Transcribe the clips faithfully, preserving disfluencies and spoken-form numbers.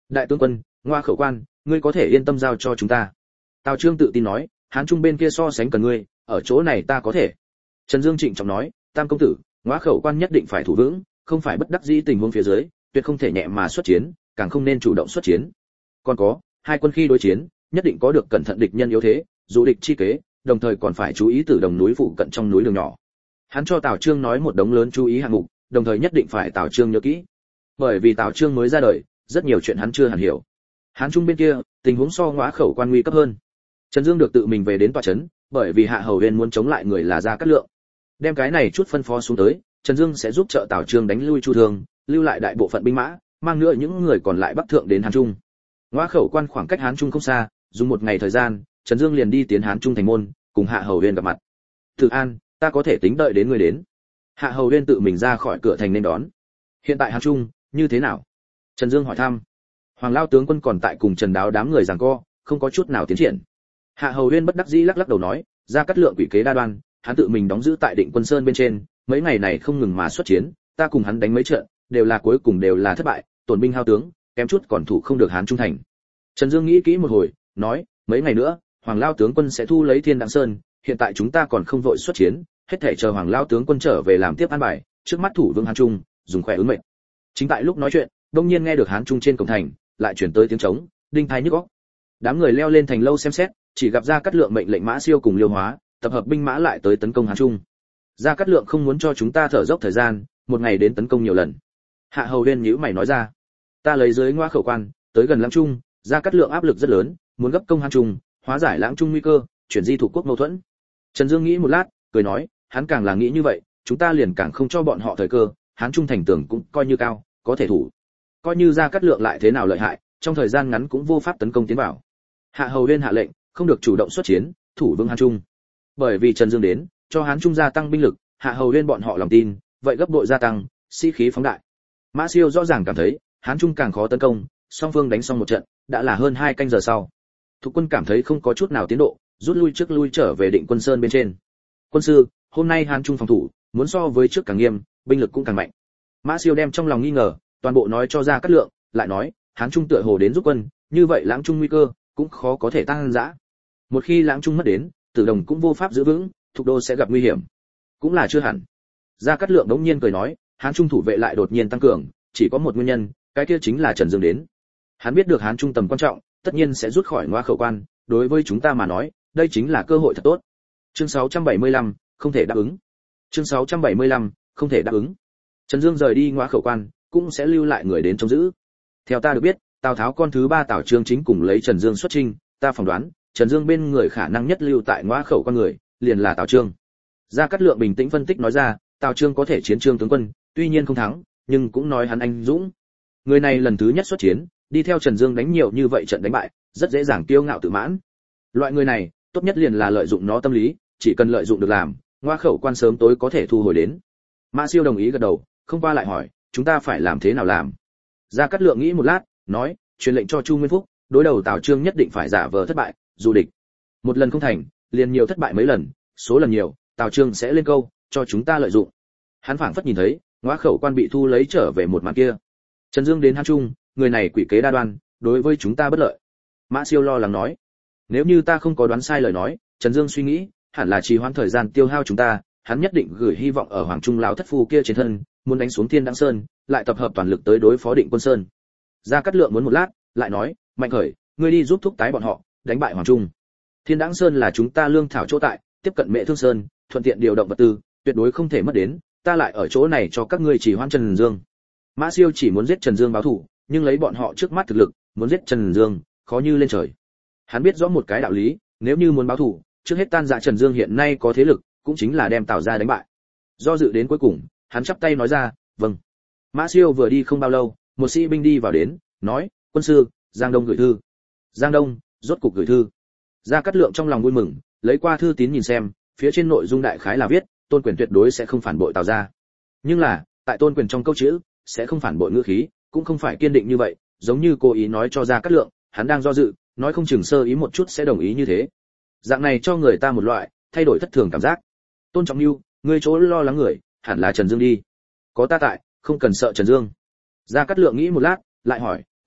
Đại tướng quân, Ngoa Khẩu Quan, ngươi có thể yên tâm giao cho chúng ta. Tào Trương tự tin nói, Hán Trung bên kia so sánh cần ngươi, ở chỗ này ta có thể. Trần Dương trịnh trọng nói, Tam công tử, Ngoa Khẩu Quan nhất định phải thủ vững, không phải bất đắc dĩ tình huống phía dưới, tuyệt không thể nhẹ mà xuất chiến, càng không nên chủ động xuất chiến. Còn có, hai quân khi đối chiến, nhất định có được cẩn thận địch nhân yếu thế, dụ địch chi kế, đồng thời còn phải chú ý từ đồng núi phụ cận trong núi đường nhỏ. Hắn cho Tào Trương nói một đống lớn chú ý hạng mục, đồng thời nhất định phải Tào Trương nhớ kỹ. Bởi vì Tào Trương mới ra đời, rất nhiều chuyện hắn chưa hẳn hiểu. Hán Trung bên kia, tình huống so Ngoa Khẩu Quan nguy cấp hơn. Trần Dương được tự mình về đến tòa trấn, bởi vì Hạ Hầu Uyên muốn chống lại người là Gia Cát Lượng. Đem cái này chút phân phó xuống tới, Trần Dương sẽ giúp trợ Tào Trương đánh lui Chu Thương, lưu lại đại bộ phận binh mã, mang nữa những người còn lại bắc thượng đến Hán Trung. Ngoa Khẩu Quan khoảng cách Hán Trung không xa, dùng một ngày thời gian, Trần Dương liền đi tiến Hán Trung thành môn, cùng Hạ Hầu Uyên gặp mặt. "Từ An, ta có thể tính đợi đến ngươi đến." Hạ Hầu Uyên tự mình ra khỏi cửa thành nên đón. "Hiện tại Hán Trung như thế nào?" Trần Dương hỏi thăm. Hoàng Lao tướng quân còn tại cùng Trần Đáo đám người giằng co, không có chút nào tiến triển. Hạ Hầu Uyên bất đắc dĩ lắc lắc đầu nói, Gia Cát Lượng quỷ kế đa đoan, hắn tự mình đóng giữ tại Định Quân Sơn bên trên, mấy ngày này không ngừng mà xuất chiến, ta cùng hắn đánh mấy trận, đều là cuối cùng đều là thất bại, tổn binh hao tướng, kém chút còn thủ không được Hán Trung thành. Trần Dương nghĩ kỹ một hồi, nói, mấy ngày nữa, Hoàng Lao tướng quân sẽ thu lấy Thiên Đặng Sơn, hiện tại chúng ta còn không vội xuất chiến, hết thảy chờ Hoàng Lao tướng quân trở về làm tiếp an bài, trước mắt thủ vững Hán Trung, dùng khỏe ứng mệnh. Chính tại lúc nói chuyện, đột nhiên nghe được Hán Trung trên cổng thành lại chuyển tới tiếng trống, đinh tai nhức óc. Đám người leo lên thành lâu xem xét, chỉ gặp Gia Cát Lượng mệnh lệnh Mã Siêu cùng Liêu Hóa, tập hợp binh mã lại tới tấn công Hán Trung. Gia Cát Lượng không muốn cho chúng ta thở dốc thời gian, một ngày đến tấn công nhiều lần. Hạ Hầu Uyên nhíu mày nói ra, ta lấy dưới Ngoa Khẩu Quan, tới gần Lãng Trung, Gia Cát Lượng áp lực rất lớn, muốn gấp công Hán Trung, hóa giải Lãng Trung nguy cơ, chuyển di thủ quốc mâu thuẫn. Trần Dương nghĩ một lát, cười nói, hắn càng là nghĩ như vậy, chúng ta liền càng không cho bọn họ thời cơ, Hán Trung thành tường cũng coi như cao, có thể thủ. Coi như Gia Cát Lượng lại thế nào lợi hại, trong thời gian ngắn cũng vô pháp tấn công tiến vào. Hạ Hầu Uyên hạ lệnh, không được chủ động xuất chiến, thủ vững Hán Trung. Bởi vì Trần Dương đến, cho Hán Trung gia tăng binh lực, Hạ Hầu Uyên bọn họ lòng tin, vậy gấp bội gia tăng, sĩ khí phóng đại. Mã Siêu rõ ràng cảm thấy, Hán Trung càng khó tấn công, song phương đánh xong một trận, đã là hơn hai canh giờ sau. Thuộc quân cảm thấy không có chút nào tiến độ, rút lui trước lui trở về Định Quân Sơn bên trên. Quân sư, hôm nay Hán Trung phòng thủ, muốn so với trước càng nghiêm, binh lực cũng càng mạnh. Mã Siêu đem trong lòng nghi ngờ, toàn bộ nói cho Gia Cát Lượng, lại nói, Hán Trung tựa hồ đến giúp quân, như vậy Lãng Trung nguy cơ cũng khó có thể tăng dã. Một khi Lãng Trung mất đến, Tử Đồng cũng vô pháp giữ vững, thuộc đô sẽ gặp nguy hiểm. Cũng là chưa hẳn. Gia Cát Lượng đống nhiên cười nói, Hán Trung thủ vệ lại đột nhiên tăng cường, chỉ có một nguyên nhân, cái kia chính là Trần Dương đến. Hắn biết được Hán Trung tầm quan trọng, tất nhiên sẽ rút khỏi Ngoa Khẩu Quan, đối với chúng ta mà nói, đây chính là cơ hội thật tốt. Chương sáu trăm bảy mươi lăm, không thể đáp ứng. Chương sáu trăm bảy mươi lăm, không thể đáp ứng. Trần Dương rời đi Ngoa Khẩu Quan, cũng sẽ lưu lại người đến trông giữ. Theo ta được biết, Tào Tháo con thứ ba Tào Trương chính cùng lấy Trần Dương xuất chinh, ta phỏng đoán, Trần Dương bên người khả năng nhất lưu tại Ngoa Khẩu Quan người, liền là Tào Trương. Gia Cát Lượng bình tĩnh phân tích nói ra, Tào Trương có thể chiến Trương tướng quân, tuy nhiên không thắng, nhưng cũng nói hắn anh dũng. Người này lần thứ nhất xuất chiến, đi theo Trần Dương đánh nhiều như vậy trận đánh bại, rất dễ dàng kiêu ngạo tự mãn. Loại người này, tốt nhất liền là lợi dụng nó tâm lý, chỉ cần lợi dụng được làm, Ngoa Khẩu Quan sớm tối có thể thu hồi đến. Mã Siêu đồng ý gật đầu, không qua lại hỏi, chúng ta phải làm thế nào làm? Gia Cát Lượng nghĩ một lát, nói, truyền lệnh cho Chu Nguyên Phúc, đối đầu Tào Trương nhất định phải giả vờ thất bại, dù địch. Một lần không thành, liền nhiều thất bại mấy lần, số lần nhiều, Tào Trương sẽ lên câu, cho chúng ta lợi dụng. Hắn phảng phất nhìn thấy, Ngoa Khẩu Quan bị thu lấy trở về một màn kia. Trần Dương đến Hán Trung, người này quỷ kế đa đoan, đối với chúng ta bất lợi. Mã Siêu lo lắng nói, nếu như ta không có đoán sai lời nói, Trần Dương suy nghĩ, hẳn là trì hoãn thời gian tiêu hao chúng ta, hắn nhất định gửi hy vọng ở Hoàng Trung lão thất phu kia trên thân, muốn đánh xuống Thiên Đăng Sơn, lại tập hợp toàn lực tới đối phó Định Quân Sơn. Gia Cát Lượng muốn một lát, lại nói, Mạnh Khởi, ngươi đi giúp thúc tái bọn họ, đánh bại Hoàng Trung. Thiên Đăng Sơn là chúng ta lương thảo chỗ tại, tiếp cận Mễ Thương Sơn, thuận tiện điều động vật tư, tuyệt đối không thể mất đến, ta lại ở chỗ này cho các ngươi chỉ hoãn Trần Dương. Mã Siêu chỉ muốn giết Trần Dương báo thù, nhưng lấy bọn họ trước mắt thực lực, muốn giết Trần Dương, khó như lên trời. Hắn biết rõ một cái đạo lý, nếu như muốn báo thù, trước hết tan rã Trần Dương hiện nay có thế lực, cũng chính là đem Tào gia đánh bại. Do dự đến cuối cùng, hắn chắp tay nói ra, "Vâng." Mã Siêu vừa đi không bao lâu, một sĩ binh đi vào đến, nói, "Quân sư, Giang Đông gửi thư." Giang Đông, rốt cục gửi thư. Gia Cát Lượng trong lòng vui mừng, lấy qua thư tín nhìn xem, phía trên nội dung đại khái là viết, Tôn Quyền tuyệt đối sẽ không phản bội Tào gia. Nhưng là, tại Tôn Quyền trong câu chữ, sẽ không phản bội ngữ khí, cũng không phải kiên định như vậy, giống như cố ý nói cho Gia Cát Lượng, hắn đang do dự, nói không chừng sơ ý một chút sẽ đồng ý như thế. Dạng này cho người ta một loại thay đổi thất thường cảm giác. Tôn Trọng Nưu, ngươi chỗ lo lắng người, hẳn là Trần Dương đi. Có ta tại, không cần sợ Trần Dương. Gia Cát Lượng nghĩ một lát, lại hỏi,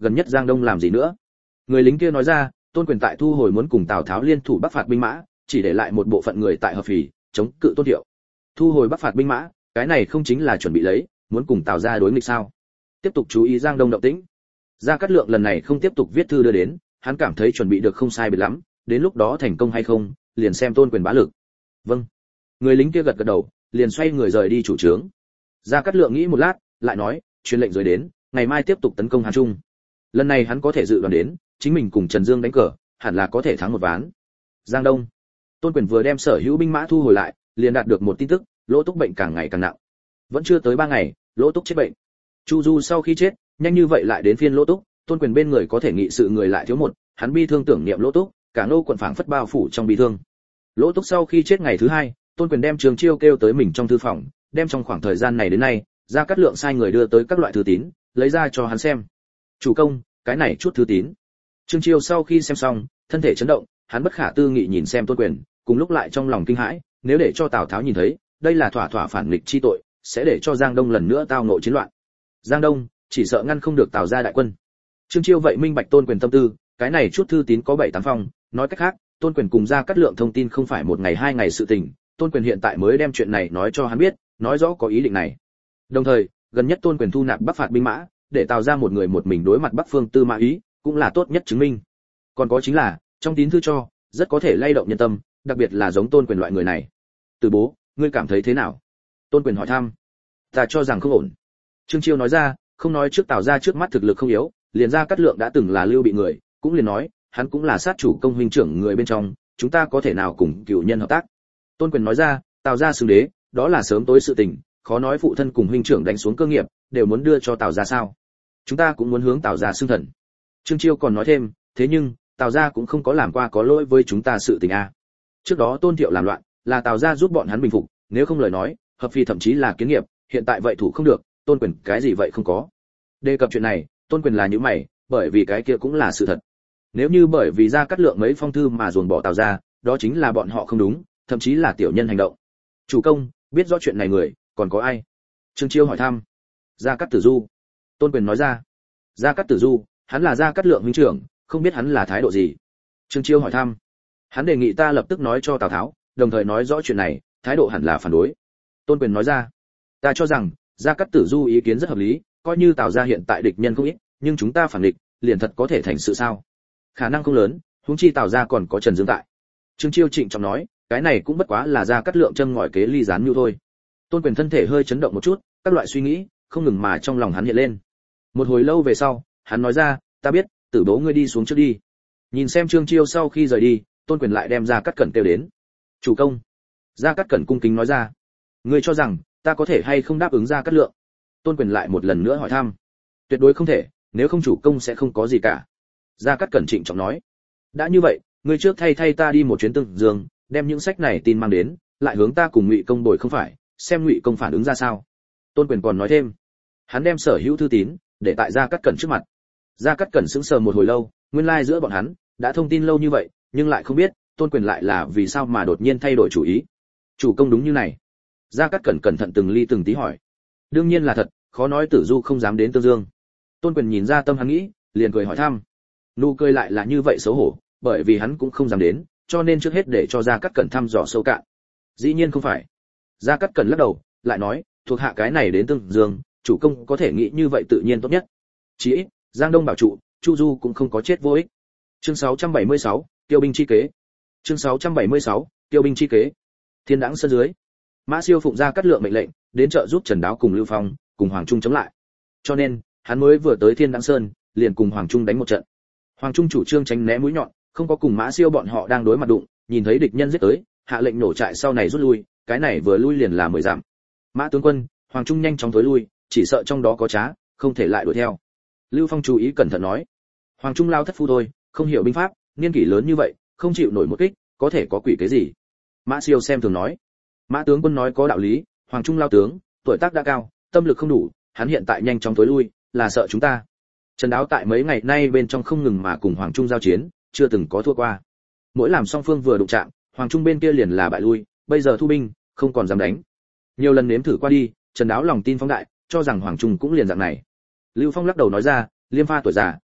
gần nhất Giang Đông làm gì nữa? Người lính kia nói ra, Tôn Quyền tại thu hồi muốn cùng Tào Tháo liên thủ bắc phạt binh mã, chỉ để lại một bộ phận người tại Hợp Phì, chống cự Tôn Thiệu. Thu hồi bắc phạt binh mã, cái này không chính là chuẩn bị lấy, muốn cùng Tào gia đối nghịch sao? Tiếp tục chú ý Giang Đông động tĩnh. Gia Cát Lượng lần này không tiếp tục viết thư đưa đến, hắn cảm thấy chuẩn bị được không sai biệt lắm, đến lúc đó thành công hay không, liền xem Tôn Quyền bá lực. Vâng. Người lính kia gật gật đầu, liền xoay người rời đi chủ trướng. Gia Cát Lượng nghĩ một lát, lại nói, truyền lệnh rồi đến, ngày mai tiếp tục tấn công Hán Trung. Lần này hắn có thể dự đoán đến, chính mình cùng Trần Dương đánh cờ, hẳn là có thể thắng một ván. Giang Đông. Tôn Quyền vừa đem sở hữu binh mã thu hồi lại, liền đạt được một tin tức, Lỗ Túc bệnh càng ngày càng nặng. Vẫn chưa tới ba ngày, Lỗ Túc chết bệnh. Chu Du sau khi chết, nhanh như vậy lại đến phiên Lỗ Túc, Tôn Quyền bên người có thể nghị sự người lại thiếu một, hắn bi thương tưởng niệm Lỗ Túc, cả nô quận phảng phất bao phủ trong bi thương. Lỗ Túc sau khi chết ngày thứ hai, Tôn Quyền đem Trường Chiêu kêu tới mình trong thư phòng, đem trong khoảng thời gian này đến nay, Gia Cát Lượng sai người đưa tới các loại thư tín, lấy ra cho hắn xem. Chủ công, cái này chút thư tín. Trương Chiêu sau khi xem xong, thân thể chấn động, hắn bất khả tư nghị nhìn xem Tôn Quyền, cùng lúc lại trong lòng kinh hãi, nếu để cho Tào Tháo nhìn thấy, đây là thỏa thỏa phản nghịch chi tội, sẽ để cho Giang Đông lần nữa tao ngộ chiến loạn. Giang Đông chỉ sợ ngăn không được Tào gia đại quân. Trương Chiêu vậy minh bạch Tôn Quyền tâm tư, cái này chút thư tín có bảy tám phong, nói cách khác, Tôn Quyền cùng Gia Cát Lượng thông tin không phải một ngày hai ngày sự tình, Tôn Quyền hiện tại mới đem chuyện này nói cho hắn biết, nói rõ có ý định này. Đồng thời, gần nhất Tôn Quyền thu nạp bắc phạt binh mã, để Tào ra một người một mình đối mặt Bắc Phương Tư Mã Ý, cũng là tốt nhất chứng minh. Còn có chính là, trong tín thư cho, rất có thể lay động nhân tâm, đặc biệt là giống Tôn Quyền loại người này. Từ bố, ngươi cảm thấy thế nào? Tôn Quyền hỏi thăm. Ta cho rằng không ổn. Trương Chiêu nói ra, không nói trước Tào ra trước mắt thực lực không yếu, liền Gia Cát Lượng đã từng là Lưu Bị người, cũng liền nói, hắn cũng là sát chủ công huynh trưởng người bên trong, chúng ta có thể nào cùng cựu nhân hợp tác? Tôn Quyền nói ra, Tào gia xưng đế, đó là sớm tối sự tình, khó nói phụ thân cùng huynh trưởng đánh xuống cơ nghiệp, đều muốn đưa cho Tào gia sao? Chúng ta cũng muốn hướng Tào gia xưng thần. Trương Chiêu còn nói thêm, thế nhưng, Tào gia cũng không có làm qua có lỗi với chúng ta sự tình a. Trước đó Tôn Thiệu làm loạn, là Tào gia giúp bọn hắn bình phục, nếu không lời nói, Hợp Phi thậm chí là kiến nghiệp, hiện tại vậy thủ không được, Tôn Quyền cái gì vậy không có. Đề cập chuyện này, Tôn Quyền là như mày, bởi vì cái kia cũng là sự thật. Nếu như bởi vì Gia Cát Lượng mấy phong thư mà dồn bỏ Tào gia, đó chính là bọn họ không đúng, thậm chí là tiểu nhân hành động. Chủ công, biết rõ chuyện này người, còn có ai? Trương Chiêu hỏi thăm. Gia Cát Tử Du. Tôn Quyền nói ra. Gia Cát Tử Du, hắn là Gia Cát Lượng huynh trưởng, không biết hắn là thái độ gì. Trương Chiêu hỏi thăm. Hắn đề nghị ta lập tức nói cho Tào Tháo, đồng thời nói rõ chuyện này, thái độ hẳn là phản đối. Tôn Quyền nói ra. Ta cho rằng, Gia Cát Tử Du ý kiến rất hợp lý, coi như Tào gia hiện tại địch nhân không ít, nhưng chúng ta phản địch, liền thật có thể thành sự sao? Khả năng không lớn, huống chi Tào gia còn có Trần Dương tại. Trương Chiêu trịnh trọng nói, cái này cũng bất quá là Gia Cát Lượng châm ngòi kế ly gián mưu thôi. Tôn Quyền thân thể hơi chấn động một chút, các loại suy nghĩ không ngừng mà trong lòng hắn hiện lên. Một hồi lâu về sau, hắn nói ra, ta biết, Tử bố ngươi đi xuống trước đi. Nhìn xem Trương Chiêu sau khi rời đi, Tôn Quyền lại đem Gia Cát Cẩn kêu đến. Chủ công. Gia Cát Cẩn cung kính nói ra, ngươi cho rằng ta có thể hay không đáp ứng Gia Cát Lượng? Tôn Quyền lại một lần nữa hỏi thăm. Tuyệt đối không thể, nếu không chủ công sẽ không có gì cả. Gia Cát Cẩn trịnh trọng nói. Đã như vậy, ngươi trước thay thay ta đi một chuyến Tương Dương, đem những sách này tin mang đến, lại hướng ta cùng Ngụy công bồi không phải, xem Ngụy công phản ứng ra sao. Tôn Quyền còn nói thêm. Hắn đem sở hữu thư tín để tại Gia Cát Cẩn trước mặt. Gia Cát Cẩn sững sờ một hồi lâu, nguyên lai giữa bọn hắn đã thông tin lâu như vậy, nhưng lại không biết Tôn Quyền lại là vì sao mà đột nhiên thay đổi chủ ý. Chủ công đúng như này. Gia Cát Cẩn cẩn thận từng ly từng tí hỏi. Đương nhiên là thật, khó nói Tử Du không dám đến Tương Dương. Tôn Quyền nhìn ra tâm hắn nghĩ, liền cười hỏi thăm. Nụ cười lại là như vậy xấu hổ, bởi vì hắn cũng không dám đến, cho nên trước hết để cho Gia Cát Cẩn thăm dò sâu cạn. Dĩ nhiên không phải. Gia Cát Cẩn lắc đầu, lại nói, thuộc hạ cái này đến Tương Dương, chủ công có thể nghĩ như vậy tự nhiên tốt nhất. Chỉ ít, Giang Đông bảo trụ, Chu Du cũng không có chết vô ích. Chương sáu trăm bảy mươi sáu, Tiêu binh chi kế. Chương sáu trăm bảy mươi sáu, Tiêu binh chi kế. Thiên Đãng sân dưới. Mã Siêu phụng Gia Cát Lượng mệnh lệnh, đến trợ giúp Trần Đáo cùng Lưu Phong, cùng Hoàng Trung chống lại. Cho nên, hắn mới vừa tới Thiên Đãng Sơn, liền cùng Hoàng Trung đánh một trận. Hoàng Trung chủ trương tránh né mũi nhọn, không có cùng Mã Siêu bọn họ đang đối mặt đụng, nhìn thấy địch nhân giết tới, hạ lệnh nổ trại sau này rút lui, cái này vừa lui liền là mười dặm. Mã tướng quân, Hoàng Trung nhanh chóng thối lui, chỉ sợ trong đó có trá, không thể lại đuổi theo. Lưu Phong chú ý cẩn thận nói. Hoàng Trung lao thất phu thôi, không hiểu binh pháp, niên kỷ lớn như vậy, không chịu nổi một kích, có thể có quỷ cái gì? Mã Siêu xem thường nói. Mã tướng quân nói có đạo lý, Hoàng Trung lao tướng, tuổi tác đã cao, tâm lực không đủ, hắn hiện tại nhanh chóng thối lui, là sợ chúng ta. Trần Đáo tại mấy ngày nay bên trong không ngừng mà cùng Hoàng Trung giao chiến, chưa từng có thua qua. Mỗi làm song phương vừa đụng chạm, Hoàng Trung bên kia liền là bại lui, bây giờ thu binh, không còn dám đánh. Nhiều lần nếm thử qua đi, Trần Đáo lòng tin phóng đại, cho rằng Hoàng Trung cũng liền dạng này. Lưu Phong lắc đầu nói ra, Liêm Pha tuổi già,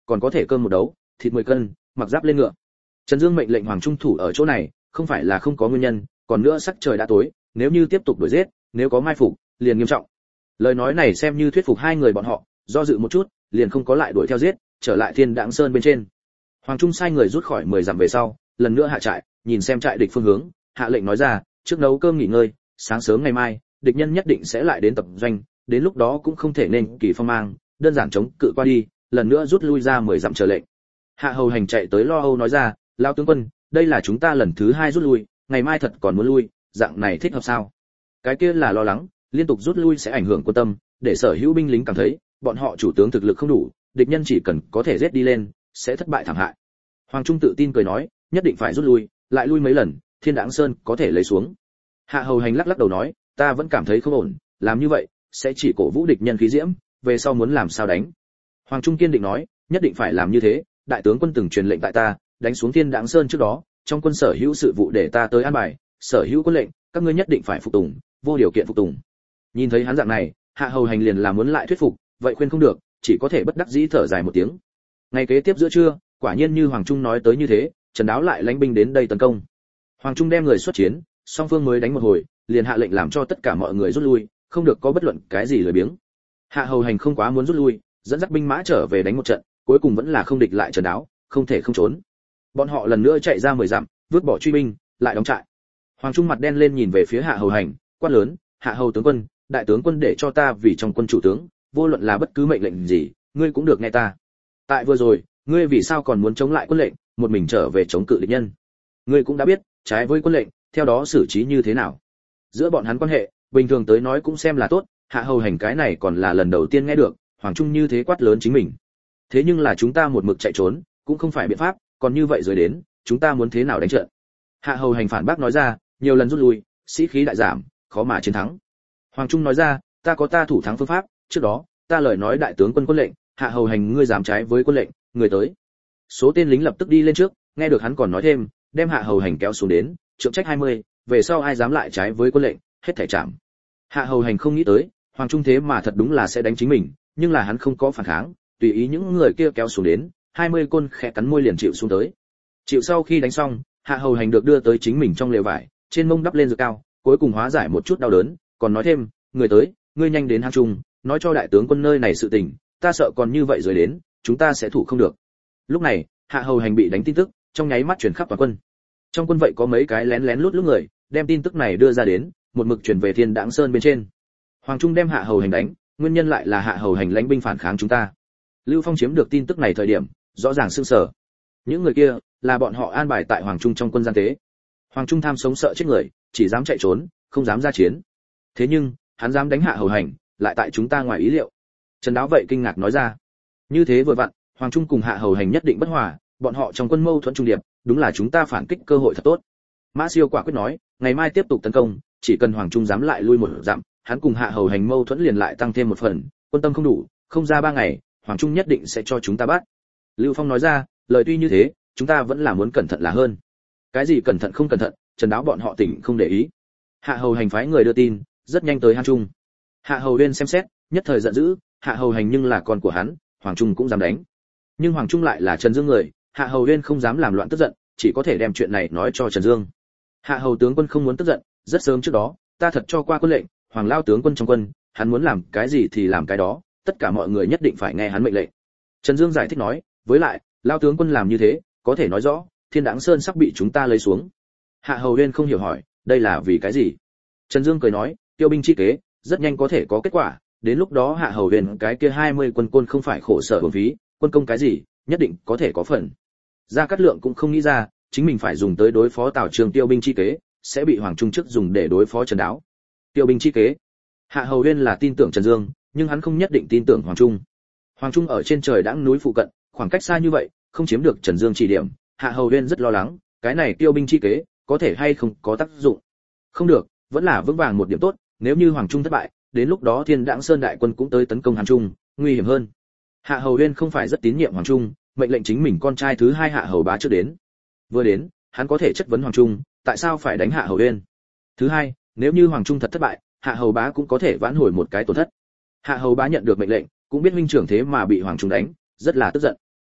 còn có thể cơm một đấu, thịt mười cân, mặc giáp lên ngựa. Trần Dương mệnh lệnh Hoàng Trung thủ ở chỗ này, không phải là không có nguyên nhân, còn nữa sắc trời đã tối, nếu như tiếp tục đuổi giết, nếu có mai phục, liền nghiêm trọng. Lời nói này xem như thuyết phục hai người bọn họ, do dự một chút, liền không có lại đuổi theo giết, trở lại Thiên Đãng Sơn bên trên. Hoàng Trung sai người rút khỏi mười dặm về sau, lần nữa hạ trại, nhìn xem trại địch phương hướng, hạ lệnh nói ra, trước nấu cơm nghỉ ngơi, sáng sớm ngày mai, địch nhân nhất định sẽ lại đến tập doanh, đến lúc đó cũng không thể nên kỳ phong mang, đơn giản chống cự qua đi, lần nữa rút lui ra mười dặm chờ lệnh. Hạ Hầu Hành chạy tới lo âu nói ra, lão tướng quân, đây là chúng ta lần thứ hai rút lui, ngày mai thật còn muốn lui, dạng này thích hợp sao? Cái kia là lo lắng, liên tục rút lui sẽ ảnh hưởng quân tâm, để sở hữu binh lính cảm thấy, bọn họ chủ tướng thực lực không đủ, địch nhân chỉ cần có thể giết đi lên, sẽ thất bại thảm hại. Hoàng Trung tự tin cười nói, nhất định phải rút lui, lại lui mấy lần, Thiên Đãng Sơn có thể lấy xuống. Hạ Hầu Hành lắc lắc đầu nói, ta vẫn cảm thấy không ổn, làm như vậy sẽ chỉ cổ vũ địch nhân khí diễm, về sau muốn làm sao đánh. Hoàng Trung kiên định nói, nhất định phải làm như thế, đại tướng quân từng truyền lệnh tại ta, đánh xuống Thiên Đãng Sơn trước đó, trong quân sở hữu sự vụ để ta tới an bài, sở hữu quân lệnh, các ngươi nhất định phải phục tùng, vô điều kiện phục tùng. Nhìn thấy hắn dạng này, Hạ Hầu Hành liền là muốn lại thuyết phục, vậy khuyên không được, chỉ có thể bất đắc dĩ thở dài một tiếng. Ngày kế tiếp giữa trưa, quả nhiên như Hoàng Trung nói tới như thế, Trần Đáo lại lãnh binh đến đây tấn công. Hoàng Trung đem người xuất chiến, song phương mới đánh một hồi, liền hạ lệnh làm cho tất cả mọi người rút lui, không được có bất luận cái gì lười biếng. Hạ Hầu Hành không quá muốn rút lui, dẫn dắt binh mã trở về đánh một trận, cuối cùng vẫn là không địch lại Trần Đáo, không thể không trốn. Bọn họ lần nữa chạy ra mười dặm, vứt bỏ truy binh, lại đóng trại. Hoàng Trung mặt đen lên nhìn về phía Hạ Hầu Hành, quát lớn, Hạ Hầu tướng quân, đại tướng quân để cho ta vì trong quân chủ tướng, vô luận là bất cứ mệnh lệnh gì, ngươi cũng được nghe ta. Tại vừa rồi, ngươi vì sao còn muốn chống lại quân lệnh, một mình trở về chống cự địch nhân? Ngươi cũng đã biết, trái với quân lệnh, theo đó xử trí như thế nào. Giữa bọn hắn quan hệ, bình thường tới nói cũng xem là tốt, Hạ Hầu Hành cái này còn là lần đầu tiên nghe được, Hoàng Trung như thế quát lớn chính mình. Thế nhưng là chúng ta một mực chạy trốn, cũng không phải biện pháp, còn như vậy rồi đến, chúng ta muốn thế nào đánh trận? Hạ Hầu Hành phản bác nói ra, nhiều lần rút lui, sĩ khí đại giảm, khó mà chiến thắng. Hoàng Trung nói ra, ta có ta thủ thắng phương pháp, trước đó, ta lời nói đại tướng quân quân lệnh, Hạ Hầu Hành ngươi dám trái với quân lệnh, người tới. Số tên lính lập tức đi lên trước, nghe được hắn còn nói thêm, đem Hạ Hầu Hành kéo xuống đến, trượng trách hai mươi, về sau ai dám lại trái với quân lệnh, hết thảy chạm. Hạ Hầu Hành không nghĩ tới, Hoàng Trung thế mà thật đúng là sẽ đánh chính mình, nhưng là hắn không có phản kháng, tùy ý những người kia kéo xuống đến, hai mươi côn khẽ cắn môi liền chịu xuống tới. Chịu sau khi đánh xong, Hạ Hầu Hành được đưa tới chính mình trong lều vải, trên mông đắp lên dược cao, cuối cùng hóa giải một chút đau đớn, còn nói thêm, người tới, ngươi nhanh đến hang trung, nói cho đại tướng quân nơi này sự tình, ta sợ còn như vậy rồi đến, chúng ta sẽ thủ không được. Lúc này, Hạ Hầu Hành bị đánh tin tức, trong nháy mắt truyền khắp toàn quân. Trong quân vậy có mấy cái lén lén lút lút người, đem tin tức này đưa ra đến, một mực truyền về Thiên Đãng Sơn bên trên. Hoàng Trung đem Hạ Hầu Hành đánh, nguyên nhân lại là Hạ Hầu Hành lãnh binh phản kháng chúng ta. Lưu Phong chiếm được tin tức này thời điểm, rõ ràng sưng sở. Những người kia là bọn họ an bài tại Hoàng Trung trong quân gian tế. Hoàng Trung tham sống sợ chết người, chỉ dám chạy trốn, không dám ra chiến. Thế nhưng, hắn dám đánh Hạ Hầu Hành, lại tại chúng ta ngoài ý liệu. Trần Đáo vậy kinh ngạc nói ra. Như thế vừa vặn, Hoàng Trung cùng Hạ Hầu Hành nhất định bất hòa, bọn họ trong quân mâu thuẫn trung điệp, đúng là chúng ta phản kích cơ hội thật tốt. Mã Siêu quả quyết nói, ngày mai tiếp tục tấn công, chỉ cần Hoàng Trung dám lại lui một dặm, hắn cùng Hạ Hầu Hành mâu thuẫn liền lại tăng thêm một phần, quân tâm không đủ, không ra ba ngày, Hoàng Trung nhất định sẽ cho chúng ta bắt. Lưu Phong nói ra, lời tuy như thế, chúng ta vẫn là muốn cẩn thận là hơn. Cái gì cẩn thận không cẩn thận, Trần Đáo bọn họ tỉnh không để ý. Hạ Hầu Hành phái người đưa tin, rất nhanh tới Hang Trung. Hạ Hầu Uyên xem xét, nhất thời giận dữ, Hạ Hầu Hành nhưng là con của hắn, Hoàng Trung cũng dám đánh. Nhưng Hoàng Trung lại là Trần Dương người, Hạ Hầu Uyên không dám làm loạn tức giận, chỉ có thể đem chuyện này nói cho Trần Dương. Hạ Hầu tướng quân không muốn tức giận, rất sớm trước đó, ta thật cho qua quân lệnh, Hoàng lao tướng quân trong quân, hắn muốn làm cái gì thì làm cái đó, tất cả mọi người nhất định phải nghe hắn mệnh lệnh. Trần Dương giải thích nói, với lại, lao tướng quân làm như thế, có thể nói rõ, Thiên Đãng Sơn sắp bị chúng ta lấy xuống. Hạ Hầu Uyên không hiểu hỏi, đây là vì cái gì? Trần Dương cười nói, tiêu binh chi kế, rất nhanh có thể có kết quả, đến lúc đó Hạ Hầu Uyên cái kia hai mươi quân côn không phải khổ sở uổng phí, quân công cái gì, nhất định có thể có phần. Gia Cát Lượng cũng không nghĩ ra, chính mình phải dùng tới đối phó Tào Trường tiêu binh chi kế, sẽ bị Hoàng Trung trước dùng để đối phó Trần Đáo. Tiêu binh chi kế. Hạ Hầu Uyên là tin tưởng Trần Dương, nhưng hắn không nhất định tin tưởng Hoàng Trung. Hoàng Trung ở trên trời đãng núi phụ cận, khoảng cách xa như vậy, không chiếm được Trần Dương chỉ điểm, Hạ Hầu Uyên rất lo lắng, cái này tiêu binh chi kế, có thể hay không có tác dụng. Không được, vẫn là vững vàng một điểm tốt, nếu như Hoàng Trung thất bại, đến lúc đó Thiên Đãng Sơn đại quân cũng tới tấn công Hàn Trung, nguy hiểm hơn. Hạ Hầu Uyên không phải rất tín nhiệm Hoàng Trung, mệnh lệnh chính mình con trai thứ hai Hạ Hầu Bá trước đến. Vừa đến, hắn có thể chất vấn Hoàng Trung, tại sao phải đánh Hạ Hầu Uyên? Thứ hai, nếu như Hoàng Trung thật thất bại, Hạ Hầu Bá cũng có thể vãn hồi một cái tổn thất. Hạ Hầu Bá nhận được mệnh lệnh, cũng biết huynh trưởng thế mà bị Hoàng Trung đánh, rất là tức giận.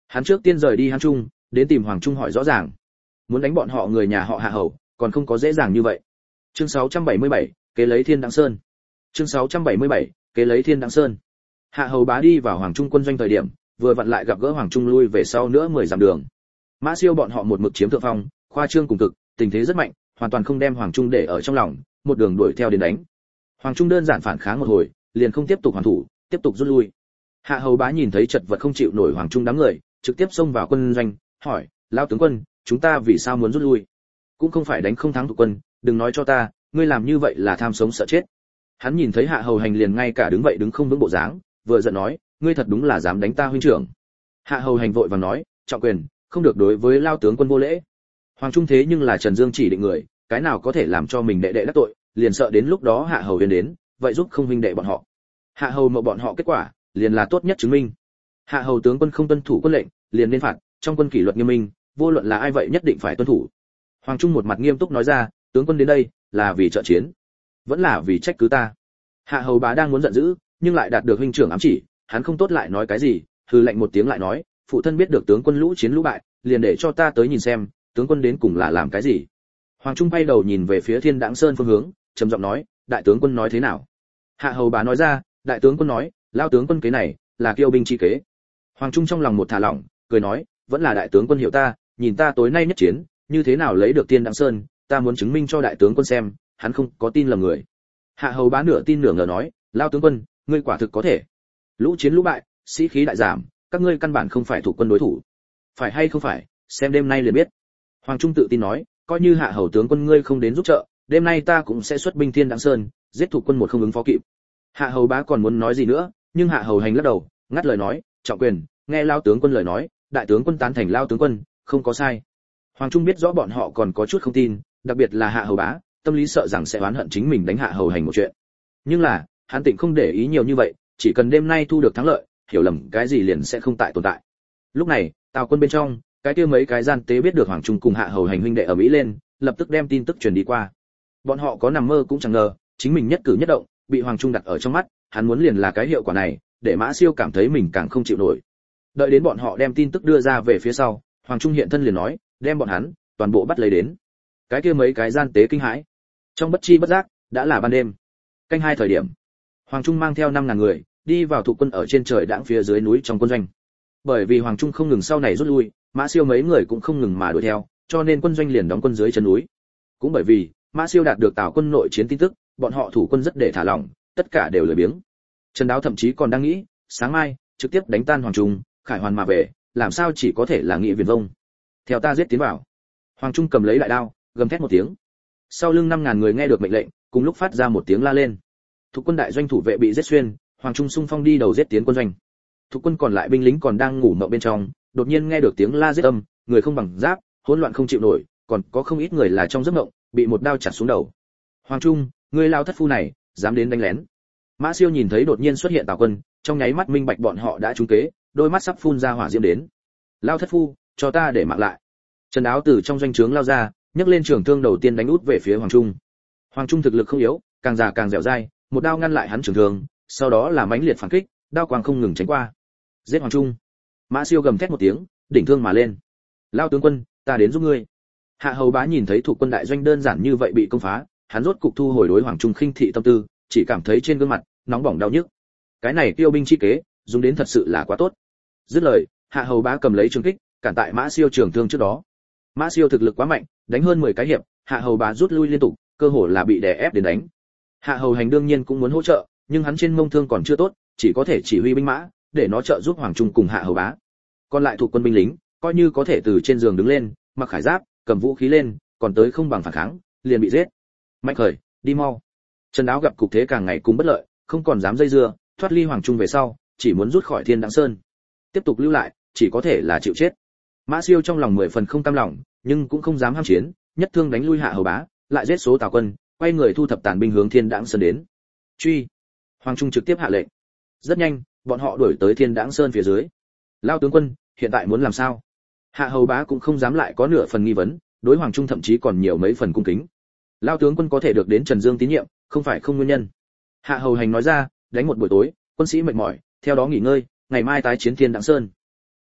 Hắn trước tiên rời đi Hán Trung, đến tìm Hoàng Trung hỏi rõ ràng. Muốn đánh bọn họ người nhà họ Hạ Hầu, còn không có dễ dàng như vậy. Chương sáu trăm bảy mươi bảy, kế lấy Thiên Đặng Sơn. Chương sáu trăm bảy mươi bảy, kế lấy Thiên Đặng Sơn. Hạ Hầu Bá đi vào Hoàng Trung quân doanh thời điểm, vừa vặn lại gặp gỡ Hoàng Trung lui về sau nữa mười dặm đường. Mã Siêu bọn họ một mực chiếm thượng phong, khoa trương cùng cực, tình thế rất mạnh, hoàn toàn không đem Hoàng Trung để ở trong lòng, một đường đuổi theo đến đánh. Hoàng Trung đơn giản phản kháng một hồi, liền không tiếp tục hoàn thủ, tiếp tục rút lui. Hạ Hầu Bá nhìn thấy chật vật không chịu nổi Hoàng Trung đám người, trực tiếp xông vào quân doanh, hỏi: "Lão tướng quân, chúng ta vì sao muốn rút lui? Cũng không phải đánh không thắng thuộc quân, đừng nói cho ta, ngươi làm như vậy là tham sống sợ chết." Hắn nhìn thấy Hạ Hầu Hành liền ngay cả đứng vậy đứng không vững bộ dáng, vừa giận nói: "Ngươi thật đúng là dám đánh ta huynh trưởng." Hạ Hầu Hành vội vàng nói: "Trọng quyền, không được đối với Lao tướng quân vô lễ." Hoàng Trung thế nhưng là Trần Dương chỉ định người, cái nào có thể làm cho mình đệ đệ đắc tội, liền sợ đến lúc đó Hạ Hầu Huyền đến, vậy giúp không huynh đệ bọn họ. Hạ Hầu mộ bọn họ kết quả, liền là tốt nhất chứng minh. Hạ Hầu tướng quân không tuân thủ quân lệnh, liền nên phạt, trong quân kỷ luật nghiêm minh, vô luận là ai vậy nhất định phải tuân thủ. Hoàng Trung một mặt nghiêm túc nói ra: "Tướng quân đến đây, là vì trợ chiến, vẫn là vì trách cứ ta?" Hạ Hầu Bá đang muốn giận dữ, nhưng lại đạt được huynh trưởng ám chỉ, hắn không tốt lại nói cái gì, hừ lạnh một tiếng lại nói: "Phụ thân biết được tướng quân lũ chiến lũ bại, liền để cho ta tới nhìn xem, tướng quân đến cùng là làm cái gì." Hoàng Trung bay đầu nhìn về phía Thiên Đặng Sơn phương hướng, trầm giọng nói: "Đại tướng quân nói thế nào?" Hạ Hầu Bá nói ra: "Đại tướng quân nói, lao tướng quân kế này là kiêu binh chi kế." Hoàng Trung trong lòng một thả lỏng, cười nói: "Vẫn là đại tướng quân hiểu ta, nhìn ta tối nay nhất chiến, như thế nào lấy được Thiên Đặng Sơn, ta muốn chứng minh cho đại tướng quân xem, hắn không có tin lầm người." Hạ Hầu Bá nửa tin nửa ngờ nói: "Lao tướng quân, ngươi quả thực có thể. Lũ chiến lũ bại, sĩ khí đại giảm, các ngươi căn bản không phải thủ quân đối thủ. Phải hay không phải, xem đêm nay liền biết." Hoàng Trung tự tin nói: "Coi như Hạ Hầu tướng quân ngươi không đến giúp trợ, đêm nay ta cũng sẽ xuất binh Thiên Đặng Sơn, giết thủ quân một không ứng phó kịp." Hạ Hầu Bá còn muốn nói gì nữa, nhưng Hạ Hầu Hành lắc đầu, ngắt lời nói: "Trọng quyền, nghe lao tướng quân lời nói, đại tướng quân tán thành lao tướng quân, không có sai." Hoàng Trung biết rõ bọn họ còn có chút không tin, đặc biệt là Hạ Hầu Bá, tâm lý sợ rằng sẽ oán hận chính mình đánh Hạ Hầu Hành một chuyện. Nhưng là, hắn tịnh không để ý nhiều như vậy, chỉ cần đêm nay thu được thắng lợi, hiểu lầm cái gì liền sẽ không tại tồn tại. Lúc này, Tào quân bên trong, cái kia mấy cái gian tế biết được Hoàng Trung cùng Hạ Hầu Hành huynh đệ ở Mỹ lên, lập tức đem tin tức truyền đi qua. Bọn họ có nằm mơ cũng chẳng ngờ, chính mình nhất cử nhất động bị Hoàng Trung đặt ở trong mắt, hắn muốn liền là cái hiệu quả này, để Mã Siêu cảm thấy mình càng không chịu nổi. Đợi đến bọn họ đem tin tức đưa ra về phía sau, Hoàng Trung hiện thân liền nói, đem bọn hắn toàn bộ bắt lấy đến. Cái kia mấy cái gian tế kinh hãi. Trong bất chi bất giác, đã là ban đêm. Canh hai thời điểm, Hoàng Trung mang theo năm ngàn người, đi vào thủ quân ở trên trời đãng phía dưới núi trong quân doanh. Bởi vì Hoàng Trung không ngừng sau này rút lui, Mã Siêu mấy người cũng không ngừng mà đuổi theo, cho nên quân doanh liền đóng quân dưới chân núi. Cũng bởi vì Mã Siêu đạt được Tào quân nội chiến tin tức, bọn họ thủ quân rất để thả lỏng, tất cả đều lười biếng. Trần Đáo thậm chí còn đang nghĩ, sáng mai trực tiếp đánh tan Hoàng Trung, khải hoàn mà về, làm sao chỉ có thể là nghị viền vông. Theo ta giết tiến vào. Hoàng Trung cầm lấy đại đao, gầm thét một tiếng. Sau lưng năm ngàn người nghe được mệnh lệnh, cùng lúc phát ra một tiếng la lên. Thuộc quân đại doanh thủ vệ bị giết xuyên, Hoàng Trung xung phong đi đầu giết tiến quân doanh. Thuộc quân còn lại binh lính còn đang ngủ mộng bên trong, đột nhiên nghe được tiếng la giết âm, người không bằng giáp, hỗn loạn không chịu nổi, còn có không ít người là trong giấc mộng, bị một đao chặt xuống đầu. Hoàng Trung, ngươi lao thất phu này, dám đến đánh lén. Mã Siêu nhìn thấy đột nhiên xuất hiện Tào quân, trong nháy mắt minh bạch bọn họ đã trúng kế, đôi mắt sắp phun ra hỏa diễm đến. Lao thất phu, cho ta để mạng lại. Trần Áo từ trong doanh trướng lao ra, nhấc lên trường thương đầu tiên đánh út về phía Hoàng Trung. Hoàng Trung thực lực không yếu, càng già càng dẻo dai, một đao ngăn lại hắn trường thương, sau đó là mãnh liệt phản kích, đao quang không ngừng tránh qua. Giết Hoàng Trung. Mã Siêu gầm thét một tiếng, đỉnh thương mà lên. Lao tướng quân, ta đến giúp ngươi. Hạ Hầu Bá nhìn thấy thuộc quân đại doanh đơn giản như vậy bị công phá, hắn rốt cục thu hồi đối Hoàng Trung khinh thị tâm tư, chỉ cảm thấy trên gương mặt nóng bỏng đau nhức. Cái này tiêu binh chi kế, dùng đến thật sự là quá tốt. Dứt lời, Hạ Hầu Bá cầm lấy trường kích, cản tại Mã Siêu trường thương trước đó. Mã Siêu thực lực quá mạnh, đánh hơn mười cái hiệp, Hạ Hầu Bá rút lui liên tục, cơ hồ là bị đè ép đến đánh. Hạ Hầu Hành đương nhiên cũng muốn hỗ trợ, nhưng hắn trên mông thương còn chưa tốt, chỉ có thể chỉ huy binh mã, để nó trợ giúp Hoàng Trung cùng Hạ Hầu Bá. Còn lại thuộc quân binh lính, coi như có thể từ trên giường đứng lên, mặc khải giáp, cầm vũ khí lên, còn tới không bằng phản kháng, liền bị giết. Mạnh khởi, đi mau. Trần Đáo gặp cục thế càng ngày cũng bất lợi, không còn dám dây dưa, thoát ly Hoàng Trung về sau, chỉ muốn rút khỏi Thiên Đặng Sơn. Tiếp tục lưu lại, chỉ có thể là chịu chết. Mã Siêu trong lòng mười phần không cam lòng, nhưng cũng không dám ham chiến, nhất thương đánh lui Hạ Hầu Bá, lại giết số Tào quân, quay người thu thập tàn binh hướng Thiên Đặng Sơn đến. Truy. Hoàng Trung trực tiếp hạ lệnh. Rất nhanh, bọn họ đuổi tới Thiên Đặng Sơn phía dưới. Lao tướng quân, hiện tại muốn làm sao? Hạ Hầu Bá cũng không dám lại có nửa phần nghi vấn, đối Hoàng Trung thậm chí còn nhiều mấy phần cung kính. Lao tướng quân có thể được đến Trần Dương tín nhiệm, không phải không nguyên nhân. Hạ Hầu Hành nói ra, đánh một buổi tối, quân sĩ mệt mỏi, theo đó nghỉ ngơi, ngày mai tái chiến Thiên Đặng Sơn.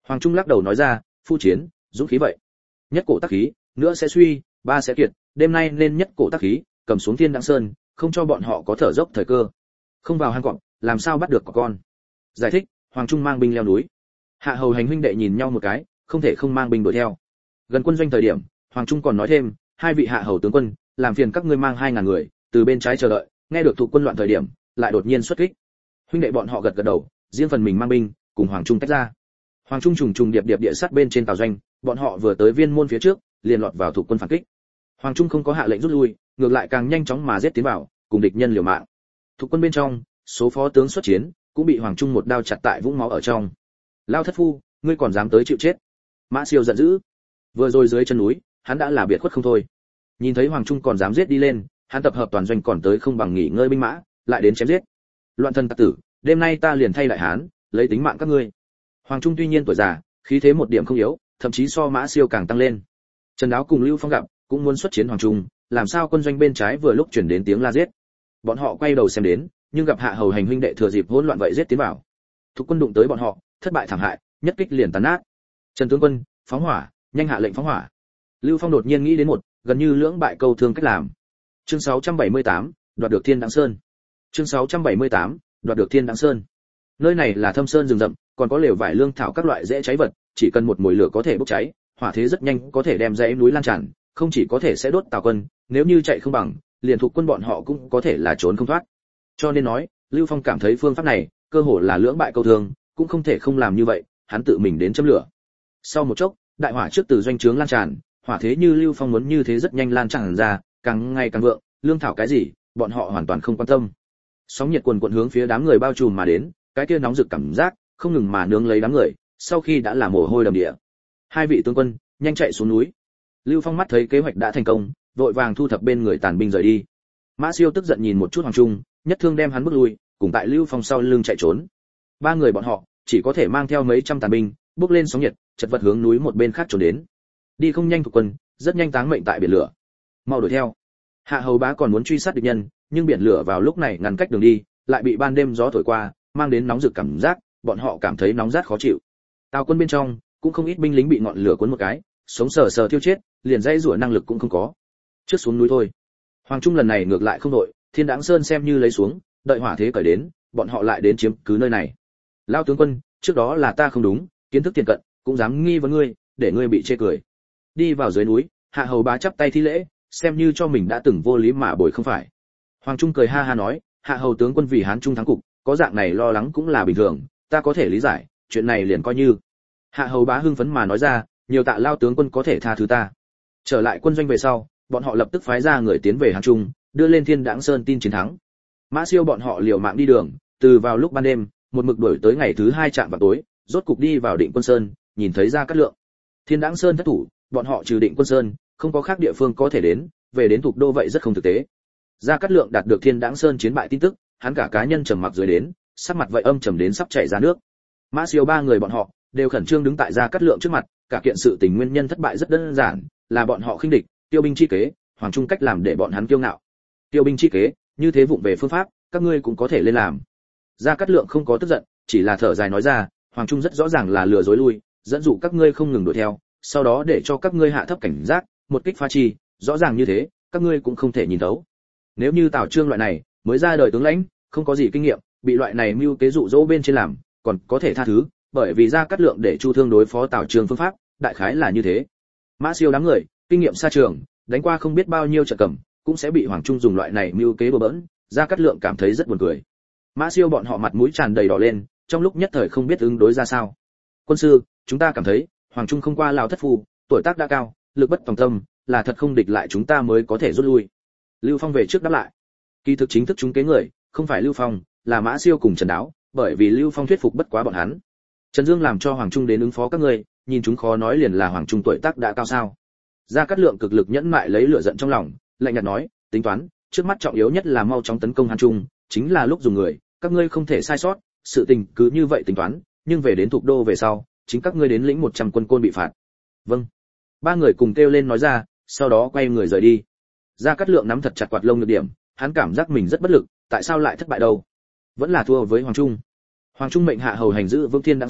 Hoàng Trung lắc đầu nói ra, phu chiến, dũng khí vậy. Nhất cổ tác khí, nữa sẽ suy, ba sẽ kiệt, đêm nay nên nhất cổ tác khí, cầm xuống Thiên Đăng Sơn, không cho bọn họ có thở dốc thời cơ. Không vào hang cọp, làm sao bắt được có con. Giải thích, Hoàng Trung mang binh leo núi. Hạ Hầu Hành huynh đệ nhìn nhau một cái, không thể không mang binh đuổi theo. Gần quân doanh thời điểm, Hoàng Trung còn nói thêm, hai vị hạ hầu tướng quân, làm phiền các ngươi mang hai ngàn người, từ bên trái chờ đợi, nghe được thuộc quân loạn thời điểm, lại đột nhiên xuất kích. Huynh đệ bọn họ gật gật đầu, riêng phần mình mang binh, cùng Hoàng Trung tách ra. Hoàng Trung trùng trùng điệp điệp địa sát bên trên tàu doanh, bọn họ vừa tới viên môn phía trước, liền lọt vào thuộc quân phản kích. Hoàng Trung không có hạ lệnh rút lui, ngược lại càng nhanh chóng mà giết tiến vào, cùng địch nhân liều mạng. Thuộc quân bên trong, số phó tướng xuất chiến, cũng bị Hoàng Trung một đao chặt tại vũng máu ở trong. Lao thất phu, ngươi còn dám tới chịu chết? Mã Siêu giận dữ. Vừa rồi dưới chân núi, hắn đã là biệt khuất không thôi. Nhìn thấy Hoàng Trung còn dám giết đi lên, hắn tập hợp toàn doanh còn tới không bằng nghỉ ngơi binh mã, lại đến chém giết. Loạn thần tặc tử, đêm nay ta liền thay đại hán, lấy tính mạng các ngươi. Hoàng Trung tuy nhiên tuổi già, khí thế một điểm không yếu, thậm chí so Mã Siêu càng tăng lên. Trần Đáo cùng Lưu Phong gặp, cũng muốn xuất chiến Hoàng Trung, làm sao quân doanh bên trái vừa lúc truyền đến tiếng la giết. Bọn họ quay đầu xem đến, nhưng gặp Hạ Hầu Hành huynh đệ thừa dịp hỗn loạn vậy giết tiến vào. Thuộc quân đụng tới bọn họ, thất bại thảm hại, nhất kích liền tàn nát. Trần tướng quân, phóng hỏa, nhanh hạ lệnh phóng hỏa. Lưu Phong đột nhiên nghĩ đến một, gần như lưỡng bại câu thương cách làm. Chương sáu trăm bảy mươi tám, đoạt được Thiên Đăng Sơn. Chương sáu trăm bảy mươi tám, đoạt được Thiên Đăng Sơn. Nơi này là thâm sơn rừng rậm, còn có lều vải lương thảo các loại dễ cháy vật, chỉ cần một mồi lửa có thể bốc cháy, hỏa thế rất nhanh có thể đem dãy núi lan tràn, không chỉ có thể sẽ đốt Tào quân, nếu như chạy không bằng, liền thuộc quân bọn họ cũng có thể là trốn không thoát. Cho nên nói, Lưu Phong cảm thấy phương pháp này, cơ hồ là lưỡng bại câu thương, cũng không thể không làm như vậy, hắn tự mình đến châm lửa. Sau một chốc, đại hỏa trước từ doanh trướng lan tràn, hỏa thế như Lưu Phong muốn như thế rất nhanh lan tràn ra, càng ngày càng vượng, lương thảo cái gì, bọn họ hoàn toàn không quan tâm. Sóng nhiệt cuồn cuộn hướng phía đám người bao trùm mà đến, cái kia nóng rực cảm giác, không ngừng mà nướng lấy đám người, sau khi đã là mồ hôi đầm địa. Hai vị tướng quân, nhanh chạy xuống núi. Lưu Phong mắt thấy kế hoạch đã thành công, vội vàng thu thập bên người tàn binh rời đi. Mã Siêu tức giận nhìn một chút Hoàng Trung, nhất thương đem hắn bước lui, cùng tại Lưu Phong sau lưng chạy trốn. Ba người bọn họ chỉ có thể mang theo mấy trăm tàn binh, bước lên sóng nhiệt, chật vật hướng núi một bên khác trốn đến. Đi không nhanh thuộc quân, rất nhanh táng mệnh tại biển lửa. Mau đuổi theo. Hạ Hầu Bá còn muốn truy sát địch nhân, nhưng biển lửa vào lúc này ngăn cách đường đi, lại bị ban đêm gió thổi qua, mang đến nóng rực cảm giác, bọn họ cảm thấy nóng rát khó chịu. Tào quân bên trong cũng không ít binh lính bị ngọn lửa cuốn một cái, sống sờ sờ thiêu chết, liền dây rủa năng lực cũng không có. Trước xuống núi thôi. Hoàng Trung lần này ngược lại không đội, Thiên Đãng Sơn xem như lấy xuống, đợi hỏa thế cởi đến, bọn họ lại đến chiếm cứ nơi này. Lão tướng quân, trước đó là ta không đúng, kiến thức tiền cận, cũng dám nghi vấn ngươi, để ngươi bị chê cười. Đi vào dưới núi, Hạ Hầu Bá chắp tay thi lễ, xem như cho mình đã từng vô lý mà bồi không phải. Hoàng Trung cười ha ha nói, Hạ Hầu tướng quân vì Hán Trung thắng cục, có dạng này lo lắng cũng là bình thường, ta có thể lý giải, chuyện này liền coi như. Hạ Hầu Bá hưng phấn mà nói ra, nhiều tạ Lao tướng quân có thể tha thứ ta. Trở lại quân doanh về sau, bọn họ lập tức phái ra người tiến về Hán Trung, đưa lên Thiên Đãng Sơn tin chiến thắng. Mã Siêu bọn họ liều mạng đi đường, từ vào lúc ban đêm, một mực đuổi tới ngày thứ hai chạm vào tối, rốt cục đi vào Định Quân Sơn, nhìn thấy Gia Cát Lượng. Thiên Đãng Sơn thất thủ, bọn họ trừ Định Quân Sơn, không có khác địa phương có thể đến, về đến thuộc đô vậy rất không thực tế. Gia Cát Lượng đạt được Thiên Đãng Sơn chiến bại tin tức, hắn cả cá nhân trầm mặc dưới đến, sắc mặt vậy âm trầm đến sắp chảy ra nước. Mã Siêu ba người bọn họ đều khẩn trương đứng tại Gia Cát Lượng trước mặt, cả kiện sự tình nguyên nhân thất bại rất đơn giản, là bọn họ khinh địch, tiêu binh chi kế, Hoàng Trung cách làm để bọn hắn kiêu ngạo. Tiêu binh chi kế, như thế vụng về phương pháp, các ngươi cũng có thể lên làm. Gia Cát Lượng không có tức giận, chỉ là thở dài nói ra, Hoàng Trung rất rõ ràng là lừa dối lui, dẫn dụ các ngươi không ngừng đuổi theo, sau đó để cho các ngươi hạ thấp cảnh giác, một kích phá chi, rõ ràng như thế, các ngươi cũng không thể nhìn thấu. Nếu như Tào Trương loại này, mới ra đời tướng lãnh, không có gì kinh nghiệm, bị loại này mưu kế dụ dỗ bên trên làm, còn có thể tha thứ, bởi vì Gia Cát Lượng để Chu Thương đối phó Tào Trương phương pháp, đại khái là như thế. Mã Siêu đám người, kinh nghiệm xa trường, đánh qua không biết bao nhiêu trận cầm, cũng sẽ bị Hoàng Trung dùng loại này mưu kế bừa bỡn, Gia Cát Lượng cảm thấy rất buồn cười. Mã Siêu bọn họ mặt mũi tràn đầy đỏ lên, trong lúc nhất thời không biết ứng đối ra sao. Quân sư, chúng ta cảm thấy, Hoàng Trung không qua Lào thất phu, tuổi tác đã cao, lực bất tòng tâm, là thật không địch lại chúng ta mới có thể rút lui. Lưu Phong về trước đáp lại. Kỳ thực chính thức chúng kế người, không phải Lưu Phong, là Mã Siêu cùng Trần Đáo, bởi vì Lưu Phong thuyết phục bất quá bọn hắn. Trần Dương làm cho Hoàng Trung đến ứng phó các ngươi, nhìn chúng khó nói liền là Hoàng Trung tuổi tác đã cao sao? Gia Cát Lượng cực lực nhẫn mại lấy lửa giận trong lòng, lạnh nhạt nói, tính toán, trước mắt trọng yếu nhất là mau chóng tấn công Hán Trung, chính là lúc dùng người, các ngươi không thể sai sót, sự tình cứ như vậy tính toán, nhưng về đến thuộc đô về sau, chính các ngươi đến lĩnh một trăm quân côn bị phạt. Vâng. Ba người cùng kêu lên nói ra, sau đó quay người rời đi. Gia Cát Lượng nắm thật chặt quạt lông nhược điểm, hắn cảm giác mình rất bất lực, tại sao lại thất bại đâu? Vẫn là thua với Hoàng Trung. Hoàng Trung mệnh Hạ Hầu hành giữ vững Thiên Đãng Sơn,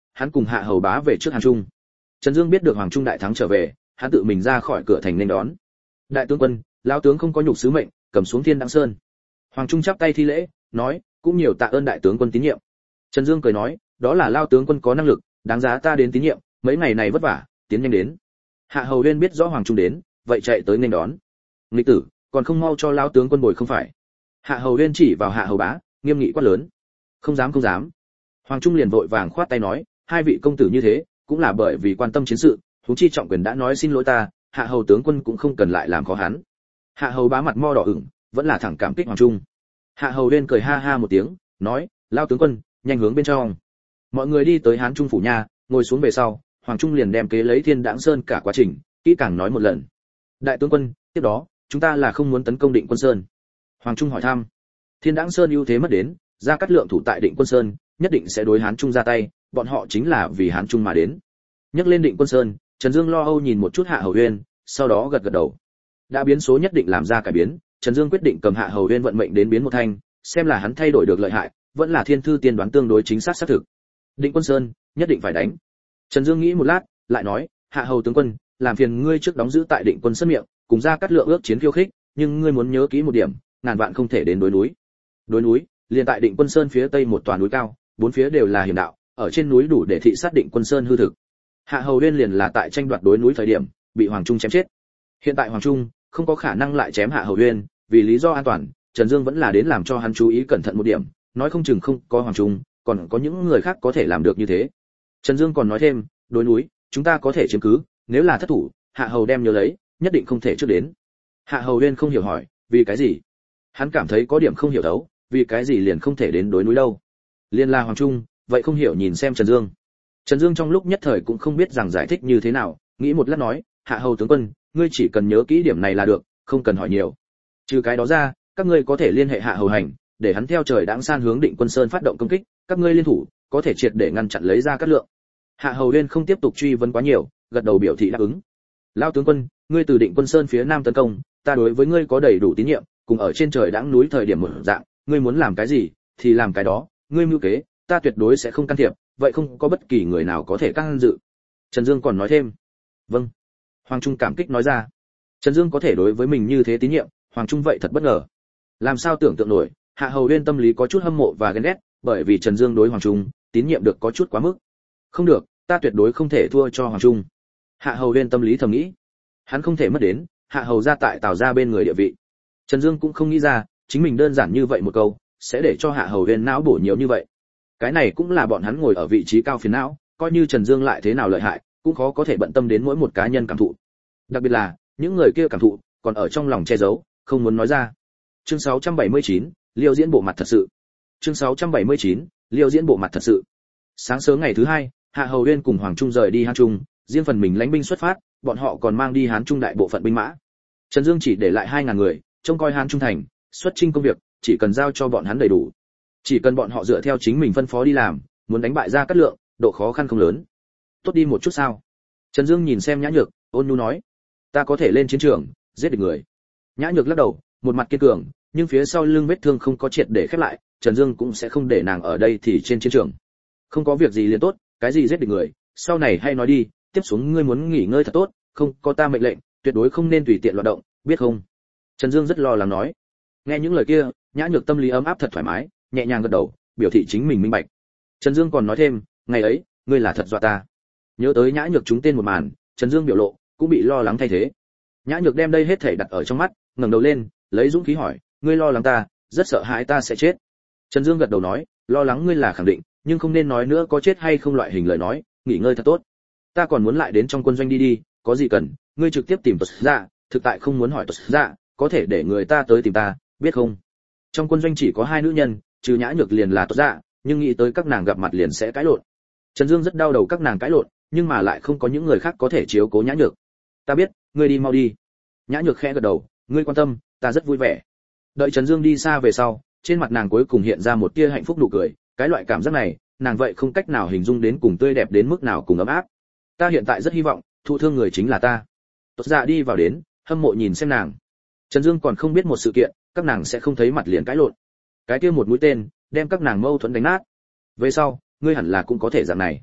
hắn cùng Hạ Hầu Bá về trước Hán Trung. Trần Dương biết được Hoàng Trung đại thắng trở về, hắn tự mình ra khỏi cửa thành nên đón. Đại tướng quân, lão tướng không có nhục sứ mệnh, cầm xuống Thiên Đăng Sơn. Hoàng Trung chắp tay thi lễ, nói, cũng nhiều tạ ơn đại tướng quân tín nhiệm. Trần Dương cười nói, đó là lao tướng quân có năng lực, đáng giá ta đến tín nhiệm, mấy ngày này vất vả, tiến nhanh đến. Hạ Hầu Uyên biết rõ Hoàng Trung đến, vậy chạy tới nên đón. Nghịch tử, còn không mau cho lao tướng quân bồi không phải? Hạ Hầu Uyên chỉ vào Hạ Hầu Bá, nghiêm nghị quát lớn. Không dám không dám. Hoàng Trung liền vội vàng khoát tay nói, hai vị công tử như thế, cũng là bởi vì quan tâm chiến sự, huống chi trọng quyền đã nói xin lỗi ta, Hạ Hầu tướng quân cũng không cần lại làm khó hắn. Hạ Hầu Bá mặt mo đỏ ửng, vẫn là thẳng cảm kích Hoàng Trung. Hạ Hầu Uyên cười ha ha một tiếng, nói, lao tướng quân, nhanh hướng bên trong. Mọi người đi tới Hán Trung phủ nha, ngồi xuống về sau, Hoàng Trung liền đem kế lấy Thiên Đãng Sơn cả quá trình kỹ càng nói một lần. Đại tướng quân, tiếp đó chúng ta là không muốn tấn công Định Quân Sơn. Hoàng Trung hỏi thăm. Thiên Đãng Sơn ưu thế mất đến, Gia Cát Lượng thủ tại Định Quân Sơn, nhất định sẽ đối Hán Trung ra tay, bọn họ chính là vì Hán Trung mà đến. Nhắc lên Định Quân Sơn, Trần Dương lo âu nhìn một chút Hạ Hầu Uyên, sau đó gật gật đầu. Đã biến số nhất định làm ra cải biến, Trần Dương quyết định cầm Hạ Hầu Uyên vận mệnh đến biến một thanh, xem là hắn thay đổi được lợi hại, vẫn là thiên thư tiên đoán tương đối chính xác xác thực. Định Quân Sơn, nhất định phải đánh. Trần Dương nghĩ một lát, lại nói, Hạ Hầu tướng quân, làm phiền ngươi trước đóng giữ tại Định Quân Sơn miệng, cùng Gia Cát Lượng ước chiến khiêu khích, nhưng ngươi muốn nhớ kỹ một điểm, ngàn vạn không thể đến đối núi. Đối núi, liền tại Định Quân Sơn phía tây một tòa núi cao, bốn phía đều là hiểm đạo, ở trên núi đủ để thị sát Định Quân Sơn hư thực. Hạ Hầu Uyên liền là tại tranh đoạt đối núi thời điểm, bị Hoàng Trung chém chết. Hiện tại Hoàng Trung không có khả năng lại chém Hạ Hầu Uyên, vì lý do an toàn, Trần Dương vẫn là đến làm cho hắn chú ý cẩn thận một điểm, nói không chừng không có Hoàng Trung, còn có những người khác có thể làm được như thế. Trần Dương còn nói thêm, đối núi, chúng ta có thể chiếm cứ, nếu là thất thủ, Hạ Hầu đem nhớ lấy, nhất định không thể trước đến. Hạ Hầu Uyên không hiểu hỏi, vì cái gì? Hắn cảm thấy có điểm không hiểu thấu, vì cái gì liền không thể đến đối núi đâu? Liên la Hoàng Trung, vậy không hiểu nhìn xem Trần Dương. Trần Dương trong lúc nhất thời cũng không biết rằng giải thích như thế nào, nghĩ một lát nói, Hạ Hầu tướng quân, ngươi chỉ cần nhớ kỹ điểm này là được, không cần hỏi nhiều. Trừ cái đó ra, các ngươi có thể liên hệ Hạ Hầu Hành, để hắn theo trời đãng san hướng Định Quân Sơn phát động công kích, các ngươi liên thủ, có thể triệt để ngăn chặn lấy Ra Cát Lượng. Hạ Hầu Uyên không tiếp tục truy vấn quá nhiều, gật đầu biểu thị đáp ứng. Lão tướng quân, ngươi từ Định Quân Sơn phía nam tấn công, ta đối với ngươi có đầy đủ tín nhiệm, cùng ở trên trời đãng núi thời điểm một dạng, ngươi muốn làm cái gì thì làm cái đó, ngươi mưu kế, ta tuyệt đối sẽ không can thiệp, vậy không có bất kỳ người nào có thể can dự. Trần Dương còn nói thêm. Vâng. Hoàng Trung cảm kích nói ra. Trần Dương có thể đối với mình như thế tín nhiệm, Hoàng Trung vậy thật bất ngờ. Làm sao tưởng tượng nổi, Hạ Hầu Uyên tâm lý có chút hâm mộ và ghen ghét, bởi vì Trần Dương đối Hoàng Trung tín nhiệm được có chút quá mức. Không được, ta tuyệt đối không thể thua cho Hoàng Trung. Hạ Hầu Uyên tâm lý thầm nghĩ, hắn không thể mất đến Hạ Hầu gia tại Tào gia bên người địa vị. Trần Dương cũng không nghĩ ra, chính mình đơn giản như vậy một câu, sẽ để cho Hạ Hầu Uyên não bổ nhiều như vậy. Cái này cũng là bọn hắn ngồi ở vị trí cao phiền não, coi như Trần Dương lại thế nào lợi hại, cũng khó có thể bận tâm đến mỗi một cá nhân cảm thụ. Đặc biệt là, những người kia cảm thụ, còn ở trong lòng che giấu, không muốn nói ra. Chương sáu trăm bảy mươi chín, Liêu diễn bộ mặt thật sự. Chương sáu trăm bảy mươi chín, Liêu diễn bộ mặt thật sự. Sáng sớm ngày thứ hai, Hạ Hầu Uyên cùng Hoàng Trung rời đi Hán Trung, riêng phần mình lãnh binh xuất phát, bọn họ còn mang đi Hán Trung đại bộ phận binh mã. Trần Dương chỉ để lại hai ngàn người, trông coi Hán Trung thành, xuất chinh công việc, chỉ cần giao cho bọn hắn đầy đủ. Chỉ cần bọn họ dựa theo chính mình phân phó đi làm, muốn đánh bại Ra Cát Lượng, độ khó khăn không lớn. Tốt đi một chút sao? Trần Dương nhìn xem Nhã Nhược, ôn nhu nói, ta có thể lên chiến trường, giết được người. Nhã Nhược lắc đầu, một mặt kiên cường, nhưng phía sau lưng vết thương không có triệt để khép lại, Trần Dương cũng sẽ không để nàng ở đây thì trên chiến trường. Không có việc gì liền tốt, cái gì giết được người, sau này hay nói đi, tiếp xuống ngươi muốn nghỉ ngơi thật tốt, không có ta mệnh lệnh, tuyệt đối không nên tùy tiện loạn động, biết không? Trần Dương rất lo lắng nói. Nghe những lời kia, Nhã Nhược tâm lý ấm áp thật thoải mái, nhẹ nhàng gật đầu, biểu thị chính mình minh bạch. Trần Dương còn nói thêm, ngày ấy, ngươi là thật dọa ta. Nhớ tới Nhã Nhược trúng tên một màn, Trần Dương biểu lộ cũng bị lo lắng thay thế. Nhã Nhược đem đây hết thảy đặt ở trong mắt, ngẩng đầu lên, lấy dũng khí hỏi, ngươi lo lắng ta, rất sợ hãi ta sẽ chết. Trần Dương gật đầu nói, lo lắng ngươi là khẳng định, nhưng không nên nói nữa có chết hay không loại hình lời nói, nghỉ ngơi thật tốt. Ta còn muốn lại đến trong quân doanh đi đi, có gì cần, ngươi trực tiếp tìm Tuật Dạ, thực tại không muốn hỏi Tuật Dạ, có thể để người ta tới tìm ta, biết không? Trong quân doanh chỉ có hai nữ nhân, trừ Nhã Nhược liền là Tuật Dạ, nhưng nghĩ tới các nàng gặp mặt liền sẽ cãi lộn. Trần Dương rất đau đầu các nàng cãi lộn, nhưng mà lại không có những người khác có thể chiếu cố Nhã Nhược. Ta biết, ngươi đi mau đi. Nhã Nhược khẽ gật đầu, ngươi quan tâm, ta rất vui vẻ. Đợi Trần Dương đi xa về sau, trên mặt nàng cuối cùng hiện ra một tia hạnh phúc nụ cười, cái loại cảm giác này, nàng vậy không cách nào hình dung đến cùng tươi đẹp đến mức nào cùng ấm áp. Ta hiện tại rất hy vọng, thụ thương người chính là ta. Tốt dạ đi vào đến, hâm mộ nhìn xem nàng. Trần Dương còn không biết một sự kiện, các nàng sẽ không thấy mặt liền cãi lộn. Cái kia một mũi tên, đem các nàng mâu thuẫn đánh nát. Về sau, ngươi hẳn là cũng có thể dạng này.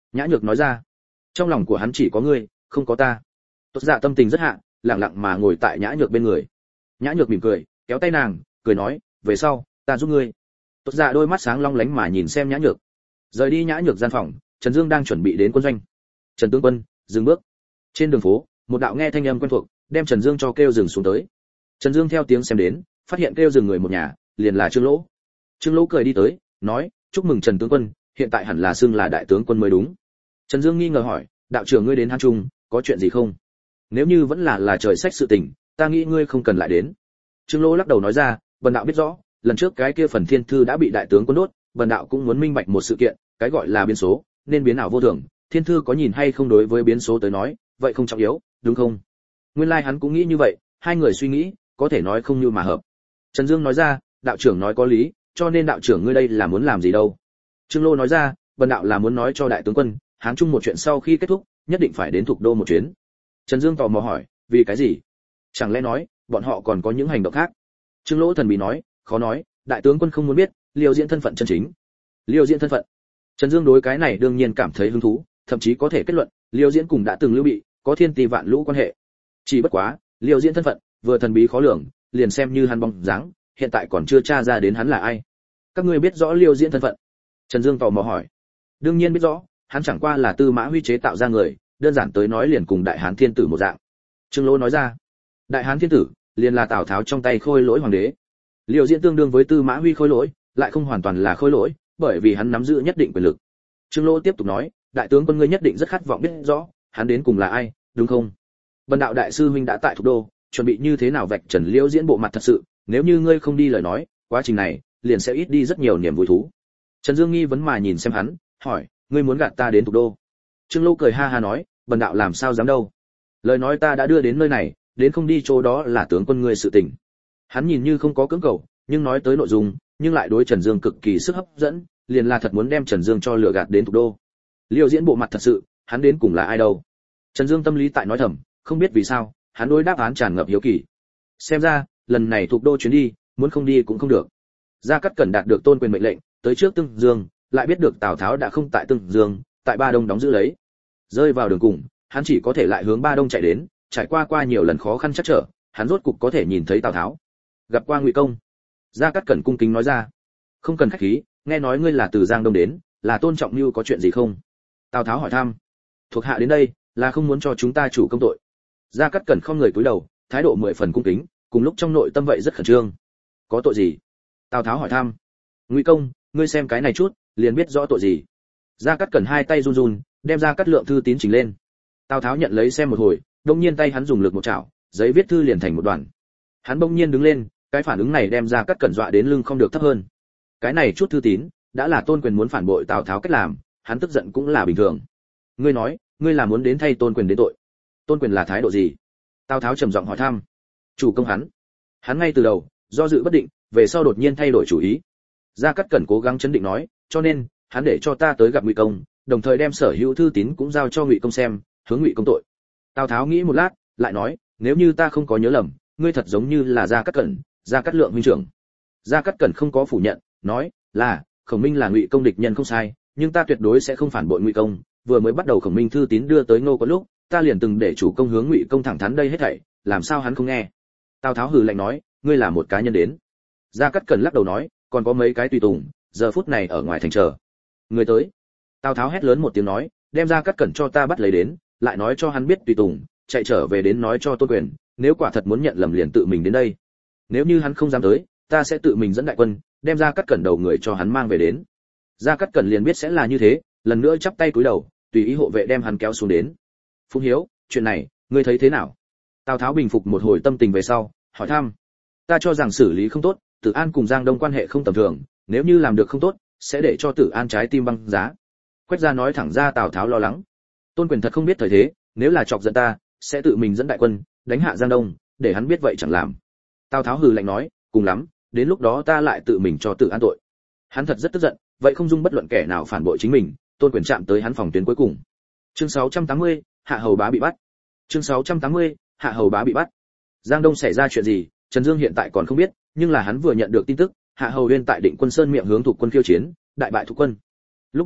Nhã Nhược nói ra. Trong lòng của hắn chỉ có ngươi, không có ta. Tốt Dạ tâm tình rất hạ, lặng lặng mà ngồi tại Nhã Nhược bên người. Nhã Nhược mỉm cười, kéo tay nàng, cười nói, về sau, ta giúp ngươi. Tốt Dạ đôi mắt sáng long lánh mà nhìn xem Nhã Nhược. Rời đi Nhã Nhược gian phòng, Trần Dương đang chuẩn bị đến quân doanh. Trần tướng quân, dừng bước. Trên đường phố, một đạo nghe thanh âm quen thuộc, đem Trần Dương cho kêu dừng xuống tới. Trần Dương theo tiếng xem đến, phát hiện kêu dừng người một nhà, liền là Trương Lỗ. Trương Lỗ cười đi tới, nói, chúc mừng Trần tướng quân, hiện tại hẳn là xưng là đại tướng quân mới đúng. Trần Dương nghi ngờ hỏi, đạo trưởng ngươi đến Hán Trung, có chuyện gì không? Nếu như vẫn là là trời sách sự tình, ta nghĩ ngươi không cần lại đến. Trương Lỗ lắc đầu nói ra, bần đạo biết rõ, lần trước cái kia phần thiên thư đã bị đại tướng quân đốt, bần đạo cũng muốn minh bạch một sự kiện, cái gọi là biến số, nên biến ảo vô thường, thiên thư có nhìn hay không đối với biến số tới nói, vậy không trọng yếu, đúng không? Nguyên lai like hắn cũng nghĩ như vậy, hai người suy nghĩ, có thể nói không như mà hợp. Trần Dương nói ra, đạo trưởng nói có lý, cho nên đạo trưởng ngươi đây là muốn làm gì đâu? Trương Lô nói ra, bần đạo là muốn nói cho đại tướng quân, Hán Trung một chuyện sau khi kết thúc, nhất định phải đến Thục Đô một chuyến. Trần Dương tò mò hỏi, vì cái gì? Chẳng lẽ nói, bọn họ còn có những hành động khác? Trương Lỗ thần bí nói, khó nói, đại tướng quân không muốn biết, Liêu Diễn thân phận chân chính. Liêu Diễn thân phận? Trần Dương đối cái này đương nhiên cảm thấy hứng thú, thậm chí có thể kết luận, Liêu Diễn cùng đã từng Lưu Bị, có thiên tỷ vạn lũ quan hệ. Chỉ bất quá, Liêu Diễn thân phận vừa thần bí khó lường, liền xem như hắn bóng dáng, hiện tại còn chưa tra ra đến hắn là ai. Các ngươi biết rõ Liêu Diễn thân phận? Trần Dương tò mò hỏi. Đương nhiên biết rõ, hắn chẳng qua là Tư Mã Huy chế tạo ra người, đơn giản tới nói liền cùng Đại Hán Thiên Tử một dạng. Trương Lỗ nói ra, Đại Hán Thiên Tử liền là Tào Tháo trong tay Khôi Lỗi hoàng đế. Liêu Diễn tương đương với Tư Mã Huy Khôi Lỗi, lại không hoàn toàn là Khôi Lỗi, bởi vì hắn nắm giữ nhất định quyền lực. Trương Lỗ tiếp tục nói, đại tướng quân ngươi nhất định rất khát vọng biết rõ, hắn đến cùng là ai, đúng không? Bần đạo đại sư huynh đã tại Thục Đô, chuẩn bị như thế nào vạch trần Liêu Diễn bộ mặt thật sự, nếu như ngươi không đi lời nói, quá trình này liền sẽ ít đi rất nhiều niềm vui thú. Trần Dương nghi vấn mà nhìn xem hắn, hỏi, ngươi muốn gạt ta đến Thục Đô? Trương Lô cười ha ha nói, bần đạo làm sao dám đâu. Lời nói ta đã đưa đến nơi này, đến không đi chỗ đó là tướng quân ngươi sự tình. Hắn nhìn như không có cưỡng cầu, nhưng nói tới nội dung, nhưng lại đối Trần Dương cực kỳ sức hấp dẫn, liền là thật muốn đem Trần Dương cho lừa gạt đến Thục Đô. Liêu Diễn bộ mặt thật sự, hắn đến cùng là ai đâu? Trần Dương tâm lý tại nói thầm, không biết vì sao, hắn đối đáp án tràn ngập hiếu kỳ. Xem ra, lần này Thục Đô chuyến đi, muốn không đi cũng không được. Gia Cát Cẩn đạt được tôn quyền mệnh lệnh, tới trước Tương Dương, lại biết được Tào Tháo đã không tại Tương Dương, tại Ba Đông đóng giữ lấy. Rơi vào đường cùng, hắn chỉ có thể lại hướng Ba Đông chạy đến, trải qua qua nhiều lần khó khăn chắc trở, hắn rốt cục có thể nhìn thấy Tào Tháo. Gặp qua Ngụy công. Gia Cát Cẩn cung kính nói ra. Không cần khách khí, nghe nói ngươi là từ Giang Đông đến, là Tôn Trọng Nưu có chuyện gì không? Tào Tháo hỏi thăm. Thuộc hạ đến đây, là không muốn cho chúng ta chủ công tội. Gia Cát Cẩn không người cúi đầu, thái độ mười phần cung kính, cùng lúc trong nội tâm vậy rất khẩn trương. Có tội gì? Tào Tháo hỏi thăm. Ngụy công, ngươi xem cái này chút, liền biết rõ tội gì. Gia Cát Cẩn hai tay run run, đem Gia Cát Lượng thư tín chỉnh lên. Tào Tháo nhận lấy xem một hồi, đột nhiên tay hắn dùng lực một chảo, giấy viết thư liền thành một đoàn. Hắn bỗng nhiên đứng lên, cái phản ứng này đem Gia Cát Cẩn dọa đến lưng không được thấp hơn. Cái này chút thư tín, đã là Tôn quyền muốn phản bội Tào Tháo cách làm, hắn tức giận cũng là bình thường. Ngươi nói, ngươi là muốn đến thay Tôn quyền đến tội. Tôn quyền là thái độ gì? Tào Tháo trầm giọng hỏi thăm. Chủ công hắn. Hắn ngay từ đầu do dự bất định, về sau đột nhiên thay đổi chủ ý. Gia Cát Cẩn cố gắng chấn định nói, cho nên hắn để cho ta tới gặp Ngụy công, đồng thời đem sở hữu thư tín cũng giao cho Ngụy công xem, hướng Ngụy công tội. Tào Tháo nghĩ một lát, lại nói, nếu như ta không có nhớ lầm, ngươi thật giống như là Gia Cát Cẩn, Gia Cát Lượng huynh trưởng. Gia Cát Cẩn không có phủ nhận, nói, là, Khổng Minh là Ngụy công địch nhân không sai, nhưng ta tuyệt đối sẽ không phản bội Ngụy công. Vừa mới bắt đầu Khổng Minh thư tín đưa tới Ngô có lúc, ta liền từng để chủ công hướng Ngụy công thẳng thắn đây hết thảy, làm sao hắn không nghe? Tào Tháo hừ lạnh nói, ngươi là một cá nhân đến. Gia Cát Cẩn lắc đầu nói, còn có mấy cái tùy tùng, giờ phút này ở ngoài thành chờ. Người tới. Tào Tháo hét lớn một tiếng nói, đem Gia Cát Cẩn cho ta bắt lấy đến, lại nói cho hắn biết tùy tùng, chạy trở về đến nói cho Tôn quyền, nếu quả thật muốn nhận lầm liền tự mình đến đây. Nếu như hắn không dám tới, ta sẽ tự mình dẫn đại quân, đem Gia Cát Cẩn đầu người cho hắn mang về đến. Gia Cát Cẩn liền biết sẽ là như thế, lần nữa chắp tay cúi đầu, tùy ý hộ vệ đem hắn kéo xuống đến. Phùng Hiếu, chuyện này, ngươi thấy thế nào? Tào Tháo bình phục một hồi tâm tình về sau, hỏi thăm. Ta cho rằng xử lý không tốt, Tử An cùng Giang Đông quan hệ không tầm thường, nếu như làm được không tốt, sẽ để cho Tử An trái tim băng giá. Quách gia nói thẳng ra Tào Tháo lo lắng. Tôn quyền thật không biết thời thế, nếu là chọc giận ta, sẽ tự mình dẫn đại quân đánh hạ Giang Đông, để hắn biết vậy chẳng làm. Tào Tháo hừ lạnh nói, cùng lắm, đến lúc đó ta lại tự mình cho Tử An tội. Hắn thật rất tức giận, vậy không dung bất luận kẻ nào phản bội chính mình. Tôn quyền chạm tới hắn phòng tuyến cuối cùng. Chương sáu trăm tám mươi, Hạ Hầu Bá bị bắt. Chương sáu trăm tám mươi, Hạ Hầu Bá bị bắt. Giang Đông xảy ra chuyện gì, Trần Dương hiện tại còn không biết, nhưng là hắn vừa nhận được tin tức, Hạ Hầu Uyên tại Định Quân Sơn miệng hướng Thục quân khiêu chiến, đại bại Thục quân. Lúc này,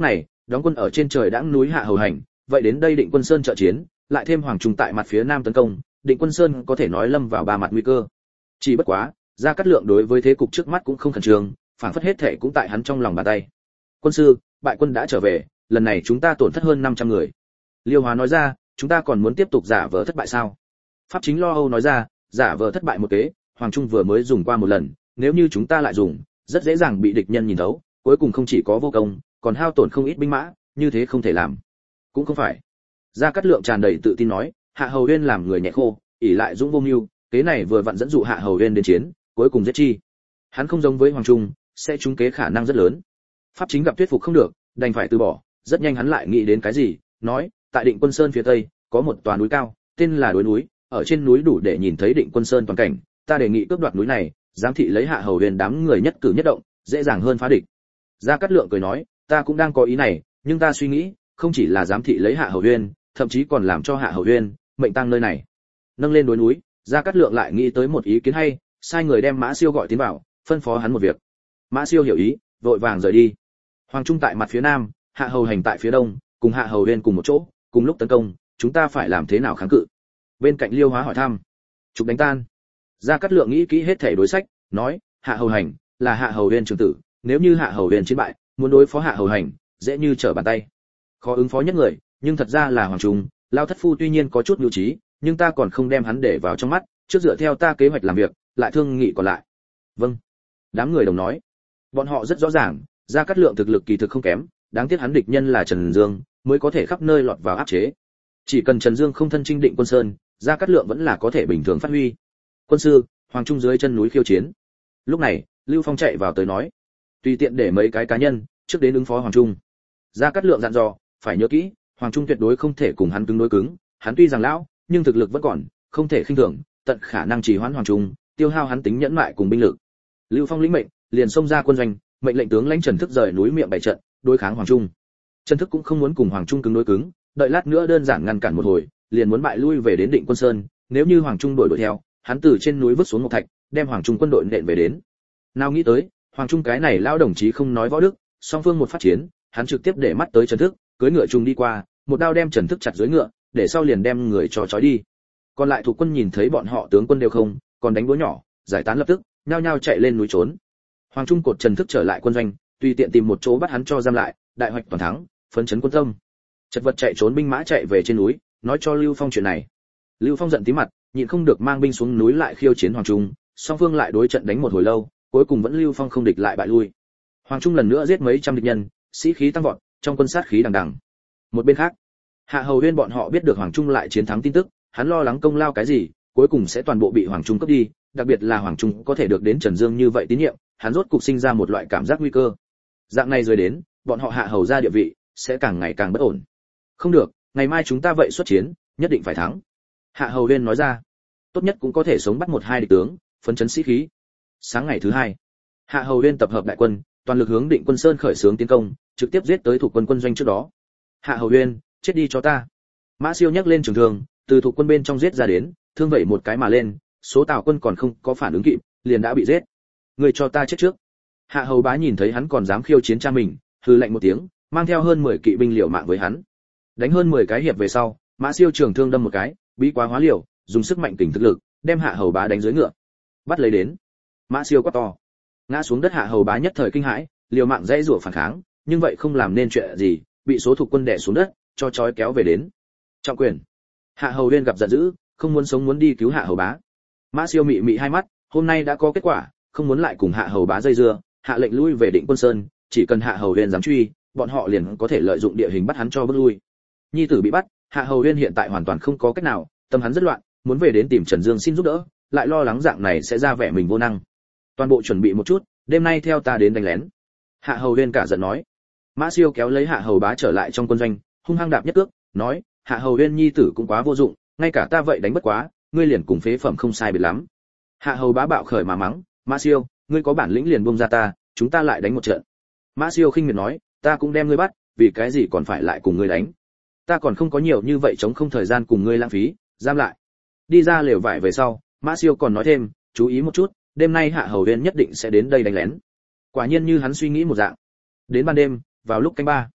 đóng quân ở trên trời đãng núi Hạ Hầu Hành, vậy đến đây Định Quân Sơn trợ chiến, lại thêm Hoàng Trung tại mặt phía nam tấn công, Định Quân Sơn có thể nói lâm vào ba mặt nguy cơ. Chỉ bất quá, Gia Cát Lượng đối với thế cục trước mắt cũng không khẩn trương, phản phất hết thể cũng tại hắn trong lòng bàn tay. Quân sư, bại quân đã trở về, lần này chúng ta tổn thất hơn năm trăm người. Liêu Hóa nói ra, chúng ta còn muốn tiếp tục giả vờ thất bại sao? Pháp Chính Lo Âu nói ra, giả vờ thất bại một kế, Hoàng Trung vừa mới dùng qua một lần, nếu như chúng ta lại dùng, rất dễ dàng bị địch nhân nhìn thấu, cuối cùng không chỉ có vô công, còn hao tổn không ít binh mã, như thế không thể làm. Cũng không phải. Gia Cát Lượng tràn đầy tự tin nói, Hạ Hầu Uyên làm người nhẹ khô, ỷ lại dũng vô mưu, kế này vừa vặn dẫn dụ Hạ Hầu Uyên đến chiến, cuối cùng giết chi. Hắn không giống với Hoàng Trung, sẽ trúng kế khả năng rất lớn. Pháp Chính gặp thuyết phục không được, đành phải từ bỏ, rất nhanh hắn lại nghĩ đến cái gì, nói, tại Định Quân Sơn phía tây, có một tòa núi cao, tên là Đối núi, ở trên núi đủ để nhìn thấy Định Quân Sơn toàn cảnh, ta đề nghị cướp đoạt núi này, giám thị lấy Hạ Hầu Uyên đám người nhất cử nhất động, dễ dàng hơn phá địch. Gia Cát Lượng cười nói, ta cũng đang có ý này, nhưng ta suy nghĩ, không chỉ là giám thị lấy Hạ Hầu Uyên, thậm chí còn làm cho Hạ Hầu Uyên mệnh tang nơi này. Nâng lên Đối núi, Gia Cát Lượng lại nghĩ tới một ý kiến hay, sai người đem Mã Siêu gọi tiến vào, phân phó hắn một việc. Mã Siêu hiểu ý, vội vàng rời đi. Hoàng Trung tại mặt phía nam, Hạ Hầu Hành tại phía đông, cùng Hạ Hầu Uyên cùng một chỗ, cùng lúc tấn công, chúng ta phải làm thế nào kháng cự? Bên cạnh Liêu Hóa hỏi thăm. Trục đánh tan. Gia Cát Lượng nghĩ kỹ hết thể đối sách, nói, Hạ Hầu Hành là Hạ Hầu Uyên trưởng tử, nếu như Hạ Hầu Uyên chiến bại, muốn đối phó Hạ Hầu Hành, dễ như trở bàn tay. Khó ứng phó nhất người, nhưng thật ra là Hoàng Trung, Lao Thất Phu tuy nhiên có chút nhu trí, nhưng ta còn không đem hắn để vào trong mắt, trước dựa theo ta kế hoạch làm việc, lại thương nghị còn lại. Vâng. Đám người đồng nói. Bọn họ rất rõ ràng, Gia Cát Lượng thực lực kỳ thực không kém, đáng tiếc hắn địch nhân là Trần Dương, mới có thể khắp nơi lọt vào áp chế. Chỉ cần Trần Dương không thân chinh Định Quân Sơn, Gia Cát Lượng vẫn là có thể bình thường phát huy. Quân sư, Hoàng Trung dưới chân núi khiêu chiến. Lúc này, Lưu Phong chạy vào tới nói, tùy tiện để mấy cái cá nhân trước đến ứng phó Hoàng Trung. Gia Cát Lượng dặn dò, phải nhớ kỹ, Hoàng Trung tuyệt đối không thể cùng hắn cứng đối cứng, hắn tuy rằng lão, nhưng thực lực vẫn còn, không thể khinh thường, tận khả năng trì hoãn Hoàng Trung, tiêu hao hắn tính nhẫn nại cùng binh lực. Lưu Phong lĩnh mệnh, liền xông ra quân doanh, mệnh lệnh tướng lãnh Trần Thức rời núi miệng bày trận, đối kháng Hoàng Trung. Trần Thức cũng không muốn cùng Hoàng Trung cứng đối cứng, đợi lát nữa đơn giản ngăn cản một hồi, liền muốn bại lui về đến Định Quân Sơn, nếu như Hoàng Trung đuổi đuổi theo, hắn từ trên núi vứt xuống một thạch, đem Hoàng Trung quân đội nện về đến. Nào nghĩ tới, Hoàng Trung cái này lão đồng chí không nói võ đức, song phương một phát chiến, hắn trực tiếp để mắt tới Trần Thức, cưỡi ngựa trùng đi qua, một đao đem Trần Thức chặt dưới ngựa, để sau liền đem người cho trói đi. Còn lại thuộc quân nhìn thấy bọn họ tướng quân đều không, còn đánh búa nhỏ, giải tán lập tức, nhao nhao chạy lên núi trốn. Hoàng Trung cột Trần Thức trở lại quân doanh, tùy tiện tìm một chỗ bắt hắn cho giam lại, đại hoạch toàn thắng, phấn chấn quân tâm. Chật vật chạy trốn binh mã chạy về trên núi, nói cho Lưu Phong chuyện này. Lưu Phong giận tí mặt, nhịn không được mang binh xuống núi lại khiêu chiến Hoàng Trung, song phương lại đối trận đánh một hồi lâu, cuối cùng vẫn Lưu Phong không địch lại bại lui. Hoàng Trung lần nữa giết mấy trăm địch nhân, sĩ khí tăng vọt, trong quân sát khí đằng đằng. Một bên khác, Hạ Hầu Uyên bọn họ biết được Hoàng Trung lại chiến thắng tin tức, hắn lo lắng công lao cái gì, cuối cùng sẽ toàn bộ bị Hoàng Trung cướp đi, đặc biệt là Hoàng Trung có thể được đến Trần Dương như vậy tín nhiệm, hắn rốt cục sinh ra một loại cảm giác nguy cơ. Dạng này rồi đến, bọn họ Hạ Hầu ra địa vị sẽ càng ngày càng bất ổn. Không được, ngày mai chúng ta vậy xuất chiến, nhất định phải thắng. Hạ Hầu Uyên nói ra, tốt nhất cũng có thể sống bắt một hai địch tướng, phấn chấn sĩ khí. Sáng ngày thứ hai, Hạ Hầu Uyên tập hợp đại quân, toàn lực hướng Định Quân Sơn khởi xướng tiến công, trực tiếp giết tới thuộc quân quân doanh trước đó. Hạ Hầu Uyên, chết đi cho ta. Mã Siêu nhấc lên trường thương, từ thuộc quân bên trong giết ra đến, thương vẩy một cái mà lên, số Tào quân còn không có phản ứng kịp, liền đã bị giết. Người cho ta chết trước. Hạ Hầu Bá nhìn thấy hắn còn dám khiêu chiến cha mình, hừ lạnh một tiếng, mang theo hơn mười kỵ binh liều mạng với hắn. Đánh hơn mười cái hiệp về sau, Mã Siêu trường thương đâm một cái, bí quá hóa liều, dùng sức mạnh kình thực lực, đem Hạ Hầu Bá đánh dưới ngựa. Bắt lấy đến. Mã Siêu quát to. Ngã xuống đất Hạ Hầu Bá nhất thời kinh hãi, liều mạng dãy rủa phản kháng, nhưng vậy không làm nên chuyện gì, bị số thuộc quân đè xuống đất, cho trói kéo về đến. Trọng quyền. Hạ Hầu Uyên gặp giận dữ, không muốn sống muốn đi cứu Hạ Hầu Bá. Mã Siêu mị mị hai mắt, hôm nay đã có kết quả, không muốn lại cùng Hạ Hầu Bá dây dưa, hạ lệnh lui về Định Quân Sơn, chỉ cần Hạ Hầu Uyên dám truy, bọn họ liền có thể lợi dụng địa hình bắt hắn cho bước lui. Nhi tử bị bắt, Hạ Hầu Uyên hiện tại hoàn toàn không có cách nào, tâm hắn rất loạn, muốn về đến tìm Trần Dương xin giúp đỡ, lại lo lắng dạng này sẽ ra vẻ mình vô năng. Toàn bộ chuẩn bị một chút, đêm nay theo ta đến đánh lén. Hạ Hầu Uyên cả giận nói. Mã Siêu kéo lấy Hạ Hầu Bá trở lại trong quân doanh, hung hăng đạp nhất cước, nói, Hạ Hầu Uyên nhi tử cũng quá vô dụng, ngay cả ta vậy đánh bất quá, ngươi liền cùng phế phẩm không sai biệt lắm. Hạ Hầu Bá bạo khởi mà mắng, Mã Siêu, ngươi có bản lĩnh liền buông ra ta, chúng ta lại đánh một trận. Mã Siêu khinh miệt nói, ta cũng đem ngươi bắt, vì cái gì còn phải lại cùng ngươi đánh? Ta còn không có nhiều như vậy chống không thời gian cùng ngươi lãng phí, giam lại. Đi ra lều vải về sau, Mã Siêu còn nói thêm, chú ý một chút, đêm nay Hạ Hầu Uyên nhất định sẽ đến đây đánh lén. Quả nhiên như hắn suy nghĩ một dạng. Đến ban đêm, vào lúc canh ba,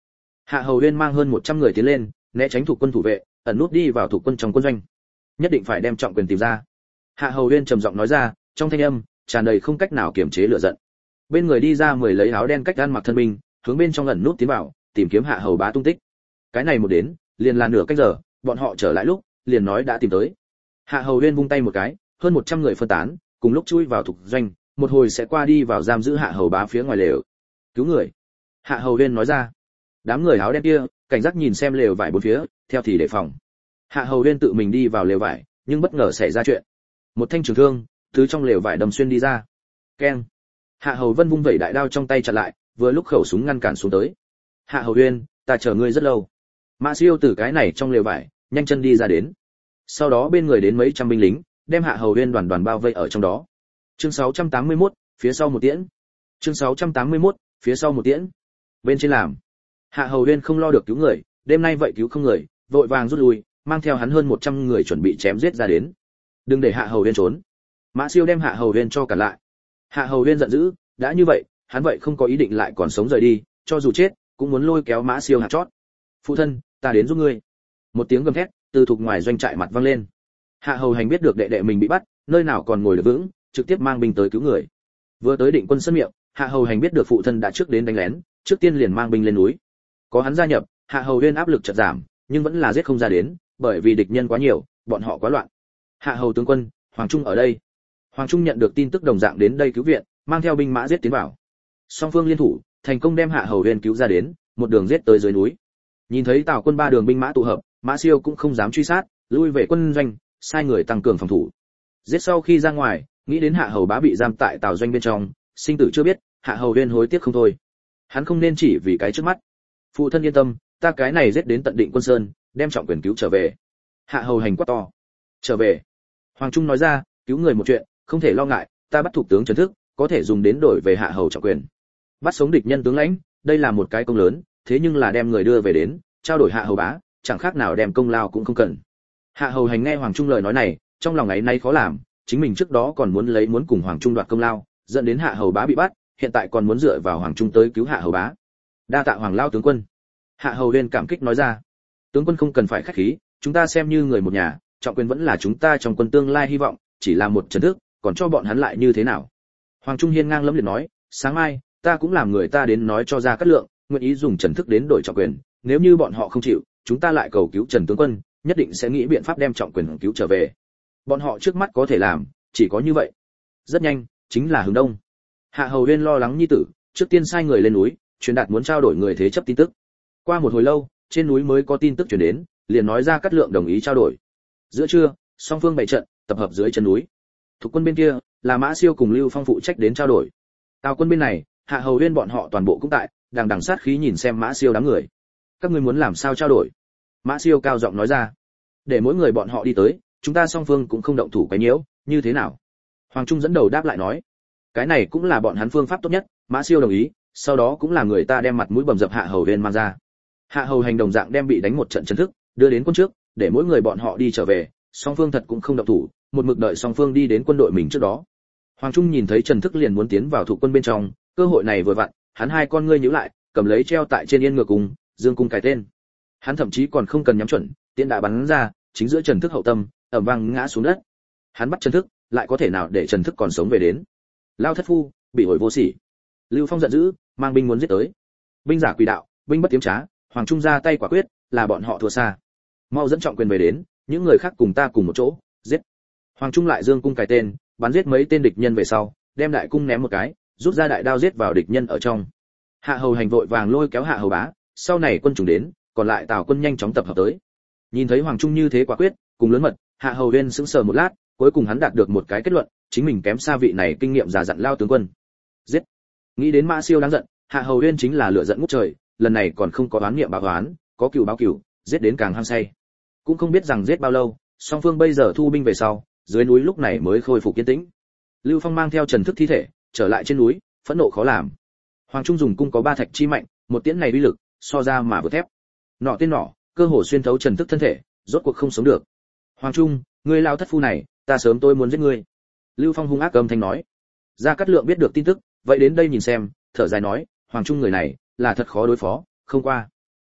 Hạ Hầu Huyên mang hơn một trăm người tiến lên, né tránh thuộc quân thủ vệ, ẩn nút đi vào thuộc quân trong quân doanh. Nhất định phải đem Trọng Quyền tìm ra. Hạ Hầu Huyên trầm giọng nói ra, trong thanh âm tràn đầy không cách nào kiềm chế lửa giận. Bên người đi ra mười lấy áo đen cách ăn mặc thân binh, hướng bên trong ẩn nút tiến vào, tìm kiếm Hạ Hầu Bá tung tích. Cái này một đến, liền là nửa cách giờ, bọn họ trở lại lúc, liền nói đã tìm tới. Hạ Hầu Huyên vung tay một cái, hơn một trăm người phân tán, cùng lúc chui vào thuộc doanh, một hồi sẽ qua đi vào giam giữ Hạ Hầu Bá phía ngoài lều. Cứu người. Hạ Hầu Huyên nói ra. Đám người áo đen kia cảnh giác nhìn xem lều vải bốn phía, theo thì đề phòng. Hạ Hầu Huyên tự mình đi vào lều vải, nhưng bất ngờ xảy ra chuyện. Một thanh trường thương từ trong lều vải đâm xuyên đi ra. Keng. Hạ Hầu Vân vung vẩy đại đao trong tay chặn lại, vừa lúc khẩu súng ngăn cản xuống tới. Hạ Hầu Huyên, ta chờ ngươi rất lâu. Mã Siêu từ cái này trong lều vải nhanh chân đi ra đến. Sau đó bên người đến mấy trăm binh lính, đem Hạ Hầu Huyên đoàn đoàn bao vây ở trong đó. Chương sáu trăm tám mươi mốt, phía sau một tiễn. Chương sáu trăm tám mươi mốt, phía sau một tiễn. Bên trên làm. Hạ Hầu Huyên không lo được cứu người, đêm nay vậy cứu không người, vội vàng rút lui, mang theo hắn hơn một trăm người chuẩn bị chém giết ra đến. Đừng để Hạ Hầu Huyên trốn. Mã Siêu đem Hạ Hầu Huyên cho cản lại. Hạ Hầu Huyên giận dữ, đã như vậy, hắn vậy không có ý định lại còn sống rời đi, cho dù chết, cũng muốn lôi kéo Mã Siêu hạt chót. Phụ thân, ta đến giúp ngươi. Một tiếng gầm thét từ thuộc ngoài doanh trại mặt vang lên. Hạ Hầu Hành biết được đệ đệ mình bị bắt, nơi nào còn ngồi được vững, trực tiếp mang binh tới cứu người. Vừa tới Định Quân sân miệng, Hạ Hầu Hành biết được phụ thân đã trước đến đánh lén, trước tiên liền mang binh lên núi. Có hắn gia nhập, Hạ Hầu Huyên áp lực chợt giảm, nhưng vẫn là giết không ra đến, bởi vì địch nhân quá nhiều, bọn họ quá loạn. Hạ Hầu tướng quân, Hoàng Trung ở đây. Hoàng Trung nhận được tin tức đồng dạng đến đây cứu viện, mang theo binh mã giết tiến vào. Song phương liên thủ, thành công đem Hạ Hầu Huyên cứu ra đến, một đường giết tới dưới núi. Nhìn thấy Tào quân ba đường binh mã tụ hợp, Mã Siêu cũng không dám truy sát, lui về quân doanh, sai người tăng cường phòng thủ. Giết sau khi ra ngoài, nghĩ đến Hạ Hầu Bá bị giam tại Tào doanh bên trong, sinh tử chưa biết, Hạ Hầu Huyên hối tiếc không thôi. Hắn không nên chỉ vì cái trước mắt. Phụ thân yên tâm, ta cái này giết đến tận Định Quân Sơn, đem Trọng Quyền cứu trở về. Hạ Hầu Hành quát to. Trở về. Hoàng Trung nói ra, cứu người một chuyện, không thể lo ngại, ta bắt thủ tướng Trần Thức, có thể dùng đến đổi về Hạ Hầu Trọng Quyền. Bắt sống địch nhân tướng lãnh, đây là một cái công lớn, thế nhưng là đem người đưa về đến, trao đổi Hạ Hầu Bá, chẳng khác nào đem công lao cũng không cần. Hạ Hầu Hành nghe Hoàng Trung lời nói này, trong lòng ấy nay khó làm, chính mình trước đó còn muốn lấy muốn cùng Hoàng Trung đoạt công lao, dẫn đến Hạ Hầu Bá bị bắt, hiện tại còn muốn dựa vào Hoàng Trung tới cứu Hạ Hầu Bá. Đa tạ Hoàng lao tướng quân. Hạ Hầu Huyên cảm kích nói ra. Tướng quân không cần phải khách khí, chúng ta xem như người một nhà, Trọng Quyền vẫn là chúng ta trong quân tương lai hy vọng, chỉ là một Trần Thức, còn cho bọn hắn lại như thế nào? Hoàng Trung hiên ngang lẫm liệt nói, sáng mai ta cũng làm người ta đến nói cho ra cát lượng, nguyện ý dùng Trần Thức đến đổi Trọng Quyền, nếu như bọn họ không chịu, chúng ta lại cầu cứu Trần tướng quân, nhất định sẽ nghĩ biện pháp đem Trọng Quyền cứu trở về. Bọn họ trước mắt có thể làm, chỉ có như vậy. Rất nhanh, chính là hướng đông. Hạ Hầu Huyên lo lắng nhi tử, trước tiên sai người lên núi, truyền đạt muốn trao đổi người thế chấp tin tức. Qua một hồi lâu, trên núi mới có tin tức truyền đến, liền nói ra cát lượng đồng ý trao đổi. Giữa trưa, song phương bày trận, tập hợp dưới chân núi. Thuộc quân bên kia là Mã Siêu cùng Lưu Phong phụ trách đến trao đổi. Tào quân bên này, Hạ Hầu Huyên bọn họ toàn bộ cũng tại, đang đằng sát khí nhìn xem Mã Siêu đám người. Các ngươi muốn làm sao trao đổi? Mã Siêu cao giọng nói ra. Để mỗi người bọn họ đi tới, chúng ta song phương cũng không động thủ quấy nhiễu, như thế nào? Hoàng Trung dẫn đầu đáp lại nói. Cái này cũng là bọn hắn phương pháp tốt nhất, Mã Siêu đồng ý, sau đó cũng là người ta đem mặt mũi bầm dập Hạ Hầu Huyên mang ra. Hạ Hầu Hành đồng dạng đem bị đánh một trận chấn thức, đưa đến quân trước, để mỗi người bọn họ đi trở về, song phương thật cũng không động thủ, một mực đợi song phương đi đến quân đội mình trước đó. Hoàng Trung nhìn thấy Trần Thức liền muốn tiến vào thuộc quân bên trong, cơ hội này vừa vặn, hắn hai con ngươi nhíu lại, cầm lấy treo tại trên yên ngựa cùng, dương cung cài tên. Hắn thậm chí còn không cần nhắm chuẩn, tiễn đã bắn ra, chính giữa Trần Thức hậu tâm, ầm vang ngã xuống đất. Hắn bắt Trần Thức, lại có thể nào để Trần Thức còn sống về đến? Lao thất phu, bị hồi vô sỉ. Lưu Phong giận dữ, mang binh muốn giết tới. Binh giả quỷ đạo, binh bất tiếm trá, Hoàng Trung ra tay quả quyết, là bọn họ thua xa. Mau dẫn Trọng Quyền về đến, những người khác cùng ta cùng một chỗ, giết. Hoàng Trung lại dương cung cài tên, bắn giết mấy tên địch nhân về sau, đem đại cung ném một cái, rút ra đại đao giết vào địch nhân ở trong. Hạ Hầu Hành vội vàng lôi kéo Hạ Hầu Bá, sau này quân chúng đến, còn lại Tào quân nhanh chóng tập hợp tới. Nhìn thấy Hoàng Trung như thế quả quyết, cùng lớn mật, Hạ Hầu Huyên sững sờ một lát, cuối cùng hắn đạt được một cái kết luận, chính mình kém xa vị này kinh nghiệm già dặn lao tướng quân. Giết. Nghĩ đến Mã Siêu đáng giận, Hạ Hầu Huyên chính là lửa giận ngút trời, lần này còn không có oán niệm báo oán, có cừu báo cừu, giết đến càng hăng say. Cũng không biết rằng giết bao lâu, song phương bây giờ thu binh về sau, dưới núi lúc này mới khôi phục yên tĩnh. Lưu Phong mang theo Trần Thức thi thể, trở lại trên núi, phẫn nộ khó làm. Hoàng Trung dùng cung có ba thạch chi mạnh, một tiễn này uy lực, so ra mà vừa thép. Nọ tên nọ, cơ hồ xuyên thấu Trần Thức thân thể, rốt cuộc không sống được. Hoàng Trung, ngươi lao thất phu này, ta sớm tôi muốn giết ngươi. Lưu Phong hung ác âm thanh nói. Gia Cát Lượng biết được tin tức, vậy đến đây nhìn xem, thở dài nói, Hoàng Trung người này, là thật khó đối phó, không qua.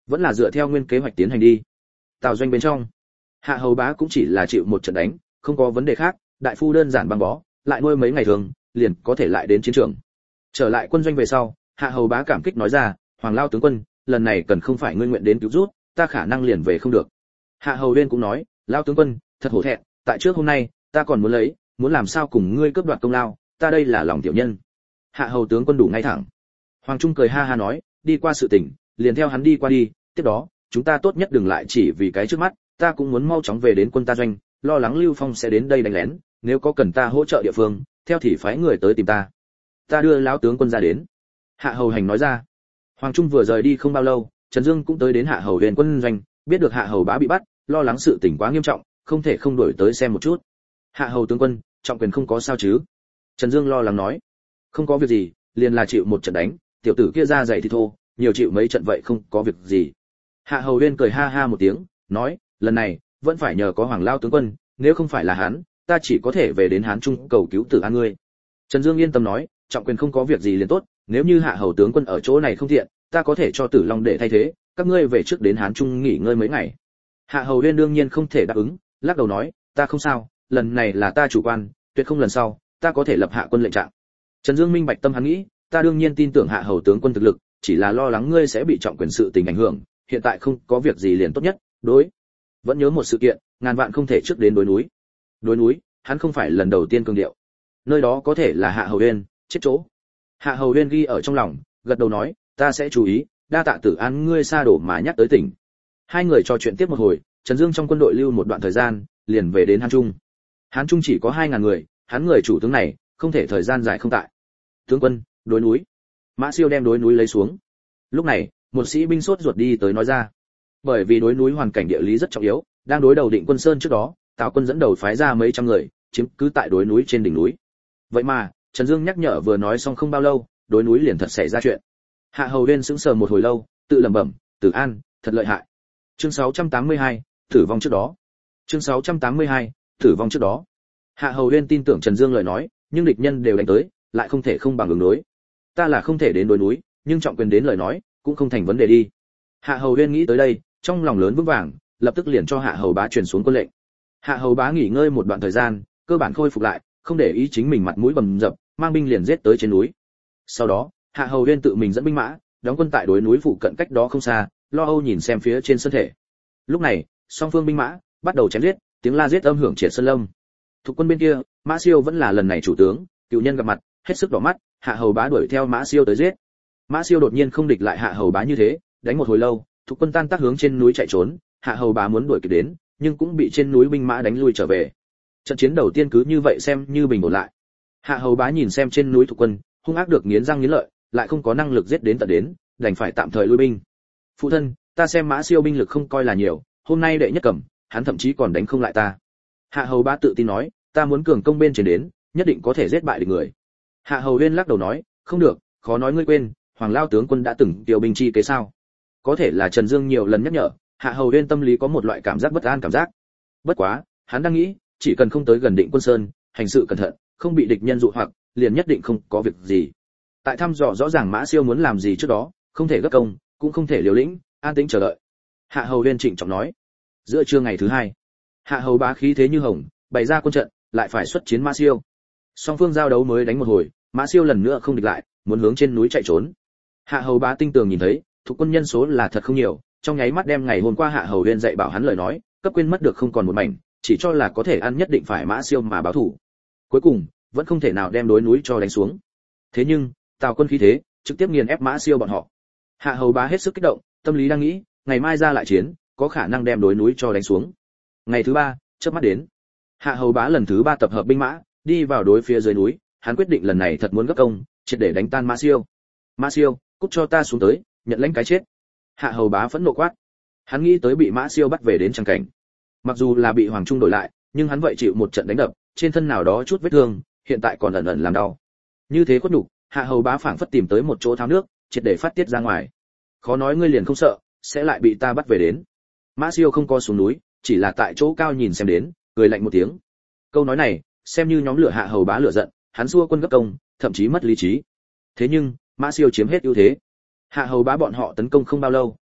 vẫn là dựa theo nguyên kế hoạch tiến hành đi. Tào doanh bên trong, Hạ Hầu Bá cũng chỉ là chịu một trận đánh, không có vấn đề khác, đại phu đơn giản băng bó, lại nuôi mấy ngày thường, liền có thể lại đến chiến trường. Trở lại quân doanh về sau, Hạ Hầu Bá cảm kích nói ra, Hoàng Lao tướng quân, lần này cần không phải ngươi nguyện đến cứu rút, ta khả năng liền về không được. Hạ Hầu Uyên cũng nói, Lao tướng quân, thật hổ thẹn, tại trước hôm nay, ta còn muốn lấy, muốn làm sao cùng ngươi cướp đoạt công lao, ta đây là lòng tiểu nhân. Hạ Hầu tướng quân đủ ngay thẳng. Hoàng Trung cười ha ha nói, đi qua sự tình, liền theo hắn đi qua đi, tiếp đó, chúng ta tốt nhất đừng lại chỉ vì cái trước mắt, ta cũng muốn mau chóng về đến quân ta doanh, lo lắng Lưu Phong sẽ đến đây đánh lén, nếu có cần ta hỗ trợ địa phương, theo thì phái người tới tìm ta. Ta đưa lão tướng quân ra đến. Hạ Hầu Hành nói ra. Hoàng Trung vừa rời đi không bao lâu, Trần Dương cũng tới đến Hạ Hầu Huyền quân doanh, biết được Hạ Hầu Bá bị bắt, lo lắng sự tình quá nghiêm trọng, không thể không đuổi tới xem một chút. Hạ Hầu tướng quân, trọng quyền không có sao chứ? Trần Dương lo lắng nói. Không có việc gì, liền là chịu một trận đánh, tiểu tử kia ra dày thì thô, nhiều chịu mấy trận vậy không có việc gì. Hạ Hầu Huyền cười ha ha một tiếng, nói, lần này vẫn phải nhờ có Hoàng Lao tướng quân, nếu không phải là hắn, ta chỉ có thể về đến Hán Trung cầu cứu tử an ngươi. Trần Dương yên tâm nói, trọng quyền không có việc gì liền tốt, nếu như Hạ Hầu tướng quân ở chỗ này không thiện, ta có thể cho Tử Long để thay thế, các ngươi về trước đến Hán Trung nghỉ ngơi mấy ngày. Hạ Hầu Uyên đương nhiên không thể đáp ứng, lắc đầu nói, ta không sao, lần này là ta chủ quan, tuyệt không lần sau, ta có thể lập hạ quân lệnh trạng. Trần Dương minh bạch tâm hắn nghĩ, ta đương nhiên tin tưởng Hạ Hầu tướng quân thực lực, chỉ là lo lắng ngươi sẽ bị trọng quyền sự tình ảnh hưởng, hiện tại không có việc gì liền tốt nhất, đối. Vẫn nhớ một sự kiện, ngàn vạn không thể trước đến đối núi. Đối núi, hắn không phải lần đầu tiên cường điệu. Nơi đó có thể là Hạ Hầu Uyên, chết chỗ. Hạ Hầu Uyên ghi ở trong lòng, gật đầu nói, ta sẽ chú ý, đa tạ Tử An ngươi xa đổ mà nhắc tới tỉnh. Hai người trò chuyện tiếp một hồi, Trần Dương trong quân đội lưu một đoạn thời gian, liền về đến Hán Trung. Hán Trung chỉ có hai ngàn người, hắn người chủ tướng này, không thể thời gian dài không tại. Tướng quân, đối núi. Mã Siêu đem đối núi lấy xuống. Lúc này, một sĩ binh sốt ruột đi tới nói ra. Bởi vì đối núi hoàn cảnh địa lý rất trọng yếu, đang đối đầu Định Quân Sơn trước đó, Tào quân dẫn đầu phái ra mấy trăm người, chiếm cứ tại đối núi trên đỉnh núi. Vậy mà, Trần Dương nhắc nhở vừa nói xong không bao lâu, đối núi liền thật xảy ra chuyện. Hạ Hầu Uyên sững sờ một hồi lâu, tự lẩm bẩm, Tử An, thật lợi hại. Chương sáu trăm tám mươi hai, tử vong trước đó. Chương sáu trăm tám mươi hai, tử vong trước đó. Hạ Hầu Uyên tin tưởng Trần Dương lời nói, nhưng địch nhân đều đánh tới, lại không thể không bằng ứng đối. Ta là không thể đến đối núi, nhưng trọng quyền đến lời nói, cũng không thành vấn đề đi. Hạ Hầu Uyên nghĩ tới đây, trong lòng lớn vững vàng, lập tức liền cho Hạ Hầu Bá truyền xuống quân lệnh. Hạ Hầu Bá nghỉ ngơi một đoạn thời gian, cơ bản khôi phục lại, không để ý chính mình mặt mũi bầm dập, mang binh liền giết tới trên núi. Sau đó, Hạ Hầu Uyên tự mình dẫn binh mã, đóng quân tại đối núi phụ cận cách đó không xa, lo âu nhìn xem phía trên sơn thể. Lúc này, song phương binh mã bắt đầu chém giết, tiếng la giết âm hưởng triệt sơn lâm. Thuộc quân bên kia, Mã Siêu vẫn là lần này chủ tướng, cựu nhân gặp mặt, hết sức đỏ mắt, Hạ Hầu Bá đuổi theo Mã Siêu tới giết. Mã Siêu đột nhiên không địch lại Hạ Hầu Bá như thế, đánh một hồi lâu, thuộc quân tan tác hướng trên núi chạy trốn, Hạ Hầu Bá muốn đuổi kịp đến, nhưng cũng bị trên núi binh mã đánh lui trở về. Trận chiến đầu tiên cứ như vậy xem như bình ổn lại. Hạ Hầu Bá nhìn xem trên núi thuộc quân, hung ác được nghiến răng nghiến lợi, lại không có năng lực giết đến tận đến, đành phải tạm thời lui binh. Phụ thân, ta xem Mã Siêu binh lực không coi là nhiều, hôm nay đệ nhất cầm, hắn thậm chí còn đánh không lại ta. Hạ Hầu Bá tự tin nói, ta muốn cường công bên trên đến, nhất định có thể giết bại địch người. Hạ Hầu Uyên lắc đầu nói, không được, khó nói ngươi quên, Hoàng Lao tướng quân đã từng điều binh chi kế sao? Có thể là Trần Dương nhiều lần nhắc nhở, Hạ Hầu Uyên tâm lý có một loại cảm giác bất an cảm giác. Bất quá, hắn đang nghĩ, chỉ cần không tới gần Định Quân Sơn, hành sự cẩn thận, không bị địch nhân dụ hoặc, liền nhất định không có việc gì. Tại thăm dò rõ ràng Mã Siêu muốn làm gì trước đó, không thể gấp công, cũng không thể liều lĩnh, an tĩnh chờ đợi. Hạ Hầu Uyên trịnh trọng nói. Giữa trưa ngày thứ hai, Hạ Hầu Bá khí thế như hồng, bày ra quân trận, lại phải xuất chiến Mã Siêu. Song phương giao đấu mới đánh một hồi, Mã Siêu lần nữa không địch lại, muốn hướng trên núi chạy trốn. Hạ Hầu Bá tinh tường nhìn thấy, thuộc quân nhân số là thật không nhiều, trong nháy mắt đem ngày hôm qua Hạ Hầu Uyên dạy bảo hắn lời nói, cấp quên mất được không còn một mảnh, chỉ cho là có thể ăn nhất định phải Mã Siêu mà báo thủ. Cuối cùng, vẫn không thể nào đem đối núi cho đánh xuống. Thế nhưng, Tào quân khí thế, trực tiếp nghiền ép Mã Siêu bọn họ. Hạ Hầu Bá hết sức kích động, tâm lý đang nghĩ, ngày mai ra lại chiến, có khả năng đem đối núi cho đánh xuống. Ngày thứ ba, chớp mắt đến. Hạ Hầu Bá lần thứ ba tập hợp binh mã, đi vào đối phía dưới núi, hắn quyết định lần này thật muốn gấp công, triệt để đánh tan Mã Siêu. Mã Siêu, cút cho ta xuống tới, nhận lãnh cái chết. Hạ Hầu Bá phẫn nộ quát. Hắn nghĩ tới bị Mã Siêu bắt về đến trang cảnh. Mặc dù là bị Hoàng Trung đổi lại, nhưng hắn vậy chịu một trận đánh đập, trên thân nào đó chút vết thương, hiện tại còn ẩn ẩn làm đau. Như thế khuất nhục, Hạ Hầu Bá phảng phất tìm tới một chỗ tháo nước, triệt để phát tiết ra ngoài. Khó nói ngươi liền không sợ, sẽ lại bị ta bắt về đến. Mã Siêu không có xuống núi, chỉ là tại chỗ cao nhìn xem đến, cười lạnh một tiếng. Câu nói này, xem như nhóm lửa Hạ Hầu Bá lửa giận, hắn xua quân gấp công, thậm chí mất lý trí. Thế nhưng, Mã Siêu chiếm hết ưu thế. Hạ Hầu Bá bọn họ tấn công không bao lâu,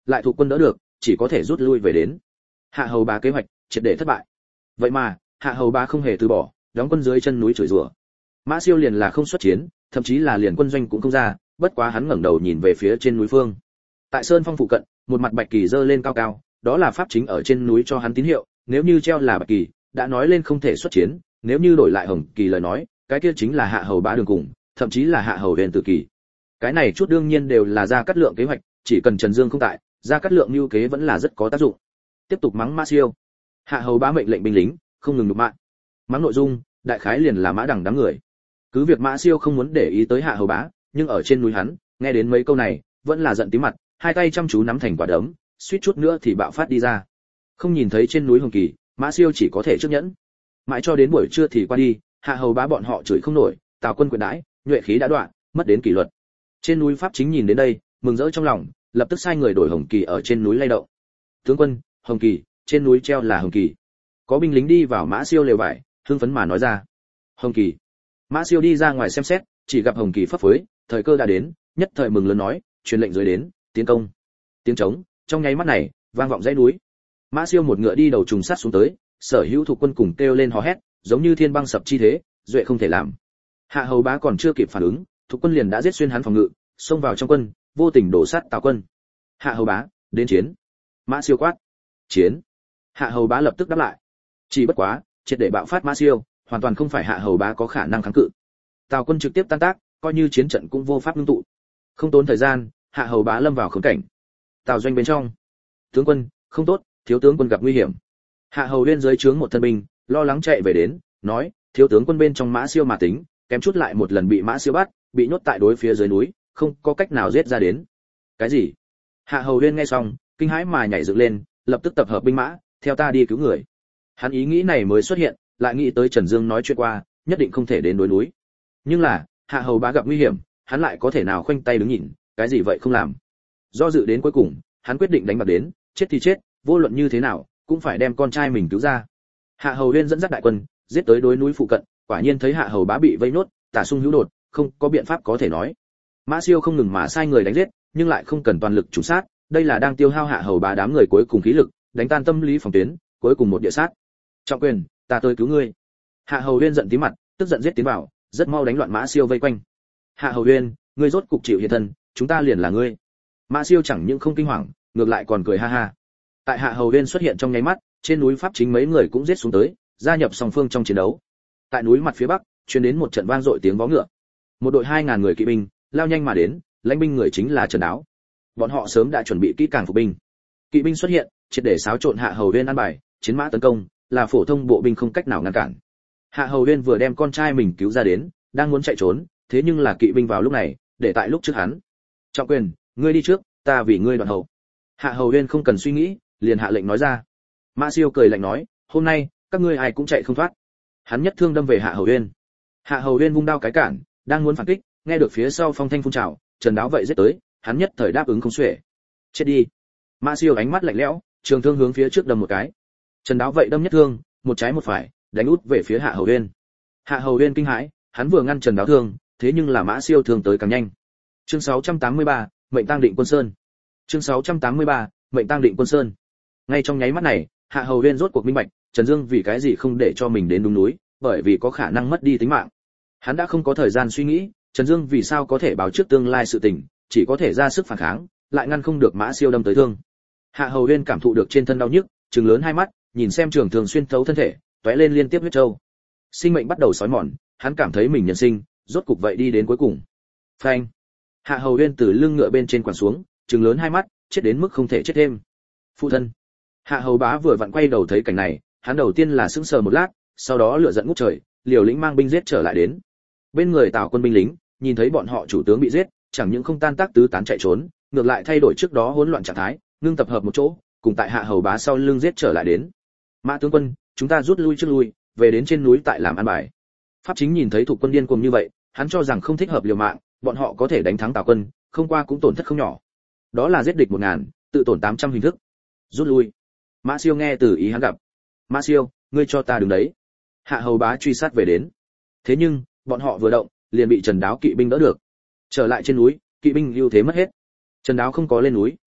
lại thuộc quân đỡ được, chỉ có thể rút lui về đến. Hạ hầu bá kế hoạch triệt để thất bại. Vậy mà hạ hầu bá không hề từ bỏ, đóng quân dưới chân núi chửi rủa. Mã Siêu liền là không xuất chiến, thậm chí là liền quân doanh cũng không ra, bất quá hắn ngẩng đầu nhìn về phía trên núi phương. Tại sơn phong phụ cận, một mặt bạch kỳ giơ lên cao cao, đó là pháp chính ở trên núi cho hắn tín hiệu, nếu như treo là bạch kỳ, đã nói lên không thể xuất chiến, nếu như đổi lại hồng kỳ lời nói, cái kia chính là hạ hầu bá đường cùng, thậm chí là hạ hầu huyền tử kỳ. Cái này chút đương nhiên đều là ra cắt lượng kế hoạch, chỉ cần Trần Dương không tại, ra cắt lượng lưu kế vẫn là rất có tác dụng. Tiếp tục mắng Mã Siêu. Hạ hầu bá mệnh lệnh binh lính không ngừng nhục mạ. Mắng nội dung, đại khái liền là mã đằng đám người. Cứ việc Mã Siêu không muốn để ý tới hạ hầu bá, nhưng ở trên núi hắn, nghe đến mấy câu này, vẫn là giận tím mặt, hai tay chăm chú nắm thành quả đấm, suýt chút nữa thì bạo phát đi ra. Không nhìn thấy trên núi hồng kỳ, Mã Siêu chỉ có thể chấp nhẫn. Mãi cho đến buổi trưa thì qua đi, hạ hầu bá bọn họ chửi không nổi, Tào quân quyền đãi, nhuệ khí đã đoạn, mất đến kỷ luật. Trên núi pháp chính nhìn đến đây, mừng rỡ trong lòng, lập tức sai người đổi hồng kỳ ở trên núi lay động. Tướng quân, hồng kỳ, trên núi treo là hồng kỳ. Có binh lính đi vào Mã Siêu lều vải, hưng phấn mà nói ra. Hồng kỳ. Mã Siêu đi ra ngoài xem xét, chỉ gặp hồng kỳ phấp phới, thời cơ đã đến, nhất thời mừng lớn nói, truyền lệnh dưới đến, tiến công. Tiếng trống, trong nháy mắt này, vang vọng dãy núi. Mã Siêu một ngựa đi đầu trùng sát xuống tới, sở hữu thuộc quân cùng kêu lên hò hét, giống như thiên băng sập chi thế, duệ không thể làm. Hạ hầu bá còn chưa kịp phản ứng, thuộc quân liền đã giết xuyên hắn phòng ngự, xông vào trong quân, vô tình đổ sát Tào quân. Hạ hầu bá, đến chiến. Mã Siêu quát. Chiến. Hạ hầu bá lập tức đáp lại. Chỉ bất quá, triệt để bạo phát Mã Siêu, hoàn toàn không phải hạ hầu bá có khả năng kháng cự. Tào quân trực tiếp tan tác, coi như chiến trận cũng vô pháp ngưng tụ. Không tốn thời gian, hạ hầu bá lâm vào khốn cảnh. Tào doanh bên trong. Tướng quân, không tốt, thiếu tướng quân gặp nguy hiểm. Hạ hầu Uyên dưới trướng một thân binh, lo lắng chạy về đến, nói, thiếu tướng quân bên trong Mã Siêu mà tính, kém chút lại một lần bị Mã Siêu bắt, bị nhốt tại đối phía dưới núi, không có cách nào giết ra đến. Cái gì? Hạ hầu Uyên nghe xong, kinh hãi mà nhảy dựng lên, lập tức tập hợp binh mã, theo ta đi cứu người. Hắn ý nghĩ này mới xuất hiện, lại nghĩ tới Trần Dương nói chuyện qua, nhất định không thể đến đối núi. Nhưng là, hạ hầu bá gặp nguy hiểm, hắn lại có thể nào khoanh tay đứng nhìn, cái gì vậy không làm. Do dự đến cuối cùng, hắn quyết định đánh bạc đến, chết thì chết, vô luận như thế nào, cũng phải đem con trai mình cứu ra. Hạ hầu Uyên dẫn dắt đại quân, giết tới đối núi phụ cận, quả nhiên thấy hạ hầu bá bị vây nốt, tả xung hữu đột, không có biện pháp có thể nói. Mã Siêu không ngừng mà sai người đánh giết, nhưng lại không cần toàn lực trùng sát, đây là đang tiêu hao hạ hầu bá đám người cuối cùng khí lực, đánh tan tâm lý phòng tuyến, cuối cùng một địa sát. Trọng quyền, ta tới cứu ngươi. Hạ hầu Uyên giận tí mặt, tức giận giết tiến vào, rất mau đánh loạn Mã Siêu vây quanh. Hạ hầu Uyên, ngươi rốt cục chịu hiện thân, chúng ta liền là ngươi. Mã Siêu chẳng những không kinh hoàng, ngược lại còn cười ha ha. Tại hạ hầu Uyên xuất hiện trong nháy mắt, trên núi pháp chính mấy người cũng giết xuống tới, gia nhập song phương trong chiến đấu. Tại núi mặt phía bắc, truyền đến một trận vang dội tiếng vó ngựa. Một đội hai ngàn người kỵ binh lao nhanh mà đến, lãnh binh người chính là Trần Đáo. Bọn họ sớm đã chuẩn bị kỹ càng phục binh. Kỵ binh xuất hiện, triệt để xáo trộn hạ hầu Uyên an bài, chiến mã tấn công, là phổ thông bộ binh không cách nào ngăn cản. Hạ hầu Uyên vừa đem con trai mình cứu ra đến, đang muốn chạy trốn, thế nhưng là kỵ binh vào lúc này, để tại lúc trước hắn. Trọng quyền, ngươi đi trước, ta vì ngươi đoạn hậu. Hạ hầu Uyên không cần suy nghĩ, liền hạ lệnh nói ra. Mã Siêu cười lạnh nói, hôm nay các ngươi ai cũng chạy không thoát. Hắn nhất thương đâm về hạ hầu Uyên. Hạ hầu Uyên vung đao cái cản, đang muốn phản kích, nghe được phía sau phong thanh phun trào, Trần Đáo vậy giết tới, hắn nhất thời đáp ứng không xuể. Chết đi. Mã Siêu ánh mắt lạnh lẽo, trường thương hướng phía trước đâm một cái. Trần Đáo vậy đâm nhất thương, một trái một phải, đánh út về phía hạ hầu Uyên. Hạ hầu Uyên kinh hãi, hắn vừa ngăn Trần Đáo thương, thế nhưng là Mã Siêu thương tới càng nhanh. Chương sáu trăm tám mươi ba, mệnh tang định quân sơn. Chương sáu trăm tám mươi ba, mệnh tang định quân sơn. Ngay trong nháy mắt này, hạ hầu Uyên rốt cuộc minh bạch, Trần Dương vì cái gì không để cho mình đến đúng núi, bởi vì có khả năng mất đi tính mạng. Hắn đã không có thời gian suy nghĩ, Trần Dương vì sao có thể báo trước tương lai sự tình, chỉ có thể ra sức phản kháng, lại ngăn không được Mã Siêu đâm tới thương. Hạ hầu Uyên cảm thụ được trên thân đau nhức, trừng lớn hai mắt, nhìn xem trường thường xuyên thấu thân thể, tóe lên liên tiếp huyết châu. Sinh mệnh bắt đầu sói mòn, hắn cảm thấy mình nhân sinh rốt cục vậy đi đến cuối cùng. Phanh! Hạ hầu Uyên từ lưng ngựa bên trên quằn xuống, trừng lớn hai mắt, chết đến mức không thể chết thêm. Phụ thân! Hạ hầu bá vừa vặn quay đầu thấy cảnh này, hắn đầu tiên là sững sờ một lát, sau đó lửa giận ngút trời, liều lĩnh mang binh giết trở lại đến. Bên người Tào quân binh lính, nhìn thấy bọn họ chủ tướng bị giết, chẳng những không tan tác tứ tán chạy trốn, ngược lại thay đổi trước đó hỗn loạn trạng thái, ngưng tập hợp một chỗ, cùng tại hạ hầu bá sau lưng giết trở lại đến. Mã tướng quân, chúng ta rút lui trước lui, về đến trên núi tại làm an bài. Pháp chính nhìn thấy thuộc quân điên cuồng như vậy, hắn cho rằng không thích hợp liều mạng, bọn họ có thể đánh thắng Tào quân, không qua cũng tổn thất không nhỏ. Đó là giết địch một ngàn, tự tổn tám trăm hình thức. Rút lui. Mã Siêu nghe từ ý hắn gặp. Mã Siêu, ngươi cho ta đứng đấy. Hạ hầu bá truy sát về đến. Thế nhưng, bọn họ vừa động, liền bị Trần Đáo kỵ binh đỡ được. Trở lại trên núi, kỵ binh ưu thế mất hết. Trần Đáo không có lên núi,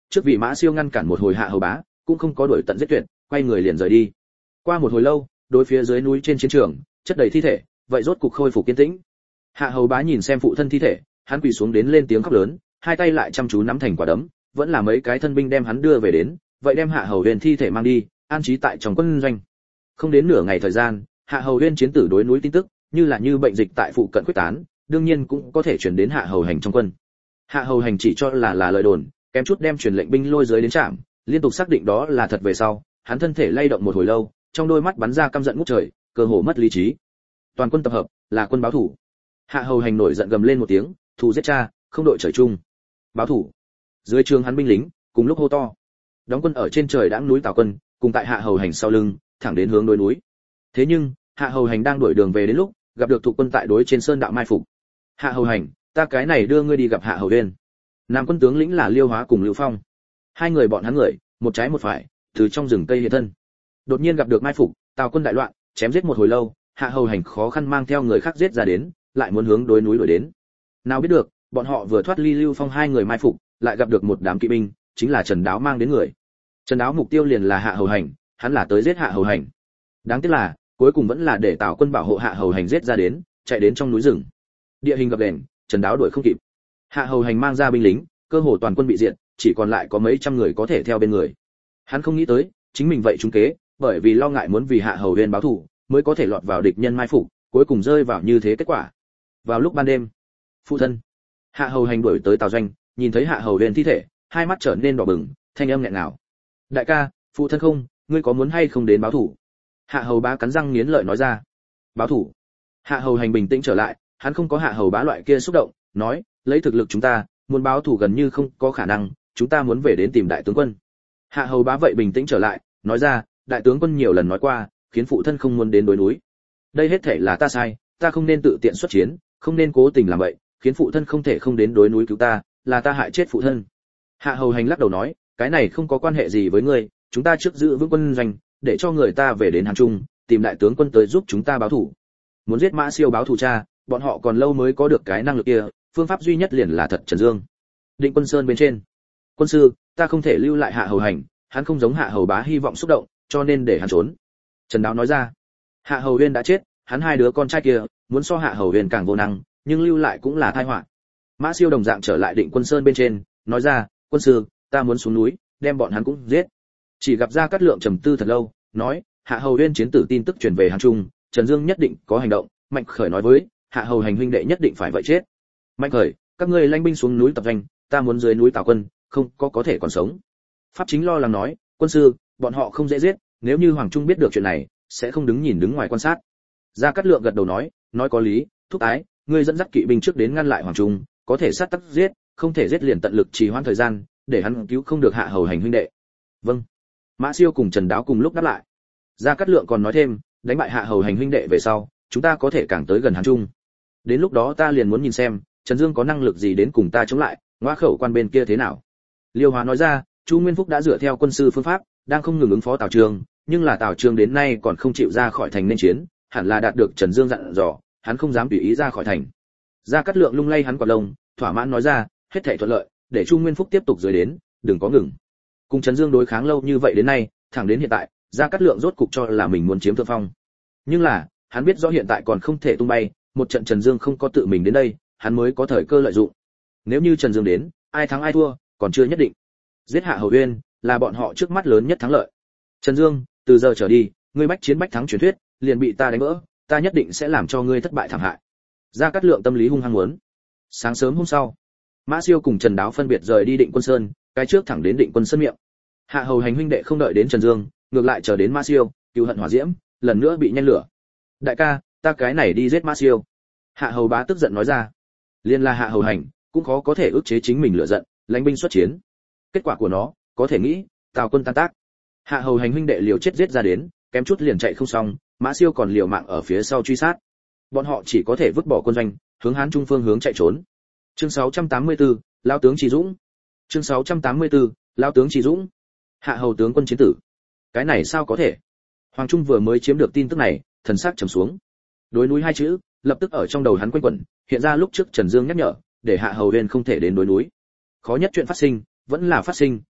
trước vị Mã Siêu ngăn cản một hồi Hạ Hầu Bá, cũng không có đuổi tận giết tuyệt, quay người liền rời đi. Qua một hồi lâu, đối phía dưới núi trên chiến trường, chất đầy thi thể, vậy rốt cục khôi phục kiên tĩnh. Hạ Hầu Bá nhìn xem phụ thân thi thể, hắn quỳ xuống đến lên tiếng khóc lớn, hai tay lại chăm chú nắm thành quả đấm, vẫn là mấy cái thân binh đem hắn đưa về đến, vậy đem Hạ Hầu Uyên thi thể mang đi, an trí tại trong quân doanh. Không đến nửa ngày thời gian, Hạ Hầu Uyên chiến tử đối núi tin tức, như là như bệnh dịch tại phụ cận quyết tán, đương nhiên cũng có thể truyền đến Hạ Hầu Hành trong quân. Hạ Hầu Hành chỉ cho là là lời đồn, kém chút đem truyền lệnh binh lôi dưới đến trạm, liên tục xác định đó là thật về sau, hắn thân thể lay động một hồi lâu, trong đôi mắt bắn ra căm giận ngút trời, cơ hồ mất lý trí. Toàn quân tập hợp, là quân báo thủ. Hạ Hầu Hành nổi giận gầm lên một tiếng, thù giết cha, không đội trời chung. Báo thủ. Dưới trướng hắn binh lính, cùng lúc hô to. Đóng quân ở trên trời đãng núi Tào quân, cùng tại Hạ Hầu Hành sau lưng, thẳng đến hướng đồi núi. Thế nhưng, Hạ Hầu Hành đang đuổi đường về đến lúc, gặp được thuộc quân tại đối trên sơn đạo mai phục. Hạ Hầu Hành, ta cái này đưa ngươi đi gặp Hạ Hầu Uyên. Nam quân tướng lĩnh là Liêu Hóa cùng Lưu Phong. Hai người bọn hắn người, một trái một phải, từ trong rừng cây hiện thân. Đột nhiên gặp được mai phục, Tào quân đại loạn, chém giết một hồi lâu, Hạ Hầu Hành khó khăn mang theo người khác giết ra đến, lại muốn hướng đối núi đuổi đến. Nào biết được, bọn họ vừa thoát ly Lưu Phong hai người mai phục, lại gặp được một đám kỵ binh, chính là Trần Đáo mang đến người. Trần Đáo mục tiêu liền là Hạ Hầu Hành, hắn là tới giết Hạ Hầu Hành. Đáng tiếc là, cuối cùng vẫn là để Tào quân bảo hộ Hạ Hầu Hành giết ra đến, chạy đến trong núi rừng. Địa hình gập ghềnh, Trần Đáo đuổi không kịp. Hạ Hầu Hành mang ra binh lính, cơ hồ toàn quân bị diệt, chỉ còn lại có mấy trăm người có thể theo bên người. Hắn không nghĩ tới, chính mình vậy trúng kế, bởi vì lo ngại muốn vì Hạ Hầu Uyên báo thù, mới có thể lọt vào địch nhân mai phục, cuối cùng rơi vào như thế kết quả. Vào lúc ban đêm, phụ thân Hạ Hầu Hành đuổi tới Tào doanh, nhìn thấy Hạ Hầu Uyên thi thể, hai mắt trở nên đỏ bừng, thanh âm nghẹn ngào. Đại ca, phụ thân không, ngươi có muốn hay không đến báo thù? Hạ Hầu Bá cắn răng nghiến lợi nói ra. Báo thù? Hạ Hầu Hành bình tĩnh trở lại, hắn không có Hạ Hầu Bá loại kia xúc động, nói, lấy thực lực chúng ta, muốn báo thù gần như không có khả năng, chúng ta muốn về đến tìm đại tướng quân. Hạ Hầu Bá vậy bình tĩnh trở lại, nói ra, đại tướng quân nhiều lần nói qua, khiến phụ thân không muốn đến đối núi. Đây hết thảy là ta sai, ta không nên tự tiện xuất chiến, không nên cố tình làm vậy, khiến phụ thân không thể không đến đối núi cứu ta, là ta hại chết phụ thân. Hạ Hầu Hành lắc đầu nói, cái này không có quan hệ gì với ngươi, chúng ta trước giữ vững quân doanh, để cho người ta về đến Hàn Trung, tìm đại tướng quân tới giúp chúng ta báo thù. Muốn giết Mã Siêu báo thù cha, bọn họ còn lâu mới có được cái năng lực kia, phương pháp duy nhất liền là thật Trần Dương. Định Quân Sơn bên trên, quân sư, ta không thể lưu lại Hạ Hầu Hành, hắn không giống Hạ Hầu Bá hy vọng xúc động, cho nên để hắn trốn. Trần Đáo nói ra, Hạ Hầu Uyên đã chết, hắn hai đứa con trai kia, muốn so Hạ Hầu Uyên càng vô năng, nhưng lưu lại cũng là tai họa. Mã Siêu đồng dạng trở lại Định Quân Sơn bên trên, nói ra, quân sư, ta muốn xuống núi, đem bọn hắn cũng giết. Chỉ gặp Gia Cát Lượng trầm tư thật lâu, nói, Hạ Hầu Uyên chiến tử tin tức truyền về Hàn Trung, Trần Dương nhất định có hành động. Mạnh Khởi nói với, Hạ Hầu Hành huynh đệ nhất định phải vậy chết. Mạnh Khởi, các ngươi lãnh binh xuống núi tập doanh, ta muốn dưới núi Tào quân, không có có thể còn sống. Pháp Chính lo lắng nói, quân sư, bọn họ không dễ giết, nếu như Hoàng Trung biết được chuyện này, sẽ không đứng nhìn đứng ngoài quan sát. Gia Cát Lượng gật đầu nói, nói có lý, thúc ái, ngươi dẫn dắt kỵ binh trước đến ngăn lại Hoàng Trung, có thể sát tắc giết, không thể giết liền tận lực trì hoãn thời gian, để hắn cứu không được Hạ Hầu Hành huynh đệ. Vâng. Mã Siêu cùng Trần Đáo cùng lúc đáp lại. Gia Cát Lượng còn nói thêm, đánh bại Hạ Hầu Hành huynh đệ về sau, chúng ta có thể càng tới gần Hàn Trung. Đến lúc đó ta liền muốn nhìn xem, Trần Dương có năng lực gì đến cùng ta chống lại, Ngoa Khẩu quan bên kia thế nào. Liêu Hóa nói ra, Chu Nguyên Phúc đã dựa theo quân sư phương pháp, đang không ngừng ứng phó Tào Trương, nhưng là Tào Trương đến nay còn không chịu ra khỏi thành nên chiến, hẳn là đạt được Trần Dương dặn dò, hắn không dám tùy ý ra khỏi thành. Gia Cát Lượng lung lay hắn quả lông, thỏa mãn nói ra, hết thảy thuận lợi, để Chu Nguyên Phúc tiếp tục dưới đến, đừng có ngừng. Cùng Trần Dương đối kháng lâu như vậy đến nay, thẳng đến hiện tại, Gia Cát Lượng rốt cục cho là mình muốn chiếm thượng phong. Nhưng là, hắn biết rõ hiện tại còn không thể tung bay, một trận Trần Dương không có tự mình đến đây, hắn mới có thời cơ lợi dụng. Nếu như Trần Dương đến, ai thắng ai thua, còn chưa nhất định. Giết Hạ Hầu Uyên là bọn họ trước mắt lớn nhất thắng lợi. Trần Dương, từ giờ trở đi, ngươi bách chiến bách thắng truyền thuyết, liền bị ta đánh vỡ, ta nhất định sẽ làm cho ngươi thất bại thảm hại. Gia Cát Lượng tâm lý hung hăng muốn. Sáng sớm hôm sau, Mã Siêu cùng Trần Đáo phân biệt rời đi Định Quân Sơn, cái trước thẳng đến Định Quân Sơn miệng. Hạ Hầu Hành huynh đệ không đợi đến Trần Dương, ngược lại chờ đến Mã Siêu, cừu hận hỏa diễm, lần nữa bị nhen lửa. Đại ca, ta cái này đi giết Mã Siêu. Hạ Hầu Bá tức giận nói ra. Liên là Hạ Hầu Hành, cũng khó có thể ức chế chính mình lửa giận, lãnh binh xuất chiến. Kết quả của nó, có thể nghĩ, Tào quân tan tác. Hạ Hầu Hành huynh đệ liều chết giết ra đến, kém chút liền chạy không xong, Mã Siêu còn liều mạng ở phía sau truy sát. Bọn họ chỉ có thể vứt bỏ quân doanh, hướng Hán Trung phương hướng chạy trốn. Chương sáu trăm tám mươi tư, lão tướng Trì Dũng. Chương sáu trăm tám mươi tư, lão tướng Trì Dũng. Hạ Hầu tướng quân chiến tử. Cái này sao có thể? Hoàng Trung vừa mới chiếm được tin tức này, thần sắc trầm xuống. Đối núi hai chữ, lập tức ở trong đầu hắn quanh quẩn, hiện ra lúc trước Trần Dương nhắc nhở, để Hạ Hầu Uyên không thể đến đối núi. Khó nhất chuyện phát sinh, vẫn là phát sinh,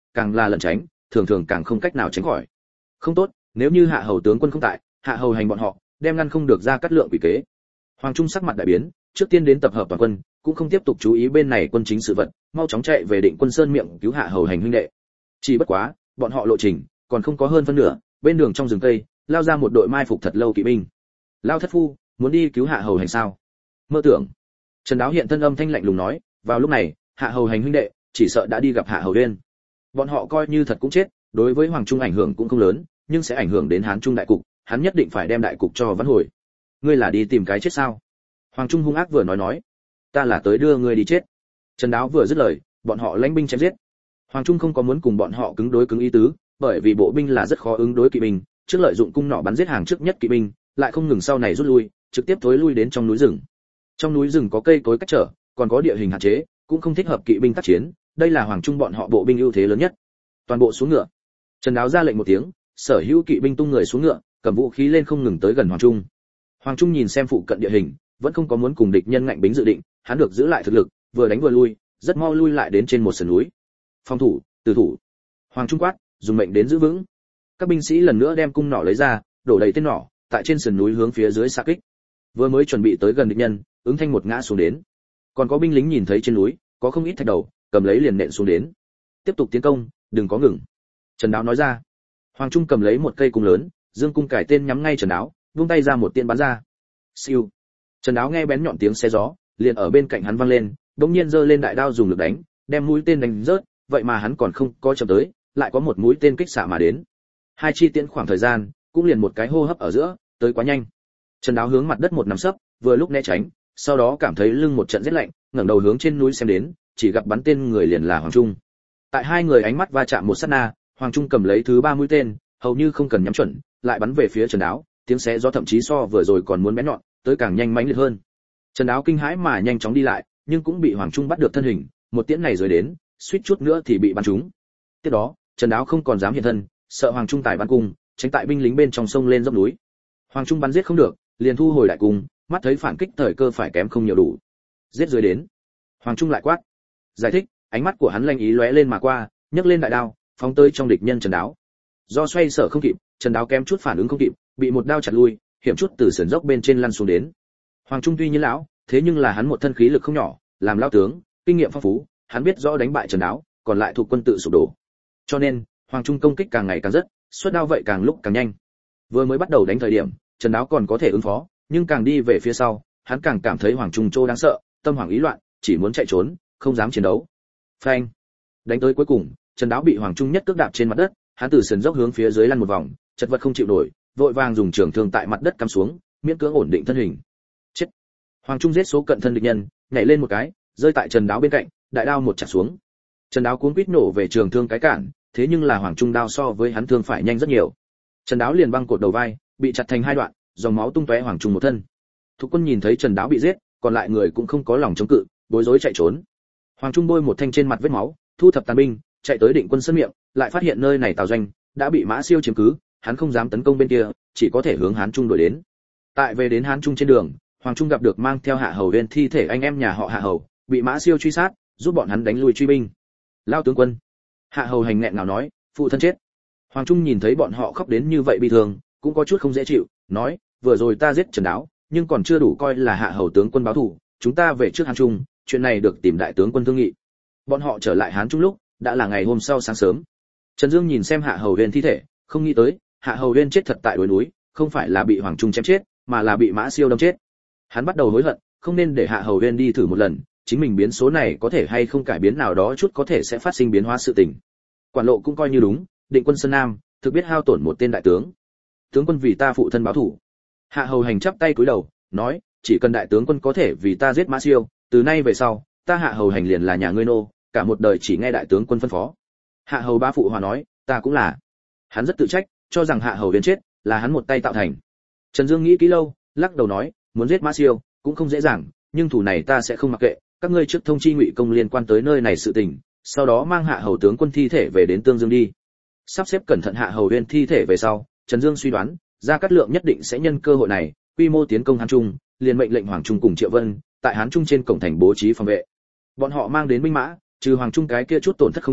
càng là lẩn tránh, thường thường càng không cách nào tránh khỏi. Không tốt, nếu như hạ hầu tướng quân không tại, hạ hầu hành bọn họ đem ngăn không được ra cắt lượng quỷ kế. Hoàng Trung sắc mặt đại biến, trước tiên đến tập hợp toàn quân, cũng không tiếp tục chú ý bên này quân chính sự vật, mau chóng chạy về Định Quân Sơn miệng cứu hạ hầu hành huynh đệ. Chỉ bất quá, bọn họ lộ trình còn không có hơn phân nửa, bên đường trong rừng cây lao ra một đội mai phục thật lâu kỵ binh. Lao thất phu, muốn đi cứu hạ hầu hành sao? Mơ tưởng. Trần Đáo hiện thân âm thanh lạnh lùng nói, vào lúc này, hạ hầu hành huynh đệ chỉ sợ đã đi gặp hạ hầu uyên. Bọn họ coi như thật cũng chết, đối với Hoàng Trung ảnh hưởng cũng không lớn, nhưng sẽ ảnh hưởng đến Hán Trung đại cục, hắn nhất định phải đem đại cục cho vãn hồi. Ngươi là đi tìm cái chết sao? Hoàng Trung hung ác vừa nói nói, ta là tới đưa ngươi đi chết. Trần Đáo vừa dứt lời, bọn họ lãnh binh chém giết. Hoàng Trung không có muốn cùng bọn họ cứng đối cứng ý tứ, bởi vì bộ binh là rất khó ứng đối kỵ binh, trước lợi dụng cung nỏ bắn giết hàng trước nhất kỵ binh, lại không ngừng sau này rút lui, trực tiếp thối lui đến trong núi rừng. Trong núi rừng có cây cối cách trở, còn có địa hình hạn chế, cũng không thích hợp kỵ binh tác chiến, đây là Hoàng Trung bọn họ bộ binh ưu thế lớn nhất. Toàn bộ xuống ngựa. Trần Đáo ra lệnh một tiếng, sở hữu kỵ binh tung người xuống ngựa, cầm vũ khí lên không ngừng tới gần Hoàng Trung. Hoàng Trung nhìn xem phụ cận địa hình, vẫn không có muốn cùng địch nhân ngạnh bính dự định, hắn được giữ lại thực lực, vừa đánh vừa lui, rất mau lui lại đến trên một sườn núi. Phòng thủ, tử thủ. Hoàng Trung quát, dùng mệnh đến giữ vững. Các binh sĩ lần nữa đem cung nỏ lấy ra, đổ đầy tên nỏ, tại trên sườn núi hướng phía dưới xạ kích. Vừa mới chuẩn bị tới gần địch nhân, ứng thanh một ngã xuống đến. Còn có binh lính nhìn thấy trên núi có không ít thạch đầu, cầm lấy liền nện xuống đến. Tiếp tục tiến công, đừng có ngừng. Trần Đáo nói ra. Hoàng Trung cầm lấy một cây cung lớn, dương cung cải tên nhắm ngay Trần Đáo, vung tay ra một tiên bắn ra. Siêu. Trần Đáo nghe bén nhọn tiếng xe gió, liền ở bên cạnh hắn vang lên, đột nhiên giơ lên đại đao dùng lực đánh, đem mũi tên đánh rớt, vậy mà hắn còn không có chậm tới, lại có một mũi tên kích xạ mà đến. Hai chi tiễn khoảng thời gian, cũng liền một cái hô hấp ở giữa, tới quá nhanh. Trần Đáo hướng mặt đất một nằm sấp, vừa lúc né tránh, sau đó cảm thấy lưng một trận rét lạnh, ngẩng đầu hướng trên núi xem đến, chỉ gặp bắn tên người liền là Hoàng Trung. Tại hai người ánh mắt va chạm một sát na, Hoàng Trung cầm lấy thứ ba mũi tên, hầu như không cần nhắm chuẩn, lại bắn về phía Trần Đáo, tiếng xé gió thậm chí so vừa rồi còn muốn bén nhọn, tới càng nhanh mãnh liệt hơn. Trần Đáo kinh hãi mà nhanh chóng đi lại, nhưng cũng bị Hoàng Trung bắt được thân hình, một tiễn này rồi đến, suýt chút nữa thì bị bắn trúng. Tiếp đó, Trần Đáo không còn dám hiện thân, sợ Hoàng Trung tải bắn cung, tránh tại binh lính bên trong sông lên dốc núi. Hoàng Trung bắn giết không được, liền thu hồi đại cung, mắt thấy phản kích thời cơ phải kém không nhiều đủ. Giết dưới đến. Hoàng Trung lại quát. Giải thích, ánh mắt của hắn lanh ý lóe lên mà qua, nhấc lên đại đao, phóng tới trong địch nhân Trần Đáo. Do xoay sở không kịp, Trần Đáo kém chút phản ứng không kịp, bị một đao chặt lui, hiểm chút từ sườn dốc bên trên lăn xuống đến. Hoàng Trung tuy nhiên lão, thế nhưng là hắn một thân khí lực không nhỏ, làm lão tướng, kinh nghiệm phong phú, hắn biết rõ đánh bại Trần Đáo, còn lại thuộc quân tự sụp đổ. Cho nên, Hoàng Trung công kích càng ngày càng rất, xuất đao vậy càng lúc càng nhanh. Vừa mới bắt đầu đánh thời điểm, Trần Đáo còn có thể ứng phó, nhưng càng đi về phía sau, hắn càng cảm thấy Hoàng Trung Trô đáng sợ, tâm hoảng ý loạn, chỉ muốn chạy trốn, không dám chiến đấu. Phanh! Đánh tới cuối cùng, Trần Đáo bị Hoàng Trung nhất cước đạp trên mặt đất, hắn từ sườn dốc hướng phía dưới lăn một vòng, chật vật không chịu nổi, vội vàng dùng trường thương tại mặt đất cắm xuống, miễn cưỡng ổn định thân hình. Chết! Hoàng Trung giết số cận thân địch nhân, nhảy lên một cái, rơi tại Trần Đáo bên cạnh, đại đao một chặt xuống. Trần Đáo cuống quýt nổ về trường thương cái cản, thế nhưng là Hoàng Trung đao so với hắn thương phải nhanh rất nhiều. Trần Đáo liền băng cột đầu vai, bị chặt thành hai đoạn, dòng máu tung tóe Hoàng Trung một thân. Thuộc quân nhìn thấy Trần Đáo bị giết, còn lại người cũng không có lòng chống cự, bối rối chạy trốn. Hoàng Trung bôi một thanh trên mặt vết máu, thu thập tàn binh, chạy tới Định Quân sân miệng, lại phát hiện nơi này tào doanh đã bị Mã Siêu chiếm cứ, hắn không dám tấn công bên kia, chỉ có thể hướng Hán Trung đuổi đến. Tại về đến Hán Trung trên đường, Hoàng Trung gặp được mang theo Hạ Hầu Uyên thi thể anh em nhà họ Hạ Hầu, bị Mã Siêu truy sát, giúp bọn hắn đánh lui truy binh. Lao tướng quân. Hạ Hầu hành nghẹn ngào nói, phụ thân chết. Hoàng Trung nhìn thấy bọn họ khóc đến như vậy bi thương, cũng có chút không dễ chịu, nói, vừa rồi ta giết Trần Đáo, nhưng còn chưa đủ coi là Hạ Hầu tướng quân báo thù, chúng ta về trước Hán Trung, chuyện này được tìm đại tướng quân thương nghị. Bọn họ trở lại Hán Trung lúc, đã là ngày hôm sau sáng sớm. Trần Dương nhìn xem Hạ Hầu Uyên thi thể, không nghĩ tới, Hạ Hầu Uyên chết thật tại đồi núi, không phải là bị Hoàng Trung chém chết, mà là bị Mã Siêu đâm chết. Hắn bắt đầu hối hận, không nên để Hạ Hầu Uyên đi thử một lần, chính mình biến số này có thể hay không cải biến nào đó chút có thể sẽ phát sinh biến hóa sự tình. Quản lộ cũng coi như đúng, Định Quân Sơn Nam, thực biết hao tổn một tên đại tướng. Tướng quân vì ta phụ thân báo thù. Hạ Hầu hành chắp tay cúi đầu, nói, chỉ cần đại tướng quân có thể vì ta giết Mã Siêu, từ nay về sau, ta Hạ Hầu hành liền là nhà ngươi nô, cả một đời chỉ nghe đại tướng quân phân phó. Hạ Hầu ba phụ hòa nói, ta cũng là. Hắn rất tự trách, cho rằng Hạ Hầu Uyên chết là hắn một tay tạo thành. Trần Dương nghĩ kỹ lâu, lắc đầu nói, muốn giết Mã Siêu cũng không dễ dàng, nhưng thủ này ta sẽ không mặc kệ, các ngươi trước thông chi Ngụy công liên quan tới nơi này sự tình, sau đó mang Hạ Hầu tướng quân thi thể về đến Tương Dương đi. Sắp xếp cẩn thận Hạ Hầu Uyên thi thể về sau, Trần Dương suy đoán, Gia Cát Lượng nhất định sẽ nhân cơ hội này, quy mô tiến công Hán Trung, liền mệnh lệnh Hoàng Trung cùng Triệu Vân, tại Hán Trung trên cổng thành bố trí phòng vệ. Bọn họ mang đến binh mã, trừ Hoàng Trung cái kia chút tổn thất không nhiều,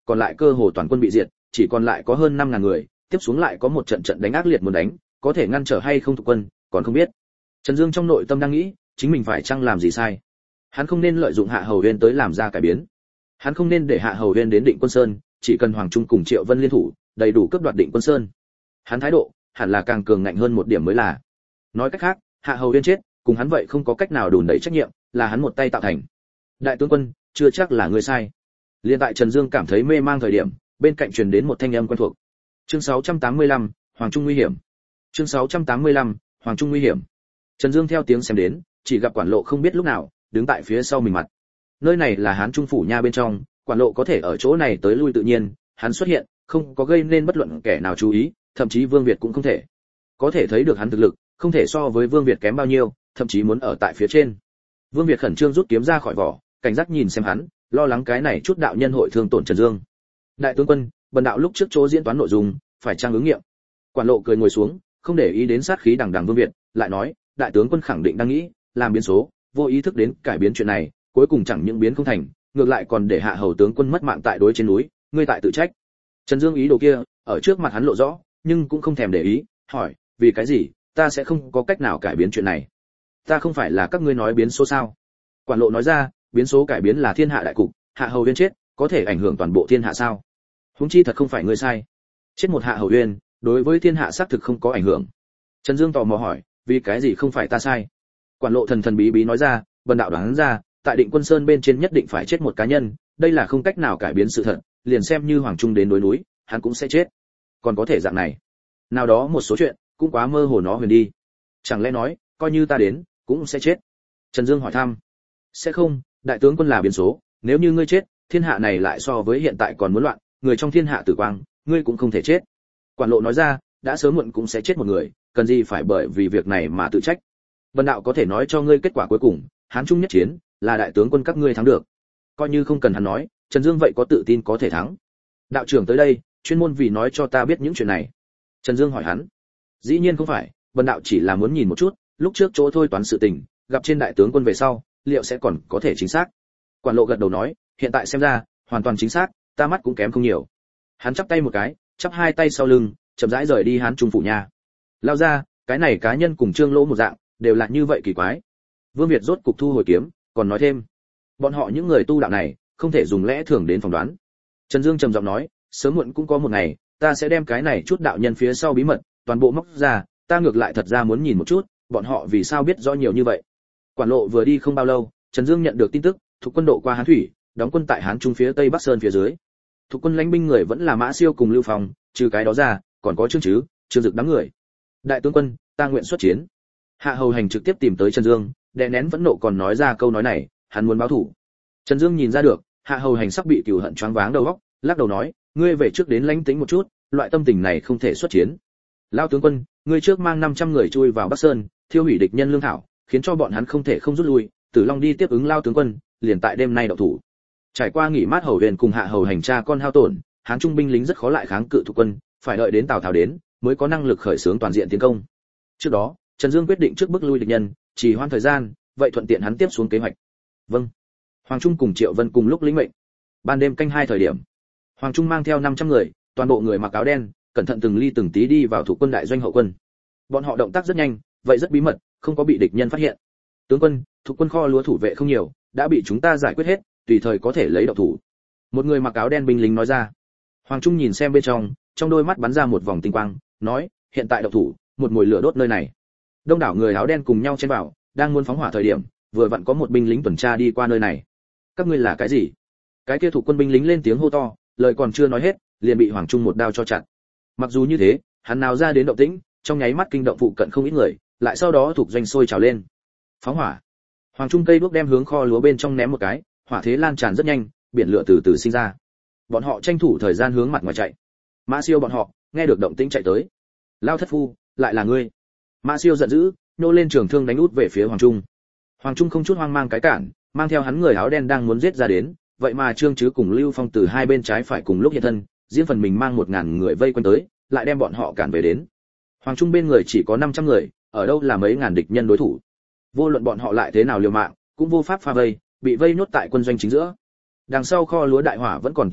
còn lại cơ hồ toàn quân bị diệt, chỉ còn lại có hơn năm ngàn người, tiếp xuống lại có một trận trận đánh ác liệt muốn đánh, có thể ngăn trở hay không thuộc quân, còn không biết. Trần Dương trong nội tâm đang nghĩ, chính mình phải chăng làm gì sai? Hắn không nên lợi dụng Hạ Hầu Uyên tới làm ra cải biến. Hắn không nên để Hạ Hầu Uyên đến Định Quân Sơn, chỉ cần Hoàng Trung cùng Triệu Vân liên thủ, đầy đủ cướp đoạt Định Quân Sơn. Hắn thái độ hẳn là càng cường ngạnh hơn một điểm mới là. Nói cách khác, Hạ Hầu Uyên chết, cùng hắn vậy không có cách nào đùn đẩy trách nhiệm, là hắn một tay tạo thành. Đại tướng quân, chưa chắc là người sai. Liên tại Trần Dương cảm thấy mê mang thời điểm, bên cạnh truyền đến một thanh âm quen thuộc. Chương sáu trăm tám mươi lăm, Hoàng Trung nguy hiểm. Chương sáu trăm tám mươi lăm, Hoàng Trung nguy hiểm. Trần Dương theo tiếng xem đến, chỉ gặp Quản Lộ không biết lúc nào đứng tại phía sau mình mặt. Nơi này là Hán Trung phủ nha bên trong, Quản Lộ có thể ở chỗ này tới lui tự nhiên, hắn xuất hiện, không có gây nên bất luận kẻ nào chú ý, thậm chí Vương Việt cũng không thể. Có thể thấy được hắn thực lực, không thể so với Vương Việt kém bao nhiêu, thậm chí muốn ở tại phía trên. Vương Việt khẩn trương rút kiếm ra khỏi vỏ, cảnh giác nhìn xem hắn, lo lắng cái này chút đạo nhân hội thương tổn Trần Dương. Đại tướng quân, bần đạo lúc trước chỗ diễn toán nội dung, phải trang ứng nghiệm. Quản Lộ cười ngồi xuống, không để ý đến sát khí đằng đằng Vương Việt, lại nói, đại tướng quân khẳng định đang nghĩ, làm biến số, vô ý thức đến cải biến chuyện này, cuối cùng chẳng những biến không thành, ngược lại còn để Hạ Hầu tướng quân mất mạng tại đối trên núi, ngươi tại tự trách. Trần Dương ý đồ kia, ở trước mặt hắn lộ rõ, nhưng cũng không thèm để ý, hỏi, vì cái gì, ta sẽ không có cách nào cải biến chuyện này? Ta không phải là các ngươi nói biến số sao? Quản Lộ nói ra, biến số cải biến là thiên hạ đại cục, Hạ Hầu Uyên chết, có thể ảnh hưởng toàn bộ thiên hạ sao? Huống chi thật không phải ngươi sai. Chết một Hạ Hầu Uyên, đối với thiên hạ xác thực không có ảnh hưởng. Trần Dương tò mò hỏi, vì cái gì không phải ta sai? Quản Lộ thần thần bí bí nói ra, bần đạo đoán ra, tại Định Quân Sơn bên trên nhất định phải chết một cá nhân, đây là không cách nào cải biến sự thật, liền xem như Hoàng Trung đến đối núi, hắn cũng sẽ chết. Còn có thể dạng này? Nào đó một số chuyện, cũng quá mơ hồ nó huyền đi. Chẳng lẽ nói, coi như ta đến, cũng sẽ chết? Trần Dương hỏi thăm. Sẽ không, đại tướng quân là biến số, nếu như ngươi chết, thiên hạ này lại so với hiện tại còn muốn loạn, người trong thiên hạ tử quang, ngươi cũng không thể chết. Quản Lộ nói ra, đã sớm muộn cũng sẽ chết một người, cần gì phải bởi vì việc này mà tự trách. Vân đạo có thể nói cho ngươi kết quả cuối cùng, Hán Trung nhất chiến, là đại tướng quân các ngươi thắng được. Coi như không cần hắn nói, Trần Dương vậy có tự tin có thể thắng. Đạo trưởng tới đây, chuyên môn vì nói cho ta biết những chuyện này. Trần Dương hỏi hắn. Dĩ nhiên không phải, Vân đạo chỉ là muốn nhìn một chút, lúc trước chỗ thôi toán sự tình, gặp trên đại tướng quân về sau, liệu sẽ còn có thể chính xác. Quản Lộ gật đầu nói, hiện tại xem ra, hoàn toàn chính xác, ta mắt cũng kém không nhiều. Hắn chắp tay một cái, chắp hai tay sau lưng, chậm rãi rời đi Hán Trung phủ nhà. Lao ra, cái này cá nhân cùng Trương Lỗ một dạng, đều là như vậy kỳ quái. Vương Việt rốt cục thu hồi kiếm, còn nói thêm, bọn họ những người tu đạo này, không thể dùng lẽ thường đến phỏng đoán. Trần Dương trầm giọng nói, sớm muộn cũng có một ngày, ta sẽ đem cái này chút đạo nhân phía sau bí mật, toàn bộ móc ra, ta ngược lại thật ra muốn nhìn một chút, bọn họ vì sao biết rõ nhiều như vậy. Quản Lộ vừa đi không bao lâu, Trần Dương nhận được tin tức, thuộc quân độ qua Hán thủy, đóng quân tại Hán Trung phía Tây Bắc Sơn phía dưới. Thuộc quân lãnh binh người vẫn là Mã Siêu cùng Lưu Phong, trừ cái đó ra, còn có Trương Trứ, Trương Dực đám người. Đại tướng quân, ta nguyện xuất chiến. Hạ Hầu Hành trực tiếp tìm tới Trần Dương, đè nén vẫn nộ còn nói ra câu nói này, hắn muốn báo thủ. Trần Dương nhìn ra được, Hạ Hầu Hành sắp bị cừu hận choáng váng đầu óc, lắc đầu nói, ngươi về trước đến lãnh tĩnh một chút, loại tâm tình này không thể xuất chiến. Lão tướng quân, ngươi trước mang năm trăm người chui vào Bắc Sơn, thiêu hủy địch nhân lương thảo, khiến cho bọn hắn không thể không rút lui, Tử Long đi tiếp ứng Lão tướng quân, liền tại đêm nay động thủ. Trải qua nghỉ mát Hầu Huyền cùng Hạ Hầu Hành cha con hao tổn, Hán Trung binh lính rất khó lại kháng cự thuộc quân, phải đợi đến Tào Tháo đến, mới có năng lực khởi xướng toàn diện tiến công. Trước đó, Trần Dương quyết định trước bước lui địch nhân, chỉ hoãn thời gian, vậy thuận tiện hắn tiếp xuống kế hoạch. Vâng. Hoàng Trung cùng Triệu Vân cùng lúc lĩnh mệnh. Ban đêm canh hai thời điểm, Hoàng Trung mang theo năm trăm người, toàn bộ người mặc áo đen, cẩn thận từng ly từng tí đi vào thuộc quân đại doanh hậu quân. Bọn họ động tác rất nhanh, vậy rất bí mật, không có bị địch nhân phát hiện. Tướng quân, thuộc quân kho lúa thủ vệ không nhiều, đã bị chúng ta giải quyết hết, tùy thời có thể lấy động thủ. Một người mặc áo đen binh lính nói ra. Hoàng Trung nhìn xem bên trong, trong đôi mắt bắn ra một vòng tinh quang, nói, hiện tại động thủ, một mồi lửa đốt nơi này. Đông đảo người áo đen cùng nhau chen vào, đang muốn phóng hỏa thời điểm, vừa vặn có một binh lính tuần tra đi qua nơi này. Các ngươi là cái gì? Cái kia thủ quân binh lính lên tiếng hô to, lời còn chưa nói hết, liền bị Hoàng Trung một đao cho chặn. Mặc dù như thế, hắn nào ra đến động tĩnh, trong nháy mắt kinh động phụ cận không ít người, lại sau đó thuộc doanh sôi trào lên. Phóng hỏa. Hoàng Trung cây bước đem hướng kho lúa bên trong ném một cái, hỏa thế lan tràn rất nhanh, biển lửa từ từ sinh ra. Bọn họ tranh thủ thời gian hướng mặt ngoài chạy. Mã Siêu bọn họ nghe được động tĩnh chạy tới. Lao thất phu, lại là ngươi. Mã Siêu giận dữ, nô lên trường thương đánh út về phía Hoàng Trung. Hoàng Trung không chút hoang mang cái cản, mang theo hắn người áo đen đang muốn giết ra đến, vậy mà Trương Trứ cùng Lưu Phong từ hai bên trái phải cùng lúc hiện thân, riêng phần mình mang một ngàn người vây quanh tới, lại đem bọn họ cản về đến. Hoàng Trung bên người chỉ có năm trăm người, ở đâu là mấy ngàn địch nhân đối thủ. Vô luận bọn họ lại thế nào liều mạng, cũng vô pháp pha vây, bị vây nhốt tại quân doanh chính giữa. Đằng sau kho lúa đại hỏa vẫn còn tiếp tục,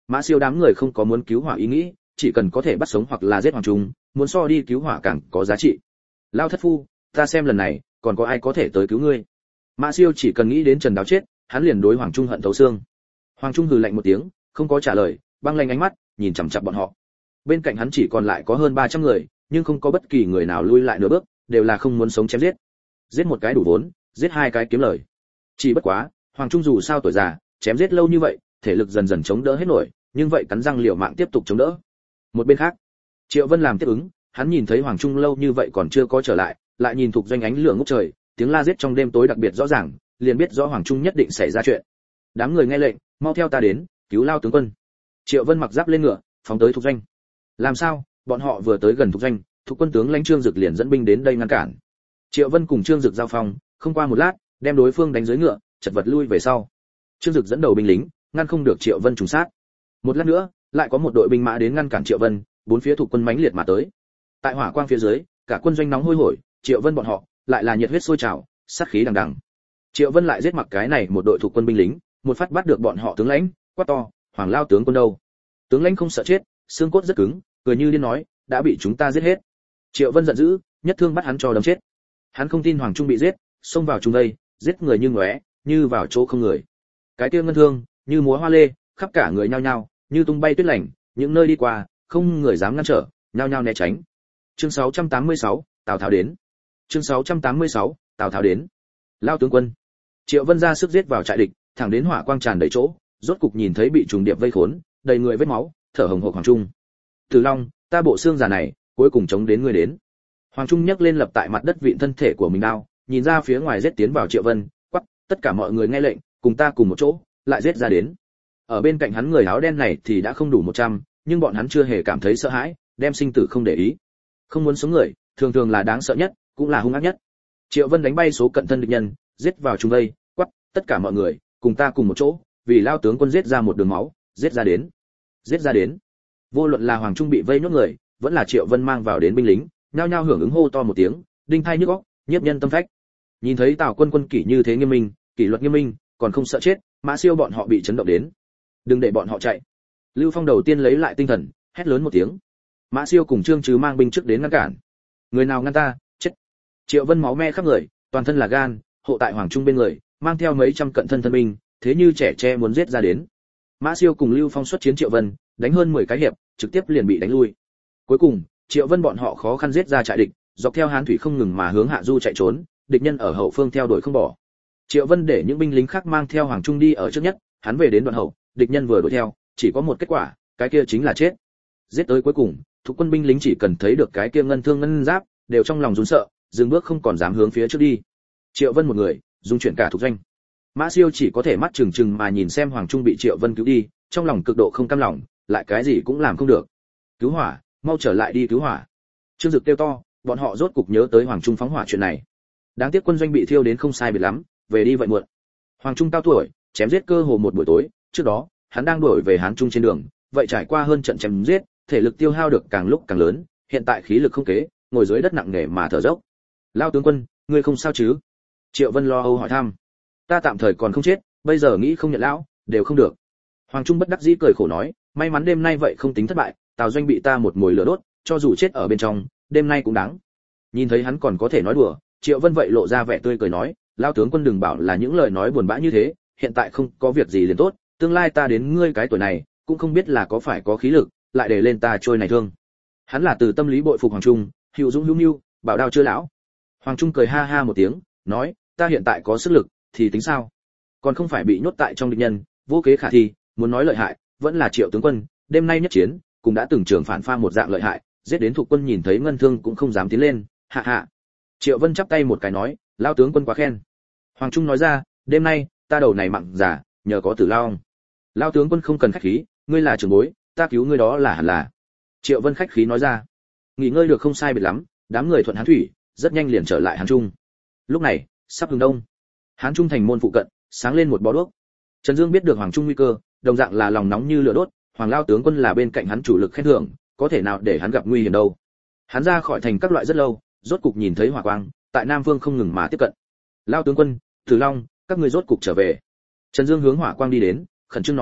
Mã Siêu đám người không có muốn cứu hỏa ý nghĩ, chỉ cần có thể bắt sống hoặc là giết Hoàng Trung, muốn so đi cứu hỏa càng có giá trị. Lao thất phu, ta xem lần này còn có ai có thể tới cứu ngươi. Mã Siêu chỉ cần nghĩ đến Trần Đáo chết, hắn liền đối Hoàng Trung hận thấu xương. Hoàng Trung hừ lạnh một tiếng, không có trả lời, băng lanh ánh mắt nhìn chằm chằm bọn họ. Bên cạnh hắn chỉ còn lại có hơn ba trăm người, nhưng không có bất kỳ người nào lui lại nửa bước, đều là không muốn sống chém giết. Giết một cái đủ vốn, giết hai cái kiếm lời. Chỉ bất quá, Hoàng Trung dù sao tuổi già, chém giết lâu như vậy, thể lực dần dần chống đỡ hết nổi, nhưng vậy cắn răng liều mạng tiếp tục chống đỡ. Một bên khác, Triệu Vân làm tiếp ứng, hắn nhìn thấy Hoàng Trung lâu như vậy còn chưa có trở lại, lại nhìn thuộc doanh ánh lửa ngút trời, tiếng la giết trong đêm tối đặc biệt rõ ràng, liền biết rõ Hoàng Trung nhất định xảy ra chuyện. Đám người nghe lệnh, mau theo ta đến, cứu Lao tướng quân. Triệu Vân mặc giáp lên ngựa, phóng tới thuộc doanh. Làm sao? Bọn họ vừa tới gần thuộc doanh, thuộc quân tướng lãnh Trương Dực liền dẫn binh đến đây ngăn cản. Triệu Vân cùng Trương Dực giao phong, không qua một lát, đem đối phương đánh dưới ngựa, chật vật lui về sau. Trương Dực dẫn đầu binh lính, ngăn không được Triệu Vân trùng sát. Một lát nữa, lại có một đội binh mã đến ngăn cản Triệu Vân, bốn phía thuộc quân mãnh liệt mà tới. Tại hỏa quang phía dưới, cả quân doanh nóng hôi hổi, Triệu Vân bọn họ lại là nhiệt huyết sôi trào, sát khí đằng đằng. Triệu Vân lại giết mặc cái này một đội thuộc quân binh lính, một phát bắt được bọn họ tướng lãnh, quát to, "Hoàng Lao tướng quân đâu?" Tướng lãnh không sợ chết, xương cốt rất cứng, cười như điên nói, "Đã bị chúng ta giết hết." Triệu Vân giận dữ, nhất thương bắt hắn cho đấm chết. Hắn không tin Hoàng Trung bị giết, xông vào trung đây, giết người như ngóe, như vào chỗ không người. Cái kia ngân thương, như múa hoa lê, khắp cả người nhao nhao, như tung bay tuyết lạnh, những nơi đi qua, không người dám ngăn trở, nhao nhao né tránh. Chương sáu trăm tám mươi sáu, Tào Tháo đến. Chương sáu trăm tám mươi sáu, Tào Tháo đến. Lao tướng quân. Triệu Vân ra sức giết vào trại địch, thẳng đến hỏa quang tràn đầy chỗ, rốt cục nhìn thấy bị trùng điệp vây khốn, đầy người vết máu, thở hổn hển Hoàng Trung. Từ Long, ta bộ xương già này, cuối cùng chống đến ngươi đến. Hoàng Trung nhấc lên lập tại mặt đất vịn thân thể của mình đao, nhìn ra phía ngoài giết tiến vào Triệu Vân, quắc, tất cả mọi người nghe lệnh, cùng ta cùng một chỗ, lại giết ra đến. Ở bên cạnh hắn người áo đen này thì đã không đủ một trăm, nhưng bọn hắn chưa hề cảm thấy sợ hãi, đem sinh tử không để ý. Không muốn sống người, thường thường là đáng sợ nhất, cũng là hung ác nhất. Triệu Vân đánh bay số cận thân địch nhân, giết vào trung vây, quắc, tất cả mọi người, cùng ta cùng một chỗ, vì Lao tướng quân giết ra một đường máu, giết ra đến. Giết ra đến. Vô luận là Hoàng Trung bị vây nhốt người, vẫn là Triệu Vân mang vào đến binh lính, nhao nhao hưởng ứng hô to một tiếng, đinh thai nhức óc, nhiếp nhân tâm phách. Nhìn thấy Tào quân quân kỷ như thế nghiêm minh, kỷ luật nghiêm minh, còn không sợ chết, Mã Siêu bọn họ bị chấn động đến. Đừng để bọn họ chạy. Lưu Phong đầu tiên lấy lại tinh thần, hét lớn một tiếng. Mã Siêu cùng Trương Trứ mang binh trước đến ngăn cản. Người nào ngăn ta, chết. Triệu Vân máu me khắp người, toàn thân là gan, hộ tại Hoàng Trung bên người, mang theo mấy trăm cận thân thân binh, thế như trẻ tre muốn giết ra đến. Mã Siêu cùng Lưu Phong xuất chiến Triệu Vân, đánh hơn mười cái hiệp, trực tiếp liền bị đánh lui. Cuối cùng, Triệu Vân bọn họ khó khăn giết ra trại địch, dọc theo Hán thủy không ngừng mà hướng hạ du chạy trốn, địch nhân ở hậu phương theo đuổi không bỏ. Triệu Vân để những binh lính khác mang theo Hoàng Trung đi ở trước nhất, hắn về đến đoạn hậu, địch nhân vừa đuổi theo, chỉ có một kết quả, cái kia chính là chết. Giết tới cuối cùng, thuộc quân binh lính chỉ cần thấy được cái kia ngân thương ngân giáp, đều trong lòng run sợ, dừng bước không còn dám hướng phía trước đi. Triệu Vân một người, dung chuyển cả thuộc doanh. Mã Siêu chỉ có thể mắt trừng trừng mà nhìn xem Hoàng Trung bị Triệu Vân cứu đi, trong lòng cực độ không cam lòng, lại cái gì cũng làm không được. Cứu hỏa, mau trở lại đi cứu hỏa. Trương Dực kêu to, bọn họ rốt cục nhớ tới Hoàng Trung phóng hỏa chuyện này. Đáng tiếc quân doanh bị thiêu đến không sai biệt lắm, về đi vậy muộn. Hoàng Trung cao tuổi, chém giết cơ hồ một buổi tối, trước đó, hắn đang đuổi về Hán Trung trên đường, vậy trải qua hơn trận chém giết, thể lực tiêu hao được càng lúc càng lớn, hiện tại khí lực không kế, ngồi dưới đất nặng nề mà thở dốc. Lao tướng quân, ngươi không sao chứ? Triệu Vân lo âu hỏi thăm. Ta tạm thời còn không chết, bây giờ nghĩ không nhận lão, đều không được. Hoàng Trung bất đắc dĩ cười khổ nói, may mắn đêm nay vậy không tính thất bại, Tào doanh bị ta một mồi lửa đốt, cho dù chết ở bên trong, đêm nay cũng đáng. Nhìn thấy hắn còn có thể nói đùa, Triệu Vân vậy lộ ra vẻ tươi cười nói, Lao tướng quân đừng bảo là những lời nói buồn bã như thế, hiện tại không có việc gì liền tốt, tương lai ta đến ngươi cái tuổi này, cũng không biết là có phải có khí lực, lại để lên ta trôi này thương. Hắn là từ tâm lý bội phục Hoàng Trung, hữu dũng hữu nhu, bảo đao chưa lão. Hoàng Trung cười ha ha một tiếng, nói, ta hiện tại có sức lực, thì tính sao? Còn không phải bị nhốt tại trong địch nhân, vô kế khả thi, muốn nói lợi hại, vẫn là Triệu tướng quân, đêm nay nhất chiến, cũng đã từng trưởng phản pha một dạng lợi hại, giết đến thuộc quân nhìn thấy ngân thương cũng không dám tiến lên, hạ hạ. Triệu Vân chắp tay một cái nói, Lao tướng quân quá khen. Hoàng Trung nói ra, đêm nay, ta đầu này mặn giả, nhờ có Tử Lao. Lao tướng quân không cần khách khí, ngươi là trưởng bối, ta cứu ngươi đó là hẳn là. Triệu Vân khách khí nói ra. Nghỉ ngơi được không sai biệt lắm, đám người thuận Hán thủy, rất nhanh liền trở lại Hán Trung. Lúc này, sắp hướng đông. Hán Trung thành môn phụ cận, sáng lên một bó đuốc. Trần Dương biết được Hoàng Trung nguy cơ, đồng dạng là lòng nóng như lửa đốt, Hoàng Lao tướng quân là bên cạnh hắn chủ lực khen thưởng, có thể nào để hắn gặp nguy hiểm đâu. Hắn ra khỏi thành các loại rất lâu, rốt cục nhìn thấy hỏa quang, tại Nam Vương không ngừng mà tiếp cận. Lao tướng quân, Tử Long, các ngươi rốt cục trở về. Trần Dương hướng hỏa quang đi đến, khẩn trương nói,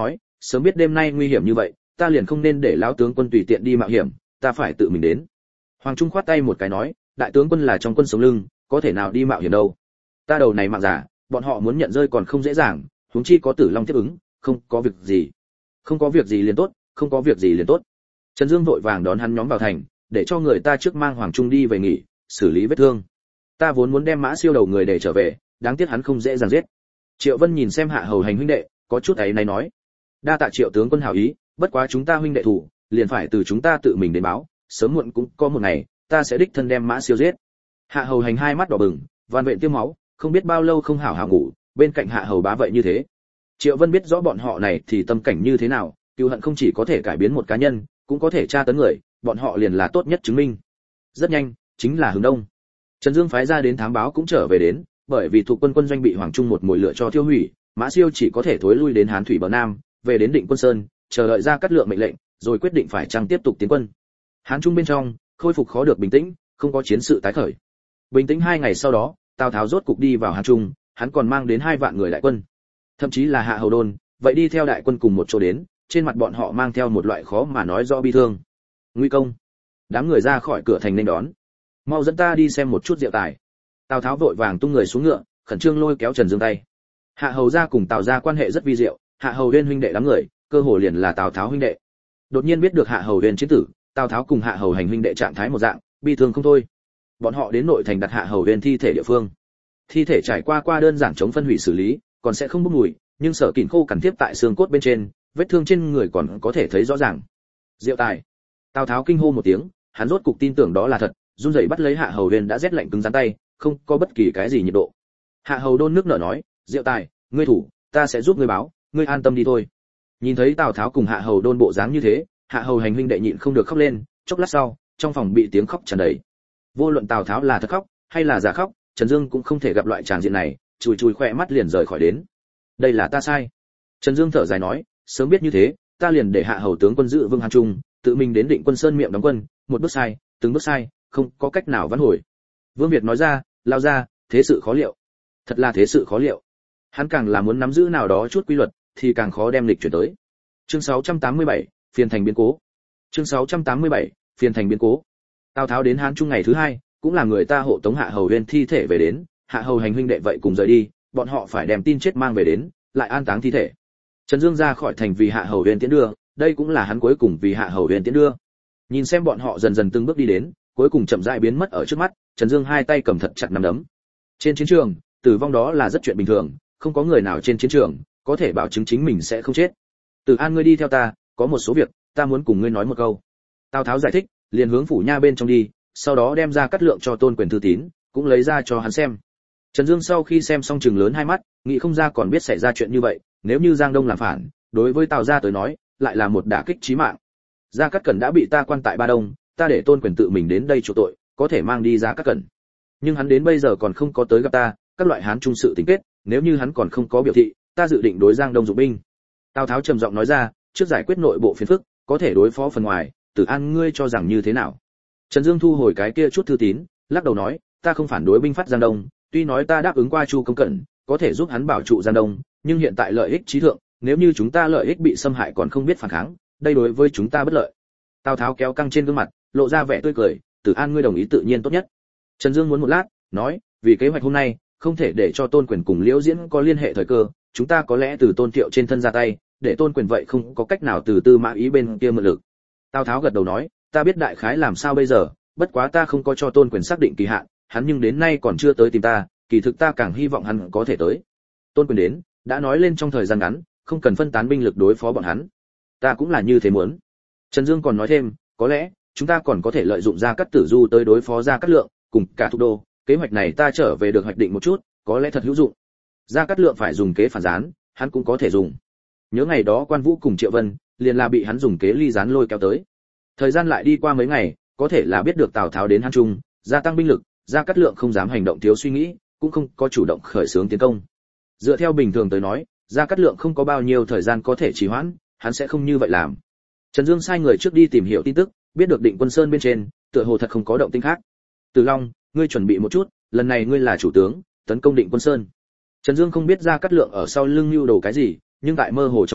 sớm biết đêm nay nguy hiểm như vậy, ta liền không nên để lão tướng quân tùy tiện đi mạo hiểm, ta phải tự mình đến. Hoàng Trung khoát tay một cái nói, đại tướng quân là trong quân sống lưng, có thể nào đi mạo hiểm đâu. Ta đầu này mạng giả, bọn họ muốn nhận rơi còn không dễ dàng, huống chi có Tử Long tiếp ứng, không có việc gì. Không có việc gì liền tốt, không có việc gì liền tốt. Trần Dương vội vàng đón hắn nhóm vào thành, để cho người ta trước mang Hoàng Trung đi về nghỉ, xử lý vết thương. Ta vốn muốn đem Mã Siêu đầu người để trở về, đáng tiếc hắn không dễ dàng giết. Triệu Vân nhìn xem Hạ Hầu Hành huynh đệ, có chút ấy này nói, đa tạ Triệu tướng quân hảo ý, bất quá chúng ta huynh đệ thủ, liền phải từ chúng ta tự mình đến báo, sớm muộn cũng có một ngày, ta sẽ đích thân đem Mã Siêu giết. Hạ Hầu Hành hai mắt đỏ bừng, van vện tiêm máu, không biết bao lâu không hảo hảo ngủ, bên cạnh Hạ Hầu Bá vậy như thế. Triệu Vân biết rõ bọn họ này thì tâm cảnh như thế nào, cừu hận không chỉ có thể cải biến một cá nhân, cũng có thể tra tấn người, bọn họ liền là tốt nhất chứng minh. Rất nhanh, chính là hướng đông. Trần Dương phái ra đến thám báo cũng trở về đến, bởi vì thuộc quân quân doanh bị Hoàng Trung một mồi lửa cho tiêu hủy, Mã Siêu chỉ có thể thối lui đến Hán thủy bờ nam, về đến Định Quân Sơn, chờ đợi ra cắt lượng mệnh lệnh, rồi quyết định phải chăng tiếp tục tiến quân. Hán Trung bên trong, khôi phục khó được bình tĩnh, không có chiến sự tái khởi. Bình tĩnh hai ngày sau đó, Tào Tháo rốt cục đi vào Hán Trung, hắn còn mang đến hai vạn người đại quân, thậm chí là Hạ Hầu Đôn, vậy đi theo đại quân cùng một chỗ đến, trên mặt bọn họ mang theo một loại khó mà nói rõ bi thương. Nguy công! Đám người ra khỏi cửa thành nên đón. Mau dẫn ta đi xem một chút diệu tài. Tào Tháo vội vàng tung người xuống ngựa, khẩn trương lôi kéo Trần Dương tay. Hạ Hầu gia cùng Tào gia quan hệ rất vi diệu, Hạ Hầu Uyên huynh đệ đám người, cơ hồ liền là Tào Tháo huynh đệ. Đột nhiên biết được Hạ Hầu Uyên chiến tử, Tào Tháo cùng Hạ Hầu Hành huynh đệ trạng thái một dạng, bi thương không thôi. Bọn họ đến nội thành đặt Hạ Hầu Uyên thi thể địa phương. Thi thể trải qua qua đơn giản chống phân hủy xử lý, còn sẽ không bốc mùi, nhưng sở kỉn khô cằn tiếp tại xương cốt bên trên, vết thương trên người còn có thể thấy rõ ràng. Diệu tài! Tào Tháo kinh hô một tiếng, hắn rốt cục tin tưởng đó là thật, run rẩy bắt lấy Hạ Hầu Uyên đã rét lạnh cứng rắn tay, không có bất kỳ cái gì nhiệt độ. Hạ Hầu Đôn nước nở nói, Diệu tài, ngươi thủ, ta sẽ giúp ngươi báo, ngươi an tâm đi thôi. Nhìn thấy Tào Tháo cùng Hạ Hầu Đôn bộ dáng như thế, Hạ Hầu Hành huynh đệ nhịn không được khóc lên, chốc lát sau, trong phòng bị tiếng khóc tràn đầy. Vô luận Tào Tháo là thật khóc hay là giả khóc, Trần Dương cũng không thể gặp loại tràng diện này, chùi chùi khỏe mắt liền rời khỏi đến. Đây là ta sai. Trần Dương thở dài nói, sớm biết như thế, ta liền để Hạ Hầu tướng quân giữ Vương Hán Trung, tự mình đến Định Quân Sơn miệng đóng quân, một bước sai, từng bước sai, không có cách nào vãn hồi. Vương Việt nói ra, lao ra, thế sự khó liệu. Thật là thế sự khó liệu. Hắn càng là muốn nắm giữ nào đó chút quy luật, thì càng khó đem lịch chuyển tới. Chương sáu trăm tám mươi bảy, phiền thành biến cố. Chương sáu trăm tám mươi bảy, phiền thành biến cố. Tào Tháo đến Hán Trung ngày thứ hai, cũng là người ta hộ tống Hạ Hầu Uyên thi thể về đến, Hạ Hầu Hành huynh đệ vậy cùng rời đi, bọn họ phải đem tin chết mang về đến, lại an táng thi thể. Trần Dương ra khỏi thành vì Hạ Hầu Uyên tiễn đưa, đây cũng là hắn cuối cùng vì Hạ Hầu Uyên tiễn đưa. Nhìn xem bọn họ dần dần từng bước đi đến, cuối cùng chậm rãi biến mất ở trước mắt, Trần Dương hai tay cầm thật chặt nắm đấm. Trên chiến trường, tử vong đó là rất chuyện bình thường, không có người nào trên chiến trường có thể bảo chứng chính mình sẽ không chết. Từ An, ngươi đi theo ta, có một số việc ta muốn cùng ngươi nói một câu. Tào Tháo giải thích, liền hướng phủ nha bên trong đi, sau đó đem ra cắt lượng cho Tôn Quyền thư tín, cũng lấy ra cho hắn xem. Trần Dương sau khi xem xong trừng lớn hai mắt, nghĩ không ra còn biết xảy ra chuyện như vậy, nếu như Giang Đông làm phản, đối với Tào gia tới nói, lại là một đả kích chí mạng. Gia Cát Cẩn đã bị ta quan tại Ba Đông, ta để Tôn Quyền tự mình đến đây chỗ tội, có thể mang đi Gia Cát Cẩn. Nhưng hắn đến bây giờ còn không có tới gặp ta, các loại Hán trung sự tính kết, nếu như hắn còn không có biểu thị, ta dự định đối Giang Đông dụng binh. Tào Tháo trầm giọng nói ra, trước giải quyết nội bộ phiền phức, có thể đối phó phần ngoài, Tử An ngươi cho rằng như thế nào? Trần Dương thu hồi cái kia chút thư tín, lắc đầu nói, ta không phản đối binh phát Giang Đông, tuy nói ta đáp ứng qua Chu Công Cẩn, có thể giúp hắn bảo trụ Giang Đông, nhưng hiện tại lợi ích chí thượng, nếu như chúng ta lợi ích bị xâm hại còn không biết phản kháng, đây đối với chúng ta bất lợi. Tào Tháo kéo căng trên gương mặt, lộ ra vẻ tươi cười, Tử An ngươi đồng ý tự nhiên tốt nhất. Trần Dương muốn một lát, nói, vì kế hoạch hôm nay, không thể để cho Tôn Quyền cùng Liễu Diễn có liên hệ thời cơ, chúng ta có lẽ từ Tôn Thiệu trên thân ra tay, để Tôn Quyền vậy không có cách nào từ Tư Mã Ý bên kia mượn lực. Tào Tháo gật đầu nói, ta biết đại khái làm sao bây giờ, bất quá ta không có cho Tôn Quyền xác định kỳ hạn, hắn nhưng đến nay còn chưa tới tìm ta, kỳ thực ta càng hy vọng hắn có thể tới. Tôn Quyền đến, đã nói lên trong thời gian ngắn, không cần phân tán binh lực đối phó bọn hắn. Ta cũng là như thế muốn. Trần Dương còn nói thêm, có lẽ chúng ta còn có thể lợi dụng Gia Cát Tử Du tới đối phó Gia Cát Lượng, cùng cả Thục Đô, kế hoạch này ta trở về được hoạch định một chút, có lẽ thật hữu dụng. Gia Cát Lượng phải dùng kế phản gián, hắn cũng có thể dùng. Nhớ ngày đó Quan Vũ cùng Triệu Vân, liền là bị hắn dùng kế ly gián lôi kéo tới. Thời gian lại đi qua mấy ngày, có thể là biết được Tào Tháo đến Hán Trung, gia tăng binh lực, Gia Cát Lượng không dám hành động thiếu suy nghĩ, cũng không có chủ động khởi xướng tiến công. Dựa theo bình thường tới nói, Gia Cát Lượng không có bao nhiêu thời gian có thể trì hoãn, hắn sẽ không như vậy làm. Trần Dương sai người trước đi tìm hiểu tin tức, biết được Định Quân Sơn bên trên, tựa hồ thật không có động tĩnh khác. Từ Long, ngươi chuẩn bị một chút, lần này ngươi là chủ tướng, tấn công Định Quân Sơn. Trần Dương không biết Gia Cát Lượng ở sau lưng lưu đồ cái gì, nhưng tại mơ hồ trong đó,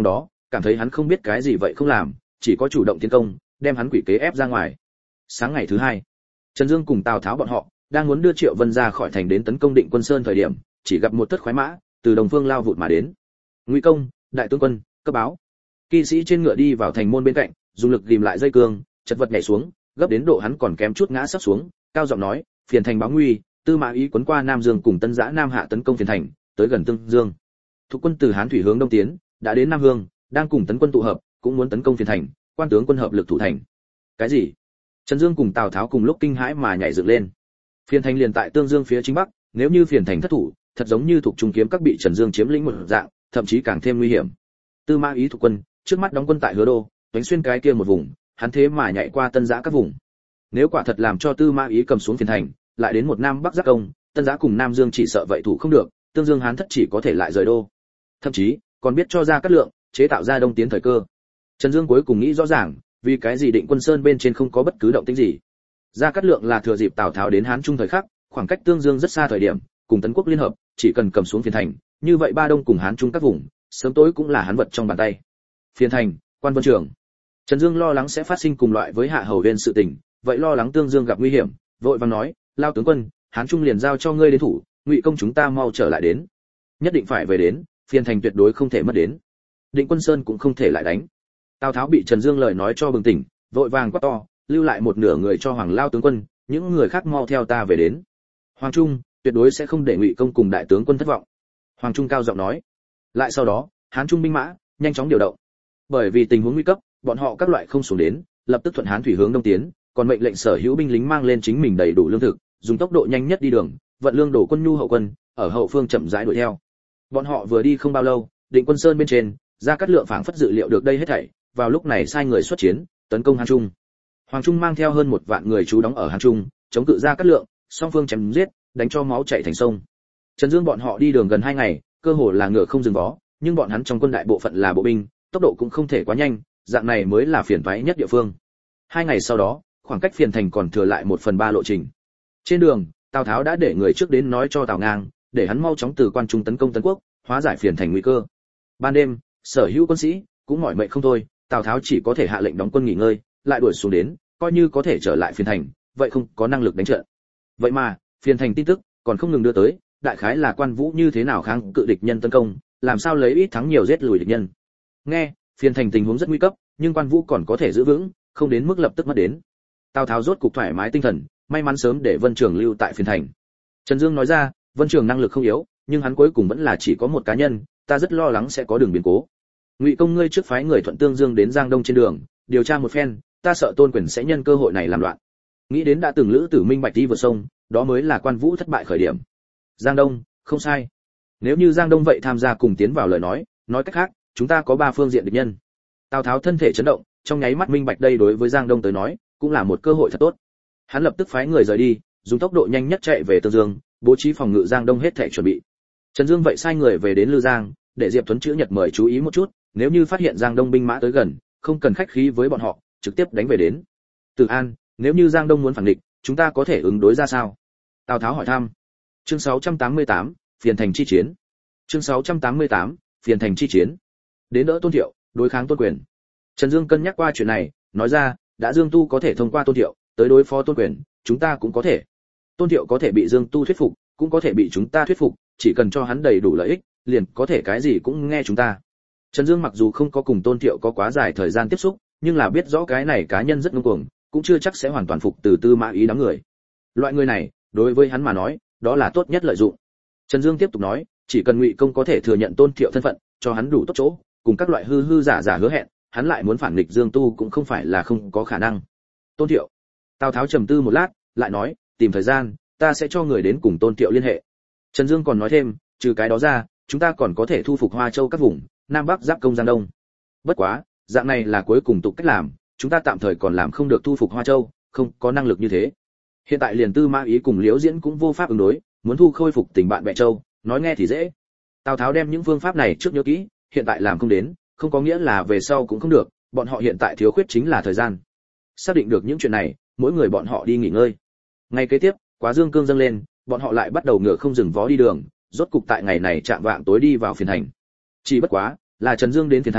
cảm thấy hắn không biết cái gì vậy không làm, chỉ có chủ động tiến công, đem hắn quỷ kế ép ra ngoài. Sáng ngày thứ hai, Trần Dương cùng Tào Tháo bọn họ đang muốn đưa Triệu Vân ra khỏi thành đến tấn công Định Quân Sơn thời điểm, chỉ gặp một tất khoái mã từ đồng phương lao vụt mà đến. Ngụy công, đại tướng quân, cấp báo. Kỵ sĩ trên ngựa đi vào thành môn bên cạnh, dùng lực ghim lại dây cương, chật vật nhảy xuống, gấp đến độ hắn còn kém chút ngã sắp xuống, cao giọng nói, phiền thành báo nguy, Tư Mã Ý quấn qua Nam Dương cùng Tân Giã Nam hạ tấn công phiền thành, tới gần Tương Dương. Thuộc quân từ Hán thủy hướng đông tiến, đã đến Nam Hương, đang cùng tấn quân tụ hợp, cũng muốn tấn công phiền thành, quan tướng quân hợp lực thủ thành. Cái gì? Trần Dương cùng Tào Tháo cùng lúc kinh hãi mà nhảy dựng lên. Phiền thành liền tại Tương Dương phía chính bắc, nếu như phiền thành thất thủ, thật giống như thuộc trung kiếm các bị Trần Dương chiếm lĩnh một dạng, thậm chí càng thêm nguy hiểm. Tư Mã Ý thuộc quân, trước mắt đóng quân tại Hứa Đô, đánh xuyên cái kia một vùng, hắn thế mà nhảy qua Tân Giã các vùng. Nếu quả thật làm cho Tư Mã Ý cầm xuống phiền thành, lại đến một nam bắc giáp công, Tân Giã cùng Nam Dương chỉ sợ vậy thủ không được, Tương Dương Hán thất chỉ có thể lại rời đô. Thậm chí, còn biết cho ra cát lượng, chế tạo ra đông tiến thời cơ. Trần Dương cuối cùng nghĩ rõ ràng, vì cái gì Định Quân Sơn bên trên không có bất cứ động tĩnh gì. Gia Cát Lượng là thừa dịp Tào Tháo đến Hán Trung thời khắc, khoảng cách Tương Dương rất xa thời điểm, cùng Tấn Quốc liên hợp, chỉ cần cầm xuống Phiền Thành, như vậy ba đông cùng Hán Trung các vùng, sớm tối cũng là hắn vật trong bàn tay. Phiền Thành, Quan Vân Trường. Trần Dương lo lắng sẽ phát sinh cùng loại với Hạ Hầu Viên sự tình, vậy lo lắng Tương Dương gặp nguy hiểm, vội vàng nói, lao tướng quân, Hán Trung liền giao cho ngươi đến thủ, Ngụy công chúng ta mau trở lại đến. Nhất định phải về đến, Phiền Thành tuyệt đối không thể mất đến. Định Quân Sơn cũng không thể lại đánh. Tào Tháo bị Trần Dương lời nói cho bừng tỉnh, vội vàng quát to, lưu lại một nửa người cho Hoàng lao tướng quân, những người khác mau theo ta về đến. Hoàng Trung tuyệt đối sẽ không để Ngụy công cùng đại tướng quân thất vọng. Hoàng Trung cao giọng nói. Lại sau đó, Hán Trung binh mã nhanh chóng điều động. Bởi vì tình huống nguy cấp, bọn họ các loại không xuống đến, lập tức thuận Hán thủy hướng đông tiến, còn mệnh lệnh sở hữu binh lính mang lên chính mình đầy đủ lương thực, dùng tốc độ nhanh nhất đi đường, vận lương đổ quân nhu hậu quân, ở hậu phương chậm rãi đuổi theo. Bọn họ vừa đi không bao lâu, Định Quân Sơn bên trên, Gia Cát Lượng phảng phất dự liệu được đây hết thảy, vào lúc này sai người xuất chiến, tấn công Hán Trung. Hoàng Trung mang theo hơn một vạn người trú đóng ở Hán Trung, chống cự Gia Cát Lượng, song phương chém giết, đánh cho máu chảy thành sông. Trần Dương bọn họ đi đường gần hai ngày, cơ hồ là ngựa không dừng vó, nhưng bọn hắn trong quân đại bộ phận là bộ binh, tốc độ cũng không thể quá nhanh, dạng này mới là phiền toái nhất địa phương. Hai ngày sau đó, khoảng cách Phiền Thành còn thừa lại một phần ba lộ trình. Trên đường, Tào Tháo đã để người trước đến nói cho Tào Ngang, để hắn mau chóng từ Quan Trung tấn công Tấn Quốc, hóa giải Phiền Thành nguy cơ. Ban đêm, sở hữu quân sĩ cũng mỏi mệt không thôi, Tào Tháo chỉ có thể hạ lệnh đóng quân nghỉ ngơi, lại đuổi xuống đến, coi như có thể trở lại Phiền Thành, vậy không có năng lực đánh trận. Vậy mà, Phiền Thành tin tức còn không ngừng đưa tới, đại khái là Quan Vũ như thế nào kháng cự địch nhân tấn công, làm sao lấy ít thắng nhiều giết lùi địch nhân. Nghe, Phiền Thành tình huống rất nguy cấp, nhưng Quan Vũ còn có thể giữ vững, không đến mức lập tức mất đến. Tào Tháo rốt cục thoải mái tinh thần, may mắn sớm để Vân Trường lưu tại Phiền Thành. Trần Dương nói ra, Vân Trường năng lực không yếu, nhưng hắn cuối cùng vẫn là chỉ có một cá nhân, ta rất lo lắng sẽ có đường biến cố. Ngụy công ngươi trước phái người thuận Tương Dương đến Giang Đông trên đường, điều tra một phen, ta sợ Tôn Quyền sẽ nhân cơ hội này làm loạn. Nghĩ đến đã từng lữ tử minh bạch đi vượt sông, đó mới là Quan Vũ thất bại khởi điểm. Giang Đông, không sai. Nếu như Giang Đông vậy tham gia cùng tiến vào lời nói, nói cách khác, chúng ta có ba phương diện địch nhân. Tào Tháo thân thể chấn động, trong nháy mắt minh bạch đây đối với Giang Đông tới nói, cũng là một cơ hội thật tốt. Hắn lập tức phái người rời đi, dùng tốc độ nhanh nhất chạy về Tương Dương, bố trí phòng ngự Giang Đông hết thảy chuẩn bị. Trần Dương vậy sai người về đến Lư Giang, để Diệp Tuấn chữ nhật mời chú ý một chút, nếu như phát hiện Giang Đông binh mã tới gần, không cần khách khí với bọn họ, trực tiếp đánh về đến. Từ An, nếu như Giang Đông muốn phản địch, chúng ta có thể ứng đối ra sao? Tào Tháo hỏi thăm. Chương sáu trăm tám mươi tám, Phiền Thành chi chiến. Chương sáu trăm tám mươi tám, Phiền Thành chi chiến. Đến đỡ Tôn Thiệu, đối kháng Tôn Quyền. Trần Dương cân nhắc qua chuyện này, nói ra, đã Dương Tu có thể thông qua Tôn Thiệu tới đối phó Tôn Quyền, chúng ta cũng có thể. Tôn Thiệu có thể bị Dương Tu thuyết phục, cũng có thể bị chúng ta thuyết phục, chỉ cần cho hắn đầy đủ lợi ích, liền có thể cái gì cũng nghe chúng ta. Trần Dương mặc dù không có cùng Tôn Thiệu có quá dài thời gian tiếp xúc, nhưng là biết rõ cái này cá nhân rất ngông cuồng, cũng chưa chắc sẽ hoàn toàn phục từ Tư Mã Ý đám người. Loại người này, đối với hắn mà nói, đó là tốt nhất lợi dụng. Trần Dương tiếp tục nói, chỉ cần Ngụy công có thể thừa nhận Tôn Thiệu thân phận, cho hắn đủ tốt chỗ, cùng các loại hư hư giả giả hứa hẹn, hắn lại muốn phản nghịch Dương Tu cũng không phải là không có khả năng. Tôn Thiệu. Tào Tháo trầm tư một lát, lại nói, tìm thời gian, ta sẽ cho người đến cùng Tôn Thiệu liên hệ. Trần Dương còn nói thêm, trừ cái đó ra, chúng ta còn có thể thu phục Hoa Châu các vùng, Nam Bắc giáp công Giang Đông. Bất quá, dạng này là cuối cùng tục cách làm, chúng ta tạm thời còn làm không được thu phục Hoa Châu, không có năng lực như thế. Hiện tại liền Tư Mã Ý cùng Liễu Diễn cũng vô pháp ứng đối, muốn thu khôi phục tình bạn Bệ Châu, nói nghe thì dễ. Tào Tháo đem những phương pháp này trước nhớ kỹ, hiện tại làm không đến, không có nghĩa là về sau cũng không được, bọn họ hiện tại thiếu khuyết chính là thời gian. Xác định được những chuyện này, mỗi người bọn họ đi nghỉ ngơi. Ngày kế tiếp, Quá Dương cương dâng lên, bọn họ lại bắt đầu ngựa không dừng vó đi đường, rốt cục tại ngày này chạm vạng tối đi vào Phiền Thành. Chỉ bất quá, là Trần Dương đến Phiền Thành,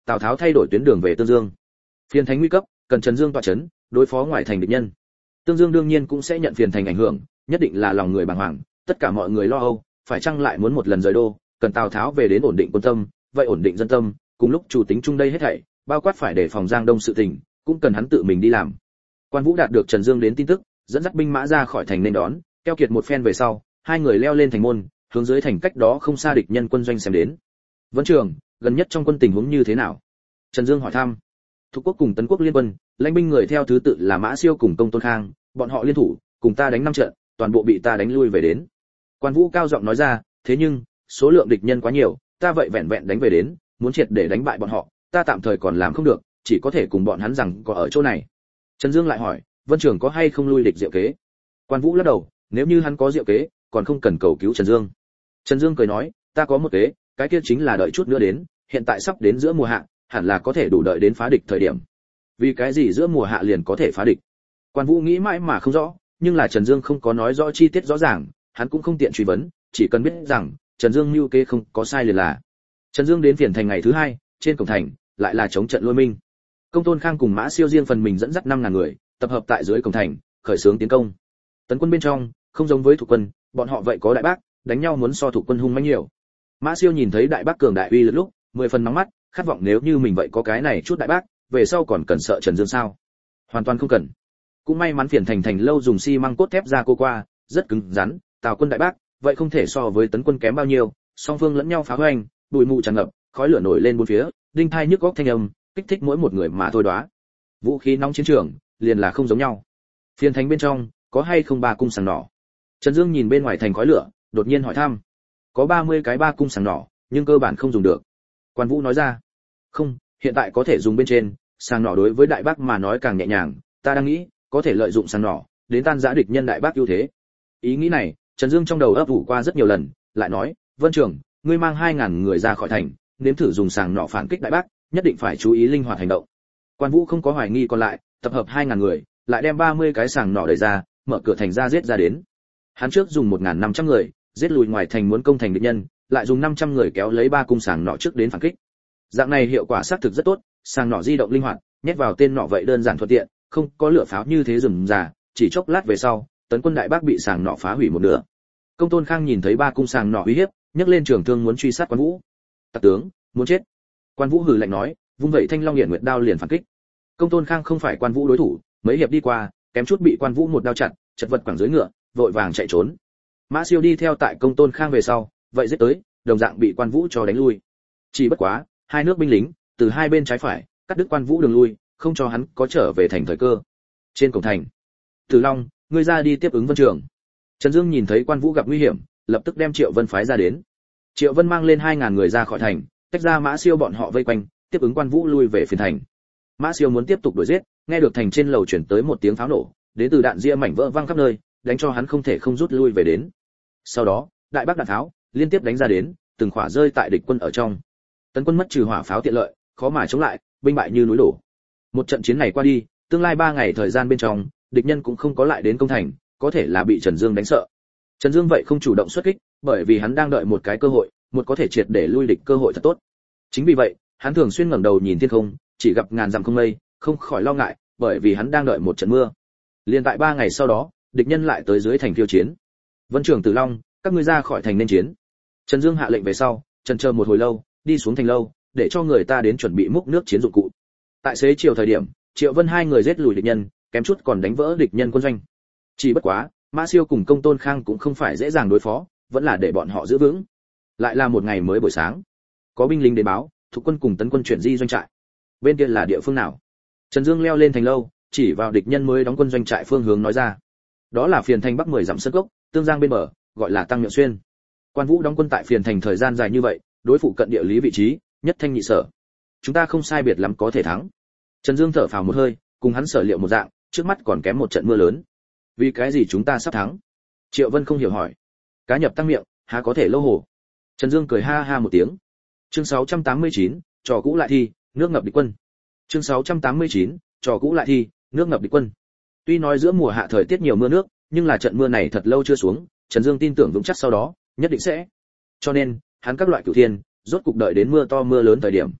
Tào Tháo thay đổi tuyến đường về Tương Dương. Phiền thành nguy cấp, cần Trần Dương tọa chấn, đối phó ngoài thành địch nhân. Tương Dương đương nhiên cũng sẽ nhận phiền thành ảnh hưởng, nhất định là lòng người bàng hoàng, tất cả mọi người lo âu, phải chăng lại muốn một lần rời đô, cần Tào Tháo về đến ổn định quân tâm, vậy ổn định dân tâm, cùng lúc chủ tính chung đây hết thảy, bao quát phải để phòng Giang Đông sự tình, cũng cần hắn tự mình đi làm. Quan Vũ đạt được Trần Dương đến tin tức, dẫn dắt binh mã ra khỏi thành nên đón, keo kiệt một phen về sau, hai người leo lên thành môn, hướng dưới thành cách đó không xa địch nhân quân doanh xem đến. Vân Trường, gần nhất trong quân tình huống như thế nào? Trần Dương hỏi thăm. Thuộc quốc cùng Tấn quốc liên quân, lãnh binh người theo thứ tự là Mã Siêu cùng Công Tôn Khang, bọn họ liên thủ, cùng ta đánh năm trận, toàn bộ bị ta đánh lui về đến. Quan Vũ cao giọng nói ra, thế nhưng, số lượng địch nhân quá nhiều, ta vậy vẹn vẹn đánh về đến, muốn triệt để đánh bại bọn họ, ta tạm thời còn làm không được, chỉ có thể cùng bọn hắn rằng có ở chỗ này. Trần Dương lại hỏi, Vân Trường có hay không lui địch diệu kế? Quan Vũ lắc đầu, nếu như hắn có diệu kế, còn không cần cầu cứu Trần Dương. Trần Dương cười nói, ta có một kế, cái kia chính là đợi chút nữa đến, hiện tại sắp đến giữa mùa hạ, hẳn là có thể đủ đợi đến phá địch thời điểm. Vì cái gì giữa mùa hạ liền có thể phá địch? Quan Vũ nghĩ mãi mà không rõ, nhưng là Trần Dương không có nói rõ chi tiết rõ ràng, hắn cũng không tiện truy vấn, chỉ cần biết rằng Trần Dương mưu kế không có sai liền là. Trần Dương đến Phiền thành ngày thứ hai, trên cổng thành lại là chống trận lôi minh. Công Tôn Khang cùng Mã Siêu riêng phần mình dẫn dắt năm ngàn người, tập hợp tại dưới cổng thành, khởi xướng tiến công. Tấn quân bên trong, không giống với thủ quân, bọn họ vậy có đại bác, đánh nhau muốn so thủ quân hung mãnh nhiều. Mã Siêu nhìn thấy đại bác cường đại uy lực lúc, mười phần nóng mắt, khát vọng nếu như mình vậy có cái này chút đại bác, về sau còn cần sợ Trần Dương sao? Hoàn toàn không cần. Cũng may mắn Phiền thành thành lâu dùng xi măng cốt thép ra cô qua, rất cứng rắn, Tào quân đại bác, vậy không thể so với Tấn quân kém bao nhiêu, song phương lẫn nhau phá hoành, bụi mù tràn ngập, khói lửa nổi lên bốn phía, đinh thai nhức góc thanh âm, kích thích mỗi một người mà thôi đoá. Vũ khí nóng chiến trường, liền là không giống nhau. Phiền thành bên trong, có hay không ba cung sàng nỏ? Trần Dương nhìn bên ngoài thành khói lửa, đột nhiên hỏi thăm. Có ba mươi cái ba cung sàng nỏ, nhưng cơ bản không dùng được. Quan Vũ nói ra. Không, hiện tại có thể dùng bên trên, sàng nỏ đối với đại bác mà nói càng nhẹ nhàng, ta đang nghĩ, có thể lợi dụng sàng nỏ, đến tan rã địch nhân đại bác ưu thế. Ý nghĩ này, Trần Dương trong đầu ấp ủ qua rất nhiều lần, lại nói, Vân Trường, ngươi mang hai ngàn người ra khỏi thành, nếm thử dùng sàng nỏ phản kích đại bác, nhất định phải chú ý linh hoạt hành động. Quan Vũ không có hoài nghi còn lại, tập hợp hai ngàn người, lại đem ba mươi cái sàng nỏ đẩy ra, mở cửa thành ra giết ra đến. Hắn trước dùng một nghìn năm trăm người, giết lùi ngoài thành muốn công thành địch nhân, lại dùng năm trăm người kéo lấy ba cung sàng nỏ trước đến phản kích. Dạng này hiệu quả xác thực rất tốt, sàng nỏ di động linh hoạt, nhét vào tên nỏ vậy đơn giản thuận tiện, không có lửa pháo như thế rườm rà, chỉ chốc lát về sau, tấn quân đại bác bị sàng nỏ phá hủy một nửa. Công Tôn Khang nhìn thấy ba cung sàng nỏ uy hiếp, nhấc lên trường thương muốn truy sát Quan Vũ. Tặc tướng, muốn chết. Quan Vũ hừ lạnh nói, vung vậy thanh long hiển nguyệt đao liền phản kích. Công Tôn Khang không phải Quan Vũ đối thủ, mấy hiệp đi qua, kém chút bị Quan Vũ một đao chặt, chật vật quẳng dưới ngựa, vội vàng chạy trốn. Mã Siêu đi theo tại Công Tôn Khang về sau, vậy giết tới, đồng dạng bị Quan Vũ cho đánh lui. Chỉ bất quá, hai nước binh lính từ hai bên trái phải, cắt đứt Quan Vũ đường lui, không cho hắn có trở về thành thời cơ. Trên cổng thành, Từ Long, ngươi ra đi tiếp ứng Vân Trường. Trần Dương nhìn thấy Quan Vũ gặp nguy hiểm, lập tức đem Triệu Vân phái ra đến. Triệu Vân mang lên hai ngàn người ra khỏi thành, tách ra Mã Siêu bọn họ vây quanh, tiếp ứng Quan Vũ lui về Phiền thành. Mã Siêu muốn tiếp tục đuổi giết, nghe được thành trên lầu chuyển tới một tiếng pháo nổ, đến từ đạn ria mảnh vỡ văng khắp nơi, đánh cho hắn không thể không rút lui về đến. Sau đó, đại bác đạn tháo liên tiếp đánh ra đến, từng khỏa rơi tại địch quân ở trong. Tấn quân mất trừ hỏa pháo tiện lợi, khó mà chống lại, binh bại như núi đổ. Một trận chiến này qua đi, tương lai ba ngày thời gian bên trong, địch nhân cũng không có lại đến công thành, có thể là bị Trần Dương đánh sợ. Trần Dương vậy không chủ động xuất kích, bởi vì hắn đang đợi một cái cơ hội, một có thể triệt để lui địch cơ hội thật tốt. Chính vì vậy, hắn thường xuyên ngẩng đầu nhìn thiên không, chỉ gặp ngàn dặm không mây, không khỏi lo ngại, bởi vì hắn đang đợi một trận mưa. Liên tại ba ngày sau đó, địch nhân lại tới dưới thành khiêu chiến. Vân Trường Tử Long, các ngươi ra khỏi thành nên chiến. Trần Dương hạ lệnh về sau, chần chờ một hồi lâu, đi xuống thành lâu, để cho người ta đến chuẩn bị múc nước chiến dụng cụ. Tại xế chiều thời điểm, Triệu Vân hai người giết lùi địch nhân, kém chút còn đánh vỡ địch nhân quân doanh. Chỉ bất quá, Mã Siêu cùng Công Tôn Khang cũng không phải dễ dàng đối phó, vẫn là để bọn họ giữ vững. Lại là một ngày mới buổi sáng, có binh lính đến báo, thuộc quân cùng tấn quân chuyển di doanh trại. Bên kia là địa phương nào? Trần Dương leo lên thành lâu, chỉ vào địch nhân mới đóng quân doanh trại phương hướng nói ra. Đó là Phiền thành bắc mười dặm sơn cốc, tương giang bên bờ, gọi là Tăng Miệu Xuyên. Quan Vũ đóng quân tại Phiền thành thời gian dài như vậy, đối phụ cận địa lý vị trí, nhất thanh nhị sở. Chúng ta không sai biệt lắm có thể thắng. Trần Dương thở phào một hơi, cùng hắn sở liệu một dạng, trước mắt còn kém một trận mưa lớn. Vì cái gì chúng ta sắp thắng? Triệu Vân không hiểu hỏi. Cá nhập tăng miệng, há có thể lâu hồ. Trần Dương cười ha ha một tiếng. Chương sáu trăm tám mươi chín, trò cũ lại thi, nước ngập địch quân. Chương sáu trăm tám mươi chín, trò cũ lại thi, nước ngập địch quân. Tuy nói giữa mùa hạ thời tiết nhiều mưa nước, nhưng là trận mưa này thật lâu chưa xuống, Trần Dương tin tưởng vững chắc sau đó nhất định sẽ. Cho nên, hắn các loại cửu thiên, rốt cục đợi đến mưa to mưa lớn thời điểm.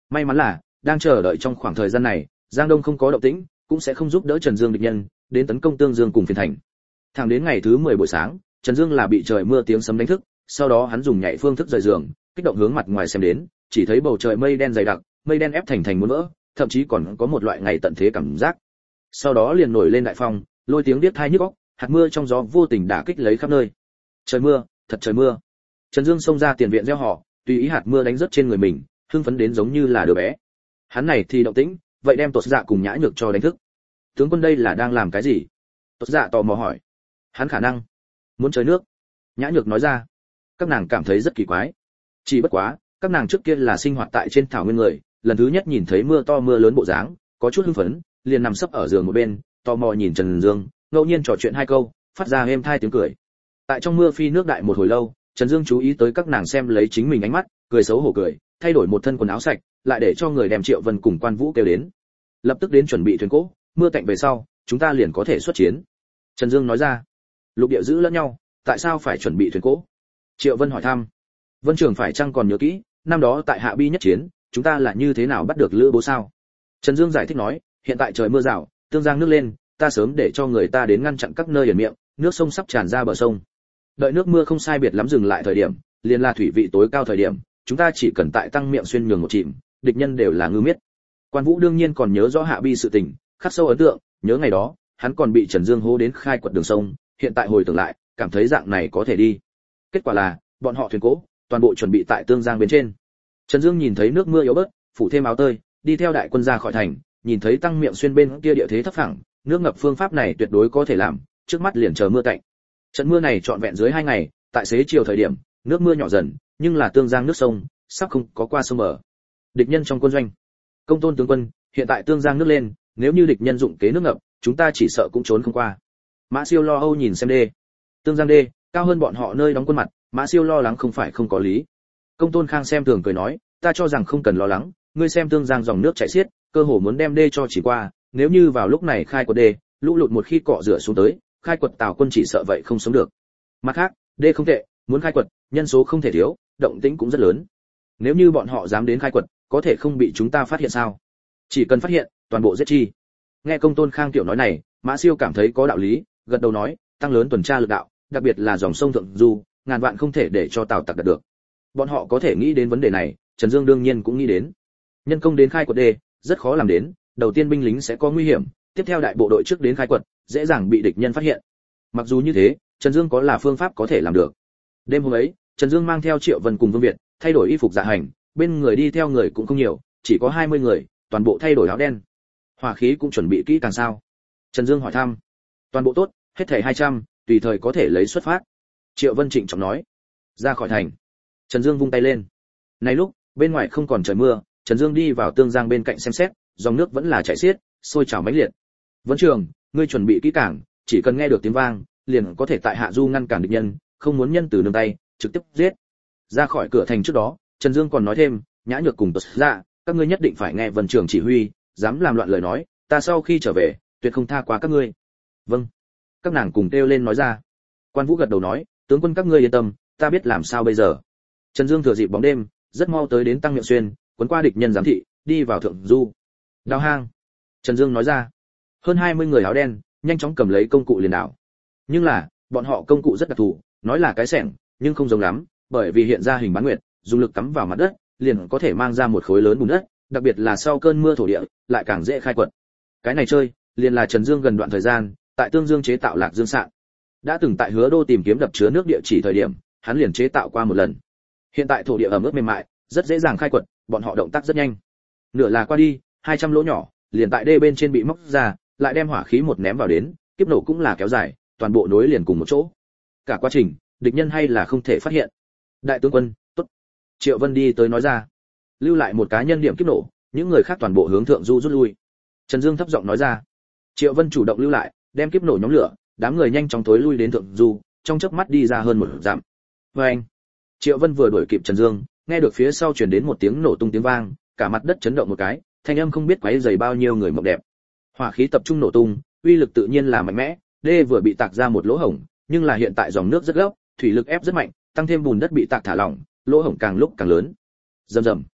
May mắn là đang chờ đợi trong khoảng thời gian này, Giang Đông không có động tĩnh, cũng sẽ không giúp đỡ Trần Dương địch nhân đến tấn công Tương Dương cùng Phiền Thành. Thẳng đến ngày thứ mười buổi sáng, Trần Dương là bị trời mưa tiếng sấm đánh thức, sau đó hắn dùng nhảy phương thức rời giường, kích động hướng mặt ngoài xem đến, chỉ thấy bầu trời mây đen dày đặc, mây đen ép thành thành muốn vỡ, thậm chí còn có một loại ngày tận thế cảm giác. Sau đó liền nổi lên đại phong, lôi tiếng điếc tai nhức óc, hạt mưa trong gió vô tình đả kích lấy khắp nơi. Trời mưa, thật trời mưa. Trần Dương xông ra tiền viện reo hò, tùy ý hạt mưa đánh rớt trên người mình, hưng phấn đến giống như là đứa bé. Hắn này thì động tĩnh, vậy đem Tột Dạ cùng Nhã Nhược cho đánh thức. Tướng quân đây là đang làm cái gì? Tột Dạ tò mò hỏi. Hắn khả năng muốn chơi nước. Nhã Nhược nói ra. Các nàng cảm thấy rất kỳ quái. Chỉ bất quá, các nàng trước kia là sinh hoạt tại trên thảo nguyên người, lần thứ nhất nhìn thấy mưa to mưa lớn bộ dáng, có chút hưng phấn, liền nằm sấp ở giường một bên, tò mò nhìn Trần Dương, ngẫu nhiên trò chuyện hai câu, phát ra êm thai tiếng cười. Tại trong mưa phi nước đại một hồi lâu, Trần Dương chú ý tới các nàng xem lấy chính mình ánh mắt, cười xấu hổ cười, thay đổi một thân quần áo sạch, lại để cho người đem Triệu Vân cùng Quan Vũ kêu đến. Lập tức đến chuẩn bị thuyền cỗ, mưa tạnh về sau, chúng ta liền có thể xuất chiến. Trần Dương nói ra. Lục địa giữ lẫn nhau, tại sao phải chuẩn bị thuyền cỗ? Triệu Vân hỏi thăm. Vân Trường phải chăng còn nhớ kỹ, năm đó tại Hạ Bi nhất chiến, chúng ta là như thế nào bắt được Lữ Bố sao? Trần Dương giải thích nói, hiện tại trời mưa rào, Tương Giang nước lên, ta sớm để cho người ta đến ngăn chặn các nơi ẩn miệng, nước sông sắp tràn ra bờ sông. Đợi nước mưa không sai biệt lắm dừng lại thời điểm, liền là thủy vị tối cao thời điểm, chúng ta chỉ cần tại tăng miệng xuyên nhường một chìm, địch nhân đều là ngư miết. Quan Vũ đương nhiên còn nhớ rõ Hạ Bi sự tình, khắc sâu ấn tượng, nhớ ngày đó, hắn còn bị Trần Dương hô đến khai quật đường sông, hiện tại hồi tưởng lại, cảm thấy dạng này có thể đi. Kết quả là, bọn họ thuyền cỗ, toàn bộ chuẩn bị tại Tương Giang bên trên. Trần Dương nhìn thấy nước mưa yếu bớt, phủ thêm áo tơi, đi theo đại quân ra khỏi thành, nhìn thấy tăng miệng xuyên bên kia địa thế thấp phẳng, nước ngập phương pháp này tuyệt đối có thể làm, trước mắt liền chờ mưa tạnh. Trận mưa này trọn vẹn dưới hai ngày, tại xế chiều thời điểm, nước mưa nhỏ dần, nhưng là Tương Giang nước sông, sắp không có qua sông bờ. Địch nhân trong quân doanh. Công Tôn tướng quân, hiện tại Tương Giang nước lên, nếu như địch nhân dụng kế nước ngập, chúng ta chỉ sợ cũng trốn không qua. Mã Siêu lo âu nhìn xem đê. Tương Giang đê, cao hơn bọn họ nơi đóng quân mặt, Mã Siêu lo lắng không phải không có lý. Công Tôn Khang xem thường cười nói, ta cho rằng không cần lo lắng, ngươi xem Tương Giang dòng nước chảy xiết, cơ hồ muốn đem đê cho chỉ qua, nếu như vào lúc này khai quật đê, lũ lụt một khi cọ rửa xuống tới, khai quật Tào quân chỉ sợ vậy không sống được. Mặt khác, đê không tệ, muốn khai quật, nhân số không thể thiếu, động tĩnh cũng rất lớn. Nếu như bọn họ dám đến khai quật, có thể không bị chúng ta phát hiện sao? Chỉ cần phát hiện, toàn bộ giết chi. Nghe Công Tôn Khang tiểu nói này, Mã Siêu cảm thấy có đạo lý, gật đầu nói, tăng lớn tuần tra lực đạo, đặc biệt là dòng sông thượng du, ngàn vạn không thể để cho Tào tặc đạt được. Bọn họ có thể nghĩ đến vấn đề này, Trần Dương đương nhiên cũng nghĩ đến. Nhân công đến khai quật đê, rất khó làm đến, đầu tiên binh lính sẽ có nguy hiểm, tiếp theo đại bộ đội trước đến khai quật, dễ dàng bị địch nhân phát hiện. Mặc dù như thế, Trần Dương có là phương pháp có thể làm được. Đêm hôm ấy, Trần Dương mang theo Triệu Vân cùng Vương Việt, thay đổi y phục dạ hành, bên người đi theo người cũng không nhiều, chỉ có hai mươi người, toàn bộ thay đổi áo đen. Hỏa khí cũng chuẩn bị kỹ càng sao? Trần Dương hỏi thăm. Toàn bộ tốt, hết thảy hai trăm, tùy thời có thể lấy xuất phát. Triệu Vân trịnh trọng nói. Ra khỏi thành. Trần Dương vung tay lên. Này lúc, bên ngoài không còn trời mưa, Trần Dương đi vào Tương Giang bên cạnh xem xét, dòng nước vẫn là chảy xiết, sôi trào mãnh liệt. Vân Trường, ngươi chuẩn bị kỹ càng, chỉ cần nghe được tiếng vang, liền có thể tại hạ du ngăn cản địch nhân, không muốn nhân từ nương tay, trực tiếp giết. Ra khỏi cửa thành trước đó, Trần Dương còn nói thêm, Nhã Nhược cùng Tật Dạ, các ngươi nhất định phải nghe Vân Trường chỉ huy, dám làm loạn lời nói, ta sau khi trở về, tuyệt không tha qua các ngươi. Vâng. Các nàng cùng kêu lên nói ra. Quan Vũ gật đầu nói, tướng quân các ngươi yên tâm, ta biết làm sao bây giờ. Trần Dương thừa dịp bóng đêm, rất mau tới đến Tăng Miệng Xuyên, quấn qua địch nhân giám thị, đi vào thượng du. Đào hang. Trần Dương nói ra. Hơn hai mươi người áo đen, nhanh chóng cầm lấy công cụ liền đảo. Nhưng là, bọn họ công cụ rất đặc thù, nói là cái xẻng, nhưng không giống lắm, bởi vì hiện ra hình bán nguyệt, dùng lực cắm vào mặt đất, liền có thể mang ra một khối lớn bùn đất, đặc biệt là sau cơn mưa thổ địa, lại càng dễ khai quật. Cái này chơi, liền là Trần Dương gần đoạn thời gian, tại Tương Dương chế tạo Lạc Dương sạn. Đã từng tại Hứa Đô tìm kiếm đập chứa nước địa chỉ thời điểm, hắn liền chế tạo qua một lần. Hiện tại thổ địa ẩm ướt mềm mại, rất dễ dàng khai quật, bọn họ động tác rất nhanh. Nửa là qua đi, hai trăm lỗ nhỏ, liền tại đê bên trên bị móc ra, lại đem hỏa khí một ném vào đến, kiếp nổ cũng là kéo dài, toàn bộ nối liền cùng một chỗ. Cả quá trình, địch nhân hay là không thể phát hiện. Đại tướng quân, tốt. Triệu Vân đi tới nói ra. Lưu lại một cá nhân điểm kiếp nổ, những người khác toàn bộ hướng thượng du rút lui. Trần Dương thấp giọng nói ra. Triệu Vân chủ động lưu lại, đem kiếp nổ nhóm lửa, đám người nhanh chóng tối lui đến thượng du, trong chớp mắt đi ra hơn một dặm. Và anh. Triệu Vân vừa đuổi kịp Trần Dương, nghe được phía sau truyền đến một tiếng nổ tung tiếng vang, cả mặt đất chấn động một cái, thanh âm không biết quấy rầy bao nhiêu người mộng đẹp. Hỏa khí tập trung nổ tung, uy lực tự nhiên là mạnh mẽ, đê vừa bị tạc ra một lỗ hổng, nhưng là hiện tại dòng nước rất gấp, thủy lực ép rất mạnh, tăng thêm bùn đất bị tạc thả lỏng, lỗ hổng càng lúc càng lớn. Rầm rầm.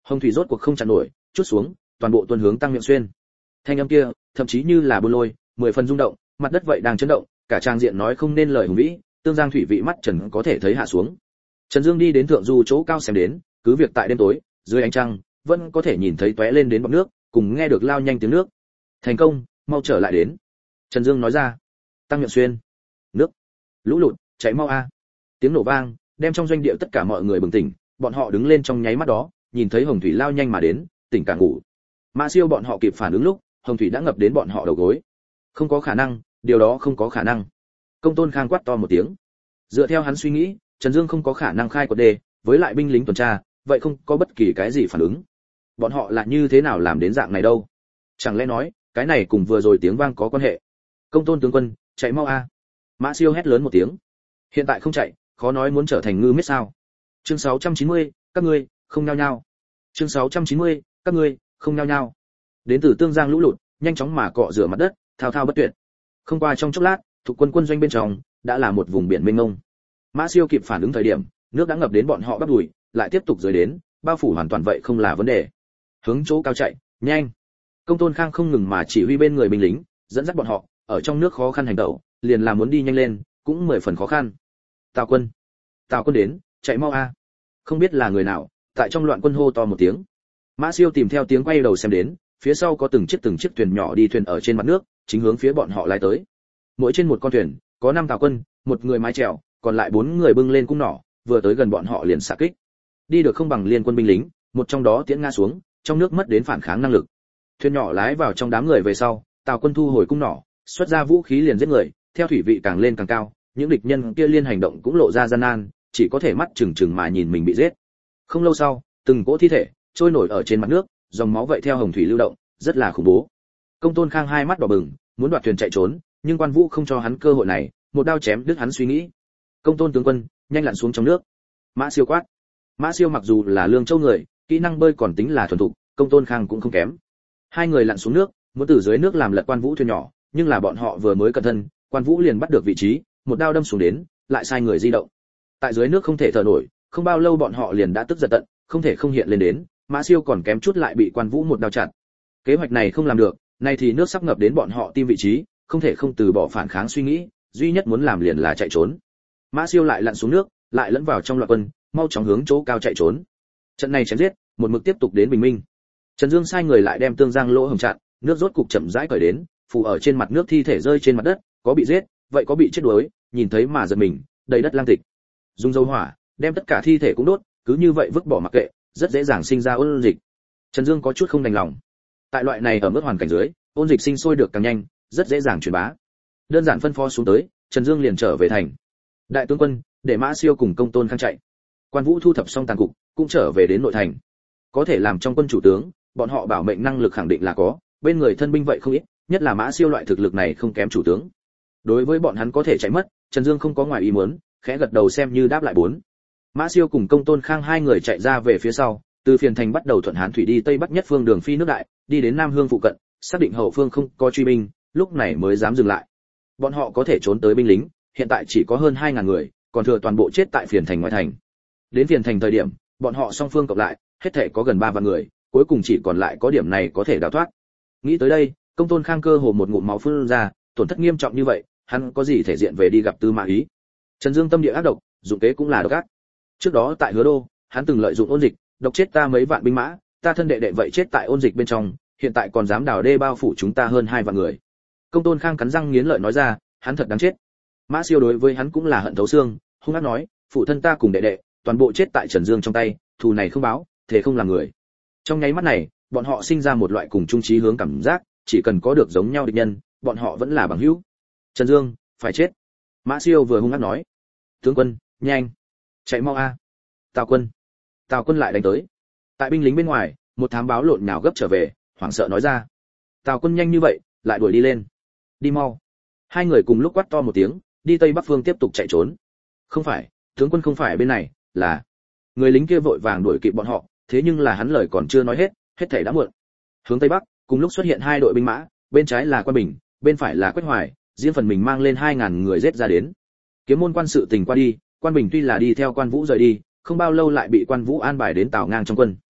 Hồng thủy rốt cuộc không chặn nổi, chút xuống, toàn bộ tuần hướng Tăng Miện Xuyên. Thanh âm kia, thậm chí như là buôn lôi, mười phần rung động, mặt đất vậy đang chấn động, cả trang diện nói không nên lời hùng vĩ, tương giang thủy vị mắt Trần có thể thấy hạ xuống. Trần Dương đi đến thượng du chỗ cao xem đến, cứ việc tại đêm tối, dưới ánh trăng, vẫn có thể nhìn thấy tóe lên đến bọt nước, cùng nghe được lao nhanh tiếng nước. Thành công, mau trở lại đến. Trần Dương nói ra. Tăng Miện Xuyên, nước, lũ lụt, cháy mau a. Tiếng nổ vang, đem trong doanh địa tất cả mọi người bừng tỉnh, bọn họ đứng lên trong nháy mắt đó, nhìn thấy hồng thủy lao nhanh mà đến, tỉnh cả ngủ. Mã Siêu bọn họ kịp phản ứng lúc, hồng thủy đã ngập đến bọn họ đầu gối. Không có khả năng, điều đó không có khả năng. Công Tôn Khang quát to một tiếng. Dựa theo hắn suy nghĩ, Trần Dương không có khả năng khai quật đê, với lại binh lính tuần tra, vậy không có bất kỳ cái gì phản ứng. Bọn họ là như thế nào làm đến dạng này đâu? Chẳng lẽ nói, cái này cùng vừa rồi tiếng vang có quan hệ? Công Tôn tướng quân, chạy mau a. Mã Siêu hét lớn một tiếng. Hiện tại không chạy, khó nói muốn trở thành ngư miết sao? Chương sáu trăm chín mươi, các ngươi không nhao nhao. Chương sáu trăm chín mươi, các ngươi không nhao nhao. Đến từ Tương Giang lũ lụt, nhanh chóng mà cọ rửa mặt đất, thao thao bất tuyệt. Không qua trong chốc lát, thuộc quân quân doanh bên trong đã là một vùng biển mênh mông. Mã Siêu kịp phản ứng thời điểm, nước đã ngập đến bọn họ bắp đùi, lại tiếp tục rơi đến, bao phủ hoàn toàn vậy không là vấn đề. Hướng chỗ cao chạy, nhanh. Công Tôn Khang không ngừng mà chỉ huy bên người binh lính, dẫn dắt bọn họ, ở trong nước khó khăn hành động, liền là muốn đi nhanh lên, cũng mười phần khó khăn. Tào quân, Tào quân đến, chạy mau a. Không biết là người nào, tại trong loạn quân hô to một tiếng. Mã Siêu tìm theo tiếng quay đầu xem đến, phía sau có từng chiếc từng chiếc thuyền nhỏ đi thuyền ở trên mặt nước, chính hướng phía bọn họ lái tới. Mỗi trên một con thuyền, có năm Tào quân, một người mái chèo, còn lại bốn người bưng lên cung nỏ, vừa tới gần bọn họ liền xạ kích. Đi được không bằng liên quân binh lính, một trong đó tiễn ngã xuống, trong nước mất đến phản kháng năng lực. Thuyền nhỏ lái vào trong đám người về sau, Tào quân thu hồi cung nỏ, xuất ra vũ khí liền giết người, theo thủy vị càng lên càng cao, những địch nhân kia liên hành động cũng lộ ra gian nan, chỉ có thể mắt chừng chừng mà nhìn mình bị giết. Không lâu sau, từng cỗ thi thể trôi nổi ở trên mặt nước, dòng máu vậy theo hồng thủy lưu động, rất là khủng bố. Công Tôn Khang hai mắt đỏ bừng, muốn đoạt thuyền chạy trốn, nhưng Quan Vũ không cho hắn cơ hội này, một đao chém đứt hắn suy nghĩ. Công Tôn tướng quân, nhanh lặn xuống trong nước. Mã Siêu quát. Mã Siêu mặc dù là Lương Châu người, kỹ năng bơi còn tính là thuần thục, Công Tôn Khang cũng không kém. Hai người lặn xuống nước, muốn từ dưới nước làm lật Quan Vũ thuyền nhỏ, nhưng là bọn họ vừa mới cẩn thân, Quan Vũ liền bắt được vị trí, một đao đâm xuống đến, lại sai người di động. Tại dưới nước không thể thở nổi, không bao lâu bọn họ liền đã tức giận tận, không thể không hiện lên đến, Mã Siêu còn kém chút lại bị Quan Vũ một đao chặt. Kế hoạch này không làm được, nay thì nước sắp ngập đến bọn họ tim vị trí, không thể không từ bỏ phản kháng suy nghĩ, duy nhất muốn làm liền là chạy trốn. Mã Siêu lại lặn xuống nước, lại lẫn vào trong loạn quân, mau chóng hướng chỗ cao chạy trốn. Trận này chém giết, một mực tiếp tục đến bình minh. Trần Dương sai người lại đem Tương Giang lỗ hổng chặn, nước rốt cục chậm rãi cởi đến, phủ ở trên mặt nước thi thể rơi trên mặt đất, có bị giết, vậy có bị chết đuối, nhìn thấy mà giật mình, đầy đất lang tịch. Dùng dầu hỏa, đem tất cả thi thể cũng đốt, cứ như vậy vứt bỏ mặc kệ, rất dễ dàng sinh ra ôn dịch. Trần Dương có chút không đành lòng. Tại loại này ở mức hoàn cảnh dưới, ôn dịch sinh sôi được càng nhanh, rất dễ dàng truyền bá. Đơn giản phân phó xuống tới, Trần Dương liền trở về thành. Đại tướng quân, để Mã Siêu cùng Công Tôn Khang chạy. Quan Vũ thu thập xong tàn cục, cũng trở về đến nội thành. Có thể làm trong quân chủ tướng, bọn họ bảo mệnh năng lực khẳng định là có, bên người thân binh vậy không ít, nhất là Mã Siêu loại thực lực này không kém chủ tướng. Đối với bọn hắn có thể chạy mất, Trần Dương không có ngoài ý muốn, khẽ gật đầu xem như đáp lại bốn. Mã Siêu cùng Công Tôn Khang hai người chạy ra về phía sau, từ Phiền thành bắt đầu thuận Hán thủy đi tây bắc nhất phương đường phi nước đại, đi đến Nam Hương phụ cận, xác định hậu phương không có truy binh, lúc này mới dám dừng lại. Bọn họ có thể trốn tới binh lính, hiện tại chỉ có hơn hai ngàn người, còn thừa toàn bộ chết tại Phiền thành ngoại thành. Đến Phiền thành thời điểm, bọn họ song phương cộng lại, hết thể có gần ba vạn người, cuối cùng chỉ còn lại có điểm này có thể đào thoát. Nghĩ tới đây, Công Tôn Khang cơ hồ một ngụm máu phun ra, tổn thất nghiêm trọng như vậy, hắn có gì thể diện về đi gặp Tư Mã Ý. Trần Dương tâm địa ác độc, dụng kế cũng là độc ác. Trước đó tại Hứa Đô, hắn từng lợi dụng ôn dịch, độc chết ta mấy vạn binh mã, ta thân đệ đệ vậy chết tại ôn dịch bên trong, hiện tại còn dám đào đê bao phủ chúng ta hơn hai vạn người. Công Tôn Khang cắn răng nghiến lợi nói ra, hắn thật đáng chết. Mã Siêu đối với hắn cũng là hận thấu xương, hung ác nói, phụ thân ta cùng đệ đệ, toàn bộ chết tại Trần Dương trong tay, thù này không báo, thế không làm người. Trong nháy mắt này, bọn họ sinh ra một loại cùng chung chí hướng cảm giác, chỉ cần có được giống nhau địch nhân, bọn họ vẫn là bằng hữu. Trần Dương, phải chết. Mã Siêu vừa hung ác nói. Tướng quân, nhanh, chạy mau a. Tào quân. Tào quân lại đánh tới. Tại binh lính bên ngoài, một thám báo lộn nhào gấp trở về, hoảng sợ nói ra. Tào quân nhanh như vậy, lại đuổi đi lên. Đi mau. Hai người cùng lúc quát to một tiếng, đi tây bắc phương tiếp tục chạy trốn. Không phải, tướng quân không phải bên này, là. Người lính kia vội vàng đuổi kịp bọn họ, thế nhưng là hắn lời còn chưa nói hết, hết thảy đã muộn. Hướng tây bắc, cùng lúc xuất hiện hai đội binh mã, bên trái là Quan Bình, bên phải là Quách Hoài, riêng phần mình mang lên hai ngàn người giết ra đến. Kiếm môn quan sự tình qua đi, Quan Bình tuy là đi theo Quan Vũ rời đi, không bao lâu lại bị Quan Vũ an bài đến Tào Ngang trong quân.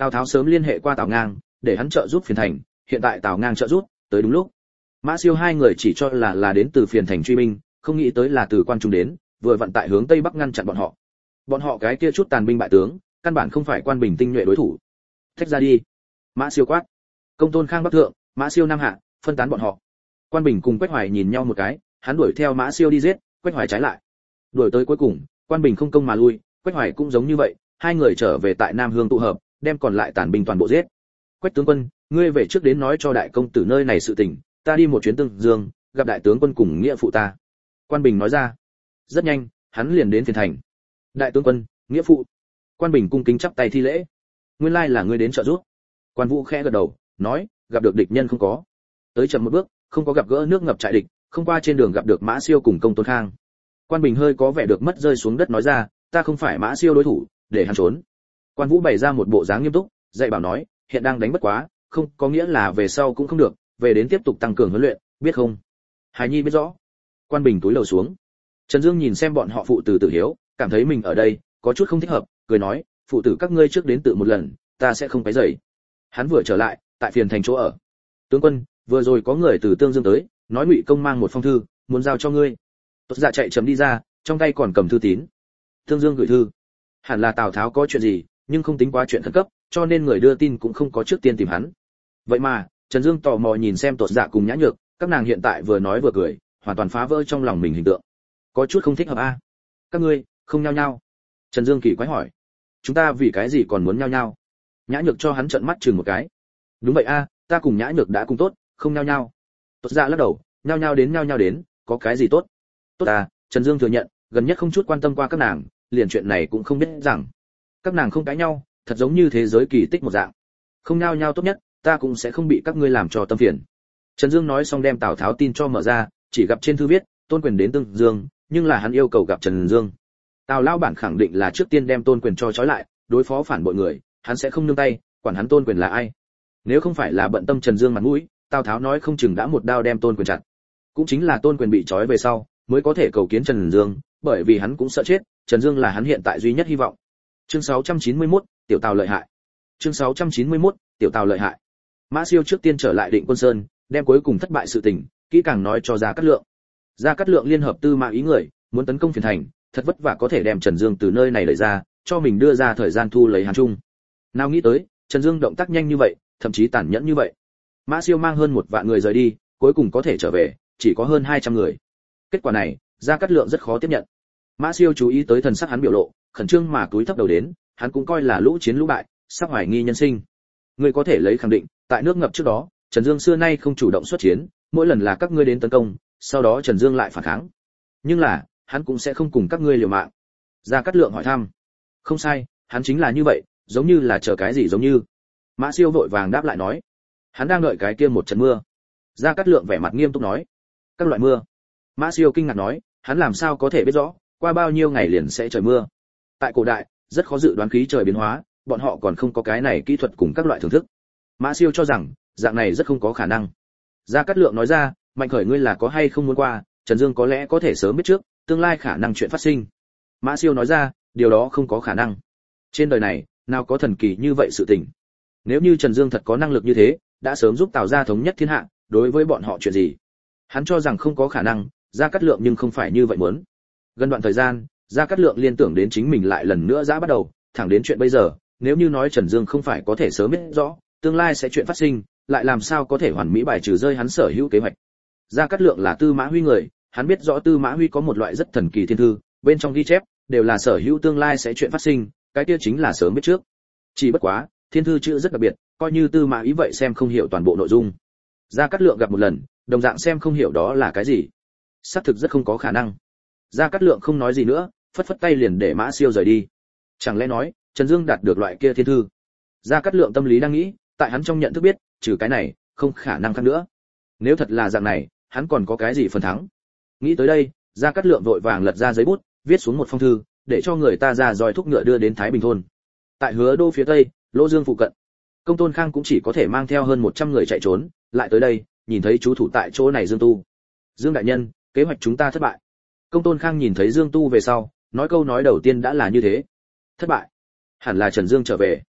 Tào Tháo sớm liên hệ qua Tào Ngang, để hắn trợ giúp Phiền Thành, hiện tại Tào Ngang trợ giúp, tới đúng lúc. Mã Siêu hai người chỉ cho là là đến từ Phiền Thành truy binh, không nghĩ tới là từ Quan Trung đến, vừa vận tại hướng tây bắc ngăn chặn bọn họ. Bọn họ cái kia chút tàn binh bại tướng, căn bản không phải Quan Bình tinh nhuệ đối thủ. Thách ra đi. Mã Siêu quát. Công Tôn Khang bắc thượng, Mã Siêu nam hạ, phân tán bọn họ. Quan Bình cùng Quách Hoài nhìn nhau một cái, hắn đuổi theo Mã Siêu đi giết, Quách Hoài trái lại. Đuổi tới cuối cùng, Quan Bình không công mà lui, Quách Hoài cũng giống như vậy, hai người trở về tại Nam Hương tụ hợp, đem còn lại tàn binh toàn bộ giết. Quách tướng quân, ngươi về trước đến nói cho đại công tử nơi này sự tình, ta đi một chuyến Tương Dương, gặp đại tướng quân cùng nghĩa phụ ta. Quan Bình nói ra. Rất nhanh, hắn liền đến Phiền Thành. Đại tướng quân, nghĩa phụ. Quan Bình cung kính chắp tay thi lễ. Nguyên lai là ngươi đến trợ giúp. Quan Vũ khẽ gật đầu, nói, gặp được địch nhân không có. Tới chậm một bước, không có gặp gỡ nước ngập trại địch, không qua trên đường gặp được Mã Siêu cùng Công Tôn Khang. Quan Bình hơi có vẻ được mất rơi xuống đất nói ra, ta không phải Mã Siêu đối thủ, để hắn trốn. Quan Vũ bày ra một bộ dáng nghiêm túc, dạy bảo nói, hiện đang đánh bất quá, không có nghĩa là về sau cũng không được, về đến tiếp tục tăng cường huấn luyện, biết không? Hải Nhi biết rõ. Quan Bình túi lầu xuống. Trần Dương nhìn xem bọn họ phụ tử Tử Hiếu, cảm thấy mình ở đây có chút không thích hợp, cười nói, phụ tử các ngươi trước đến tự một lần, ta sẽ không quấy rầy. Hắn vừa trở lại, tại Phiền Thành chỗ ở. Tướng quân, vừa rồi có người từ Tương Dương tới, nói Ngụy công mang một phong thư, muốn giao cho ngươi. Tốt dạ chạy chấm đi ra, trong tay còn cầm thư tín. Tương Dương gửi thư. Hẳn là Tào Tháo có chuyện gì, nhưng không tính quá chuyện khẩn cấp, cho nên người đưa tin cũng không có trước tiên tìm hắn. Vậy mà, Trần Dương tò mò nhìn xem Tột Dạ cùng Nhã Nhược, các nàng hiện tại vừa nói vừa cười, hoàn toàn phá vỡ trong lòng mình hình tượng. Có chút không thích hợp a. À? Các ngươi không nhao nhao. Trần Dương kỳ quái hỏi. Chúng ta vì cái gì còn muốn nhao nhao? Nhã Nhược cho hắn trợn mắt chừng một cái. Đúng vậy a, à, ta cùng Nhã Nhược đã cùng tốt, không nhao nhao. Tột Dạ lắc đầu, nhao nhao đến nhao nhao đến, có cái gì tốt? Tốt à, Trần Dương thừa nhận, gần nhất không chút quan tâm qua các nàng, liền chuyện này cũng không biết rằng. Các nàng không cãi nhau, thật giống như thế giới kỳ tích một dạng. Không nhao nhao tốt nhất, ta cũng sẽ không bị các ngươi làm cho tâm phiền. Trần Dương nói xong đem Tào Tháo tin cho mở ra, chỉ gặp trên thư viết, Tôn Quyền đến Tương Dương, nhưng là hắn yêu cầu gặp Trần Dương. Tào lão bản khẳng định là trước tiên đem Tôn Quyền cho trói lại, đối phó phản bội người, hắn sẽ không nương tay, quản hắn Tôn Quyền là ai. Nếu không phải là bận tâm Trần Dương mặt mũi, Tào Tháo nói không chừng đã một đao đem Tôn Quyền chặt. Cũng chính là Tôn Quyền bị trói về sau, mới có thể cầu kiến Trần Dương, bởi vì hắn cũng sợ chết, Trần Dương là hắn hiện tại duy nhất hy vọng. Chương sáu trăm chín mươi mốt, tiểu Tào lợi hại. Chương sáu trăm chín mươi mốt, tiểu Tào lợi hại. Mã Siêu trước tiên trở lại Định Quân Sơn, đem cuối cùng thất bại sự tình, kỹ càng nói cho Gia Cát Lượng. Gia Cát Lượng liên hợp Tư Mã Ý người, muốn tấn công Phiền Thành, thật vất vả có thể đem Trần Dương từ nơi này đẩy ra, cho mình đưa ra thời gian thu lấy Hán Trung. Nào nghĩ tới, Trần Dương động tác nhanh như vậy, thậm chí tàn nhẫn như vậy. Mã Siêu mang hơn một vạn người rời đi, cuối cùng có thể trở về, chỉ có hơn hai trăm người. Kết quả này, Gia Cát Lượng rất khó tiếp nhận. Mã Siêu chú ý tới thần sắc hắn biểu lộ, khẩn trương mà cúi thấp đầu đến, hắn cũng coi là lũ chiến lũ bại, sắp hoài nghi nhân sinh. Ngươi có thể lấy khẳng định, tại nước ngập trước đó, Trần Dương xưa nay không chủ động xuất chiến, mỗi lần là các ngươi đến tấn công, sau đó Trần Dương lại phản kháng. Nhưng là, hắn cũng sẽ không cùng các ngươi liều mạng. Gia Cát Lượng hỏi thăm. Không sai, hắn chính là như vậy, giống như là chờ cái gì giống như. Mã Siêu vội vàng đáp lại nói. Hắn đang đợi cái kia một trận mưa. Gia Cát Lượng vẻ mặt nghiêm túc nói. Các loại mưa. Mã Siêu kinh ngạc nói, hắn làm sao có thể biết rõ, qua bao nhiêu ngày liền sẽ trời mưa. Tại cổ đại, rất khó dự đoán khí trời biến hóa, bọn họ còn không có cái này kỹ thuật cùng các loại thưởng thức. Mã Siêu cho rằng, dạng này rất không có khả năng. Gia Cát Lượng nói ra, Mạnh Khởi ngươi là có hay không muốn qua, Trần Dương có lẽ có thể sớm biết trước, tương lai khả năng chuyện phát sinh. Mã Siêu nói ra, điều đó không có khả năng. Trên đời này, nào có thần kỳ như vậy sự tình. Nếu như Trần Dương thật có năng lực như thế, đã sớm giúp Tào gia thống nhất thiên hạ, đối với bọn họ chuyện gì? Hắn cho rằng không có khả năng, Gia Cát Lượng nhưng không phải như vậy muốn. Gần đoạn thời gian, Gia Cát Lượng liên tưởng đến chính mình lại lần nữa giã bắt đầu, thẳng đến chuyện bây giờ, nếu như nói Trần Dương không phải có thể sớm biết rõ, tương lai sẽ chuyện phát sinh, lại làm sao có thể hoàn mỹ bài trừ rơi hắn sở hữu kế hoạch. Gia Cát Lượng là Tư Mã Huy người, hắn biết rõ Tư Mã Huy có một loại rất thần kỳ thiên thư, bên trong ghi chép đều là sở hữu tương lai sẽ chuyện phát sinh, cái kia chính là sớm biết trước. Chỉ bất quá, thiên thư chữ rất đặc biệt, coi như Tư Mã Ý vậy xem không hiểu toàn bộ nội dung. Gia Cát Lượng gặp một lần, đồng dạng xem không hiểu đó là cái gì. Xác thực rất không có khả năng. Gia Cát Lượng không nói gì nữa, phất phất tay liền để Mã Siêu rời đi. Chẳng lẽ nói, Trần Dương đạt được loại kia thiên thư? Gia Cát Lượng tâm lý đang nghĩ, tại hắn trong nhận thức biết, trừ cái này, không khả năng khác nữa. Nếu thật là dạng này, hắn còn có cái gì phần thắng? Nghĩ tới đây, Gia Cát Lượng vội vàng lật ra giấy bút, viết xuống một phong thư, để cho người ta ra dòi thúc ngựa đưa đến Thái Bình thôn. Tại Hứa Đô phía tây, Lỗ Dương phụ cận, Công Tôn Khang cũng chỉ có thể mang theo hơn một trăm người chạy trốn, lại tới đây, nhìn thấy chú thủ tại chỗ này Dương Tu. Dương đại nhân, kế hoạch chúng ta thất bại. Công Tôn Khang nhìn thấy Dương Tu về sau, nói câu nói đầu tiên đã là như thế. Thất bại? Hẳn là Trần Dương trở về.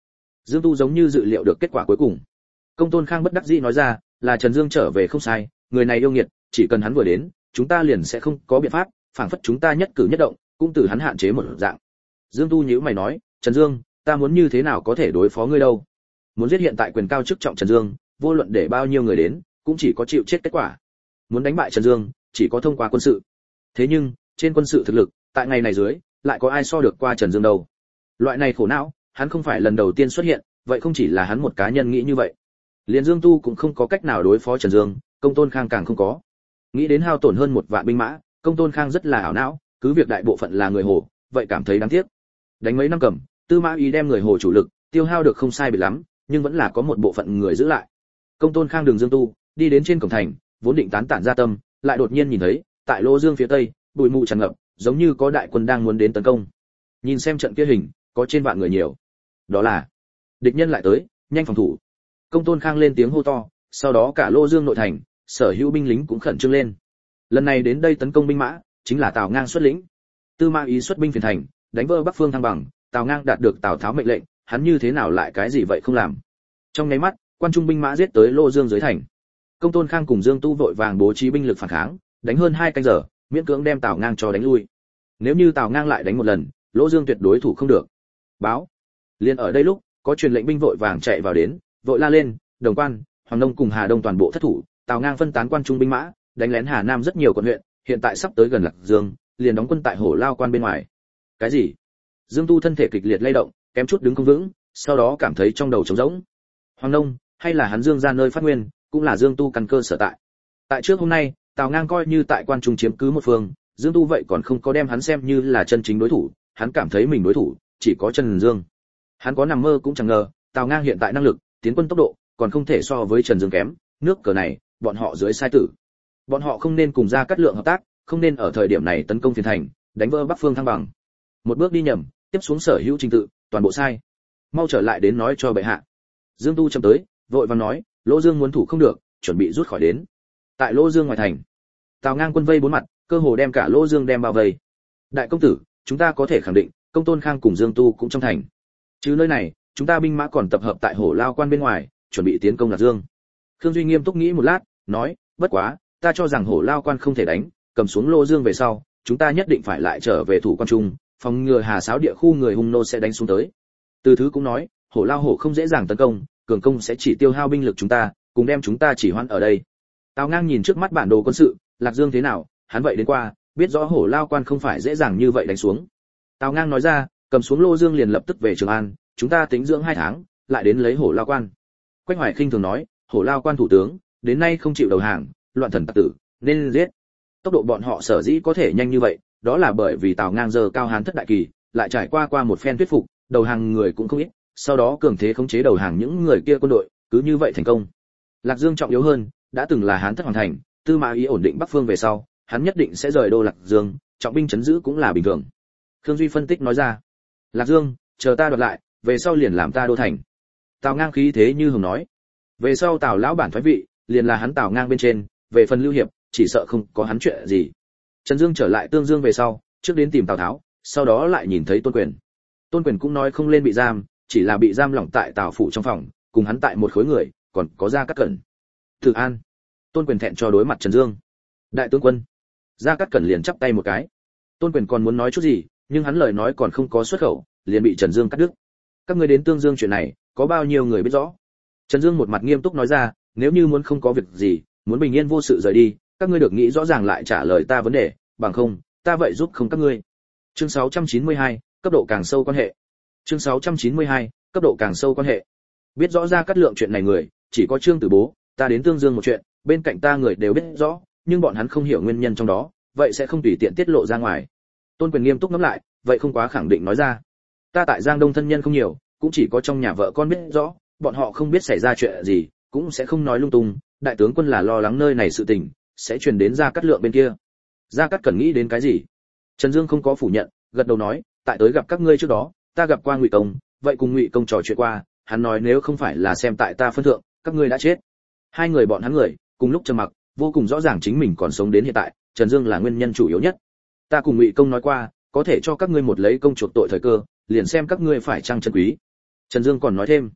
Dương Tu giống như dự liệu được kết quả cuối cùng. Công Tôn Khang bất đắc dĩ nói ra, là Trần Dương trở về không sai, người này yêu nghiệt, chỉ cần hắn vừa đến, chúng ta liền sẽ không có biện pháp, phảng phất chúng ta nhất cử nhất động, cũng từ hắn hạn chế một dạng. Dương Tu nhíu mày nói, Trần Dương, ta muốn như thế nào có thể đối phó ngươi đâu? Muốn giết hiện tại quyền cao chức trọng Trần Dương, vô luận để bao nhiêu người đến, cũng chỉ có chịu chết kết quả. Muốn đánh bại Trần Dương, chỉ có thông qua quân sự. Thế nhưng, trên quân sự thực lực, tại ngày này dưới, lại có ai so được qua Trần Dương đâu? Loại này khổ não, hắn không phải lần đầu tiên xuất hiện, vậy không chỉ là hắn một cá nhân nghĩ như vậy. Liên Dương Tu cũng không có cách nào đối phó Trần Dương, Công Tôn Khang càng không có. Nghĩ đến hao tổn hơn một vạn binh mã, Công Tôn Khang rất là ảo não, cứ việc đại bộ phận là người Hồ, vậy cảm thấy đáng tiếc. Đánh mấy năm cầm, Tư Mã Ý đem người Hồ chủ lực, tiêu hao được không sai biệt lắm, nhưng vẫn là có một bộ phận người giữ lại. Công Tôn Khang đường Dương Tu, đi đến trên cổng thành, vốn định tán tản ra tâm, lại đột nhiên nhìn thấy, tại Lô Dương phía tây, bụi mù tràn ngập, giống như có đại quân đang muốn đến tấn công. Nhìn xem trận kia hình, có trên vạn người nhiều. Đó là địch nhân lại tới, nhanh phòng thủ. Công Tôn Khang lên tiếng hô to, sau đó cả Lô Dương nội thành, sở hữu binh lính cũng khẩn trương lên. Lần này đến đây tấn công binh mã, chính là Tào Ngang xuất lĩnh. Tư Mã Ý xuất binh phiền thành, đánh vỡ Bắc Phương thăng bằng, Tào Ngang đạt được Tào Tháo mệnh lệnh, hắn như thế nào lại cái gì vậy không làm. Trong nháy mắt, quan trung binh mã giết tới Lô Dương dưới thành. Công Tôn Khang cùng Dương Tu vội vàng bố trí binh lực phản kháng, đánh hơn hai canh giờ, miễn cưỡng đem Tào Ngang cho đánh lui. Nếu như Tào Ngang lại đánh một lần, Lô Dương tuyệt đối thủ không được. Báo. Liên ở đây lúc, có truyền lệnh binh vội vàng chạy vào đến, vội la lên, Đồng Quan, Hoàng Đông cùng Hà Đông toàn bộ thất thủ, Tào Ngang phân tán quan trung binh mã, đánh lén Hà Nam rất nhiều quận huyện, hiện tại sắp tới gần Lạc Dương, liền đóng quân tại Hổ Lao Quan bên ngoài. Cái gì? Dương Tu thân thể kịch liệt lay động, kém chút đứng không vững, sau đó cảm thấy trong đầu trống rỗng. Hoàng Đông, hay là hắn Dương ra nơi phát nguyên, cũng là Dương Tu căn cơ sở tại. Tại trước hôm nay, Tào Ngang coi như tại quan trung chiếm cứ một phương, Dương Tu vậy còn không có đem hắn xem như là chân chính đối thủ, hắn cảm thấy mình đối thủ chỉ có Trần Dương. Hắn có nằm mơ cũng chẳng ngờ, Tào Ngang hiện tại năng lực, tiến quân tốc độ, còn không thể so với Trần Dương kém, nước cờ này, bọn họ dưới sai tử. Bọn họ không nên cùng Gia Cát Lượng hợp tác, không nên ở thời điểm này tấn công phiền thành, đánh vỡ Bắc Phương thăng bằng. Một bước đi nhầm, tiếp xuống sở hữu trình tự, toàn bộ sai. Mau trở lại đến nói cho bệ hạ. Dương Tu chậm tới, vội vàng nói, Lỗ Dương muốn thủ không được, chuẩn bị rút khỏi đến. Tại Lỗ Dương ngoài thành, Tào Ngang quân vây bốn mặt, cơ hồ đem cả Lỗ Dương đem bao vây. Đại công tử, chúng ta có thể khẳng định, Công Tôn Khang cùng Dương Tu cũng trong thành. Chứ nơi này, chúng ta binh mã còn tập hợp tại Hổ Lao Quan bên ngoài, chuẩn bị tiến công Lạc Dương. Khương Duy nghiêm túc nghĩ một lát, nói, bất quá, ta cho rằng Hổ Lao Quan không thể đánh, cầm xuống Lô Dương về sau, chúng ta nhất định phải lại trở về thủ quan trung, phòng ngừa Hà Sáo địa khu người hung nô sẽ đánh xuống tới. Từ Thứ cũng nói, Hổ Lao Hổ không dễ dàng tấn công, cường công sẽ chỉ tiêu hao binh lực chúng ta, cùng đem chúng ta chỉ hoãn ở đây. Tào Ngang nhìn trước mắt bản đồ quân sự, Lạc Dương thế nào, hắn vậy đến qua, biết rõ Hổ Lao Quan không phải dễ dàng như vậy đánh xuống. Tào Ngang nói ra, cầm xuống Lô Dương liền lập tức về Trường An, chúng ta tính dưỡng hai tháng, lại đến lấy Hổ Lao Quan. Quách Hoài khinh thường nói, Hổ Lao Quan thủ tướng, đến nay không chịu đầu hàng, loạn thần tặc tử, nên giết. Tốc độ bọn họ sở dĩ có thể nhanh như vậy, đó là bởi vì Tào Ngang giờ cao hán thất đại kỳ, lại trải qua qua một phen thuyết phục, đầu hàng người cũng không ít, sau đó cường thế khống chế đầu hàng những người kia quân đội, cứ như vậy thành công. Lạc Dương trọng yếu hơn, đã từng là hán thất hoàn thành, Tư Mã Ý ổn định Bắc Phương về sau, hắn nhất định sẽ rời đô Lạc Dương, trọng binh chấn giữ cũng là bình thường. Khương Duy phân tích nói ra, Lạc Dương, chờ ta đoạt lại, về sau liền làm ta đô thành. Tào Ngang khí thế như hùng nói, về sau Tào lão bản thoái vị, liền là hắn Tào Ngang bên trên, về phần Lưu Hiệp, chỉ sợ không có hắn chuyện gì. Trần Dương trở lại Tương Dương về sau, trước đến tìm Tào Tháo, sau đó lại nhìn thấy Tôn Quyền. Tôn Quyền cũng nói không lên bị giam, chỉ là bị giam lỏng tại Tào phủ trong phòng, cùng hắn tại một khối người, còn có Gia Cát Cẩn. Thử An. Tôn Quyền thẹn cho đối mặt Trần Dương. Đại tướng quân. Gia Cát Cẩn liền chắp tay một cái. Tôn Quyền còn muốn nói chút gì, nhưng hắn lời nói còn không có xuất khẩu, liền bị Trần Dương cắt đứt. Các ngươi đến Tương Dương chuyện này, có bao nhiêu người biết rõ? Trần Dương một mặt nghiêm túc nói ra, nếu như muốn không có việc gì, muốn bình yên vô sự rời đi, các ngươi được nghĩ rõ ràng lại trả lời ta vấn đề, bằng không, ta vậy giúp không các ngươi. Chương sáu trăm chín mươi hai, cấp độ càng sâu quan hệ. Chương sáu trăm chín mươi hai, cấp độ càng sâu quan hệ. Biết rõ ra cắt lượng chuyện này người, chỉ có Trương Tử Bố, ta đến Tương Dương một chuyện, bên cạnh ta người đều biết rõ, nhưng bọn hắn không hiểu nguyên nhân trong đó, vậy sẽ không tùy tiện tiết lộ ra ngoài. Tôn Quyền nghiêm túc ngẫm lại, vậy không quá khẳng định nói ra. Ta tại Giang Đông thân nhân không nhiều, cũng chỉ có trong nhà vợ con biết rõ, bọn họ không biết xảy ra chuyện gì, cũng sẽ không nói lung tung, đại tướng quân là lo lắng nơi này sự tình sẽ truyền đến Gia Cát Lượng bên kia. Gia Cát Cẩn nghĩ đến cái gì? Trần Dương không có phủ nhận, gật đầu nói, tại tới gặp các ngươi trước đó, ta gặp qua Ngụy Công, vậy cùng Ngụy Công trò chuyện qua, hắn nói nếu không phải là xem tại ta phân thượng, các ngươi đã chết. Hai người bọn hắn người, cùng lúc trầm mặc, vô cùng rõ ràng chính mình còn sống đến hiện tại, Trần Dương là nguyên nhân chủ yếu nhất. Ta cùng Ngụy Công nói qua, có thể cho các ngươi một lấy công chuộc tội thời cơ, liền xem các ngươi phải chăng chân quý. Trần Dương còn nói thêm,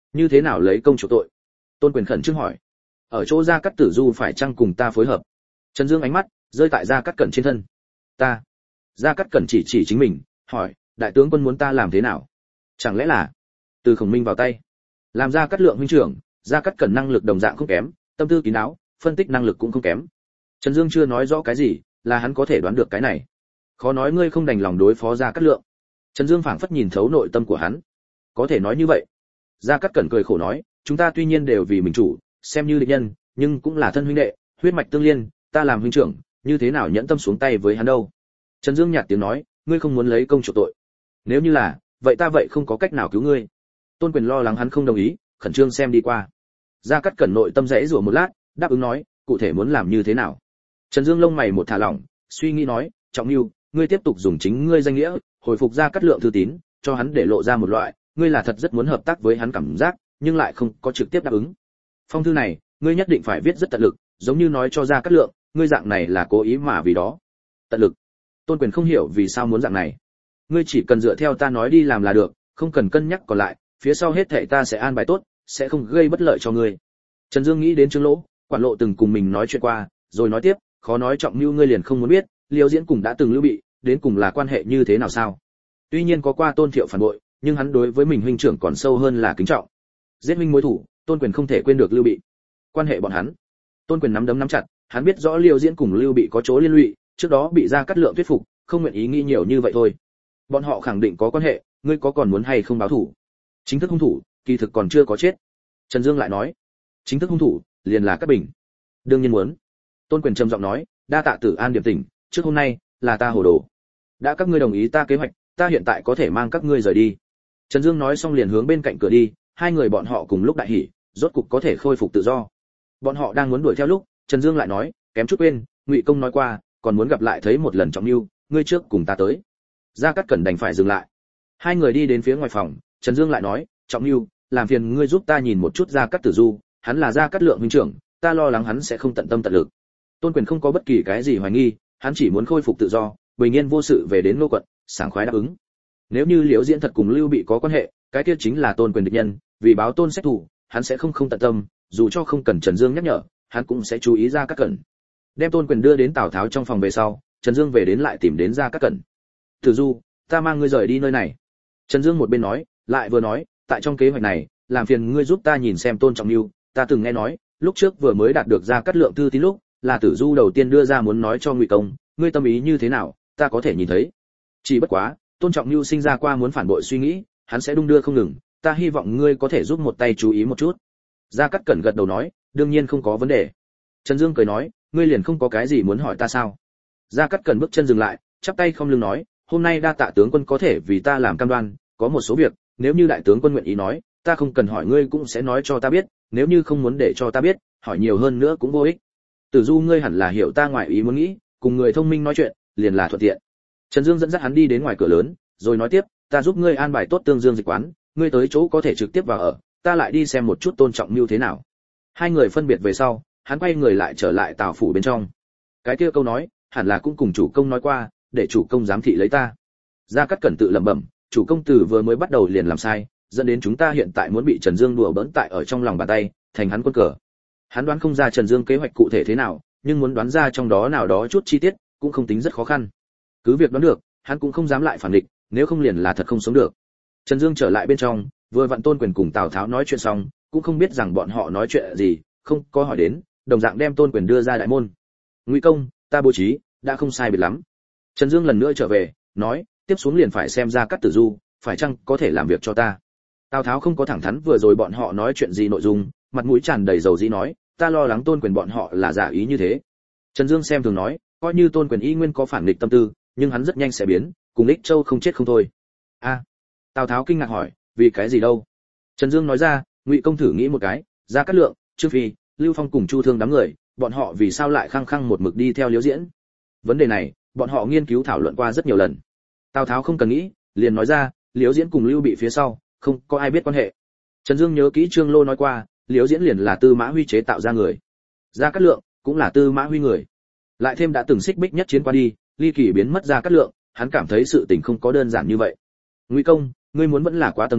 như thế nào lấy công chủ tội? Tôn Quyền khẩn trương hỏi. Ở chỗ Gia Cát Tử Du phải chăng cùng ta phối hợp? Trần Dương ánh mắt rơi tại Gia Cát Cẩn trên thân. Ta? Gia Cát Cẩn chỉ chỉ chính mình, hỏi, đại tướng quân muốn ta làm thế nào? Chẳng lẽ là từ Khổng Minh vào tay? Làm Gia Cát Lượng huynh trưởng, Gia Cát Cẩn năng lực đồng dạng không kém, tâm tư kín đáo, phân tích năng lực cũng không kém. Trần Dương chưa nói rõ cái gì, là hắn có thể đoán được cái này. Khó nói ngươi không đành lòng đối phó Gia Cát Lượng. Trần Dương phảng phất nhìn thấu nội tâm của hắn. Có thể nói như vậy. Gia Cát Cẩn cười khổ nói, chúng ta tuy nhiên đều vì mình chủ, xem như địch nhân, nhưng cũng là thân huynh đệ, huyết mạch tương liên, ta làm huynh trưởng, như thế nào nhẫn tâm xuống tay với hắn đâu? Trần Dương nhạt tiếng nói, ngươi không muốn lấy công chuộc tội. Nếu như là, vậy ta vậy không có cách nào cứu ngươi. Tôn Quyền lo lắng hắn không đồng ý, khẩn trương xem đi qua. Gia Cát Cẩn nội tâm rẽ rủa một lát, đáp ứng nói, cụ thể muốn làm như thế nào? Trần Dương lông mày một thả lỏng, suy nghĩ nói, Trọng Nưu, ngươi tiếp tục dùng chính ngươi danh nghĩa, hồi phục Gia Cát Lượng thư tín, cho hắn để lộ ra một loại, ngươi là thật rất muốn hợp tác với hắn cảm giác, nhưng lại không có trực tiếp đáp ứng. Phong thư này, ngươi nhất định phải viết rất tận lực, giống như nói cho Gia Cát Lượng, ngươi dạng này là cố ý mà vì đó. Tận lực. Tôn Quyền không hiểu vì sao muốn dạng này. Ngươi chỉ cần dựa theo ta nói đi làm là được, không cần cân nhắc còn lại, phía sau hết thảy ta sẽ an bài tốt, sẽ không gây bất lợi cho ngươi. Trần Dương nghĩ đến Trương Lỗ, Quản Lộ từng cùng mình nói chuyện qua, rồi nói tiếp, khó nói Trọng Nưu ngươi liền không muốn biết, Liêu Diễn cùng đã từng lưu bị, đến cùng là quan hệ như thế nào sao? Tuy nhiên có qua Tôn Thiệu phản bội, nhưng hắn đối với mình huynh trưởng còn sâu hơn là kính trọng. Giết huynh mối thủ, Tôn Quyền không thể quên được Lưu Bị. Quan hệ bọn hắn, Tôn Quyền nắm đấm nắm chặt, hắn biết rõ Liêu Diễn cùng Lưu Bị có chỗ liên lụy, trước đó bị Gia Cát Lượng thuyết phục, không nguyện ý nghĩ nhiều như vậy thôi. Bọn họ khẳng định có quan hệ, ngươi có còn muốn hay không báo thủ? Chính thức hung thủ, kỳ thực còn chưa có chết. Trần Dương lại nói, chính thức hung thủ, liền là Cát Bình. Đương nhiên muốn. Tôn Quyền trầm giọng nói, đa tạ Tử An điểm tỉnh, trước hôm nay, là ta hồ đồ. Đã các ngươi đồng ý ta kế hoạch, ta hiện tại có thể mang các ngươi rời đi. Trần Dương nói xong liền hướng bên cạnh cửa đi, hai người bọn họ cùng lúc đại hỉ, rốt cục có thể khôi phục tự do. Bọn họ đang muốn đuổi theo lúc, Trần Dương lại nói, kém chút quên, Ngụy Công nói qua, còn muốn gặp lại thấy một lần Trọng Nưu, ngươi trước cùng ta tới. Gia Cát Cẩn đành phải dừng lại. Hai người đi đến phía ngoài phòng, Trần Dương lại nói, Trọng Nưu, làm phiền ngươi giúp ta nhìn một chút Gia Cát Tử Du, hắn là Gia Cát Lượng huynh trưởng, ta lo lắng hắn sẽ không tận tâm tận lực. Tôn Quyền không có bất kỳ cái gì hoài nghi, hắn chỉ muốn khôi phục tự do, bình yên vô sự về đến Ngô quận, sảng khoái đáp ứng. Nếu như Liễu Diễn thật cùng Lưu Bị có quan hệ, cái kia chính là Tôn Quyền địch nhân, vì báo Tôn sách thủ, hắn sẽ không không tận tâm, dù cho không cần Trần Dương nhắc nhở, hắn cũng sẽ chú ý Gia Cát Cẩn. Đem Tôn Quyền đưa đến Tào Tháo trong phòng về sau, Trần Dương về đến lại tìm đến Gia Cát Cẩn. Tử Du, ta mang ngươi rời đi nơi này. Trần Dương một bên nói, lại vừa nói, tại trong kế hoạch này, làm phiền ngươi giúp ta nhìn xem Tôn Trọng Nưu, ta từng nghe nói, lúc trước vừa mới đạt được Gia Cát Lượng thư tín lúc, là Tử Du đầu tiên đưa ra muốn nói cho Ngụy Công, ngươi tâm ý như thế nào, ta có thể nhìn thấy. Chỉ bất quá, Tôn Trọng Nưu sinh ra qua muốn phản bội suy nghĩ, hắn sẽ đung đưa không ngừng, ta hy vọng ngươi có thể giúp một tay chú ý một chút. Gia Cát Cẩn gật đầu nói, đương nhiên không có vấn đề. Trần Dương cười nói, ngươi liền không có cái gì muốn hỏi ta sao? Gia Cát Cẩn bước chân dừng lại, chắp tay không lưng nói, hôm nay đa tạ tướng quân có thể vì ta làm cam đoan, có một số việc, nếu như đại tướng quân nguyện ý nói, ta không cần hỏi ngươi cũng sẽ nói cho ta biết, nếu như không muốn để cho ta biết, hỏi nhiều hơn nữa cũng vô ích. Tử Du ngươi hẳn là hiểu ta ngoài ý muốn nghĩ, cùng người thông minh nói chuyện, liền là thuận tiện. Trần Dương dẫn dắt hắn đi đến ngoài cửa lớn, rồi nói tiếp, ta giúp ngươi an bài tốt Tương Dương dịch quán, ngươi tới chỗ có thể trực tiếp vào ở, ta lại đi xem một chút Tôn Trọng Nưu thế nào. Hai người phân biệt về sau, hắn quay người lại trở lại Tào phủ bên trong. Cái kia câu nói, hẳn là cũng cùng chủ công nói qua, để chủ công giám thị lấy ta. Gia Cát Cẩn tự lẩm bẩm, chủ công từ vừa mới bắt đầu liền làm sai, dẫn đến chúng ta hiện tại muốn bị Trần Dương đùa bỡn tại ở trong lòng bàn tay, thành hắn quân cờ. Hắn đoán không ra Trần Dương kế hoạch cụ thể thế nào, nhưng muốn đoán ra trong đó nào đó chút chi tiết, cũng không tính rất khó khăn. Cứ việc đoán được, hắn cũng không dám lại phản địch, nếu không liền là thật không sống được. Trần Dương trở lại bên trong, vừa vặn Tôn Quyền cùng Tào Tháo nói chuyện xong, cũng không biết rằng bọn họ nói chuyện gì, không có hỏi đến, đồng dạng đem Tôn Quyền đưa ra đại môn. Ngụy Công, ta bố trí đã không sai biệt lắm. Trần Dương lần nữa trở về, nói, tiếp xuống liền phải xem Gia Cát Tử Du, phải chăng có thể làm việc cho ta. Tào Tháo không có thẳng thắn vừa rồi bọn họ nói chuyện gì nội dung, mặt mũi tràn đầy dầu dĩ nói, ta lo lắng Tôn Quyền bọn họ là giả ý như thế. Trần Dương xem thường nói, coi như Tôn Quyền y nguyên có phản nghịch tâm tư, nhưng hắn rất nhanh sẽ biến, cùng Ích Châu không chết không thôi. A, à, Tào Tháo kinh ngạc hỏi, vì cái gì đâu? Trần Dương nói ra, Ngụy công thử nghĩ một cái, Gia Cát Lượng, Trương Phi, Lưu Phong cùng Chu Thương đám người, bọn họ vì sao lại khăng khăng một mực đi theo Liễu Diễn? Vấn đề này, bọn họ nghiên cứu thảo luận qua rất nhiều lần. Tào Tháo không cần nghĩ, liền nói ra, Liễu Diễn cùng Lưu Bị phía sau, không có ai biết quan hệ. Trần Dương nhớ kỹ Trương Lô nói qua, Liễu Diễn liền là Tư Mã Huy chế tạo ra người, Gia Cát Lượng cũng là Tư Mã Huy người. Lại thêm đã từng xích bích nhất chiến qua đi, ly kỳ biến mất Gia Cát Lượng, hắn cảm thấy sự tình không có đơn giản như vậy. Ngụy công, ngươi muốn vẫn là quá tầng ngoài,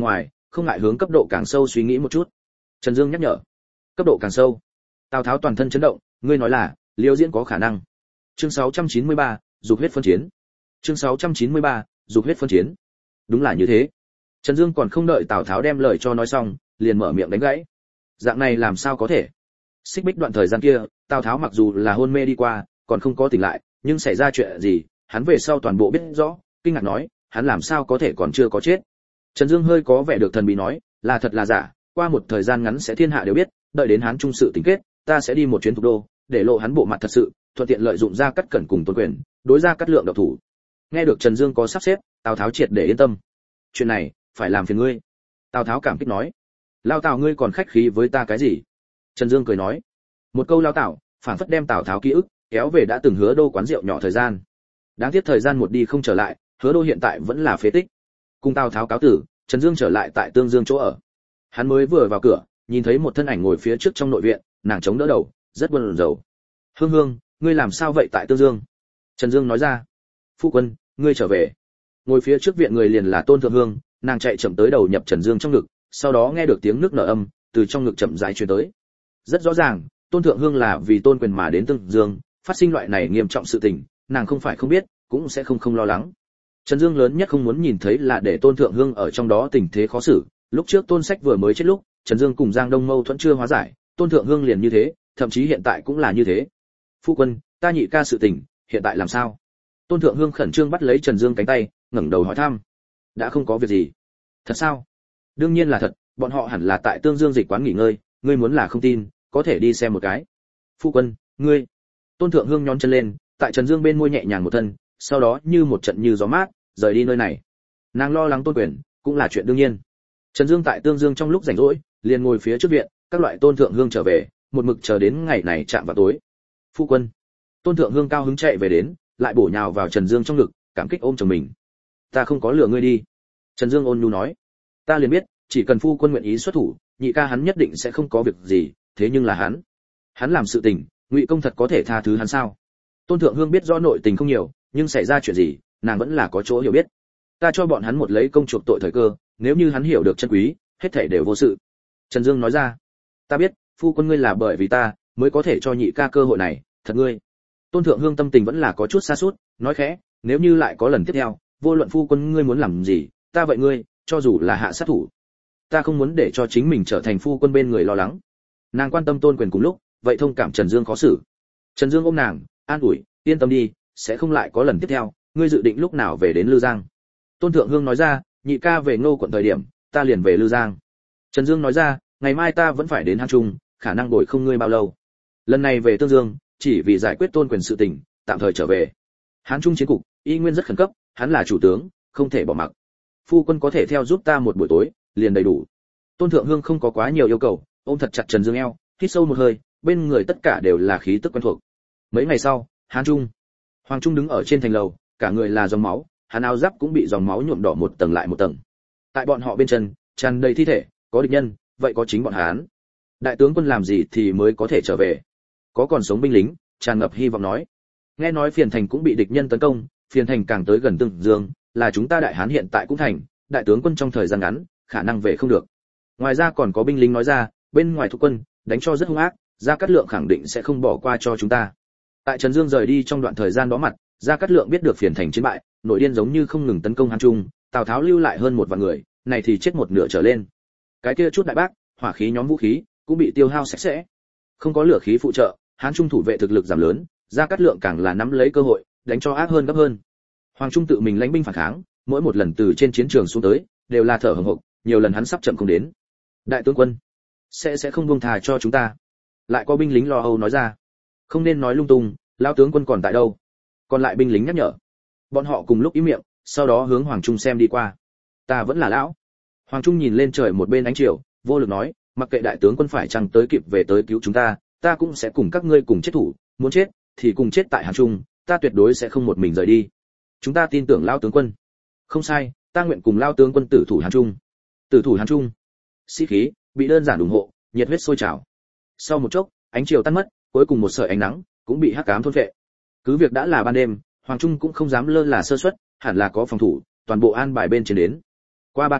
không ngại hướng cấp độ càng sâu suy nghĩ một chút. Trần Dương nhắc nhở. Cấp độ càng sâu. Tào Tháo toàn thân chấn động, ngươi nói là Liêu Diễn có khả năng. Chương sáu trăm chín mươi ba, dục huyết phân chiến. Chương sáu trăm chín mươi ba, dục huyết phân chiến. Đúng là như thế. Trần Dương còn không đợi Tào Tháo đem lời cho nói xong, liền mở miệng đánh gãy. Dạng này làm sao có thể? Xích Bích đoạn thời gian kia, Tào Tháo mặc dù là hôn mê đi qua, còn không có tỉnh lại, nhưng xảy ra chuyện gì, hắn về sau toàn bộ biết rõ, kinh ngạc nói, hắn làm sao có thể còn chưa có chết. Trần Dương hơi có vẻ được thần bí nói, là thật là giả, qua một thời gian ngắn sẽ thiên hạ đều biết, đợi đến Hán trung sự tình kết, ta sẽ đi một chuyến thủ đô, để lộ hắn bộ mặt thật sự, thuận tiện lợi dụng ra cắt cẩn cùng Tôn Quyền, đối ra cắt lượng độc thủ. Nghe được Trần Dương có sắp xếp, Tào Tháo triệt để yên tâm. Chuyện này, phải làm phiền ngươi. Tào Tháo cảm kích nói. Lao Tào ngươi còn khách khí với ta cái gì? Trần Dương cười nói. Một câu lao Tào, phản phất đem Tào Tháo ký ức kéo về đã từng Hứa Đô quán rượu nhỏ thời gian. Đáng tiếc thời gian một đi không trở lại, Hứa Đô hiện tại vẫn là phế tích. Cùng Tào Tháo cáo tử, Trần Dương trở lại tại Tương Dương chỗ ở. Hắn mới vừa vào cửa, nhìn thấy một thân ảnh ngồi phía trước trong nội viện, nàng chống đỡ đầu, rất buồn rầu. Hương Hương, ngươi làm sao vậy tại Tương Dương? Trần Dương nói ra. Phu quân, ngươi trở về. Ngồi phía trước viện người liền là Tôn Thượng Hương, nàng chạy chậm tới đầu nhập Trần Dương trong ngực, sau đó nghe được tiếng nước nở âm từ trong ngực chậm rãi truyền tới. Rất rõ ràng, Tôn Thượng Hương là vì Tôn Quyền mà đến Tương Dương, phát sinh loại này nghiêm trọng sự tình, nàng không phải không biết, cũng sẽ không không lo lắng. Trần Dương lớn nhất không muốn nhìn thấy là để Tôn Thượng Hương ở trong đó tình thế khó xử, lúc trước Tôn Sách vừa mới chết lúc, Trần Dương cùng Giang Đông mâu thuẫn chưa hóa giải, Tôn Thượng Hương liền như thế, thậm chí hiện tại cũng là như thế. Phu quân, ta nhị ca sự tình, hiện tại làm sao? Tôn Thượng Hương khẩn trương bắt lấy Trần Dương cánh tay, ngẩng đầu hỏi thăm. Đã không có việc gì. Thật sao? Đương nhiên là thật, bọn họ hẳn là tại Tương Dương dịch quán nghỉ ngơi, ngươi muốn là không tin, có thể đi xem một cái. Phu quân, ngươi. Tôn Thượng Hương nhón chân lên, tại Trần Dương bên môi nhẹ nhàng một thân, sau đó như một trận như gió mát, rời đi nơi này. Nàng lo lắng Tôn Quyền, cũng là chuyện đương nhiên. Trần Dương tại Tương Dương trong lúc rảnh rỗi, liền ngồi phía trước viện, các loại Tôn Thượng Hương trở về, một mực chờ đến ngày này chạm vào tối. Phu quân. Tôn Thượng Hương cao hứng chạy về đến, lại bổ nhào vào Trần Dương trong ngực, cảm kích ôm chồng mình. Ta không có lừa ngươi đi. Trần Dương ôn nhu nói. Ta liền biết, chỉ cần phu quân nguyện ý xuất thủ, nhị ca hắn nhất định sẽ không có việc gì, thế nhưng là hắn, hắn làm sự tình, Ngụy công thật có thể tha thứ hắn sao? Tôn Thượng Hương biết rõ nội tình không nhiều, nhưng xảy ra chuyện gì, nàng vẫn là có chỗ hiểu biết. Ta cho bọn hắn một lấy công chuộc tội thời cơ, nếu như hắn hiểu được chân quý, hết thảy đều vô sự. Trần Dương nói ra. Ta biết, phu quân ngươi là bởi vì ta mới có thể cho nhị ca cơ hội này, thật ngươi. Tôn Thượng Hương tâm tình vẫn là có chút xa sút, nói khẽ, nếu như lại có lần tiếp theo, vô luận phu quân ngươi muốn làm gì, ta vậy ngươi, cho dù là hạ sát thủ. Ta không muốn để cho chính mình trở thành phu quân bên người lo lắng. Nàng quan tâm Tôn Quyền cùng lúc, vậy thông cảm Trần Dương khó xử. Trần Dương ôm nàng, an ủi, yên tâm đi, sẽ không lại có lần tiếp theo, ngươi dự định lúc nào về đến Lư Giang? Tôn Thượng Hương nói ra, nhị ca về Ngô quận thời điểm, ta liền về Lư Giang. Trần Dương nói ra, ngày mai ta vẫn phải đến Hán Trung, khả năng bồi không ngươi bao lâu. Lần này về Tương Dương, chỉ vì giải quyết Tôn Quyền sự tình, tạm thời trở về. Hán Trung chiến cục, y nguyên rất khẩn cấp, hắn là chủ tướng, không thể bỏ mặc. Phu quân có thể theo giúp ta một buổi tối, liền đầy đủ. Tôn Thượng Hương không có quá nhiều yêu cầu, ôm thật chặt Trần Dương eo, hít sâu một hơi, bên người tất cả đều là khí tức quen thuộc. Mấy ngày sau, Hán Trung, Hoàng Trung đứng ở trên thành lầu, cả người là dòng máu, hắn áo giáp cũng bị dòng máu nhuộm đỏ một tầng lại một tầng. Tại bọn họ bên chân, tràn đầy thi thể, có địch nhân, vậy có chính bọn hắn. Đại tướng quân làm gì thì mới có thể trở về? Có còn sống binh lính, tràn ngập hy vọng nói. Nghe nói Phiền Thành cũng bị địch nhân tấn công, Phiền Thành càng tới gần Tương Dương, là chúng ta Đại Hán hiện tại cũng thành, đại tướng quân trong thời gian ngắn, khả năng về không được. Ngoài ra còn có binh lính nói ra, bên ngoài thuộc quân, đánh cho rất hung ác, Gia Cát Lượng khẳng định sẽ không bỏ qua cho chúng ta. Tại Trần Dương rời đi trong đoạn thời gian đó mặt, Gia Cát Lượng biết được Phiền Thành chiến bại, nội điên giống như không ngừng tấn công Hán Trung, Tào Tháo lưu lại hơn một vạn người, này thì chết một nửa trở lên. Cái kia chút đại bác, hỏa khí nhóm vũ khí cũng bị tiêu hao sạch sẽ. Không có lửa khí phụ trợ, Hán Trung thủ vệ thực lực giảm lớn, Gia Cát Lượng càng là nắm lấy cơ hội, đánh cho ác hơn gấp hơn. Hoàng Trung tự mình lãnh binh phản kháng, mỗi một lần từ trên chiến trường xuống tới, đều là thở hổn hộc, nhiều lần hắn sắp chậm không đến. Đại tướng quân sẽ sẽ không buông tha cho chúng ta. Lại có binh lính lo âu nói ra. Không nên nói lung tung, lão tướng quân còn tại đâu? Còn lại binh lính nhắc nhở. Bọn họ cùng lúc ý miệng, sau đó hướng Hoàng Trung xem đi qua. Ta vẫn là lão. Hoàng Trung nhìn lên trời một bên ánh chiều, vô lực nói, mặc kệ đại tướng quân phải chăng tới kịp về tới cứu chúng ta, ta cũng sẽ cùng các ngươi cùng chết thủ, muốn chết thì cùng chết tại Hán Trung, ta tuyệt đối sẽ không một mình rời đi. Chúng ta tin tưởng lão tướng quân. Không sai, ta nguyện cùng lão tướng quân tử thủ Hán Trung. Tử thủ Hán Trung. Sĩ khí bị đơn giản ủng hộ, nhiệt huyết sôi trào. Sau một chốc, ánh chiều tan mất, cuối cùng một sợi ánh nắng cũng bị hắc ám thôn phệ. Cứ việc đã là ban đêm, Hoàng Trung cũng không dám lơ là sơ suất, hẳn là có phòng thủ, toàn bộ an bài bên trên đến. Qua ba canh,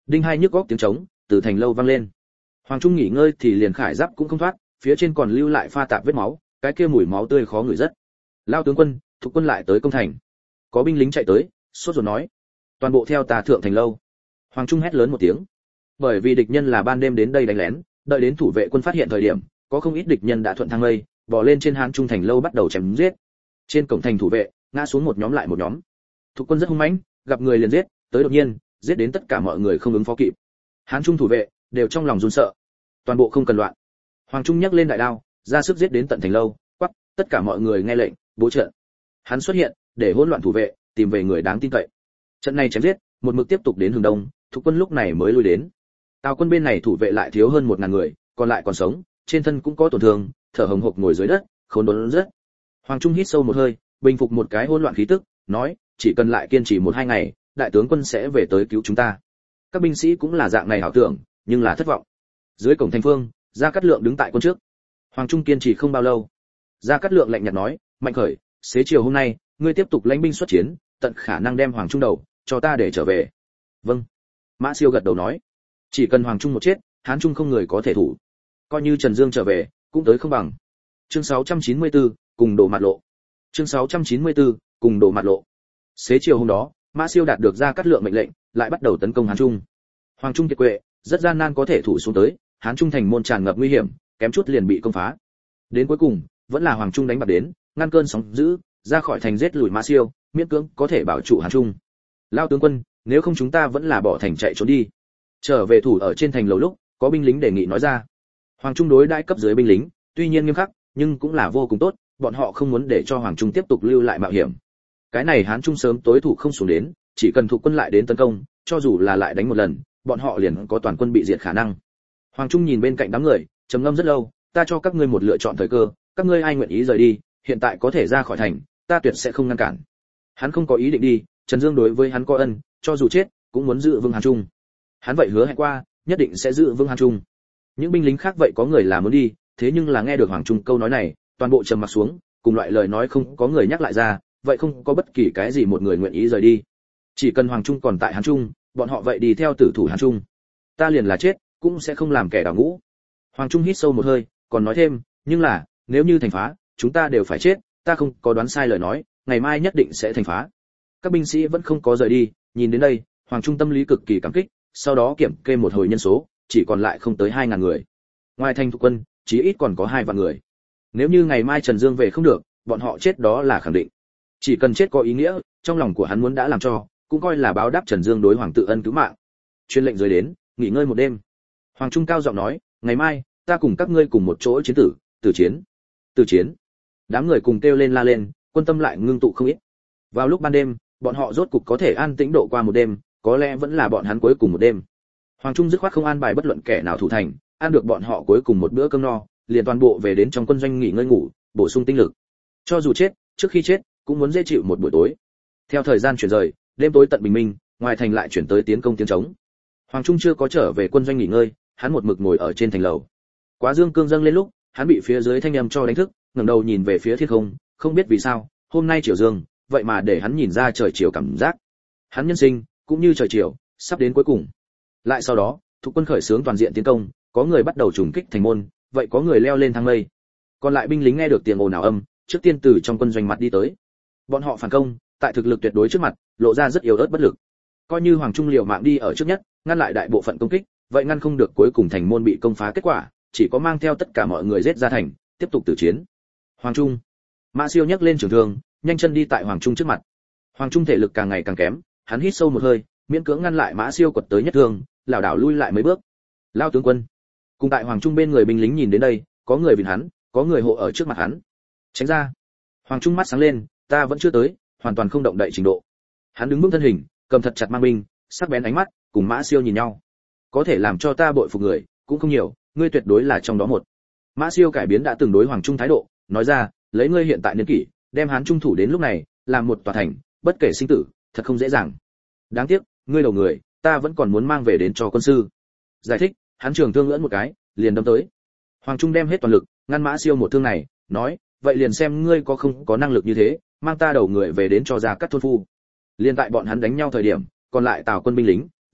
đinh hai nhức góc tiếng trống từ thành lâu vang lên. Hoàng Trung nghỉ ngơi thì liền khải giáp cũng không thoát, phía trên còn lưu lại pha tạp vết máu, cái kia mùi máu tươi khó ngửi rất. Lao tướng quân, thuộc quân lại tới công thành. Có binh lính chạy tới, sốt ruột nói, toàn bộ theo ta thượng thành lâu. Hoàng Trung hét lớn một tiếng. Bởi vì địch nhân là ban đêm đến đây đánh lén, đợi đến thủ vệ quân phát hiện thời điểm, có không ít địch nhân đã thuận thang lây, bò lên trên Hán Trung thành lâu bắt đầu chém giết. Trên cổng thành thủ vệ, ngã xuống một nhóm lại một nhóm. Thuộc quân rất hung mãnh, gặp người liền giết, tới đột nhiên, giết đến tất cả mọi người không ứng phó kịp. Hán Trung thủ vệ đều trong lòng run sợ. Toàn bộ không cần loạn. Hoàng Trung nhấc lên đại đao, ra sức giết đến tận thành lâu, quắc, tất cả mọi người nghe lệnh, bố trận. Hắn xuất hiện, để hỗn loạn thủ vệ, tìm về người đáng tin cậy. Trận này chém giết, một mực tiếp tục đến hướng đông, thuộc quân lúc này mới lui đến. Tào quân bên này thủ vệ lại thiếu hơn một ngàn người, còn lại còn sống, trên thân cũng có tổn thương, thở hồng hộc ngồi dưới đất, khốn đốn rất. Hoàng Trung hít sâu một hơi, bình phục một cái hỗn loạn khí tức, nói, chỉ cần lại kiên trì một hai ngày, đại tướng quân sẽ về tới cứu chúng ta. Các binh sĩ cũng là dạng này ảo tưởng, nhưng là thất vọng. Dưới cổng thành phương, Gia Cát Lượng đứng tại quân trước. Hoàng Trung kiên trì không bao lâu. Gia Cát Lượng lạnh nhạt nói, Mạnh Khởi, xế chiều hôm nay, ngươi tiếp tục lãnh binh xuất chiến, tận khả năng đem Hoàng Trung đầu cho ta để trở về. Vâng. Mã Siêu gật đầu nói, chỉ cần Hoàng Trung một chết, Hán Trung không người có thể thủ. Coi như Trần Dương trở về, cũng tới không bằng. Chương sáu trăm chín mươi tư, cùng đổ mặt lộ. Chương sáu trăm chín mươi tư, cùng đổ mặt lộ. Xế chiều hôm đó, Mã Siêu đạt được Gia Cát Lượng mệnh lệnh, lại bắt đầu tấn công Hán Trung. Hoàng Trung kiệt quệ, rất gian nan có thể thủ xuống tới, Hán Trung thành môn tràn ngập nguy hiểm, kém chút liền bị công phá. Đến cuối cùng, vẫn là Hoàng Trung đánh bạc đến, ngăn cơn sóng dữ, ra khỏi thành giết lùi Mã Siêu, miễn cưỡng có thể bảo trụ Hán Trung. Lao tướng quân, nếu không chúng ta vẫn là bỏ thành chạy trốn đi. Trở về thủ ở trên thành lầu lúc, có binh lính đề nghị nói ra. Hoàng Trung đối đãi cấp dưới binh lính, tuy nhiên nghiêm khắc, nhưng cũng là vô cùng tốt, bọn họ không muốn để cho Hoàng Trung tiếp tục lưu lại mạo hiểm. Cái này Hán Trung sớm tối thủ không xuống đến, chỉ cần thuộc quân lại đến tấn công, cho dù là lại đánh một lần, bọn họ liền có toàn quân bị diệt khả năng. Hoàng Trung nhìn bên cạnh đám người, trầm ngâm rất lâu, ta cho các ngươi một lựa chọn thời cơ, các ngươi ai nguyện ý rời đi, hiện tại có thể ra khỏi thành, ta tuyệt sẽ không ngăn cản. Hắn không có ý định đi, Trần Dương đối với hắn có ân, cho dù chết, cũng muốn giữ vững Hán Trung. Hắn vậy hứa hẹn qua, nhất định sẽ giữ vững Hán Trung. Những binh lính khác vậy có người là muốn đi, thế nhưng là nghe được Hoàng Trung câu nói này, toàn bộ trầm mặc xuống, cùng loại lời nói không có người nhắc lại ra, vậy không có bất kỳ cái gì một người nguyện ý rời đi. Chỉ cần Hoàng Trung còn tại Hán Trung, bọn họ vậy đi theo tử thủ Hán Trung. Ta liền là chết, cũng sẽ không làm kẻ đào ngũ. Hoàng Trung hít sâu một hơi, còn nói thêm, nhưng là, nếu như thành phá, chúng ta đều phải chết, ta không có đoán sai lời nói, ngày mai nhất định sẽ thành phá. Các binh sĩ vẫn không có rời đi, nhìn đến đây, Hoàng Trung tâm lý cực kỳ cảm kích, sau đó kiểm kê một hồi nhân số, chỉ còn lại không tới hai ngàn người. Ngoài thành thuộc quân, chí ít còn có hai vạn người. Nếu như ngày mai Trần Dương về không được, bọn họ chết đó là khẳng định. Chỉ cần chết có ý nghĩa, trong lòng của hắn muốn đã làm cho, cũng coi là báo đáp Trần Dương đối Hoàng tự ân cứu mạng. Truyền lệnh rời đến, nghỉ ngơi một đêm. Hoàng Trung cao giọng nói, ngày mai, ta cùng các ngươi cùng một chỗ chiến tử, tử chiến. Tử chiến. Đám người cùng kêu lên la lên, quân tâm lại ngưng tụ không ít. Vào lúc ban đêm, bọn họ rốt cục có thể an tĩnh độ qua một đêm, có lẽ vẫn là bọn hắn cuối cùng một đêm. Hoàng Trung dứt khoát không an bài bất luận kẻ nào thủ thành, ăn được bọn họ cuối cùng một bữa cơm no, liền toàn bộ về đến trong quân doanh nghỉ ngơi ngủ, bổ sung tinh lực. Cho dù chết, trước khi chết, cũng muốn dễ chịu một buổi tối. Theo thời gian chuyển rời, đêm tối tận bình minh, ngoài thành lại chuyển tới tiến công tiếng trống. Hoàng Trung chưa có trở về quân doanh nghỉ ngơi, hắn một mực ngồi ở trên thành lầu. Quá dương cương dâng lên lúc, hắn bị phía dưới thanh âm cho đánh thức, ngẩng đầu nhìn về phía thiên không, không biết vì sao, hôm nay chiều dương, vậy mà để hắn nhìn ra trời chiều cảm giác. Hắn nhân sinh, cũng như trời chiều, sắp đến cuối cùng. Lại sau đó, thuộc quân khởi xướng toàn diện tiến công, có người bắt đầu trùng kích thành môn, vậy có người leo lên thang mây. Còn lại binh lính nghe được tiếng ồn ào âm, trước tiên từ trong quân doanh mặt đi tới. Bọn họ phản công, tại thực lực tuyệt đối trước mặt, lộ ra rất yếu ớt bất lực. Coi như Hoàng Trung liều mạng đi ở trước nhất, ngăn lại đại bộ phận công kích, vậy ngăn không được cuối cùng thành môn bị công phá kết quả, chỉ có mang theo tất cả mọi người giết ra thành, tiếp tục tử chiến. Hoàng Trung. Mã Siêu nhấc lên trường thương, nhanh chân đi tại Hoàng Trung trước mặt. Hoàng Trung thể lực càng ngày càng kém, hắn hít sâu một hơi, miễn cưỡng ngăn lại Mã Siêu quật tới nhất thương, lảo đảo lui lại mấy bước. Lao tướng quân. Cùng tại Hoàng Trung bên người binh lính nhìn đến đây, có người vịn hắn, có người hộ ở trước mặt hắn. Tránh ra. Hoàng Trung mắt sáng lên, ta vẫn chưa tới, hoàn toàn không động đậy trình độ. Hắn đứng vững thân hình, cầm thật chặt mang binh, sắc bén ánh mắt, cùng Mã Siêu nhìn nhau. Có thể làm cho ta bội phục người, cũng không nhiều, ngươi tuyệt đối là trong đó một. Mã Siêu cải biến đã từng đối Hoàng Trung thái độ, nói ra, lấy ngươi hiện tại niên kỷ, đem Hán Trung thủ đến lúc này, làm một tòa thành, bất kể sinh tử, thật không dễ dàng. Đáng tiếc, ngươi đầu người, ta vẫn còn muốn mang về đến cho quân sư. Giải thích, hắn trường thương lưỡn một cái, liền đâm tới. Hoàng Trung đem hết toàn lực, ngăn Mã Siêu một thương này, nói, vậy liền xem ngươi có không có năng lực như thế, mang ta đầu người về đến cho Gia Cát thôn phu. Liên tại bọn hắn đánh nhau thời điểm, còn lại Tào quân binh lính,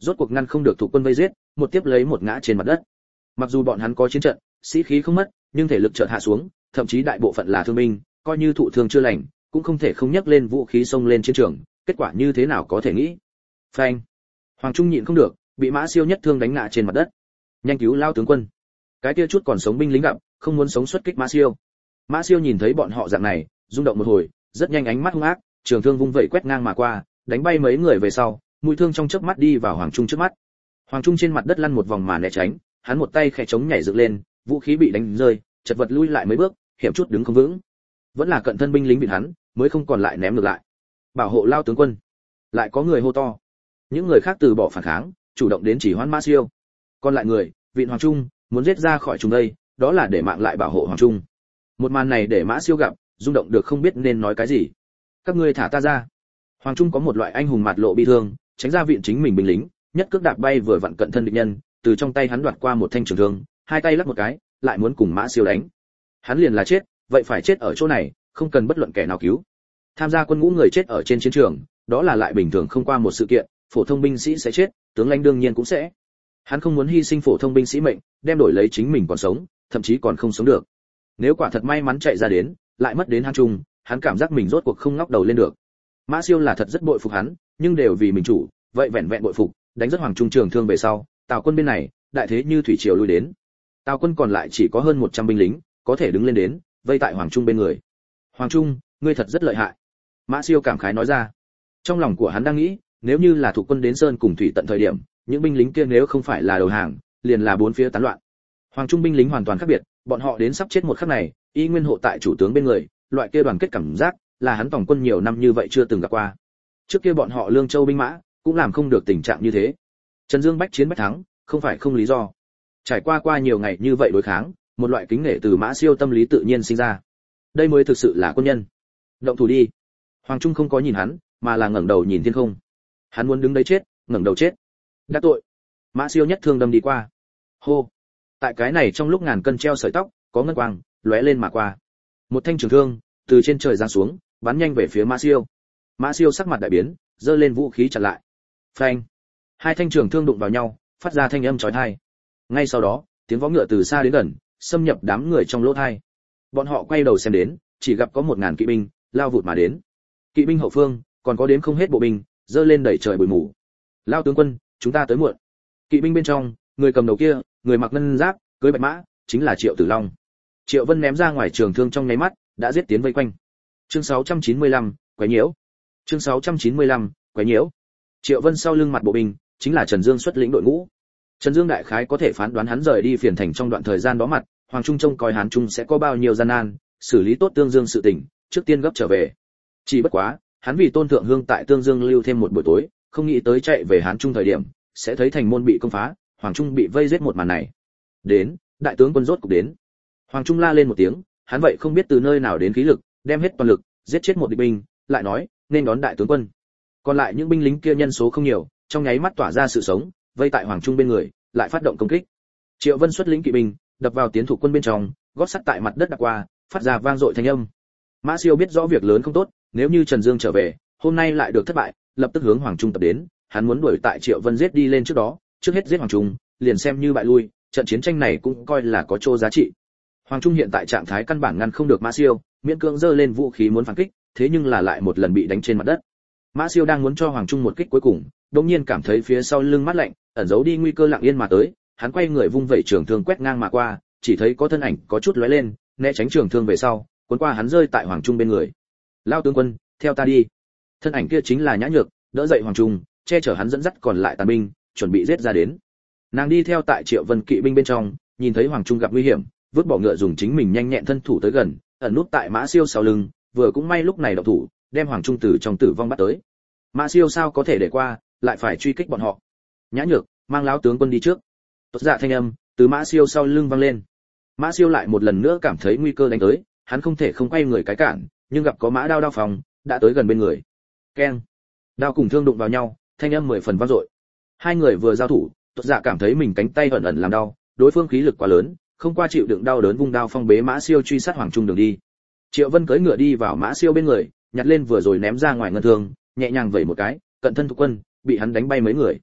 rốt cuộc ngăn không được thủ quân vây giết, một tiếp lấy một ngã trên mặt đất. Mặc dù bọn hắn có chiến trận, sĩ khí không mất, nhưng thể lực chợt hạ xuống, thậm chí đại bộ phận là thương binh, coi như thụ thương chưa lành, cũng không thể không nhấc lên vũ khí xông lên chiến trường, kết quả như thế nào có thể nghĩ. Phanh! Hoàng Trung nhịn không được, bị Mã Siêu nhất thương đánh ngã trên mặt đất. Nhanh cứu lao tướng quân! Cái kia chút còn sống binh lính gặp, không muốn sống xuất kích Mã Siêu. Mã Siêu nhìn thấy bọn họ dạng này, rung động một hồi, rất nhanh ánh mắt hung ác, trường thương vung vẩy quét ngang mà qua, đánh bay mấy người về sau, mũi thương trong chớp mắt đi vào Hoàng Trung trước mắt. Hoàng Trung trên mặt đất lăn một vòng mà né tránh, hắn một tay khẽ chống nhảy dựng lên, vũ khí bị đánh rơi, chật vật lui lại mấy bước, hiểm chút đứng không vững. Vẫn là cận thân binh lính bị hắn, mới không còn lại ném ngược lại. Bảo hộ lao tướng quân. Lại có người hô to. Những người khác từ bỏ phản kháng, chủ động đến chỉ hoãn Mã Siêu. Còn lại người, vịn Hoàng Trung, muốn giết ra khỏi chúng đây, đó là để mạng lại bảo hộ Hoàng Trung. Một màn này để Mã Siêu gặp, rung động được không biết nên nói cái gì. Các ngươi thả ta ra. Hoàng Trung có một loại anh hùng mặt lộ bi thương, tránh ra viện chính mình binh lính, nhất cước đạp bay vừa vặn cận thân địch nhân, từ trong tay hắn đoạt qua một thanh trường thương, hai tay lắc một cái, lại muốn cùng Mã Siêu đánh. Hắn liền là chết, vậy phải chết ở chỗ này, không cần bất luận kẻ nào cứu. Tham gia quân ngũ người chết ở trên chiến trường, đó là lại bình thường không qua một sự kiện, phổ thông binh sĩ sẽ chết, tướng lãnh đương nhiên cũng sẽ. Hắn không muốn hy sinh phổ thông binh sĩ mệnh, đem đổi lấy chính mình còn sống, thậm chí còn không sống được. Nếu quả thật may mắn chạy ra đến, lại mất đến Hán Trung, hắn cảm giác mình rốt cuộc không ngóc đầu lên được. Mã Siêu là thật rất bội phục hắn, nhưng đều vì mình chủ, vậy vẹn vẹn bội phục, đánh rất Hoàng Trung trường thương về sau, Tào quân bên này, đại thế như thủy triều lui đến. Tào quân còn lại chỉ có hơn một trăm binh lính, có thể đứng lên đến, vây tại Hoàng Trung bên người. Hoàng Trung, ngươi thật rất lợi hại. Mã Siêu cảm khái nói ra. Trong lòng của hắn đang nghĩ, nếu như là thuộc quân đến sơn cùng thủy tận thời điểm, những binh lính kia nếu không phải là đầu hàng, liền là bốn phía tán loạn. Hoàng Trung binh lính hoàn toàn khác biệt, bọn họ đến sắp chết một khắc này, y nguyên hộ tại chủ tướng bên người, loại kia đoàn kết cảm giác, là hắn tổng quân nhiều năm như vậy chưa từng gặp qua. Trước kia bọn họ Lương Châu binh mã, cũng làm không được tình trạng như thế. Trần Dương bách chiến bách thắng, không phải không lý do. Trải qua qua nhiều ngày như vậy đối kháng, một loại kính nể từ Mã Siêu tâm lý tự nhiên sinh ra. Đây mới thực sự là quân nhân. Động thủ đi. Hoàng Trung không có nhìn hắn, mà là ngẩng đầu nhìn thiên không. Hắn muốn đứng đấy chết, ngẩng đầu chết. Đã tội. Mã Siêu nhất thương đâm đi qua. Hô. Tại cái này trong lúc ngàn cân treo sợi tóc, có ngân quang lóe lên mà qua. Một thanh trường thương từ trên trời giáng xuống, bắn nhanh về phía Mã Siêu. Mã Siêu sắc mặt đại biến, giơ lên vũ khí chặn lại. Phanh. Hai thanh trường thương đụng vào nhau, phát ra thanh âm chói tai. Ngay sau đó, tiếng vó ngựa từ xa đến gần, xâm nhập đám người trong lỗ tai. Bọn họ quay đầu xem đến, chỉ gặp có một ngàn kỵ binh lao vụt mà đến. Kỵ binh hậu phương còn có đến không hết bộ binh, giơ lên đẩy trời bụi mù. Lao tướng quân, chúng ta tới muộn. Kỵ binh bên trong, người cầm đầu kia, người mặc ngân giáp, cưỡi bạch mã, chính là Triệu Tử Long. Triệu Vân ném ra ngoài trường thương trong nháy mắt, đã giết tiến vây quanh. Chương sáu trăm chín mươi lăm, quấy nhiễu. Chương sáu trăm chín mươi lăm, quấy nhiễu. Triệu Vân sau lưng mặt bộ binh, chính là Trần Dương xuất lĩnh đội ngũ. Trần Dương đại khái có thể phán đoán hắn rời đi Phiền Thành trong đoạn thời gian đó mặt, Hoàng Trung trông coi Hán Trung sẽ có bao nhiêu gian nan, xử lý tốt Tương Dương sự tình, trước tiên gấp trở về. Chỉ bất quá, hắn vì Tôn Thượng Hương tại Tương Dương lưu thêm một buổi tối, không nghĩ tới chạy về Hán Trung thời điểm, sẽ thấy thành môn bị công phá, Hoàng Trung bị vây giết một màn này. Đến, đại tướng quân rốt cục đến. Hoàng Trung la lên một tiếng, hắn vậy không biết từ nơi nào đến khí lực, đem hết toàn lực, giết chết một địch binh, lại nói, nên đón đại tướng quân. Còn lại những binh lính kia nhân số không nhiều, trong nháy mắt tỏa ra sự sống, vây tại Hoàng Trung bên người, lại phát động công kích. Triệu Vân xuất lĩnh kỵ binh, đập vào tiến thủ quân bên trong, gót sắt tại mặt đất đạp qua, phát ra vang dội thanh âm. Mã Siêu biết rõ việc lớn không tốt, nếu như Trần Dương trở về, hôm nay lại được thất bại, lập tức hướng Hoàng Trung tập đến, hắn muốn đuổi tại Triệu Vân giết đi lên trước đó, trước hết giết Hoàng Trung, liền xem như bại lui, trận chiến tranh này cũng coi là có chỗ giá trị. Hoàng Trung hiện tại trạng thái căn bản ngăn không được Mã Siêu, miễn cưỡng giơ lên vũ khí muốn phản kích, thế nhưng là lại một lần bị đánh trên mặt đất. Mã Siêu đang muốn cho Hoàng Trung một kích cuối cùng, đột nhiên cảm thấy phía sau lưng mát lạnh, ẩn giấu đi nguy cơ lặng yên mà tới, hắn quay người vung vẩy trường thương quét ngang mà qua, chỉ thấy có thân ảnh có chút lóe lên, né tránh trường thương về sau, cuốn qua hắn rơi tại Hoàng Trung bên người. Lao tướng quân, theo ta đi. Thân ảnh kia chính là Nhã Nhược, đỡ dậy Hoàng Trung, che chở hắn dẫn dắt còn lại tàn binh, chuẩn bị giết ra đến. Nàng đi theo tại Triệu Vân kỵ binh bên trong, nhìn thấy Hoàng Trung gặp nguy hiểm, vứt bỏ ngựa dùng chính mình nhanh nhẹn thân thủ tới gần, ẩn nút tại Mã Siêu sau lưng, vừa cũng may lúc này động thủ, đem Hoàng Trung từ trong tử vong bắt tới. Mã Siêu sao có thể để qua, lại phải truy kích bọn họ. Nhã Nhược, mang lão tướng quân đi trước. Tốt dạ thanh âm từ Mã Siêu sau lưng vang lên. Mã Siêu lại một lần nữa cảm thấy nguy cơ đánh tới, hắn không thể không quay người cái cản, nhưng gặp có mã đao đao phòng đã tới gần bên người. Keng, đao cùng thương đụng vào nhau, thanh âm mười phần vang dội. Hai người vừa giao thủ, Tốt dạ cảm thấy mình cánh tay ẩn ẩn làm đau, đối phương khí lực quá lớn, không qua chịu đựng đau đớn vung đao phong bế Mã Siêu truy sát Hoàng Trung đường đi. Triệu Vân cưỡi ngựa đi vào Mã Siêu bên người, nhặt lên vừa rồi ném ra ngoài ngân thương, nhẹ nhàng vẩy một cái, cận thân thuộc quân bị hắn đánh bay mấy người.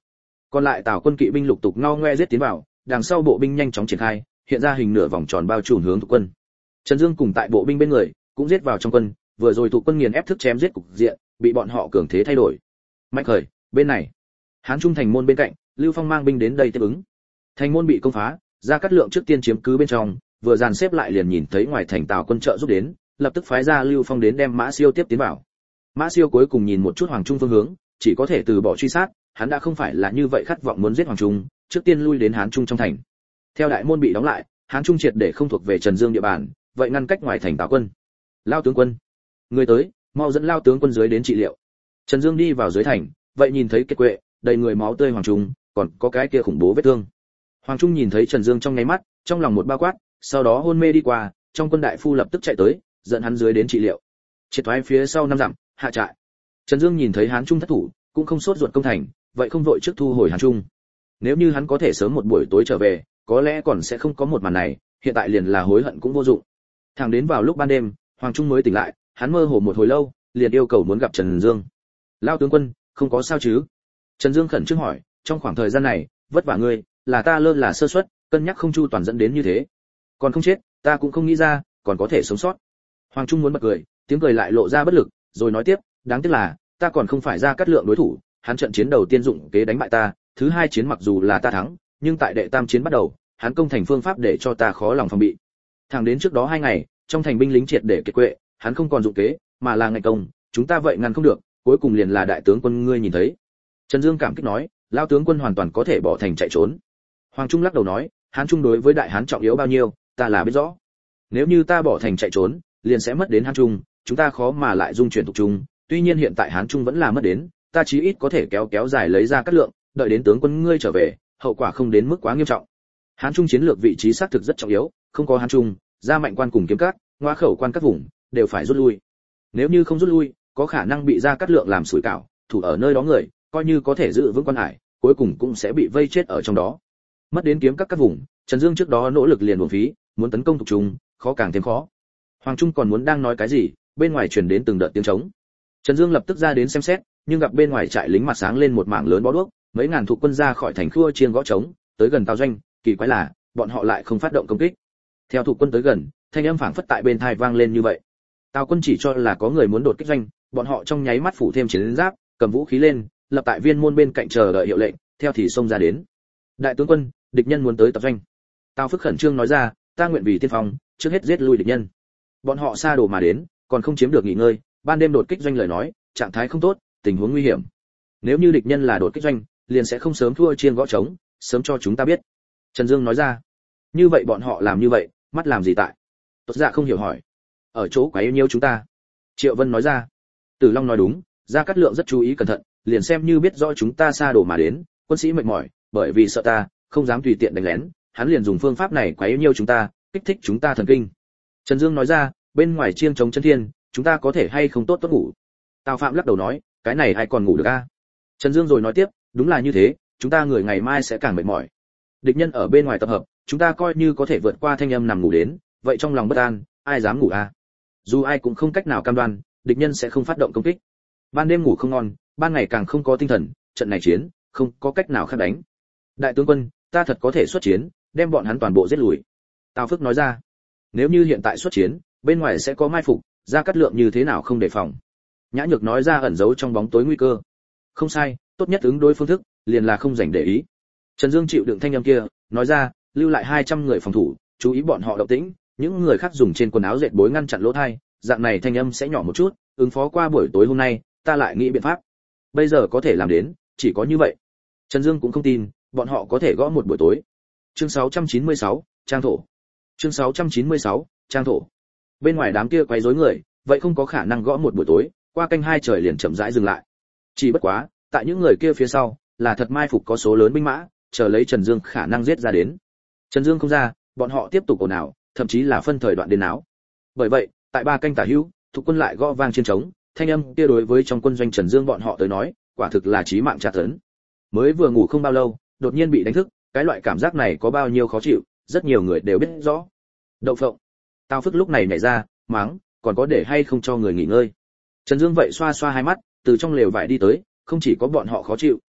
Còn lại Tào quân kỵ binh lục tục ngao ngoe giết tiến vào, đằng sau bộ binh nhanh chóng triển khai, hiện ra hình nửa vòng tròn bao trùm hướng thuộc quân. Trần Dương cùng tại bộ binh bên người, cũng giết vào trong quân, vừa rồi thuộc quân nghiền ép thức chém giết cục diện, bị bọn họ cường thế thay đổi. Mạnh khởi, bên này, Hán Trung thành môn bên cạnh, Lưu Phong mang binh đến đây tiếp ứng. Thành môn bị công phá, Gia Cát Lượng trước tiên chiếm cứ bên trong, vừa dàn xếp lại liền nhìn thấy ngoài thành Tào quân trợ giúp đến, lập tức phái ra Lưu Phong đến đem Mã Siêu tiếp tiến vào. Mã Siêu cuối cùng nhìn một chút Hoàng Trung phương hướng, chỉ có thể từ bỏ truy sát, hắn đã không phải là như vậy khát vọng muốn giết Hoàng Trung, trước tiên lui đến Hán Trung trong thành. Theo đại môn bị đóng lại, Hán Trung triệt để không thuộc về Trần Dương địa bàn, vậy ngăn cách ngoài thành Tào quân. Lao tướng quân, người tới, mau dẫn Lao tướng quân dưới đến trị liệu. Trần Dương đi vào dưới thành, vậy nhìn thấy Kiệt Quệ, đầy người máu tươi Hoàng Trung, còn có cái kia khủng bố vết thương. Hoàng Trung nhìn thấy Trần Dương trong nháy mắt, trong lòng một bao quát, sau đó hôn mê đi qua, trong quân đại phu lập tức chạy tới, dẫn hắn dưới đến trị liệu. Triệt thoái phía sau năm dặm, hạ trại. Trần Dương nhìn thấy Hán Trung thất thủ, cũng không sốt ruột công thành, vậy không vội trước thu hồi Hán Trung. Nếu như hắn có thể sớm một buổi tối trở về, có lẽ còn sẽ không có một màn này, hiện tại liền là hối hận cũng vô dụng. Thẳng đến vào lúc ban đêm, Hoàng Trung mới tỉnh lại, hắn mơ hồ một hồi lâu, liền yêu cầu muốn gặp Trần Dương. Lao tướng quân, không có sao chứ? Trần Dương khẩn trương hỏi, trong khoảng thời gian này, vất vả ngươi, là ta lơ là sơ suất, cân nhắc không chu toàn dẫn đến như thế. Còn không chết, ta cũng không nghĩ ra, còn có thể sống sót. Hoàng Trung muốn bật cười, tiếng cười lại lộ ra bất lực, rồi nói tiếp, đáng tiếc là, ta còn không phải Gia Cát Lượng đối thủ, hắn trận chiến đầu tiên dụng kế đánh bại ta, thứ hai chiến mặc dù là ta thắng, nhưng tại đệ tam chiến bắt đầu, hắn công thành phương pháp để cho ta khó lòng phòng bị. Thẳng đến trước đó hai ngày, trong thành binh lính triệt để kiệt quệ, hắn không còn dụng kế, mà là ngày công, chúng ta vậy ngăn không được, cuối cùng liền là đại tướng quân ngươi nhìn thấy. Trần Dương cảm kích nói, lão tướng quân hoàn toàn có thể bỏ thành chạy trốn. Hoàng Trung lắc đầu nói, Hán Trung đối với đại hán trọng yếu bao nhiêu, ta là biết rõ. Nếu như ta bỏ thành chạy trốn, liền sẽ mất đến Hán Trung, chúng ta khó mà lại dung chuyển thuộc Trung, tuy nhiên hiện tại Hán Trung vẫn là mất đến, ta chí ít có thể kéo kéo dài lấy ra cát lượng, đợi đến tướng quân ngươi trở về, hậu quả không đến mức quá nghiêm trọng. Hán Trung chiến lược vị trí xác thực rất trọng yếu, không có Hán Trung, ra mạnh quan cùng kiếm cát, ngoa khẩu quan các vùng đều phải rút lui. Nếu như không rút lui, có khả năng bị ra cát lượng làm sủi cảo, thủ ở nơi đó người, coi như có thể giữ vững quan hải, cuối cùng cũng sẽ bị vây chết ở trong đó. Mất đến kiếm các các vùng, Trần Dương trước đó nỗ lực liền uổng phí, muốn tấn công thuộc Trung, khó càng thêm khó. Hoàng Trung còn muốn đang nói cái gì, bên ngoài truyền đến từng đợt tiếng trống. Trần Dương lập tức ra đến xem xét, nhưng gặp bên ngoài trại lính mặt sáng lên một mảng lớn bó đuốc, mấy ngàn thuộc quân ra khỏi thành khua chiêng gõ trống, tới gần Tào doanh, kỳ quái là, bọn họ lại không phát động công kích. Theo thuộc quân tới gần, thanh âm phảng phất tại bên tai vang lên như vậy. Tào quân chỉ cho là có người muốn đột kích doanh, bọn họ trong nháy mắt phủ thêm chiến giáp, cầm vũ khí lên, lập tại viên môn bên cạnh chờ đợi hiệu lệnh, theo thì xông ra đến. Đại tướng quân, địch nhân muốn tới tập doanh. Tào Phức khẩn trương nói ra, ta nguyện vì tiên phong, trước hết giết lui địch nhân. Bọn họ xa đồ mà đến, còn không chiếm được nghỉ ngơi, ban đêm đột kích doanh lời nói, trạng thái không tốt, tình huống nguy hiểm. Nếu như địch nhân là đột kích doanh, liền sẽ không sớm thua chiên gõ trống, sớm cho chúng ta biết. Trần Dương nói ra. Như vậy bọn họ làm như vậy, mắt làm gì tại? Tốt Dạ không hiểu hỏi. Ở chỗ quá yêu nhiêu chúng ta. Triệu Vân nói ra. Tử Long nói đúng, Gia Cát Lượng rất chú ý cẩn thận, liền xem như biết rõ chúng ta xa đổ mà đến, quân sĩ mệt mỏi, bởi vì sợ ta, không dám tùy tiện đánh lén, hắn liền dùng phương pháp này quá yêu nhiêu chúng ta, kích thích chúng ta thần kinh. Trần Dương nói ra, bên ngoài chiêng chống chân thiên, chúng ta có thể hay không tốt tốt ngủ. Tào Phạm lắc đầu nói, cái này ai còn ngủ được a? Trần Dương rồi nói tiếp, đúng là như thế, chúng ta người ngày mai sẽ càng mệt mỏi. Địch nhân ở bên ngoài tập hợp, chúng ta coi như có thể vượt qua thanh âm nằm ngủ đến, vậy trong lòng bất an, ai dám ngủ a? Dù ai cũng không cách nào cam đoan, địch nhân sẽ không phát động công kích. Ban đêm ngủ không ngon, ban ngày càng không có tinh thần, trận này chiến, không có cách nào khác đánh. Đại tướng quân, ta thật có thể xuất chiến, đem bọn hắn toàn bộ giết lùi. Tào Phước nói ra, nếu như hiện tại xuất chiến, bên ngoài sẽ có mai phục, Gia Cát Lượng như thế nào không đề phòng. Nhã Nhược nói ra ẩn giấu trong bóng tối nguy cơ. Không sai, tốt nhất ứng đối phương thức, liền là không dành để ý. Trần Dương chịu đựng thanh âm kia, nói ra, lưu lại hai trăm người phòng thủ, chú ý bọn họ động tĩnh, những người khác dùng trên quần áo dệt bối ngăn chặn lỗ tai, dạng này thanh âm sẽ nhỏ một chút, ứng phó qua buổi tối hôm nay, ta lại nghĩ biện pháp. Bây giờ có thể làm đến, chỉ có như vậy. Trần Dương cũng không tin, bọn họ có thể gõ một buổi tối. Chương sáu trăm chín mươi sáu, trang thổ. Chương sáu trăm chín mươi sáu, trang thổ. Bên ngoài đám kia quấy rối người, vậy không có khả năng gõ một buổi tối, qua canh hai trời liền chậm rãi dừng lại. Chỉ bất quá, tại những người kia phía sau, là thật mai phục có số lớn binh mã, chờ lấy Trần Dương khả năng giết ra đến. Trần Dương không ra, bọn họ tiếp tục ồn ào, thậm chí là phân thời đoạn đến áo. Bởi vậy, tại ba canh tả hữu, thuộc quân lại gõ vang trên trống, thanh âm kia đối với trong quân doanh Trần Dương bọn họ tới nói, quả thực là chí mạng tra tấn. Mới vừa ngủ không bao lâu, đột nhiên bị đánh thức, cái loại cảm giác này có bao nhiêu khó chịu, rất nhiều người đều biết rõ. Đậu phộng. Tào Phước lúc này nhảy ra, mắng, còn có để hay không cho người nghỉ ngơi. Trần Dương vậy xoa xoa hai mắt, từ trong lều vải đi tới, không chỉ có bọn họ khó chịu,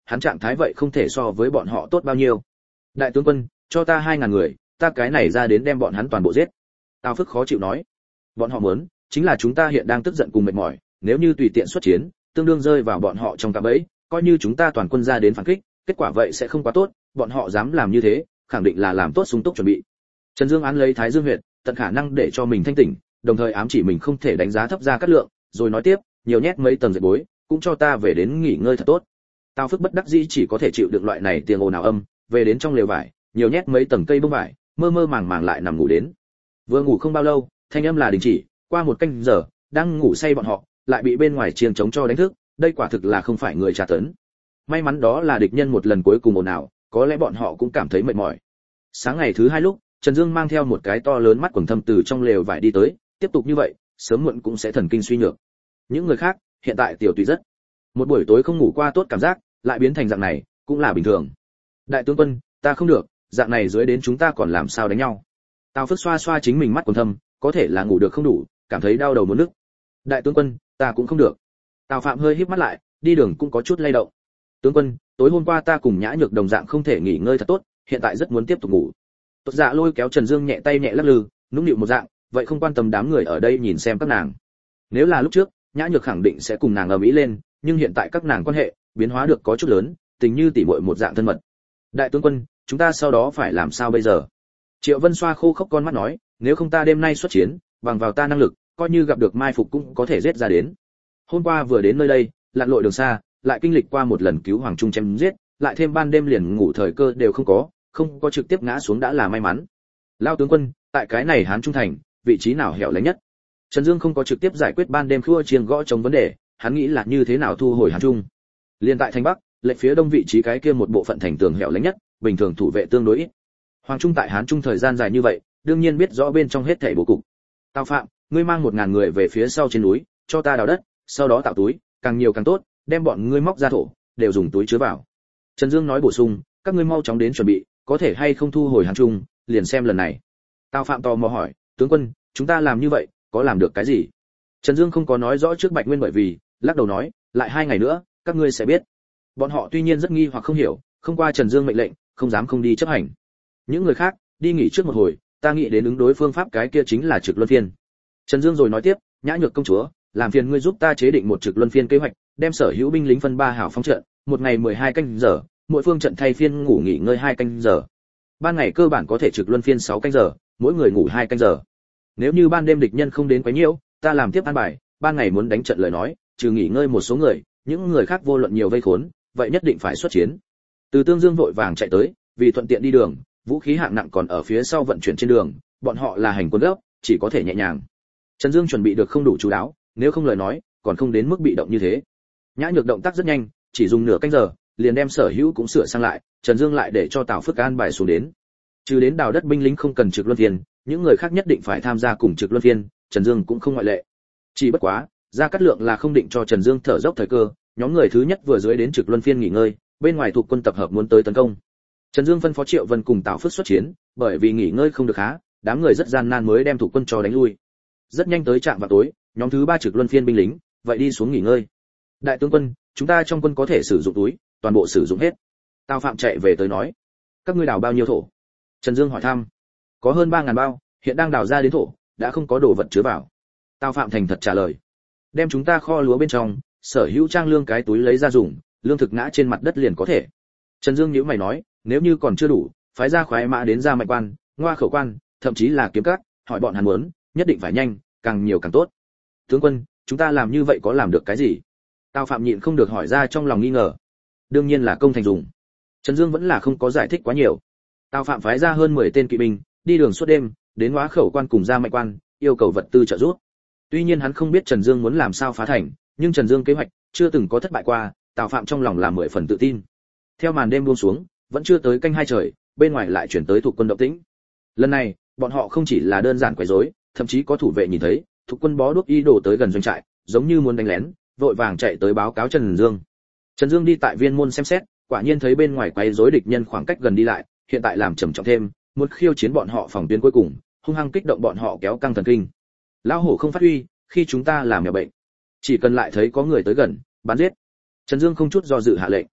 hắn trạng thái vậy không thể so với bọn họ tốt bao nhiêu. Đại tướng quân, cho ta hai ngàn người, ta cái này ra đến đem bọn hắn toàn bộ giết. Tào Phức khó chịu nói. Bọn họ muốn, chính là chúng ta hiện đang tức giận cùng mệt mỏi, nếu như tùy tiện xuất chiến, tương đương rơi vào bọn họ trong cạm bẫy, coi như chúng ta toàn quân ra đến phản kích, kết quả vậy sẽ không quá tốt, bọn họ dám làm như thế, khẳng định là làm tốt sung túc chuẩn bị. Trần Dương án lấy Thái Dương huyệt, tận khả năng để cho mình thanh tỉnh, đồng thời ám chỉ mình không thể đánh giá thấp Gia Cát Lượng, rồi nói tiếp, nhiều nhét mấy tầng dệt bối, cũng cho ta về đến nghỉ ngơi thật tốt. Tào Phức bất đắc dĩ chỉ có thể chịu đựng loại này tiếng ồn ào âm, về đến trong lều vải, nhiều nhét mấy tầng cây bông vải, mơ mơ màng màng lại nằm ngủ đến. Vừa ngủ không bao lâu, thanh âm là đình chỉ, qua một canh giờ, đang ngủ say bọn họ, lại bị bên ngoài chiêng trống cho đánh thức, đây quả thực là không phải người tra tấn. May mắn đó là địch nhân một lần cuối cùng ồn ào, có lẽ bọn họ cũng cảm thấy mệt mỏi. Sáng ngày thứ hai lúc, Trần Dương mang theo một cái to lớn mắt quầng thâm từ trong lều vải đi tới, tiếp tục như vậy, sớm muộn cũng sẽ thần kinh suy nhược. Những người khác, hiện tại tiểu tùy rất. Một buổi tối không ngủ qua tốt cảm giác, lại biến thành dạng này, cũng là bình thường. Đại tướng quân, ta không được, dạng này dưới đến chúng ta còn làm sao đánh nhau. Tào Phức xoa xoa chính mình mắt quầng thâm, có thể là ngủ được không đủ, cảm thấy đau đầu muốn nức. Đại tướng quân, ta cũng không được. Tào Phạm hơi híp mắt lại, đi đường cũng có chút lay động. Tướng quân, tối hôm qua ta cùng Nhã Nhược đồng dạng không thể nghỉ ngơi thật tốt, hiện tại rất muốn tiếp tục ngủ. Tốt Dạ lôi kéo Trần Dương nhẹ tay nhẹ lắc lư, nũng nịu một dạng, vậy không quan tâm đám người ở đây nhìn xem các nàng. Nếu là lúc trước, Nhã Nhược khẳng định sẽ cùng nàng ầm ĩ lên, nhưng hiện tại các nàng quan hệ biến hóa được có chút lớn, tình như tỉ muội một dạng thân mật. Đại tướng quân, chúng ta sau đó phải làm sao bây giờ? Triệu Vân xoa khô khốc con mắt nói, nếu không ta đêm nay xuất chiến, bằng vào ta năng lực, coi như gặp được mai phục cũng có thể giết ra đến. Hôm qua vừa đến nơi đây, lặn lội đường xa, lại kinh lịch qua một lần cứu hoàng trung chém giết, lại thêm ban đêm liền ngủ thời cơ đều không có, không có trực tiếp ngã xuống đã là may mắn. Lao tướng quân, tại cái này Hán Trung thành, vị trí nào hẻo lánh nhất? Trần Dương không có trực tiếp giải quyết ban đêm khua chiêng gõ chống vấn đề, hắn nghĩ là như thế nào thu hồi Hán Trung. Liên tại thành Bắc, lệch phía đông vị trí cái kia một bộ phận thành tường hẻo lánh nhất, bình thường thủ vệ tương đối ít. Hoàng Trung tại Hán Trung thời gian dài như vậy, đương nhiên biết rõ bên trong hết thảy bố cục. Tào Phạm, ngươi mang một ngàn người về phía sau trên núi, cho ta đào đất, sau đó tạo túi, càng nhiều càng tốt, đem bọn ngươi móc ra thổ, đều dùng túi chứa vào. Trần Dương nói bổ sung, các ngươi mau chóng đến chuẩn bị, có thể hay không thu hồi Hán Trung, liền xem lần này. Tào Phạm tò mò hỏi, tướng quân, chúng ta làm như vậy, có làm được cái gì? Trần Dương không có nói rõ trước Bạch Nguyên bởi vì, lắc đầu nói, lại hai ngày nữa, các ngươi sẽ biết. Bọn họ tuy nhiên rất nghi hoặc không hiểu, không qua Trần Dương mệnh lệnh, không dám không đi chấp hành. Những người khác, đi nghỉ trước một hồi, ta nghĩ đến ứng đối phương pháp cái kia chính là trực luân phiên. Trần Dương rồi nói tiếp, Nhã Nhược công chúa, làm phiền ngươi giúp ta chế định một trực luân phiên kế hoạch, đem sở hữu binh lính phân ba hảo phóng trận, một ngày mười hai canh giờ, mỗi phương trận thay phiên ngủ nghỉ ngơi hai canh giờ. Ban ngày cơ bản có thể trực luân phiên sáu canh giờ, mỗi người ngủ hai canh giờ. Nếu như ban đêm địch nhân không đến quấy nhiễu, ta làm tiếp an bài, ban ngày muốn đánh trận lời nói, trừ nghỉ ngơi một số người, những người khác vô luận nhiều vây khốn, vậy nhất định phải xuất chiến. Từ Tương Dương vội vàng chạy tới, vì thuận tiện đi đường, vũ khí hạng nặng còn ở phía sau vận chuyển trên đường, bọn họ là hành quân gấp, chỉ có thể nhẹ nhàng. Trần Dương chuẩn bị được không đủ chú đáo, nếu không lời nói, còn không đến mức bị động như thế. Nhã Nhược động tác rất nhanh, chỉ dùng nửa canh giờ, liền đem sở hữu cũng sửa sang lại, Trần Dương lại để cho Tào Phức an bài xuống đến. Trừ đến đào đất binh lính không cần trực luân phiên, những người khác nhất định phải tham gia cùng trực luân phiên, Trần Dương cũng không ngoại lệ. Chỉ bất quá, Gia Cát Lượng là không định cho Trần Dương thở dốc thời cơ, nhóm người thứ nhất vừa dưới đến trực luân phiên nghỉ ngơi, bên ngoài thuộc quân tập hợp muốn tới tấn công. Trần Dương phân phó Triệu Vân cùng Tào Phức xuất chiến, bởi vì nghỉ ngơi không được há, đám người rất gian nan mới đem thuộc quân cho đánh lui. Rất nhanh tới trạm vào tối, nhóm thứ ba trực luân phiên binh lính, vậy đi xuống nghỉ ngơi. Đại tướng quân, chúng ta trong quân có thể sử dụng túi, toàn bộ sử dụng hết. Tào Phạm chạy về tới nói, các ngươi đào bao nhiêu thổ? Trần Dương hỏi thăm. Có hơn ba ngàn bao, hiện đang đào ra đến thổ, đã không có đồ vật chứa vào. Tào Phạm thành thật trả lời. Đem chúng ta kho lúa bên trong, sở hữu trang lương cái túi lấy ra dùng, lương thực ngã trên mặt đất liền có thể. Trần Dương nhíu mày nói, nếu như còn chưa đủ, phái ra khoái mã đến ra mạnh quan, ngoa khẩu quan, thậm chí là kiếm cắt, hỏi bọn hắn muốn, nhất định phải nhanh, càng nhiều càng tốt. Tướng quân, chúng ta làm như vậy có làm được cái gì? Tào Phạm nhịn không được hỏi ra trong lòng nghi ngờ. Đương nhiên là công thành dùng. Trần Dương vẫn là không có giải thích quá nhiều. Tào Phạm phái ra hơn mười tên kỵ binh, đi đường suốt đêm, đến ngoa khẩu quan cùng ra mạnh quan, yêu cầu vật tư trợ giúp. Tuy nhiên hắn không biết Trần Dương muốn làm sao phá thành, nhưng Trần Dương kế hoạch chưa từng có thất bại qua, Tào Phạm trong lòng là mười phần tự tin. Theo màn đêm buông xuống, vẫn chưa tới canh hai trời, bên ngoài lại chuyển tới thuộc quân động tĩnh. Lần này, bọn họ không chỉ là đơn giản quấy rối, thậm chí có thủ vệ nhìn thấy, thuộc quân bó đuốc y đổ tới gần doanh trại, giống như muốn đánh lén, vội vàng chạy tới báo cáo Trần Dương. Trần Dương đi tại viên môn xem xét, quả nhiên thấy bên ngoài quấy rối địch nhân khoảng cách gần đi lại, hiện tại làm trầm trọng thêm, muốn khiêu chiến bọn họ phòng tuyến cuối cùng, hung hăng kích động bọn họ kéo căng thần kinh. Lão hổ không phát huy, khi chúng ta làm mèo bệnh, chỉ cần lại thấy có người tới gần, bắn giết. Trần Dương không chút do dự hạ lệnh.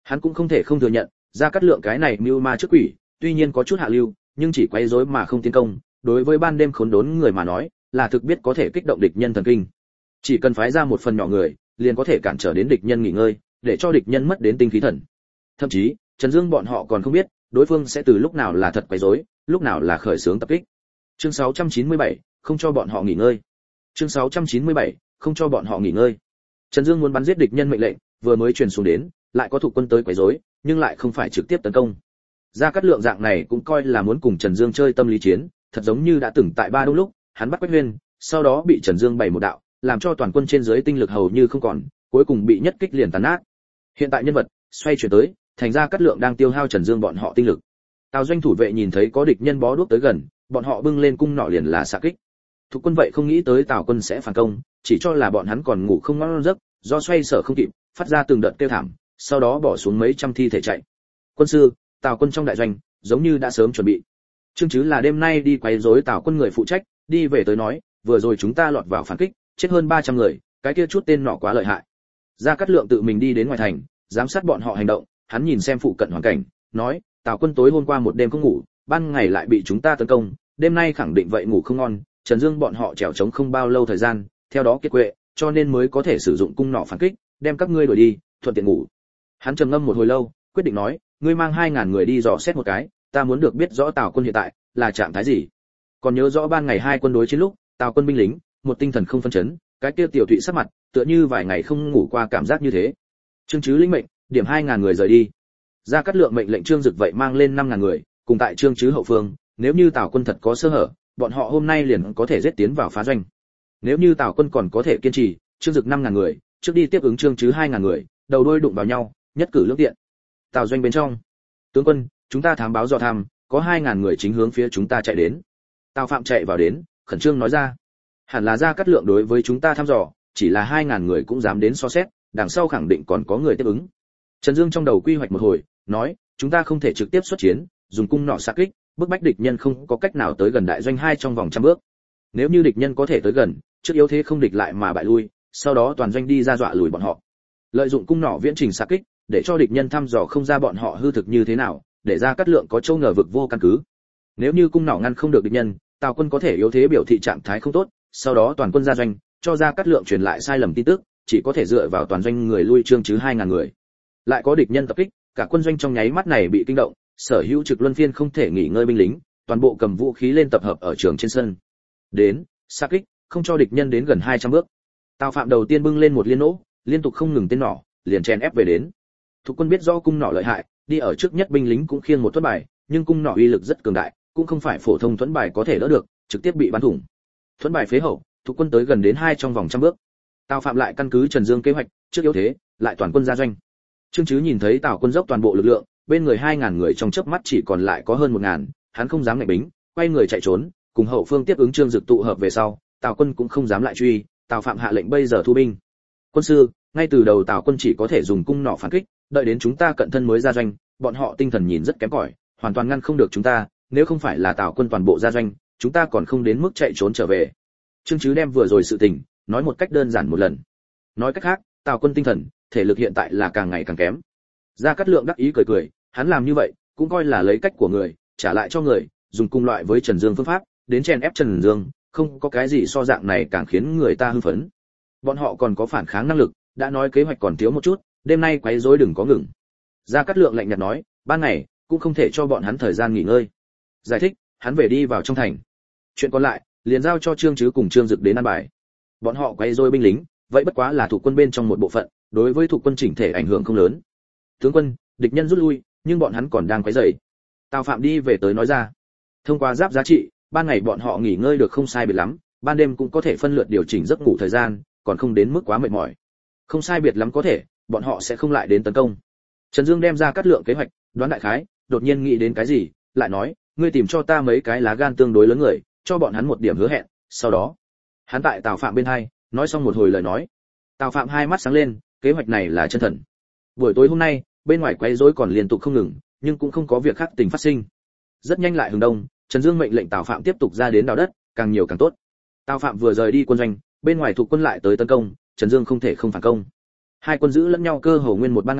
Hắn cũng không thể không thừa nhận, Gia Cát Lượng cái này mưu ma trước quỷ, tuy nhiên có chút hạ lưu, nhưng chỉ quấy rối mà không tiến công, đối với ban đêm khốn đốn người mà nói, là thực biết có thể kích động địch nhân thần kinh. Chỉ cần phái ra một phần nhỏ người, liền có thể cản trở đến địch nhân nghỉ ngơi, để cho địch nhân mất đến tinh khí thần. Thậm chí, Trần Dương bọn họ còn không biết, đối phương sẽ từ lúc nào là thật quấy rối, lúc nào là khởi xướng tập kích. Chương sáu trăm chín mươi bảy, không cho bọn họ nghỉ ngơi. Chương sáu trăm chín mươi bảy, không cho bọn họ nghỉ ngơi. Trần Dương muốn bắn giết địch nhân mệnh lệnh, vừa mới truyền xuống đến, lại có thuộc quân tới quấy rối, nhưng lại không phải trực tiếp tấn công. Gia Cát Lượng dạng này cũng coi là muốn cùng Trần Dương chơi tâm lý chiến, thật giống như đã từng tại Ba Đông lúc, hắn bắt Quách Huyên, sau đó bị Trần Dương bày một đạo, làm cho toàn quân trên dưới tinh lực hầu như không còn, cuối cùng bị nhất kích liền tàn nát. Hiện tại nhân vật xoay chuyển tới, thành ra Cát Lượng đang tiêu hao Trần Dương bọn họ tinh lực. Tào doanh thủ vệ nhìn thấy có địch nhân bó đuốc tới gần, bọn họ bưng lên cung nỏ liền là xạ kích. Thuộc quân vậy không nghĩ tới Tào quân sẽ phản công, chỉ cho là bọn hắn còn ngủ không ngon giấc, do xoay sở không kịp, phát ra từng đợt kêu thảm, sau đó bỏ xuống mấy trăm thi thể chạy. Quân sư, Tào quân trong đại doanh, giống như đã sớm chuẩn bị. Trương Chứ là đêm nay đi quấy rối Tào quân người phụ trách, đi về tới nói, vừa rồi chúng ta lọt vào phản kích, chết hơn ba trăm người, cái kia chút tên nọ quá lợi hại. Gia Cát Lượng tự mình đi đến ngoài thành, giám sát bọn họ hành động, hắn nhìn xem phụ cận hoàn cảnh, nói, Tào quân tối hôm qua một đêm không ngủ, ban ngày lại bị chúng ta tấn công, đêm nay khẳng định vậy ngủ không ngon, Trần Dương bọn họ trèo trống không bao lâu thời gian, theo đó kiệt quệ, cho nên mới có thể sử dụng cung nỏ phản kích, đem các ngươi đuổi đi, thuận tiện ngủ. Hắn trầm ngâm một hồi lâu, quyết định nói, ngươi mang hai ngàn người đi dò xét một cái, ta muốn được biết rõ Tào quân hiện tại là trạng thái gì. Còn nhớ rõ ban ngày hai quân đối chiến lúc, Tào quân binh lính, một tinh thần không phân chấn, cái kia tiểu thụy sắc mặt, tựa như vài ngày không ngủ qua cảm giác như thế. Trương Chứ lĩnh mệnh, điểm hai ngàn người rời đi. Gia Cát Lượng mệnh lệnh Trương Dực vậy mang lên năm ngàn người, cùng tại Trương Chứ hậu phương, nếu như Tào quân thật có sơ hở, bọn họ hôm nay liền có thể giết tiến vào phá doanh. Nếu như Tào quân còn có thể kiên trì, Trương Dực năm ngàn người, trước đi tiếp ứng Trương Chứ hai ngàn người, đầu đôi đụng vào nhau, nhất cử lưỡng tiện. Tào doanh bên trong, tướng quân, chúng ta thám báo dò thăm, có hai ngàn người chính hướng phía chúng ta chạy đến. Tào Phạm chạy vào đến, khẩn trương nói ra, hẳn là Gia Cát Lượng đối với chúng ta thăm dò, chỉ là hai ngàn người cũng dám đến so xét, đằng sau khẳng định còn có người tiếp ứng. Trần Dương trong đầu quy hoạch một hồi, nói, chúng ta không thể trực tiếp xuất chiến, dùng cung nỏ xạ kích, bức bách địch nhân không có cách nào tới gần đại doanh hai trong vòng trăm bước. Nếu như địch nhân có thể tới gần, trước yếu thế không địch lại mà bại lui, sau đó toàn doanh đi ra dọa lùi bọn họ. Lợi dụng cung nỏ viễn trình xạ kích, để cho địch nhân thăm dò không ra bọn họ hư thực như thế nào, để Gia Cát Lượng có châu ngờ vực vô căn cứ. Nếu như cung nỏ ngăn không được địch nhân, Tào quân có thể yếu thế biểu thị trạng thái không tốt, sau đó toàn quân ra doanh, cho Gia Cát Lượng truyền lại sai lầm tin tức, chỉ có thể dựa vào toàn doanh người lui Trương Chứ hai ngàn người. Lại có địch nhân tập kích, cả quân doanh trong nháy mắt này bị kinh động, sở hữu trực luân phiên không thể nghỉ ngơi binh lính, toàn bộ cầm vũ khí lên tập hợp ở trường trên sân. Đến, xạ kích, không cho địch nhân đến gần hai trăm bước. Tào Phạm đầu tiên bưng lên một liên nỗ, liên tục không ngừng tên nỏ, liền chèn ép về đến. Thuộc quân biết rõ cung nỏ lợi hại, đi ở trước nhất binh lính cũng khiêng một thuẫn bài, nhưng cung nỏ uy lực rất cường đại, cũng không phải phổ thông thuẫn bài có thể đỡ được, trực tiếp bị bắn thủng. Thuẫn bài phế hậu, thuộc quân tới gần đến hai trong vòng trăm bước. Tào Phạm lại căn cứ Trần Dương kế hoạch, trước yếu thế, lại toàn quân ra doanh. Trương Chứ nhìn thấy Tào quân dốc toàn bộ lực lượng, bên người hai ngàn người trong chớp mắt chỉ còn lại có hơn một ngàn, hắn không dám ngạnh bính, quay người chạy trốn, cùng hậu phương tiếp ứng Trương Dực tụ hợp về sau, Tào quân cũng không dám lại truy, Tào Phạm hạ lệnh bây giờ thu binh. Quân sư, ngay từ đầu Tào quân chỉ có thể dùng cung nỏ phản kích, đợi đến chúng ta cận thân mới ra doanh, bọn họ tinh thần nhìn rất kém cỏi, hoàn toàn ngăn không được chúng ta, nếu không phải là Tào quân toàn bộ ra doanh, chúng ta còn không đến mức chạy trốn trở về. Trương Chứ đem vừa rồi sự tình nói một cách đơn giản một lần. Nói cách khác, Tào quân tinh thần, thể lực hiện tại là càng ngày càng kém. Gia Cát Lượng đắc ý cười cười, hắn làm như vậy, cũng coi là lấy cách của người, trả lại cho người, dùng cùng loại với Trần Dương phương pháp, đến chèn ép Trần Dương, không có cái gì so dạng này càng khiến người ta hưng phấn. Bọn họ còn có phản kháng năng lực, đã nói kế hoạch còn thiếu một chút, đêm nay quấy rối đừng có ngừng. Gia Cát Lượng lạnh nhạt nói, ban ngày cũng không thể cho bọn hắn thời gian nghỉ ngơi. Giải thích, hắn về đi vào trong thành. Chuyện còn lại, liền giao cho Trương Chứ cùng Trương Dực đến an bài. Bọn họ quấy rối binh lính, vậy bất quá là thuộc quân bên trong một bộ phận, đối với thuộc quân chỉnh thể ảnh hưởng không lớn. Tướng quân, địch nhân rút lui, nhưng bọn hắn còn đang quấy rầy. Tào Phạm đi về tới nói ra. Thông qua giáp giá trị, ban ngày bọn họ nghỉ ngơi được không sai biệt lắm, ban đêm cũng có thể phân lượt điều chỉnh giấc ngủ thời gian, còn không đến mức quá mệt mỏi. Không sai biệt lắm có thể, bọn họ sẽ không lại đến tấn công. Trần Dương đem ra Cát Lượng kế hoạch, đoán đại khái, đột nhiên nghĩ đến cái gì, lại nói, ngươi tìm cho ta mấy cái lá gan tương đối lớn người, cho bọn hắn một điểm hứa hẹn, sau đó, hắn tại Tào Phạm bên hai, nói xong một hồi lời nói. Tào Phạm hai mắt sáng lên, kế hoạch này là chân thần. Buổi tối hôm nay, bên ngoài quấy rối còn liên tục không ngừng, nhưng cũng không có việc khác tình phát sinh. Rất nhanh lại hừng đông, Trần Dương mệnh lệnh Tào Phạm tiếp tục ra đến đào đất, càng nhiều càng tốt. Tào Phạm vừa rời đi quân doanh, bên ngoài thuộc quân lại tới tấn công, Trần Dương không thể không phản công. Hai quân giữ lẫn nhau cơ hồ nguyên một ban ngày,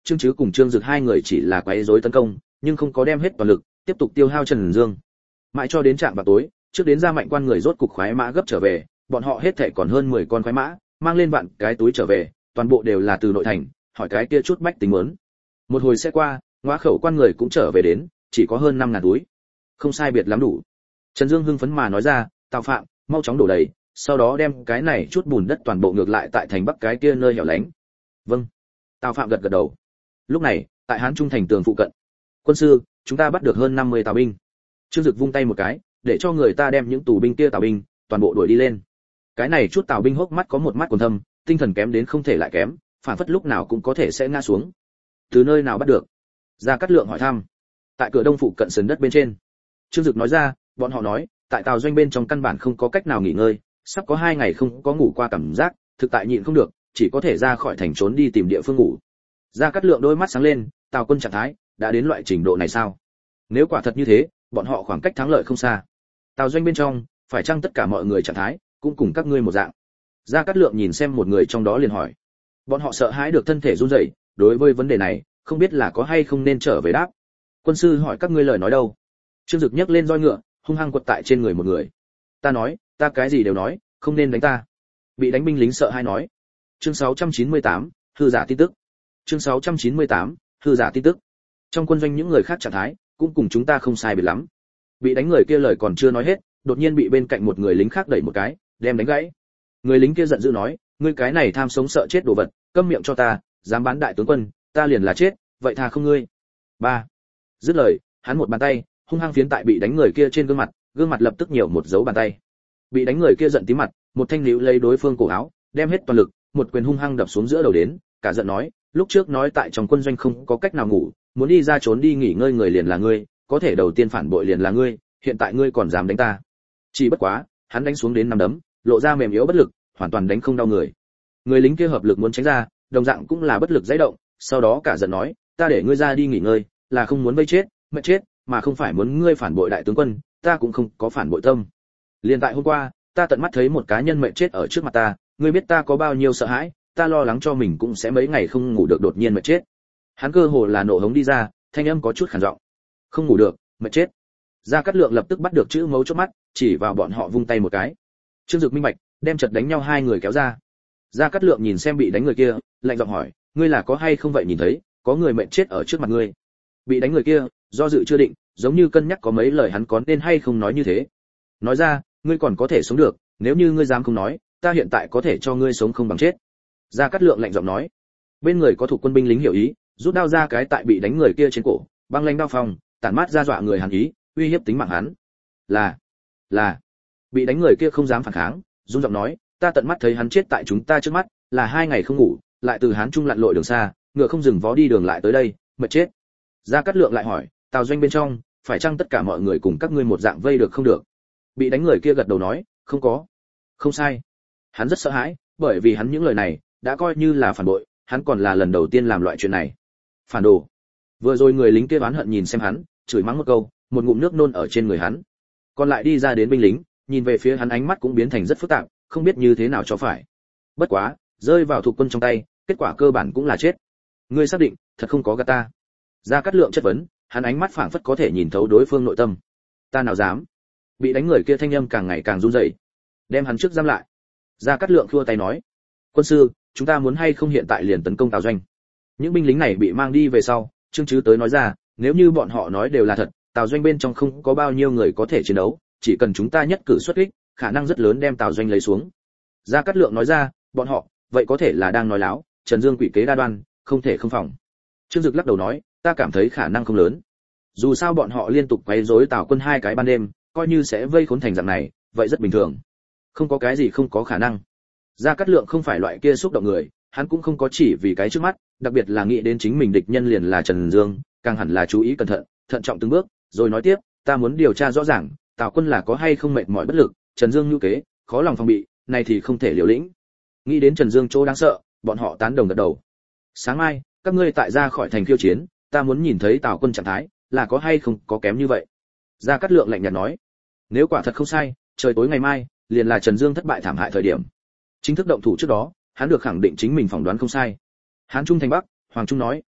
Trương Chứ cùng Trương Dực hai người chỉ là quấy rối tấn công, nhưng không có đem hết toàn lực, tiếp tục tiêu hao Trần Dương. Mãi cho đến trạm vào tối, trước đến ra mạnh quan người rốt cục khoái mã gấp trở về, bọn họ hết thảy còn hơn mười con khoái mã, mang lên vạn cái túi trở về, toàn bộ đều là từ nội thành, hỏi cái kia chút bách tính muốn. Một hồi sẽ qua, Ngoá Khẩu quan người cũng trở về đến, chỉ có hơn năm ngàn túi. Không sai biệt lắm đủ. Trần Dương hưng phấn mà nói ra, Tào Phạm, mau chóng đổ đầy, sau đó đem cái này chút bùn đất toàn bộ ngược lại tại thành Bắc cái kia nơi hẻo lánh. Vâng. Tào Phạm gật gật đầu. Lúc này, tại Hán Trung thành tường phụ cận, quân sư, chúng ta bắt được hơn năm mươi tào binh. Trương Dực vung tay một cái, để cho người ta đem những tù binh kia tào binh toàn bộ đuổi đi lên. Cái này chút tào binh hốc mắt có một mắt còn thâm, tinh thần kém đến không thể lại kém, phản phất lúc nào cũng có thể sẽ ngã xuống. Từ nơi nào bắt được? Gia Cát Lượng hỏi thăm. Tại cửa đông phụ cận sườn đất bên trên. Trương Dực nói ra, bọn họ nói, tại tào doanh bên trong căn bản không có cách nào nghỉ ngơi, sắp có hai ngày không có ngủ qua cảm giác, thực tại nhịn không được, chỉ có thể ra khỏi thành trốn đi tìm địa phương ngủ. Gia Cát Lượng đôi mắt sáng lên, Tào quân trạng thái đã đến loại trình độ này sao? Nếu quả thật như thế, bọn họ khoảng cách thắng lợi không xa. Tào doanh bên trong, phải chăng tất cả mọi người trạng thái cũng cùng các ngươi một dạng? Gia Cát Lượng nhìn xem một người trong đó liền hỏi. Bọn họ sợ hãi được thân thể run rẩy, đối với vấn đề này, không biết là có hay không nên trở về đáp. Quân sư hỏi các ngươi lời nói đâu? Trương Dực nhấc lên roi ngựa, hung hăng quật tại trên người một người. Ta nói, ta cái gì đều nói, không nên đánh ta. Bị đánh binh lính sợ hãi nói. Chương sáu trăm chín mươi tám, hư giả tin tức. Chương sáu trăm chín mươi tám, hư giả tin tức. Trong quân doanh những người khác trạng thái cũng cùng chúng ta không sai biệt lắm. Bị đánh người kia lời còn chưa nói hết, đột nhiên bị bên cạnh một người lính khác đẩy một cái, đem đánh gãy. Người lính kia giận dữ nói, ngươi cái này tham sống sợ chết đồ vật, câm miệng cho ta, dám bán đại tướng quân, ta liền là chết, vậy tha không ngươi. Ba. Dứt lời, hắn một bàn tay hung hăng phiến tại bị đánh người kia trên gương mặt, gương mặt lập tức nhiều một dấu bàn tay. Bị đánh người kia giận tím mặt, một thanh níu lấy đối phương cổ áo, đem hết toàn lực, một quyền hung hăng đập xuống giữa đầu đến, cả giận nói, lúc trước nói tại trong quân doanh không có cách nào ngủ, muốn đi ra trốn đi nghỉ ngơi người liền là ngươi, có thể đầu tiên phản bội liền là ngươi, hiện tại ngươi còn dám đánh ta. Chỉ bất quá, hắn đánh xuống đến năm đấm, lộ ra mềm yếu bất lực, hoàn toàn đánh không đau người. Người lính kia hợp lực muốn tránh ra, đồng dạng cũng là bất lực giãy động, sau đó cả giận nói, ta để ngươi ra đi nghỉ ngơi, là không muốn vây chết, mệt chết, mà không phải muốn ngươi phản bội đại tướng quân, ta cũng không có phản bội tâm. Liên tại hôm qua, ta tận mắt thấy một cá nhân mệt chết ở trước mặt ta, ngươi biết ta có bao nhiêu sợ hãi, ta lo lắng cho mình cũng sẽ mấy ngày không ngủ được đột nhiên mệt chết. Hắn cơ hồ là nổ hống đi ra, thanh âm có chút khàn giọng. Không ngủ được, mệt chết. Gia Cát Lượng lập tức bắt được chữ mấu chốt mắt, chỉ vào bọn họ vung tay một cái. Trương Dực minh bạch, đem chật đánh nhau hai người kéo ra. Gia Cát Lượng nhìn xem bị đánh người kia, lạnh giọng hỏi, ngươi là có hay không vậy nhìn thấy, có người mệt chết ở trước mặt ngươi. Bị đánh người kia, do dự chưa định, giống như cân nhắc có mấy lời hắn có nên hay không nói như thế. Nói ra, ngươi còn có thể sống được, nếu như ngươi dám không nói, ta hiện tại có thể cho ngươi sống không bằng chết. Gia Cát Lượng lạnh giọng nói. Bên người có thủ quân binh lính hiểu ý, rút đao ra cái tại bị đánh người kia trên cổ, băng lãnh đao phong, tản mát ra dọa người hắn ý, uy hiếp tính mạng hắn. Là, là. Bị đánh người kia không dám phản kháng, run giọng nói, ta tận mắt thấy hắn chết tại chúng ta trước mắt, là hai ngày không ngủ, lại từ Hán Trung lặn lội đường xa, ngựa không dừng vó đi đường lại tới đây, mệt chết. Gia Cát Lượng lại hỏi, Tào doanh bên trong, phải chăng tất cả mọi người cùng các ngươi một dạng vây được không được? Bị đánh người kia gật đầu nói, không có. Không sai. Hắn rất sợ hãi, bởi vì hắn những lời này đã coi như là phản bội, hắn còn là lần đầu tiên làm loại chuyện này. Phản đồ. Vừa rồi người lính kia oán hận nhìn xem hắn, chửi mắng một câu, một ngụm nước nôn ở trên người hắn. Còn lại đi ra đến binh lính, nhìn về phía hắn ánh mắt cũng biến thành rất phức tạp, không biết như thế nào cho phải. Bất quá, rơi vào thuộc quân trong tay, kết quả cơ bản cũng là chết. Ngươi xác định, thật không có gạt ta? Gia Cát Lượng chất vấn, hắn ánh mắt phảng phất có thể nhìn thấu đối phương nội tâm. Ta nào dám? Bị đánh người kia thanh âm càng ngày càng run rẩy. Đem hắn trước giam lại. Gia Cát Lượng khua tay nói, quân sư, chúng ta muốn hay không hiện tại liền tấn công Tào doanh? Những binh lính này bị mang đi về sau, Trương Chứ tới nói ra, nếu như bọn họ nói đều là thật, Tào doanh bên trong không có bao nhiêu người có thể chiến đấu, chỉ cần chúng ta nhất cử xuất kích, khả năng rất lớn đem Tào doanh lấy xuống. Gia Cát Lượng nói ra, bọn họ, vậy có thể là đang nói láo, Trần Dương quỷ kế đa đoan, không thể không phòng. Trương Dực lắc đầu nói, ta cảm thấy khả năng không lớn. Dù sao bọn họ liên tục quấy rối Tào quân hai cái ban đêm, coi như sẽ vây khốn thành dạng này, vậy rất bình thường. Không có cái gì không có khả năng. Gia Cát Lượng không phải loại kia xúc động người, hắn cũng không có chỉ vì cái trước mắt, đặc biệt là nghĩ đến chính mình địch nhân liền là Trần Dương, càng hẳn là chú ý cẩn thận, thận trọng từng bước, rồi nói tiếp, ta muốn điều tra rõ ràng, Tào quân là có hay không mệt mỏi bất lực, Trần Dương nhu kế, khó lòng phòng bị, này thì không thể liều lĩnh. Nghĩ đến Trần Dương chỗ đáng sợ, bọn họ tán đồng gật đầu. Sáng mai, các ngươi tại ra khỏi thành khiêu chiến, ta muốn nhìn thấy Tào quân trạng thái, là có hay không có kém như vậy. Gia Cát Lượng lạnh nhạt nói, nếu quả thật không sai, trời tối ngày mai, liền là Trần Dương thất bại thảm hại thời điểm. Chính thức động thủ trước đó, hắn được khẳng định chính mình phỏng đoán không sai. Hán Trung thành Bắc, Hoàng Trung nói,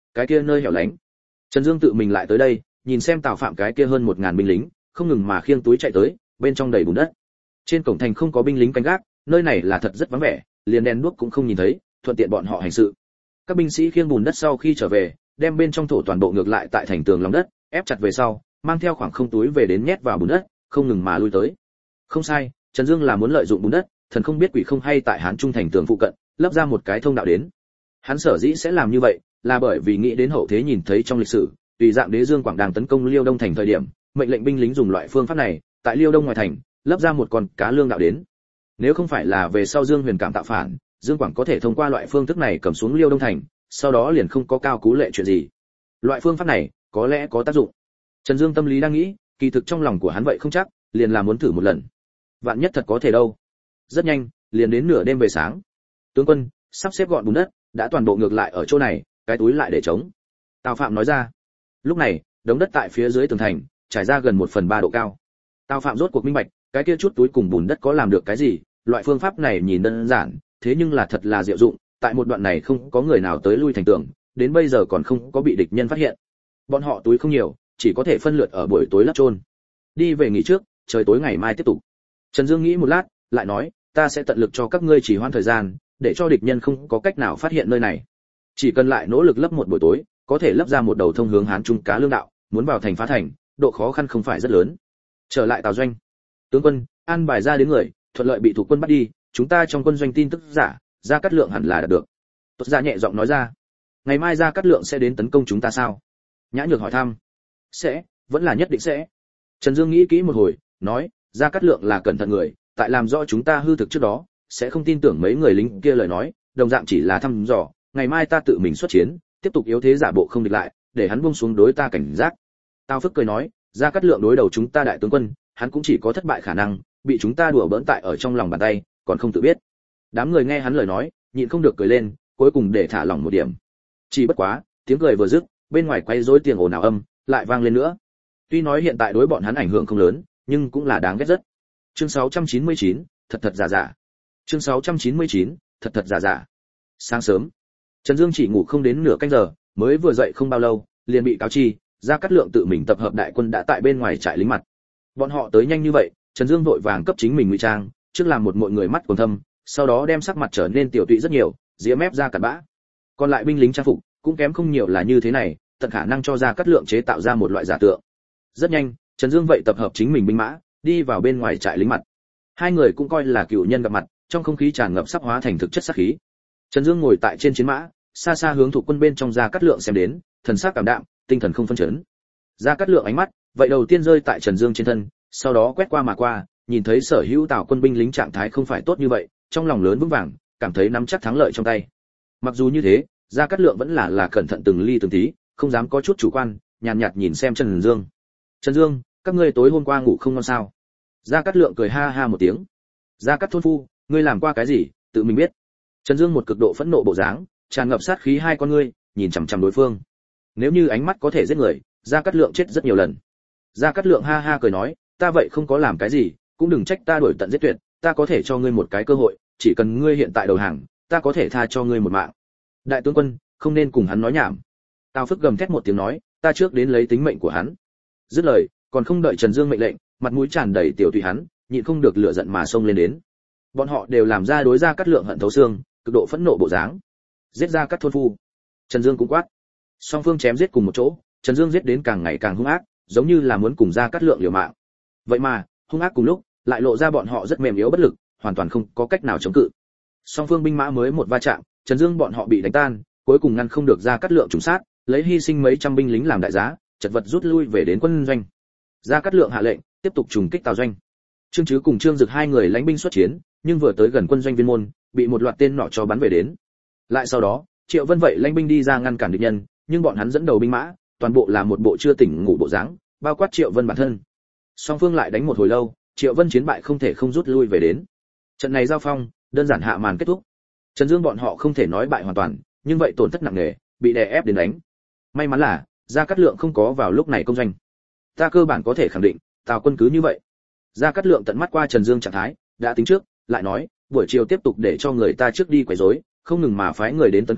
cái kia nơi hẻo lánh. Trần Dương tự mình lại tới đây, nhìn xem Tào Phạm cái kia hơn một ngàn binh lính, không ngừng mà khiêng túi chạy tới, bên trong đầy bùn đất. Trên cổng thành không có binh lính canh gác, nơi này là thật rất vắng vẻ, liền đèn đuốc cũng không nhìn thấy, thuận tiện bọn họ hành sự. Các binh sĩ khiêng bùn đất sau khi trở về, đem bên trong thổ toàn bộ ngược lại tại thành tường lòng đất, ép chặt về sau, mang theo khoảng không túi về đến nhét vào bùn đất, không ngừng mà lui tới. Không sai, Trần Dương là muốn lợi dụng bùn đất, thần không biết quỷ không hay tại Hán Trung thành tường phụ cận, lấp ra một cái thông đạo đến. Hắn sở dĩ sẽ làm như vậy, là bởi vì nghĩ đến hậu thế nhìn thấy trong lịch sử, tùy dạng đế Dương Quảng đang tấn công Liêu Đông thành thời điểm, mệnh lệnh binh lính dùng loại phương pháp này, tại Liêu Đông ngoài thành, lấp ra một con cá lương đạo đến. Nếu không phải là về sau Dương Huyền cảm tạo phản, Dương Quảng có thể thông qua loại phương thức này cầm xuống Liêu Đông thành, sau đó liền không có cao cú lệ chuyện gì. Loại phương pháp này có lẽ có tác dụng. Trần Dương tâm lý đang nghĩ, kỳ thực trong lòng của hắn vậy không chắc, liền là muốn thử một lần. Vạn nhất thật có thể đâu. Rất nhanh, liền đến nửa đêm về sáng. Tướng quân, sắp xếp gọn bùn đất, đã toàn bộ ngược lại ở chỗ này, cái túi lại để trống. Tào Phạm nói ra. Lúc này, đống đất tại phía dưới tường thành, trải ra gần một phần ba độ cao. Tào Phạm rốt cuộc minh bạch, cái kia chút túi cùng bùn đất có làm được cái gì, loại phương pháp này nhìn đơn giản, thế nhưng là thật là diệu dụng, tại một đoạn này không có người nào tới lui thành tường, đến bây giờ còn không có bị địch nhân phát hiện. Bọn họ túi không nhiều, chỉ có thể phân lượt ở buổi tối lấp chôn. Đi về nghỉ trước, trời tối ngày mai tiếp tục. Trần Dương nghĩ một lát, lại nói, ta sẽ tận lực cho các ngươi chỉ hoãn thời gian, để cho địch nhân không có cách nào phát hiện nơi này. Chỉ cần lại nỗ lực lấp một buổi tối, có thể lấp ra một đầu thông hướng Hán Trung cá lương đạo, muốn vào thành phá thành, độ khó khăn không phải rất lớn. Trở lại Tào doanh. Tướng quân, an bài ra đến người, thuận lợi bị thủ quân bắt đi, chúng ta trong quân doanh tin tức giả, Gia Cát Lượng hẳn là đạt được. Tốt Gia nhẹ giọng nói ra. Ngày mai Gia Cát Lượng sẽ đến tấn công chúng ta sao? Nhã Nhược hỏi thăm. Sẽ, vẫn là nhất định sẽ. Trần Dương nghĩ kỹ một hồi, nói, Gia Cát Lượng là cẩn thận người, tại làm rõ chúng ta hư thực trước đó, sẽ không tin tưởng mấy người lính kia lời nói, đồng dạng chỉ là thăm dò, ngày mai ta tự mình xuất chiến, tiếp tục yếu thế giả bộ không địch lại, để hắn buông xuống đối ta cảnh giác. Tào Phức cười nói, Gia Cát Lượng đối đầu chúng ta đại tướng quân, hắn cũng chỉ có thất bại khả năng, bị chúng ta đùa bỡn tại ở trong lòng bàn tay, còn không tự biết. Đám người nghe hắn lời nói, nhịn không được cười lên, cuối cùng để thả lỏng một điểm. Chỉ bất quá, tiếng cười vừa dứt, bên ngoài quay rối tiếng ồn ào âm lại vang lên nữa. Tuy nói hiện tại đối bọn hắn ảnh hưởng không lớn, nhưng cũng là đáng ghét rất. Chương sáu trăm chín mươi chín, thật thật giả giả. Chương sáu trăm chín mươi chín, thật thật giả giả. Sáng sớm, Trần Dương chỉ ngủ không đến nửa canh giờ, mới vừa dậy không bao lâu, liền bị cáo chi, Gia Cát Lượng tự mình tập hợp đại quân đã tại bên ngoài trại lính mặt. Bọn họ tới nhanh như vậy, Trần Dương vội vàng cấp chính mình ngụy trang, trước làm một mọi người mắt quầng thâm, sau đó đem sắc mặt trở nên tiểu tụy rất nhiều, dĩa mép ra cặn bã. Còn lại binh lính trang phục cũng kém không nhiều là như thế này, tận khả năng cho Gia Cát Lượng chế tạo ra một loại giả tượng. Rất nhanh, Trần Dương vậy tập hợp chính mình binh mã, đi vào bên ngoài trại lính mặt. Hai người cũng coi là cựu nhân gặp mặt, trong không khí tràn ngập sắp hóa thành thực chất sát khí. Trần Dương ngồi tại trên chiến mã, xa xa hướng thủ quân bên trong Gia Cát Lượng xem đến, thần sắc cảm đạm, tinh thần không phân chấn. Gia Cát Lượng ánh mắt, vậy đầu tiên rơi tại Trần Dương trên thân, sau đó quét qua mà qua, nhìn thấy sở hữu Tào quân binh lính trạng thái không phải tốt như vậy, trong lòng lớn vững vàng, cảm thấy nắm chắc thắng lợi trong tay. Mặc dù như thế, Gia Cát Lượng vẫn là là cẩn thận từng ly từng tí, không dám có chút chủ quan, nhàn nhạt, nhạt nhìn xem Trần Dương. Trần Dương, các ngươi tối hôm qua ngủ không ngon sao? Gia Cát Lượng cười ha ha một tiếng. Gia Cát thôn phu, ngươi làm qua cái gì, tự mình biết. Trần Dương một cực độ phẫn nộ bộ dáng, tràn ngập sát khí hai con ngươi, nhìn chằm chằm đối phương. Nếu như ánh mắt có thể giết người, Gia Cát Lượng chết rất nhiều lần. Gia Cát Lượng ha ha cười nói, ta vậy không có làm cái gì, cũng đừng trách ta đuổi tận giết tuyệt, ta có thể cho ngươi một cái cơ hội, chỉ cần ngươi hiện tại đầu hàng, ta có thể tha cho ngươi một mạng. Đại tướng quân, không nên cùng hắn nói nhảm. Tào Phức gầm thét một tiếng nói, ta trước đến lấy tính mệnh của hắn. Dứt lời, còn không đợi Trần Dương mệnh lệnh, mặt mũi tràn đầy tiểu tùy hắn, nhịn không được lửa giận mà xông lên đến. Bọn họ đều làm ra đối Gia Cát Lượng hận thấu xương, cực độ phẫn nộ bộ dáng. Giết Gia Cát thôn phu. Trần Dương cũng quát. Song phương chém giết cùng một chỗ, Trần Dương giết đến càng ngày càng hung ác, giống như là muốn cùng Gia Cát Lượng liều mạng. Vậy mà, hung ác cùng lúc, lại lộ ra bọn họ rất mềm yếu bất lực, hoàn toàn không có cách nào chống cự. Song phương binh mã mới một va chạm, Trần Dương bọn họ bị đánh tan, cuối cùng ngăn không được Gia Cát Lượng trùng sát, lấy hy sinh mấy trăm binh lính làm đại giá, chật vật rút lui về đến quân doanh. Gia Cát Lượng hạ lệnh, tiếp tục trùng kích Tào doanh. Trương Trứ cùng Trương Dực hai người lãnh binh xuất chiến, nhưng vừa tới gần quân doanh Viên Môn, bị một loạt tên nỏ cho bắn về đến. Lại sau đó, Triệu Vân vậy lãnh binh đi ra ngăn cản địch nhân, nhưng bọn hắn dẫn đầu binh mã, toàn bộ là một bộ chưa tỉnh ngủ bộ dáng, bao quát Triệu Vân bản thân. Song phương lại đánh một hồi lâu, Triệu Vân chiến bại không thể không rút lui về đến. Trận này giao phong, đơn giản hạ màn kết thúc. Trần Dương bọn họ không thể nói bại hoàn toàn, nhưng vậy tổn thất nặng nề, bị đè ép đến đánh. May mắn là Gia Cát Lượng không có vào lúc này công doanh. Ta cơ bản có thể khẳng định, Tào quân cứ như vậy. Gia Cát Lượng tận mắt qua Trần Dương trạng thái, đã tính trước, lại nói, buổi chiều tiếp tục để cho người ta trước đi quấy rối, không ngừng mà phái người đến tấn công,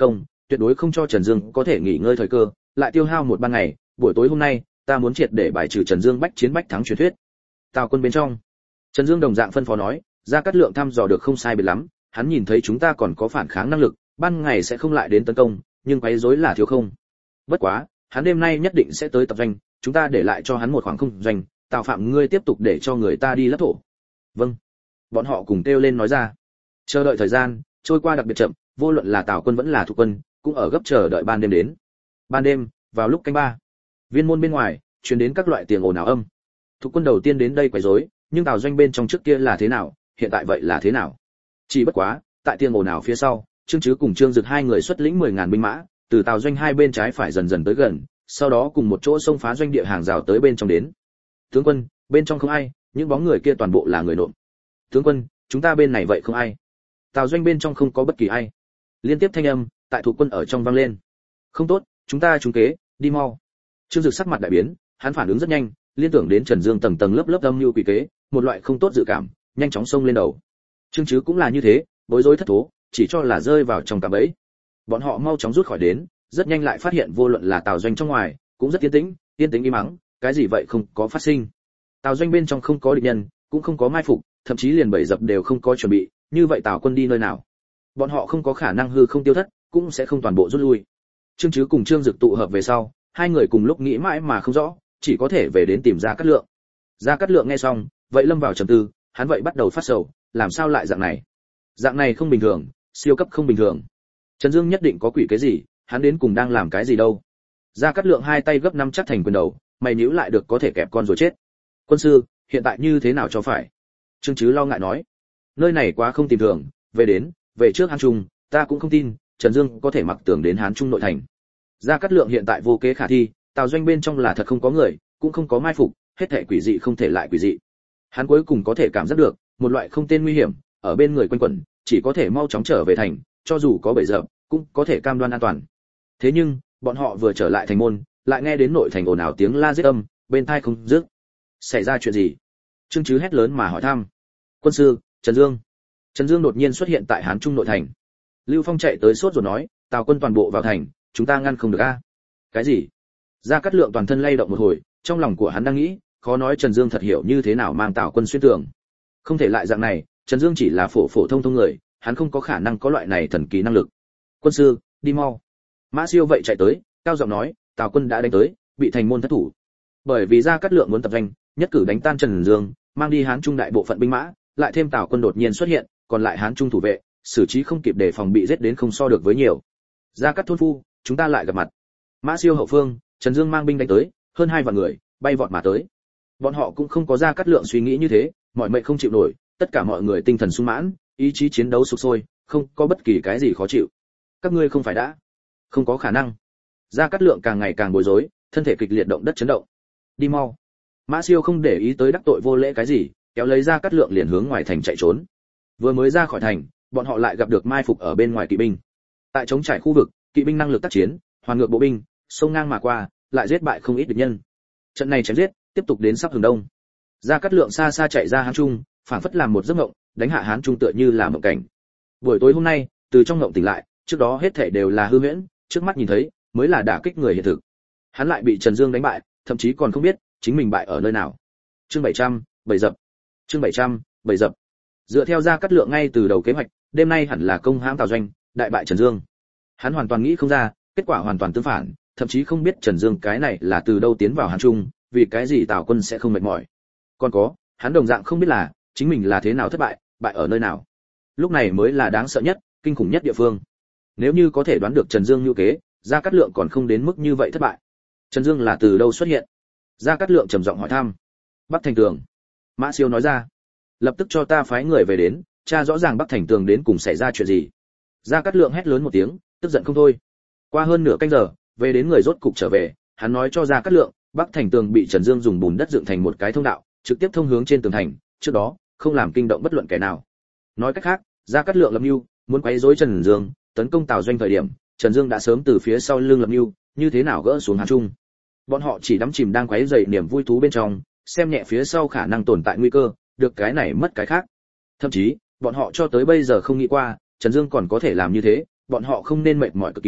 tuyệt đối không cho Trần Dương có thể nghỉ ngơi thời cơ, lại tiêu hao một ban ngày, buổi tối hôm nay, ta muốn triệt để bài trừ Trần Dương bách chiến bách thắng truyền thuyết. Tào quân bên trong, Trần Dương đồng dạng phân phó nói, Gia Cát Lượng thăm dò được không sai biệt lắm, hắn nhìn thấy chúng ta còn có phản kháng năng lực, ban ngày sẽ không lại đến tấn công, nhưng quấy rối là thiếu không. Bất quá, hắn đêm nay nhất định sẽ tới tập doanh, chúng ta để lại cho hắn một khoảng không doanh, Tào Phạm ngươi tiếp tục để cho người ta đi lấp thổ. Vâng. Bọn họ cùng kêu lên nói ra. Chờ đợi thời gian trôi qua đặc biệt chậm, vô luận là Tào quân vẫn là Thục quân, cũng ở gấp chờ đợi ban đêm đến. Ban đêm, vào lúc canh ba, viên môn bên ngoài truyền đến các loại tiếng ồn ào âm. Thục quân đầu tiên đến đây quấy rối, nhưng Tào doanh bên trong trước kia là thế nào, hiện tại vậy là thế nào? Chỉ bất quá, tại tiếng ồn ào phía sau, Trương Trứ cùng Trương Dực hai người xuất lĩnh mười ngàn binh mã, từ Tào doanh hai bên trái phải dần dần tới gần, sau đó cùng một chỗ xông phá doanh địa hàng rào tới bên trong đến. Tướng quân, bên trong không ai, những bóng người kia toàn bộ là người nộm. Tướng quân, chúng ta bên này vậy không ai. Tào doanh bên trong không có bất kỳ ai. Liên tiếp thanh âm tại Thục quân ở trong vang lên. Không tốt, chúng ta trúng kế, đi mau. Trương Dực sắc mặt đại biến, hắn phản ứng rất nhanh, liên tưởng đến Trần Dương tầng tầng lớp lớp âm mưu quỷ kế, một loại không tốt dự cảm, nhanh chóng xông lên đầu. Trương Trứ cũng là như thế, bối rối thất thố, chỉ cho là rơi vào trong cạm bẫy. Bọn họ mau chóng rút khỏi đến, rất nhanh lại phát hiện vô luận là Tào doanh trong ngoài, cũng rất yên tĩnh, yên tĩnh im mắng, cái gì vậy không có phát sinh. Tào doanh bên trong không có địch nhân, cũng không có mai phục, thậm chí liền bẫy dập đều không có chuẩn bị, như vậy Tào quân đi nơi nào? Bọn họ không có khả năng hư không tiêu thất, cũng sẽ không toàn bộ rút lui. Trương Trứ cùng Trương Dực tụ hợp về sau, hai người cùng lúc nghĩ mãi mà không rõ, chỉ có thể về đến tìm Gia Cát Lượng. Gia Cát Lượng nghe xong, vậy lâm vào trầm tư, hắn vậy bắt đầu phát sầu, làm sao lại dạng này? Dạng này không bình thường, siêu cấp không bình thường. Trần Dương nhất định có quỷ cái gì, hắn đến cùng đang làm cái gì đâu? Gia Cát Lượng hai tay gấp năm chắc thành quyền đầu, mày nhíu lại được có thể kẹp con rồi chết. Quân sư, hiện tại như thế nào cho phải? Trương Trứ lo ngại nói, nơi này quá không tìm thường, về đến, về trước Hán Trung, ta cũng không tin, Trần Dương có thể mặc tưởng đến Hán Trung nội thành. Gia Cát Lượng hiện tại vô kế khả thi, Tào doanh bên trong là thật không có người, cũng không có mai phục, hết thảy quỷ dị không thể lại quỷ dị. Hắn cuối cùng có thể cảm giác được một loại không tên nguy hiểm ở bên người quanh quẩn, chỉ có thể mau chóng trở về thành, cho dù có bẫy dập, cũng có thể cam đoan an toàn. Thế nhưng, bọn họ vừa trở lại thành môn, lại nghe đến nội thành ồn ào tiếng la giết âm, bên tai không dứt. Xảy ra chuyện gì? Trương Trứ hét lớn mà hỏi thăm. Quân sư, Trần Dương. Trần Dương đột nhiên xuất hiện tại Hán Trung nội thành. Lưu Phong chạy tới sốt rồi nói, Tào quân toàn bộ vào thành, chúng ta ngăn không được a. Cái gì? Gia Cát Lượng toàn thân lay động một hồi, trong lòng của hắn đang nghĩ, khó nói Trần Dương thật hiểu như thế nào mang Tào quân xuyên tường. Không thể lại dạng này, Trần Dương chỉ là phổ phổ thông thông người, hắn không có khả năng có loại này thần kỳ năng lực. Quân sư, đi mau. Mã Siêu vậy chạy tới, cao giọng nói, Tào quân đã đánh tới, bị thành môn thất thủ. Bởi vì Gia Cát Lượng muốn tập doanh, nhất cử đánh tan Trần Dương, mang đi Hán Trung đại bộ phận binh mã, lại thêm Tào quân đột nhiên xuất hiện, còn lại Hán Trung thủ vệ, xử trí không kịp để phòng bị giết đến không so được với nhiều. Gia Cát thôn phu, chúng ta lại gặp mặt. Mã Siêu hậu phương, Trần Dương mang binh đánh tới, hơn hai vạn người, bay vọt mà tới. Bọn họ cũng không có Gia Cát Lượng suy nghĩ như thế, mọi mệnh không chịu nổi, tất cả mọi người tinh thần sung mãn, ý chí chiến đấu sục sôi, không có bất kỳ cái gì khó chịu. Các ngươi không phải đã? Không có khả năng. Gia Cát Lượng càng ngày càng bối rối, thân thể kịch liệt động đất chấn động. Đi mau. Mã Siêu không để ý tới đắc tội vô lễ cái gì, kéo lấy Gia Cát Lượng liền hướng ngoài thành chạy trốn. Vừa mới ra khỏi thành, bọn họ lại gặp được mai phục ở bên ngoài kỵ binh. Tại chống trải khu vực, kỵ binh năng lực tác chiến, hoàn ngược bộ binh, xông ngang mà qua, lại giết bại không ít địch nhân. Trận này chém giết, tiếp tục đến sắp hừng đông. Gia Cát Lượng xa xa chạy ra Hán Trung, phảng phất làm một giấc mộng, đánh hạ Hán Trung tựa như là mộng cảnh. Buổi tối hôm nay, từ trong mộng tỉnh lại, trước đó hết thảy đều là hư huyễn, trước mắt nhìn thấy mới là đả kích người hiện thực. Hắn lại bị Trần Dương đánh bại, thậm chí còn không biết chính mình bại ở nơi nào. Chương bảy trăm, bảy dập. Chương bảy trăm, bảy dập. Dựa theo Gia Cát Lượng ngay từ đầu kế hoạch, đêm nay hẳn là công hãm Tào doanh, đại bại Trần Dương. Hắn hoàn toàn nghĩ không ra, kết quả hoàn toàn tương phản, thậm chí không biết Trần Dương cái này là từ đâu tiến vào Hán Trung, vì cái gì Tào quân sẽ không mệt mỏi. Còn có, hắn đồng dạng không biết là chính mình là thế nào thất bại, bại ở nơi nào. Lúc này mới là đáng sợ nhất, kinh khủng nhất địa phương. Nếu như có thể đoán được Trần Dương như kế, Gia Cát Lượng còn không đến mức như vậy thất bại. Trần Dương là từ đâu xuất hiện? Gia Cát Lượng trầm giọng hỏi thăm. Bắc Thành Tường. Mã Siêu nói ra. Lập tức cho ta phái người về đến, tra rõ ràng Bắc Thành Tường đến cùng xảy ra chuyện gì. Gia Cát Lượng hét lớn một tiếng, tức giận không thôi. Qua hơn nửa canh giờ, về đến người rốt cục trở về, hắn nói cho Gia Cát Lượng, Bắc Thành Tường bị Trần Dương dùng bùn đất dựng thành một cái thông đạo, trực tiếp thông hướng trên tường thành, trước đó không làm kinh động bất luận kẻ nào. Nói cách khác, Gia Cát Lượng lập mưu, muốn quấy rối Trần Dương, tấn công Tào doanh thời điểm, Trần Dương đã sớm từ phía sau lưng lập mưu, như thế nào gỡ xuống Hán Trung. Bọn họ chỉ đắm chìm đang quấy rầy niềm vui thú bên trong, xem nhẹ phía sau khả năng tồn tại nguy cơ, được cái này mất cái khác. Thậm chí, bọn họ cho tới bây giờ không nghĩ qua, Trần Dương còn có thể làm như thế, bọn họ không nên mệt mỏi cực kỳ,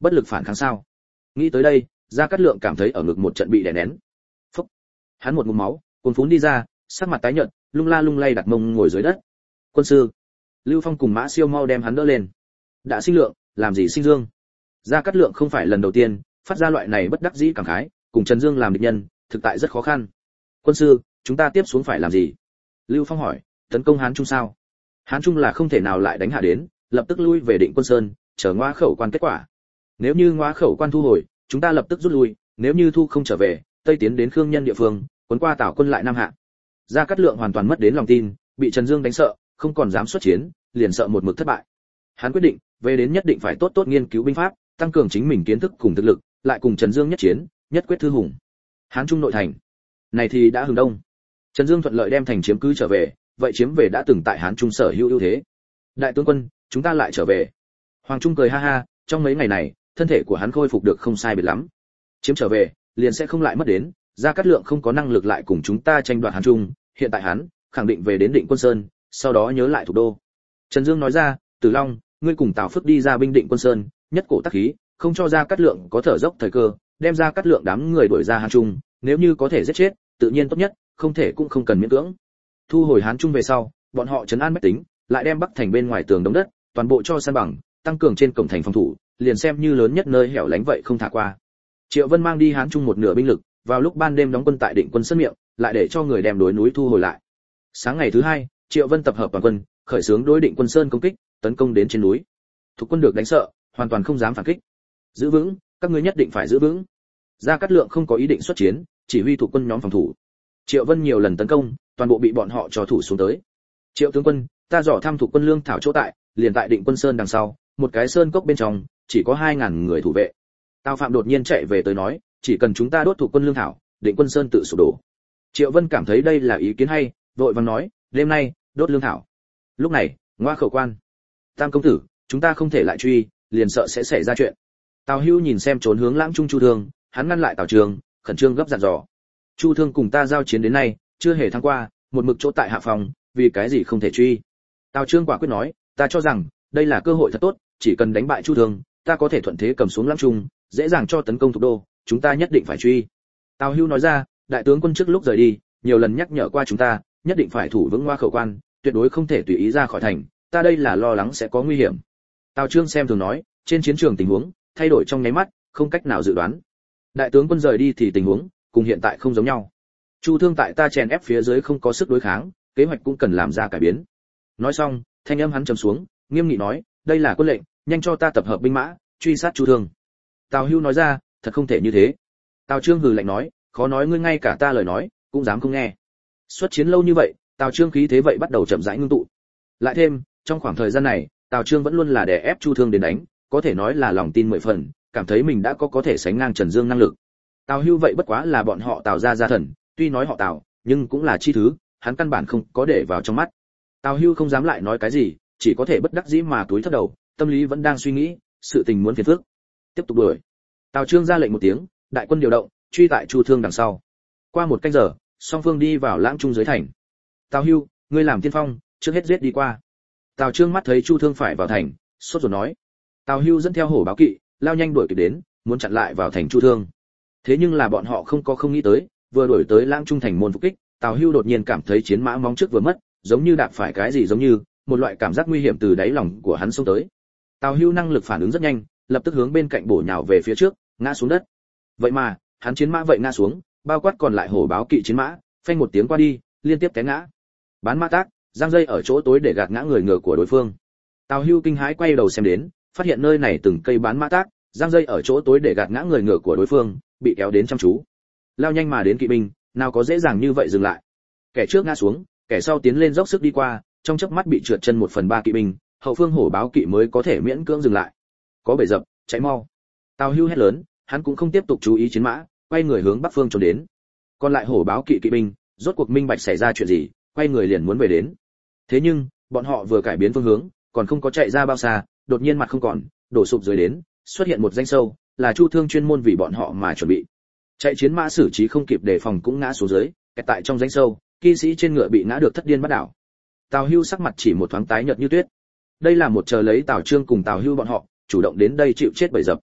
bất lực phản kháng sao? Nghĩ tới đây, Gia Cát Lượng cảm thấy ở ngực một trận bị đè nén. Phốc. Hắn một ngụm máu, cuồn phún đi ra, sắc mặt tái nhợt, lung la lung lay đặt mông ngồi dưới đất. Quân sư, Lưu Phong cùng Mã Siêu mau đem hắn đỡ lên. Đã sinh lượng, làm gì sinh dương? Gia Cát Lượng không phải lần đầu tiên phát ra loại này bất đắc dĩ cảm khái, cùng Trần Dương làm địch nhân, thực tại rất khó khăn. Quân sư, chúng ta tiếp xuống phải làm gì? Lưu Phong hỏi, tấn công Hán Trung sao? Hán Trung là không thể nào lại đánh hạ đến, lập tức lui về Định Quân Sơn, chờ Ngoa Khẩu Quan kết quả. Nếu như Ngoa Khẩu Quan thu hồi, chúng ta lập tức rút lui, nếu như thu không trở về, tây tiến đến Khương Nhân địa phương, cuốn qua Tào quân lại Nam Hạ. Gia Cát Lượng hoàn toàn mất đến lòng tin, bị Trần Dương đánh sợ, không còn dám xuất chiến, liền sợ một mực thất bại. Hắn quyết định, về đến nhất định phải tốt tốt nghiên cứu binh pháp, tăng cường chính mình kiến thức cùng thực lực, lại cùng Trần Dương nhất chiến, nhất quyết thư hùng. Hán Trung nội thành, này thì đã hừng đông. Trần Dương thuận lợi đem thành chiếm cứ trở về, vậy chiếm về đã từng tại Hán Trung sở hữu ưu thế. Đại tướng quân, chúng ta lại trở về. Hoàng Trung cười ha ha, trong mấy ngày này, thân thể của hắn khôi phục được không sai biệt lắm. Chiếm trở về, liền sẽ không lại mất đến, Gia Cát Lượng không có năng lực lại cùng chúng ta tranh đoạt Hán Trung, hiện tại hắn khẳng định về đến Định Quân Sơn, sau đó nhớ lại thủ đô. Trần Dương nói ra, Tử Long, ngươi cùng Tào Phước đi ra binh Định Quân Sơn, nhất cổ tác khí, không cho Gia Cát Lượng có thở dốc thời cơ, đem Gia Cát Lượng đám người đuổi ra Hán Trung, nếu như có thể giết chết, tự nhiên tốt nhất, không thể cũng không cần miễn cưỡng. Thu hồi Hán Trung về sau, bọn họ trấn an bách tính, lại đem Bắc thành bên ngoài tường đống đất, toàn bộ cho san bằng, tăng cường trên cổng thành phòng thủ, liền xem như lớn nhất nơi hẻo lánh vậy không thả qua. Triệu Vân mang đi Hán Trung một nửa binh lực, vào lúc ban đêm đóng quân tại Định Quân Sơn miệng, lại để cho người đem đối núi thu hồi lại. Sáng ngày thứ hai, Triệu Vân tập hợp toàn quân, khởi xướng đối Định Quân Sơn công kích, tấn công đến trên núi. Thuộc quân được đánh sợ, hoàn toàn không dám phản kích. Giữ vững, các ngươi nhất định phải giữ vững. Gia Cát Lượng không có ý định xuất chiến, chỉ huy thuộc quân nhóm phòng thủ. Triệu Vân nhiều lần tấn công, toàn bộ bị bọn họ trò thủ xuống tới. Triệu tướng quân, ta dò thăm thuộc quân lương thảo chỗ tại, liền tại Định Quân Sơn đằng sau, một cái sơn cốc bên trong, chỉ có hai ngàn người thủ vệ. Tào Phạm đột nhiên chạy về tới nói, chỉ cần chúng ta đốt thuộc quân lương thảo, Định Quân Sơn tự sụp đổ. Triệu Vân cảm thấy đây là ý kiến hay, vội vàng nói, đêm nay đốt lương thảo. Lúc này, Ngoa Khẩu Quan, Tam công tử, chúng ta không thể lại truy, liền sợ sẽ xảy ra chuyện. Tào Hưu nhìn xem trốn hướng Lãng Trung Chu Thương, hắn ngăn lại Tào Trường, khẩn trương gấp dặn dò. Chu Thương cùng ta giao chiến đến nay, chưa hề thắng qua, một mực chỗ tại hạ phòng, vì cái gì không thể truy? Tào Trương quả quyết nói, ta cho rằng đây là cơ hội thật tốt, chỉ cần đánh bại Chu Thương, ta có thể thuận thế cầm xuống Lãng Trung, dễ dàng cho tấn công thủ đô, chúng ta nhất định phải truy. Tào Hưu nói ra, đại tướng quân trước lúc rời đi, nhiều lần nhắc nhở qua chúng ta, nhất định phải thủ vững Ngoa Khẩu Quan, tuyệt đối không thể tùy ý ra khỏi thành, ta đây là lo lắng sẽ có nguy hiểm. Tào Trương xem thường nói, trên chiến trường tình huống thay đổi trong nháy mắt, không cách nào dự đoán. Đại tướng quân rời đi thì tình huống cùng hiện tại không giống nhau. Chu Thương tại ta chèn ép phía dưới không có sức đối kháng, kế hoạch cũng cần làm ra cải biến. Nói xong, thanh âm hắn trầm xuống, nghiêm nghị nói, đây là quân lệnh, nhanh cho ta tập hợp binh mã, truy sát Chu Thương. Tào Hưu nói ra, thật không thể như thế. Tào Trương hừ lạnh nói, khó nói ngươi ngay cả ta lời nói cũng dám không nghe. Xuất chiến lâu như vậy, Tào Trương khí thế vậy bắt đầu chậm rãi ngưng tụ. Lại thêm, trong khoảng thời gian này, Tào Trương vẫn luôn là đè ép Chu Thương đến đánh, có thể nói là lòng tin mười phần, cảm thấy mình đã có có thể sánh ngang Trần Dương năng lực. Tào Hưu vậy bất quá là bọn họ Tào gia gia thần, tuy nói họ Tào, nhưng cũng là chi thứ, hắn căn bản không có để vào trong mắt. Tào Hưu không dám lại nói cái gì, chỉ có thể bất đắc dĩ mà túi thấp đầu, tâm lý vẫn đang suy nghĩ, sự tình muốn phiền phức. Tiếp tục đuổi. Tào Trương ra lệnh một tiếng, đại quân điều động, truy tại Chu Thương đằng sau. Qua một canh giờ, song phương đi vào Lãng Trung dưới thành. Tào Hưu, ngươi làm tiên phong, trước hết giết đi qua. Tào Trương mắt thấy Chu Thương phải vào thành, sốt ruột nói. Tào Hưu dẫn theo hổ báo kỵ, lao nhanh đuổi kịp đến, muốn chặn lại vào thành Chu Thương. Thế nhưng là bọn họ không có không nghĩ tới, vừa đuổi tới Lãng Trung thành môn phục kích, Tào Hưu đột nhiên cảm thấy chiến mã móng trước vừa mất, giống như đạp phải cái gì giống như, một loại cảm giác nguy hiểm từ đáy lòng của hắn xông tới. Tào Hưu năng lực phản ứng rất nhanh, lập tức hướng bên cạnh bổ nhào về phía trước, ngã xuống đất. Vậy mà, hắn chiến mã vậy ngã xuống, bao quát còn lại hổ báo kỵ chiến mã, phanh một tiếng qua đi, liên tiếp té ngã. Bán mã tác, giăng dây ở chỗ tối để gạt ngã người ngựa của đối phương. Tào Hưu kinh hãi quay đầu xem đến, phát hiện nơi này từng cây bán mã tác, giăng dây ở chỗ tối để gạt ngã người ngựa của đối phương, bị kéo đến chăm chú. Lao nhanh mà đến kỵ binh, nào có dễ dàng như vậy dừng lại. Kẻ trước ngã xuống, kẻ sau tiến lên dốc sức đi qua, trong chớp mắt bị trượt chân một phần ba kỵ binh, hậu phương hổ báo kỵ mới có thể miễn cưỡng dừng lại. Có bể dập, chạy mau. Tào Hưu hét lớn, hắn cũng không tiếp tục chú ý chiến mã, quay người hướng bắc phương trốn đến. Còn lại hổ báo kỵ kỵ binh, rốt cuộc minh bạch xảy ra chuyện gì, quay người liền muốn về đến. Thế nhưng, bọn họ vừa cải biến phương hướng, còn không có chạy ra bao xa, đột nhiên mặt không còn, đổ sụp dưới đến, xuất hiện một danh sâu, là Chu Thương chuyên môn vì bọn họ mà chuẩn bị. Chạy chiến mã xử trí không kịp đề phòng cũng ngã xuống dưới, kẹt tại trong danh sâu, kỵ sĩ trên ngựa bị ngã được thất điên bắt đảo. Tào Hưu sắc mặt chỉ một thoáng tái nhợt như tuyết. Đây là một chờ lấy Tào Trương cùng Tào Hưu bọn họ, chủ động đến đây chịu chết bầy dập.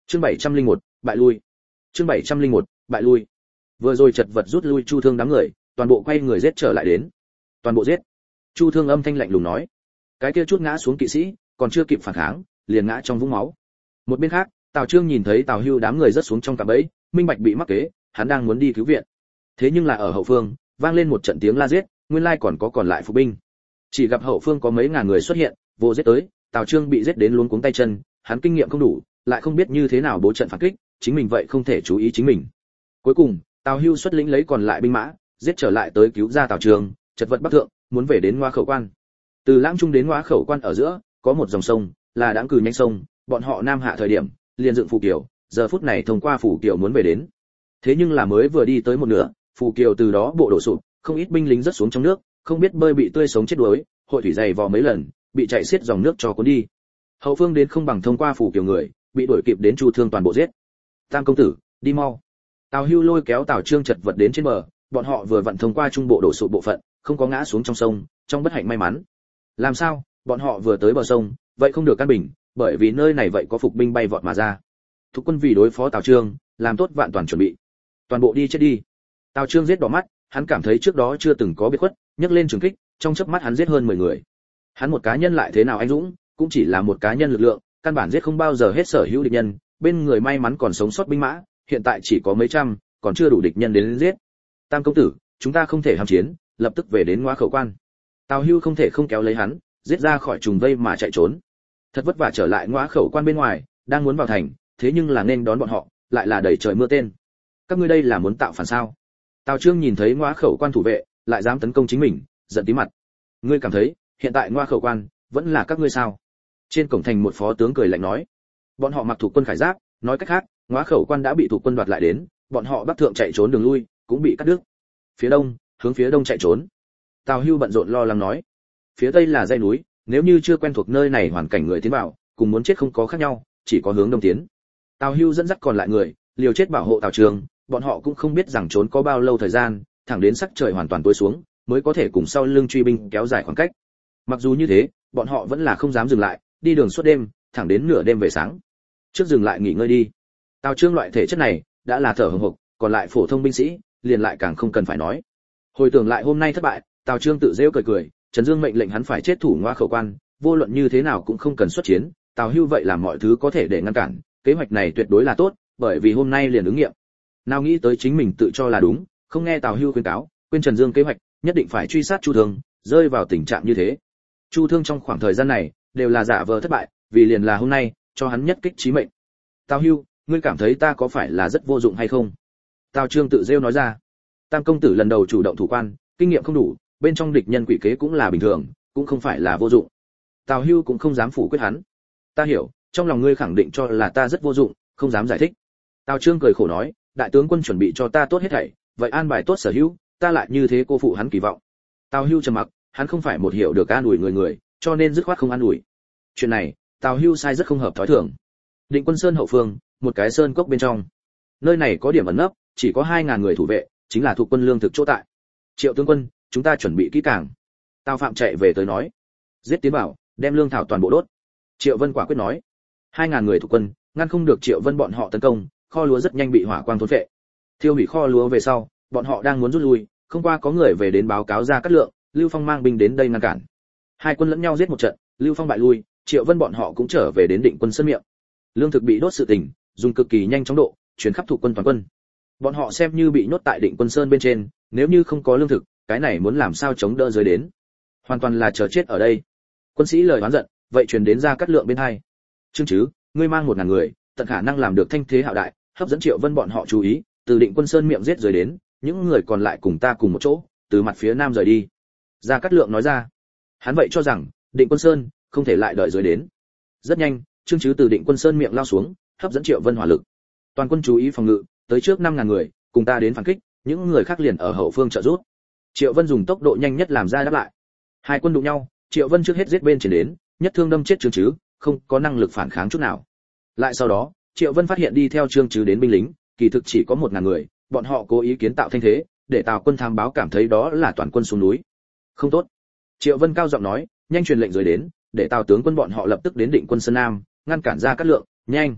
Chương bảy trăm linh một, bại lui. Chương bảy trăm linh một, bại lui. Vừa rồi chật vật rút lui Chu Thương đám người, toàn bộ quay người giết trở lại đến. Toàn bộ giết. Chu Thương âm thanh lạnh lùng nói. Cái kia chút ngã xuống kỵ sĩ, còn chưa kịp phản kháng, liền ngã trong vũng máu. Một bên khác, Tào Trương nhìn thấy Tào Hưu đám người rất xuống trong cạm bẫy, minh bạch bị mắc kế, hắn đang muốn đi cứu viện. Thế nhưng là ở hậu phương, vang lên một trận tiếng la giết, nguyên lai còn có còn lại phục binh. Chỉ gặp hậu phương có mấy ngàn người xuất hiện, vô giết tới, Tào Trương bị giết đến luống cuống tay chân, hắn kinh nghiệm không đủ, lại không biết như thế nào bố trận phản kích, chính mình vậy không thể chú ý chính mình. Cuối cùng, Tào Hưu xuất lĩnh lấy còn lại binh mã, giết trở lại tới cứu ra Tào Trương, chật vật bắc thượng, muốn về đến Ngoa Khẩu Quan. Từ Lãng Trung đến Ngoa Khẩu Quan ở giữa, có một dòng sông, là Đãng Cừ nhanh sông, bọn họ nam hạ thời điểm, liền dựng phù kiều, giờ phút này thông qua phù kiều muốn về đến. Thế nhưng là mới vừa đi tới một nửa, phù kiều từ đó bộ đổ sụp, không ít binh lính rớt xuống trong nước, không biết bơi bị tươi sống chết đuối, hội thủy dày vò mấy lần, bị chạy xiết dòng nước cho cuốn đi. Hậu phương đến không bằng thông qua phù kiều người, bị đuổi kịp đến Chu Thương toàn bộ giết. Tam công tử, đi mau. Tào Hưu lôi kéo Tào Trương chật vật đến trên bờ, bọn họ vừa vặn thông qua trung bộ đổ sụp bộ phận, không có ngã xuống trong sông, trong bất hạnh may mắn. Làm sao? Bọn họ vừa tới bờ sông, vậy không được căn bình, bởi vì nơi này vậy có phục binh bay vọt mà ra. Thuộc quân vì đối phó Tào Trương, làm tốt vạn toàn chuẩn bị. Toàn bộ đi chết đi. Tào Trương giết đỏ mắt, hắn cảm thấy trước đó chưa từng có biệt khuất, nhấc lên trường kích, trong chớp mắt hắn giết hơn mười người. Hắn một cá nhân lại thế nào anh dũng, cũng chỉ là một cá nhân lực lượng, căn bản giết không bao giờ hết sở hữu địch nhân, bên người may mắn còn sống sót binh mã, hiện tại chỉ có mấy trăm, còn chưa đủ địch nhân đến giết. Tam công tử, chúng ta không thể ham chiến, lập tức về đến Ngoa Khẩu Quan. Tào Hưu không thể không kéo lấy hắn, giết ra khỏi trùng vây mà chạy trốn. Thật vất vả trở lại Ngoa Khẩu Quan bên ngoài, đang muốn vào thành, thế nhưng là nên đón bọn họ, lại là đầy trời mưa tên. Các ngươi đây là muốn tạo phản sao? Tào Trương nhìn thấy Ngoa Khẩu Quan thủ vệ, lại dám tấn công chính mình, giận tí mặt. Ngươi cảm thấy, hiện tại Ngoa Khẩu Quan vẫn là các ngươi sao? Trên cổng thành một phó tướng cười lạnh nói. Bọn họ mặc thuộc quân khải giáp, nói cách khác, Ngoa Khẩu Quan đã bị thuộc quân đoạt lại đến, bọn họ bắc thượng chạy trốn đường lui, cũng bị cắt đứt. Phía đông, hướng phía đông chạy trốn. Tào Hưu bận rộn lo lắng nói. Phía tây là dãy núi, nếu như chưa quen thuộc nơi này hoàn cảnh người tiến vào, cùng muốn chết không có khác nhau, chỉ có hướng đông tiến. Tào Hưu dẫn dắt còn lại người, liều chết bảo hộ Tào Trương, bọn họ cũng không biết rằng trốn có bao lâu thời gian, thẳng đến sắc trời hoàn toàn tối xuống, mới có thể cùng sau lưng truy binh kéo dài khoảng cách. Mặc dù như thế, bọn họ vẫn là không dám dừng lại, đi đường suốt đêm, thẳng đến nửa đêm về sáng. Trước dừng lại nghỉ ngơi đi. Tào Trương loại thể chất này, đã là thở hổn hộc, còn lại phổ thông binh sĩ, liền lại càng không cần phải nói. Hồi tưởng lại hôm nay thất bại, Tào Trương tự giễu cười cười, Trần Dương mệnh lệnh hắn phải chết thủ Ngoa Khẩu Quan, vô luận như thế nào cũng không cần xuất chiến, Tào Hưu vậy làm mọi thứ có thể để ngăn cản, kế hoạch này tuyệt đối là tốt, bởi vì hôm nay liền ứng nghiệm. Nào nghĩ tới chính mình tự cho là đúng, không nghe Tào Hưu khuyên cáo, quên Trần Dương kế hoạch, nhất định phải truy sát Chu Thương, rơi vào tình trạng như thế. Chu Thương trong khoảng thời gian này đều là giả vờ thất bại, vì liền là hôm nay, cho hắn nhất kích chí mệnh. Tào Hưu, ngươi cảm thấy ta có phải là rất vô dụng hay không? Tào Trương tự rêu nói ra. Tam công tử lần đầu chủ động thủ quan, kinh nghiệm không đủ, bên trong địch nhân quỷ kế cũng là bình thường, cũng không phải là vô dụng. Tào Hưu cũng không dám phủ quyết hắn. Ta hiểu, trong lòng ngươi khẳng định cho là ta rất vô dụng, không dám giải thích. Tào Trương cười khổ nói, đại tướng quân chuẩn bị cho ta tốt hết thảy, vậy an bài tốt sở hữu, ta lại như thế cô phụ hắn kỳ vọng. Tào Hưu trầm mặc, hắn không phải một hiểu được an ủi người người, cho nên dứt khoát không an ủi. Chuyện này, Tào Hưu sai rất không hợp thói thường. Định Quân Sơn hậu phương, một cái sơn cốc bên trong. Nơi này có điểm ẩn nấp, chỉ có hai ngàn người thủ vệ, chính là thuộc quân lương thực chỗ tại. Triệu tướng quân, chúng ta chuẩn bị kỹ càng. Tào Phạm chạy về tới nói, giết tiến vào, đem lương thảo toàn bộ đốt. Triệu Vân quả quyết nói, hai ngàn người thuộc quân, ngăn không được Triệu Vân bọn họ tấn công, kho lúa rất nhanh bị hỏa quang thôn phệ. Thiêu hủy kho lúa về sau, bọn họ đang muốn rút lui, không qua có người về đến báo cáo ra cát lượng, Lưu Phong mang binh đến đây ngăn cản. Hai quân lẫn nhau giết một trận, Lưu Phong bại lui, Triệu Vân bọn họ cũng trở về đến Định Quân Sơn miệng. Lương thực bị đốt sự tình, dùng cực kỳ nhanh chóng độ, chuyển khắp thuộc quân toàn quân. Bọn họ xem như bị nhốt tại Định Quân Sơn bên trên, nếu như không có lương thực, cái này muốn làm sao chống đỡ dưới đến? Hoàn toàn là chờ chết ở đây. Quân sĩ lời oán giận, vậy truyền đến ra cát lượng bên hai. Trương Chứ, ngươi mang một ngàn người, tận khả năng làm được thanh thế hạo đại, hấp dẫn Triệu Vân bọn họ chú ý, từ Định Quân Sơn miệng giết rời đến, những người còn lại cùng ta cùng một chỗ, từ mặt phía nam rời đi. Gia Cát Lượng nói ra. Hắn vậy cho rằng, Định Quân Sơn không thể lại đợi rời đến. Rất nhanh, Trương Chứ từ Định Quân Sơn miệng lao xuống, hấp dẫn Triệu Vân hỏa lực. Toàn quân chú ý phòng ngự, tới trước năm ngàn người, cùng ta đến phản kích, những người khác liền ở hậu phương trợ giúp. Triệu Vân dùng tốc độ nhanh nhất làm ra đáp lại. Hai quân đụng nhau, Triệu Vân trước hết giết bên trên đến, nhất thương đâm chết Trương Chứ, không có năng lực phản kháng chút nào. Lại sau đó, Triệu Vân phát hiện đi theo Trương Chứ đến binh lính, kỳ thực chỉ có một ngàn người, bọn họ cố ý kiến tạo thanh thế, để Tào quân tham báo cảm thấy đó là toàn quân xuống núi. Không tốt. Triệu Vân cao giọng nói, nhanh truyền lệnh rồi đến, để Tào tướng quân bọn họ lập tức đến Định Quân Sơn Nam, ngăn cản ra Cát Lượng, nhanh.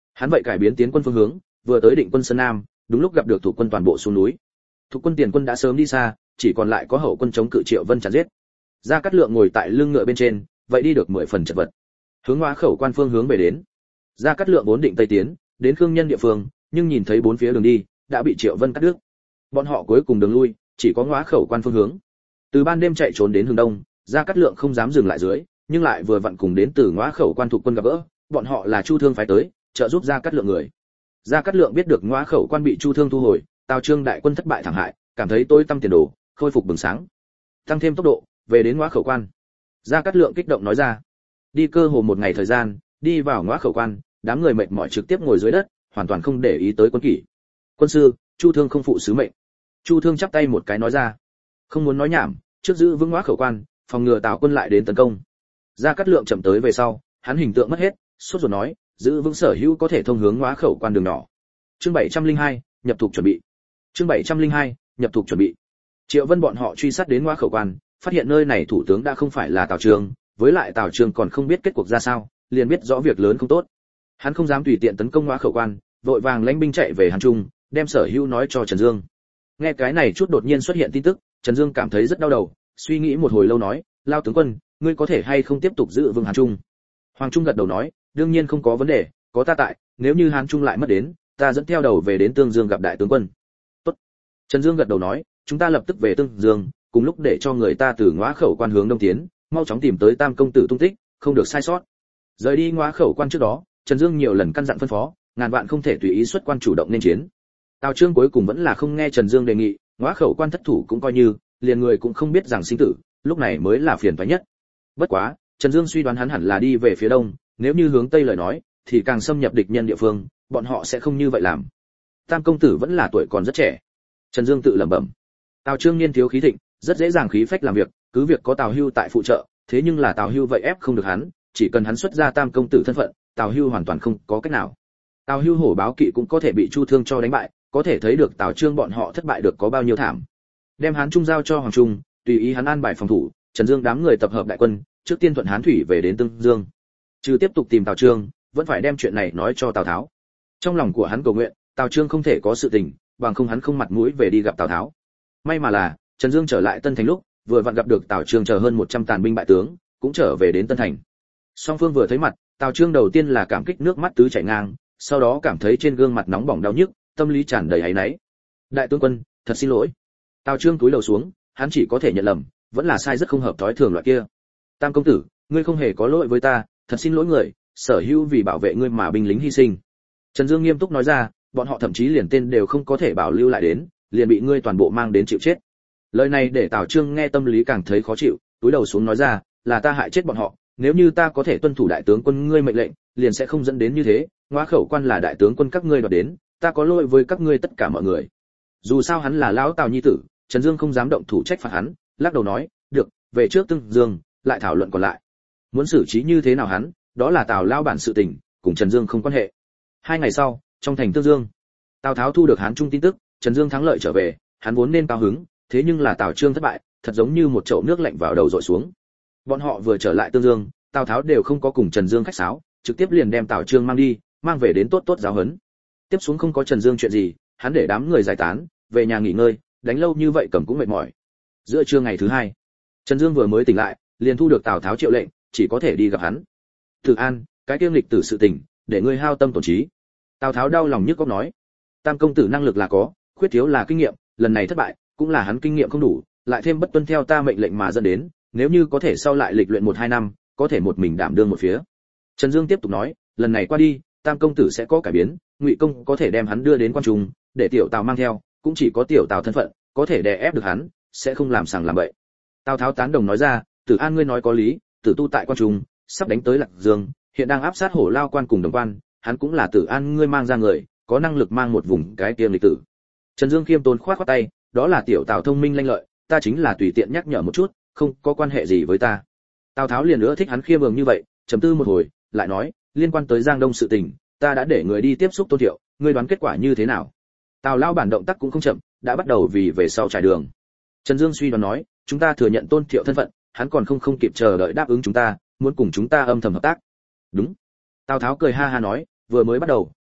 Hắn vậy cải biến tiến quân phương hướng, vừa tới Định quân Sơn Nam, đúng lúc gặp được thủ quân toàn bộ xuống núi. Thủ quân tiền quân đã sớm đi xa, chỉ còn lại có hậu quân chống cự Triệu Vân chặn giết. Gia Cát Lượng ngồi tại lưng ngựa bên trên, vậy đi được mười phần chật vật. Hướng Ngoá Khẩu quan phương hướng về đến. Gia Cát Lượng vốn định tây tiến, đến Khương Nhân địa phương, nhưng nhìn thấy bốn phía đường đi đã bị Triệu Vân cắt đứt. Bọn họ cuối cùng đường lui, chỉ có Ngoá Khẩu quan phương hướng. Từ ban đêm chạy trốn đến hướng đông, Gia Cát Lượng không dám dừng lại dưới, nhưng lại vừa vặn cùng đến từ Ngoá Khẩu quan thuộc quân gặp gỡ, bọn họ là Chu Thương phái tới, trợ giúp Gia Cát Lượng người. Gia Cát Lượng biết được Ngoá Khẩu quan bị Chu Thương thu hồi, Tào Trương đại quân thất bại thảm hại, cảm thấy tối tâm tiền đồ, khôi phục bừng sáng. Tăng thêm tốc độ, về đến Ngoá Khẩu quan. Gia Cát Lượng kích động nói ra. Đi cơ hồ một ngày thời gian, đi vào Ngoá Khẩu quan, đám người mệt mỏi trực tiếp ngồi dưới đất, hoàn toàn không để ý tới quân kỷ. Quân sư, Chu Thương không phụ sứ mệnh. Chu Thương chắp tay một cái nói ra. Không muốn nói nhảm, trước giữ vững Ngoá Khẩu quan, phòng ngừa Tào quân lại đến tấn công. Gia Cát Lượng chậm tới về sau, hắn hình tượng mất hết, sốt ruột nói, giữ vững sở hữu có thể thông hướng Ngoá Khẩu quan đường nhỏ. Chương bảy trăm lẻ hai, nhập thuộc chuẩn bị. Chương bảy trăm lẻ hai, nhập thuộc chuẩn bị. Triệu Vân bọn họ truy sát đến Ngoá Khẩu quan, phát hiện nơi này thủ tướng đã không phải là Tào Trương, với lại Tào Trương còn không biết kết cuộc ra sao, liền biết rõ việc lớn không tốt. Hắn không dám tùy tiện tấn công Ngoá Khẩu quan, vội vàng lãnh binh chạy về Hán Trung, đem sở hữu nói cho Trần Dương. Nghe cái này chút đột nhiên xuất hiện tin tức, Trần Dương cảm thấy rất đau đầu, suy nghĩ một hồi lâu nói, Lao tướng quân, ngươi có thể hay không tiếp tục giữ vững Hán Trung? Hoàng Trung gật đầu nói, đương nhiên không có vấn đề, có ta tại, nếu như Hán Trung lại mất đến, ta dẫn theo đầu về đến Tương Dương gặp đại tướng quân. Tốt. Trần Dương gật đầu nói, chúng ta lập tức về Tương Dương, cùng lúc để cho người ta từ Ngoá Khẩu quan hướng đông tiến, mau chóng tìm tới Tam công tử tung tích, không được sai sót. Rời đi Ngoá Khẩu quan trước đó, Trần Dương nhiều lần căn dặn phân phó, ngàn vạn không thể tùy ý xuất quan chủ động nên chiến. Tào Trương cuối cùng vẫn là không nghe Trần Dương đề nghị, Ngoá Khẩu quan thất thủ cũng coi như, liền người cũng không biết rằng sinh tử, lúc này mới là phiền toái nhất. Bất quá, Trần Dương suy đoán hắn hẳn là đi về phía đông, nếu như hướng tây lời nói, thì càng xâm nhập địch nhân địa phương, bọn họ sẽ không như vậy làm. Tam công tử vẫn là tuổi còn rất trẻ. Trần Dương tự lẩm bẩm. Tào Trương niên thiếu khí thịnh, rất dễ dàng khí phách làm việc, cứ việc có Tào Hưu tại phụ trợ, thế nhưng là Tào Hưu vậy ép không được hắn, chỉ cần hắn xuất ra Tam công tử thân phận, Tào Hưu hoàn toàn không có cách nào. Tào Hưu hổ báo kỵ cũng có thể bị Chu Thương cho đánh bại, có thể thấy được Tào Trương bọn họ thất bại được có bao nhiêu thảm. Đem Hán Trung giao cho Hoàng Trung, tùy ý hắn an bài phòng thủ, Trần Dương đám người tập hợp đại quân, trước tiên thuận Hán thủy về đến Tương Dương. Trừ tiếp tục tìm Tào Trương, vẫn phải đem chuyện này nói cho Tào Tháo. Trong lòng của hắn cầu nguyện, Tào Trương không thể có sự tình, bằng không hắn không mặt mũi về đi gặp Tào Tháo. May mà là, Trần Dương trở lại Tân Thành lúc, vừa vặn gặp được Tào Trương chờ hơn một trăm tàn binh bại tướng, cũng trở về đến Tân Thành. Song phương vừa thấy mặt, Tào Trương đầu tiên là cảm kích nước mắt tứ chảy ngang, sau đó cảm thấy trên gương mặt nóng bỏng đau nhức, tâm lý tràn đầy áy náy. Đại tướng quân, thật xin lỗi. Tào Trương cúi đầu xuống, hắn chỉ có thể nhận lầm, vẫn là sai rất không hợp thói thường loại kia. Tam công tử, ngươi không hề có lỗi với ta, thật xin lỗi người, sở hữu vì bảo vệ ngươi mà binh lính hy sinh. Trần Dương nghiêm túc nói ra, bọn họ thậm chí liền tên đều không có thể bảo lưu lại đến, liền bị ngươi toàn bộ mang đến chịu chết. Lời này để Tào Trương nghe tâm lý càng thấy khó chịu, cúi đầu xuống nói ra, là ta hại chết bọn họ, nếu như ta có thể tuân thủ đại tướng quân ngươi mệnh lệnh, liền sẽ không dẫn đến như thế, Ngoá Khẩu quan là đại tướng quân các ngươi đoạt đến, ta có lỗi với các ngươi tất cả mọi người. Dù sao hắn là lão Tào nhi tử, Trần Dương không dám động thủ trách phạt hắn, lắc đầu nói, được, về trước Tương Dương, lại thảo luận còn lại. Muốn xử trí như thế nào hắn, đó là Tào lão bản sự tình, cùng Trần Dương không quan hệ. Hai ngày sau, trong thành Tương Dương, Tào Tháo thu được Hán Trung tin tức, Trần Dương thắng lợi trở về, hắn vốn nên cao hứng, thế nhưng là Tào Trương thất bại, thật giống như một chậu nước lạnh vào đầu dội xuống. Bọn họ vừa trở lại Tương Dương, Tào Tháo đều không có cùng Trần Dương khách sáo, trực tiếp liền đem Tào Trương mang đi, mang về đến tốt tốt giáo huấn. Tiếp xuống không có Trần Dương chuyện gì, hắn để đám người giải tán, về nhà nghỉ ngơi, đánh lâu như vậy cầm cũng mệt mỏi. Giữa trưa ngày thứ hai, Trần Dương vừa mới tỉnh lại, liền thu được Tào Tháo triệu lệnh, chỉ có thể đi gặp hắn. Tử An, cái kiêm lịch tử sự tình, để ngươi hao tâm tổn trí. Tào Tháo đau lòng nhức óc nói, Tam công tử năng lực là có, khuyết thiếu là kinh nghiệm, lần này thất bại, cũng là hắn kinh nghiệm không đủ, lại thêm bất tuân theo ta mệnh lệnh mà dẫn đến, nếu như có thể sau lại lịch luyện một hai năm, có thể một mình đảm đương một phía. Trần Dương tiếp tục nói, lần này qua đi, Tam công tử sẽ có cải biến, Ngụy công có thể đem hắn đưa đến quan trung, để tiểu Tào mang theo, cũng chỉ có tiểu Tào thân phận, có thể đè ép được hắn, sẽ không làm sằng làm bậy. Tào Tháo tán đồng nói ra, Tử An ngươi nói có lý, Tử tu tại quan trung, sắp đánh tới Lạc Dương, hiện đang áp sát Hổ Lao quan cùng Đồng quan, hắn cũng là Tử An ngươi mang ra người, có năng lực mang một vùng cái tiêm lịch tử. Trần Dương khiêm tốn khoát khoát tay, đó là tiểu Tào thông minh lanh lợi, ta chính là tùy tiện nhắc nhở một chút, không có quan hệ gì với ta. Tào Tháo liền nữa thích hắn khiêm nhường như vậy, trầm tư một hồi, lại nói, liên quan tới Giang Đông sự tình, ta đã để người đi tiếp xúc Tôn Thiệu, ngươi đoán kết quả như thế nào? Tào lao bản động tác cũng không chậm, đã bắt đầu vì về sau trải đường. Trần Dương suy đoán nói, chúng ta thừa nhận Tôn Thiệu thân phận, hắn còn không không kịp chờ đợi đáp ứng chúng ta, muốn cùng chúng ta âm thầm hợp tác. Đúng. Tào Tháo cười ha ha nói, vừa mới bắt đầu,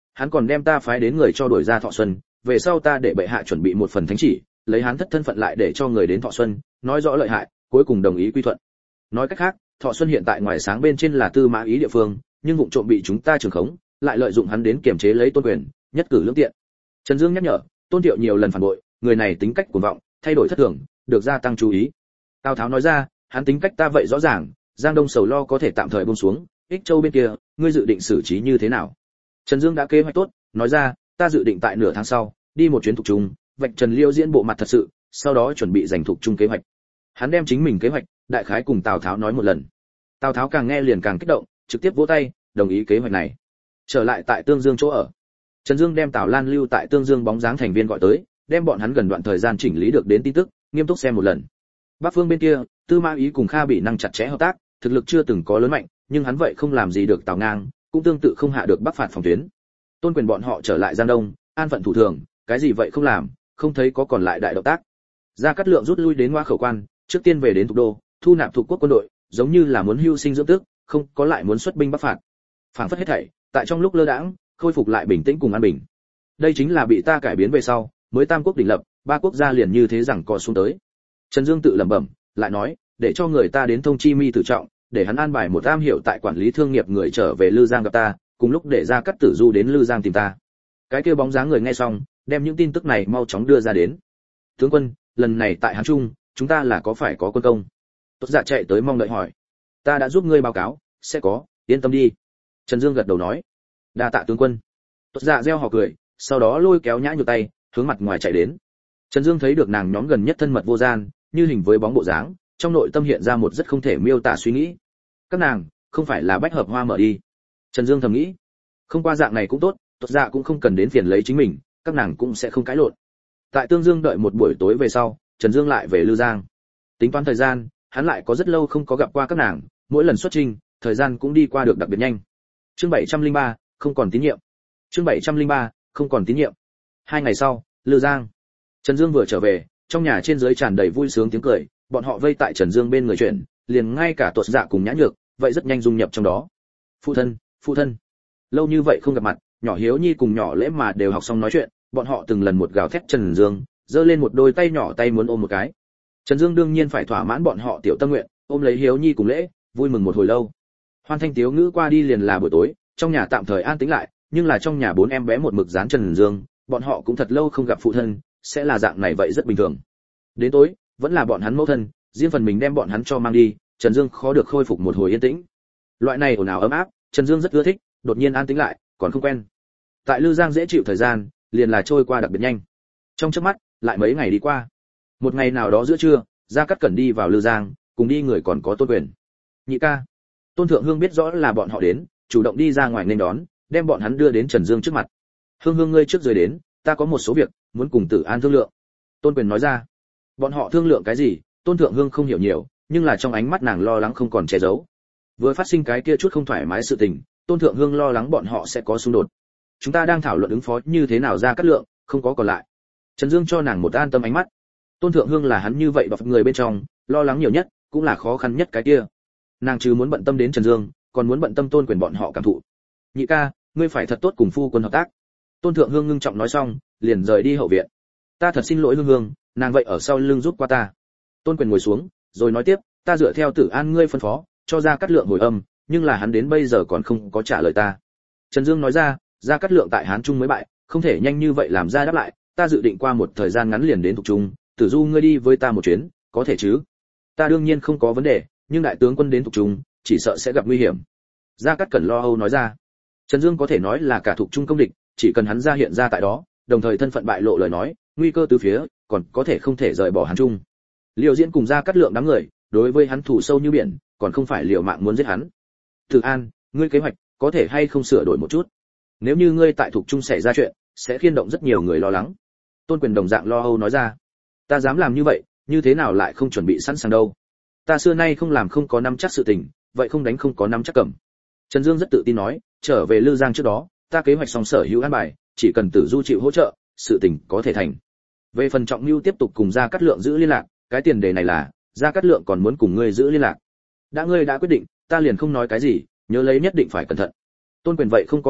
hắn còn đem ta phái đến người cho đuổi ra Thọ Xuân, về sau ta để bệ hạ chuẩn bị một phần thánh chỉ, lấy hắn thất thân phận lại để cho người đến Thọ Xuân, nói rõ lợi hại, cuối cùng đồng ý quy thuận. Nói cách khác, Thọ Xuân hiện tại ngoài sáng bên trên là Tư Mã Ý địa phương, nhưng vụng trộm bị chúng ta trường khống, lại lợi dụng hắn đến kiểm chế lấy Tôn Quyền, nhất cử lưỡng tiện. Trần Dương nhắc nhở, Tôn Thiệu nhiều lần phản bội, người này tính cách cuồng vọng, thay đổi thất thường, được gia tăng chú ý. Tào Tháo nói ra, hắn tính cách ta vậy rõ ràng, Giang Đông sầu lo có thể tạm thời buông xuống, Ích Châu bên kia, ngươi dự định xử trí như thế nào? Trần Dương đã kế hoạch tốt, nói ra, ta dự định tại nửa tháng sau, đi một chuyến thuộc trung, vạch Trần Liêu diễn bộ mặt thật sự, sau đó chuẩn bị giành thuộc trung kế hoạch. Hắn đem chính mình kế hoạch, đại khái cùng Tào Tháo nói một lần. Tào Tháo càng nghe liền càng kích động, trực tiếp vỗ tay, đồng ý kế hoạch này. Trở lại tại Tương Dương chỗ ở, Trần Dương đem Tào Lan lưu tại Tương Dương bóng dáng thành viên gọi tới, đem bọn hắn gần đoạn thời gian chỉnh lý được đến tin tức, nghiêm túc xem một lần. Bắc phương bên kia, Tư Mã Ý cùng Kha Bị năng chặt chẽ hợp tác, thực lực chưa từng có lớn mạnh, nhưng hắn vậy không làm gì được Tào Ngang, cũng tương tự không hạ được Bắc phạt phòng tuyến. Tôn Quyền bọn họ trở lại Giang Đông, an phận thủ thường, cái gì vậy không làm, không thấy có còn lại đại động tác. Gia Cát Lượng rút lui đến Ngoa Khẩu Quan, trước tiên về đến Thục Đô, thu nạp thuộc quốc quân đội, giống như là muốn hưu sinh dưỡng tước, không có lại muốn xuất binh bắc phạt. Phảng phất hết thảy, tại trong lúc lơ đãng, khôi phục lại bình tĩnh cùng an bình. Đây chính là bị ta cải biến về sau, mới tam quốc đỉnh lập, ba quốc gia liền như thế rằng co xuống tới. Trần Dương tự lẩm bẩm, lại nói, để cho người ta đến thông chi Mi Tử Trọng, để hắn an bài một am hiểu tại quản lý thương nghiệp người trở về Lư Giang gặp ta, cùng lúc để ra Cát Tử Du đến Lư Giang tìm ta. Cái kia bóng dáng người nghe xong, đem những tin tức này mau chóng đưa ra đến. Tướng quân, lần này tại Hán Trung, chúng ta là có phải có quân công? Tốt Dạ chạy tới mong đợi hỏi. Ta đã giúp ngươi báo cáo, sẽ có, yên tâm đi. Trần Dương gật đầu nói. Đa tạ tướng quân. Tốt Dạ reo hò cười, sau đó lôi kéo Nhã Nhược tay, hướng mặt ngoài chạy đến. Trần Dương thấy được nàng nhóm gần nhất thân mật vô gian, như hình với bóng bộ dáng, trong nội tâm hiện ra một rất không thể miêu tả suy nghĩ. Các nàng, không phải là bách hợp hoa mở đi. Trần Dương thầm nghĩ, không qua dạng này cũng tốt, Tốt Dạ cũng không cần đến phiền lấy chính mình, các nàng cũng sẽ không cãi lộn. Tại Tương Dương đợi một buổi tối về sau, Trần Dương lại về Lư Giang. Tính toán thời gian, hắn lại có rất lâu không có gặp qua các nàng, mỗi lần xuất trình, thời gian cũng đi qua được đặc biệt nhanh. Chương bảy trăm lẻ ba, không còn tín nhiệm. Chương bảy trăm lẻ ba, không còn tín nhiệm. Hai ngày sau, Lư Giang. Trần Dương vừa trở về, trong nhà trên dưới tràn đầy vui sướng tiếng cười, bọn họ vây tại Trần Dương bên người chuyện, liền ngay cả Tuột Dạ cùng Nhã Nhược, vậy rất nhanh dung nhập trong đó. Phụ thân, phụ thân. Lâu như vậy không gặp mặt, nhỏ Hiếu Nhi cùng nhỏ Lễ mà đều học xong nói chuyện, bọn họ từng lần một gào thét Trần Dương, giơ lên một đôi tay nhỏ tay muốn ôm một cái. Trần Dương đương nhiên phải thỏa mãn bọn họ tiểu tâm nguyện, ôm lấy Hiếu Nhi cùng Lễ, vui mừng một hồi lâu. Hoan thanh tiếu ngữ qua đi liền là buổi tối, trong nhà tạm thời an tĩnh lại, nhưng là trong nhà bốn em bé một mực dán Trần Dương, bọn họ cũng thật lâu không gặp phụ thân, sẽ là dạng này vậy rất bình thường. Đến tối, vẫn là bọn hắn mẫu thân, riêng phần mình đem bọn hắn cho mang đi, Trần Dương khó được khôi phục một hồi yên tĩnh. Loại này ồn ào ấm áp, Trần Dương rất ưa thích, đột nhiên an tĩnh lại, còn không quen. Tại Lư Giang dễ chịu thời gian, liền là trôi qua đặc biệt nhanh. Trong chớp mắt, lại mấy ngày đi qua. Một ngày nào đó giữa trưa, Gia Cát Cẩn đi vào Lư Giang, cùng đi người còn có Tôn Quyền. Nhị ca. Tôn Thượng Hương biết rõ là bọn họ đến, chủ động đi ra ngoài nên đón, đem bọn hắn đưa đến Trần Dương trước mặt. Hương Hương ngươi trước rồi đến, ta có một số việc muốn cùng Tử An thương lượng. Tôn Quyền nói ra. Bọn họ thương lượng cái gì? Tôn Thượng Hương không hiểu nhiều, nhưng là trong ánh mắt nàng lo lắng không còn che giấu. Vừa phát sinh cái kia chút không thoải mái sự tình, Tôn Thượng Hương lo lắng bọn họ sẽ có xung đột. Chúng ta đang thảo luận ứng phó như thế nào ra cát lượng, không có còn lại. Trần Dương cho nàng một an tâm ánh mắt. Tôn Thượng Hương là hắn như vậy bọc người bên trong, lo lắng nhiều nhất, cũng là khó khăn nhất cái kia. Nàng chứ muốn bận tâm đến Trần Dương, còn muốn bận tâm Tôn Quyền bọn họ cảm thụ. Nhị ca, ngươi phải thật tốt cùng phu quân hợp tác. Tôn Thượng Hương ngưng trọng nói xong, liền rời đi hậu viện. Ta thật xin lỗi Hương Hương, nàng vậy ở sau lưng giúp qua ta. Tôn Quyền ngồi xuống, rồi nói tiếp, ta dựa theo Tử An ngươi phân phó, cho ra cát lượng hồi âm, nhưng là hắn đến bây giờ còn không có trả lời ta. Trần Dương nói ra, ra cát lượng tại Hán Trung mới bại, không thể nhanh như vậy làm ra đáp lại, ta dự định qua một thời gian ngắn liền đến Thục Trung, Tử Du ngươi đi với ta một chuyến, có thể chứ? Ta đương nhiên không có vấn đề, nhưng đại tướng quân đến Thục Trung, chỉ sợ sẽ gặp nguy hiểm. Gia Cát Cẩn lo âu nói ra. Trần Dương có thể nói là cả Thục Trung công địch, chỉ cần hắn ra hiện ra tại đó, đồng thời thân phận bại lộ lời nói, nguy cơ từ phía, còn có thể không thể rời bỏ Hán Trung. Liêu Diễn cùng Gia Cát Lượng đám người, đối với hắn thủ sâu như biển, còn không phải liều mạng muốn giết hắn. Tử An, ngươi kế hoạch có thể hay không sửa đổi một chút? Nếu như ngươi tại Thục Trung xảy ra chuyện, sẽ khiên động rất nhiều người lo lắng. Tôn Quyền đồng dạng lo âu nói ra. Ta dám làm như vậy, như thế nào lại không chuẩn bị sẵn sàng đâu? Ta xưa nay không làm không có nắm chắc sự tình, vậy không đánh không có nắm chắc cầm. Trần Dương rất tự tin nói, trở về Lư Giang trước đó, ta kế hoạch xong sở hữu an bài, chỉ cần Tử Du chịu hỗ trợ, sự tình có thể thành. Về phần Trọng Nưu tiếp tục cùng Gia Cát Lượng giữ liên lạc, cái tiền đề này là, Gia Cát Lượng còn muốn cùng ngươi giữ liên lạc. Đã ngươi đã quyết định, ta liền không nói cái gì, nhớ lấy nhất định phải cẩn thận. Tôn Quyền vậy không có năng lực,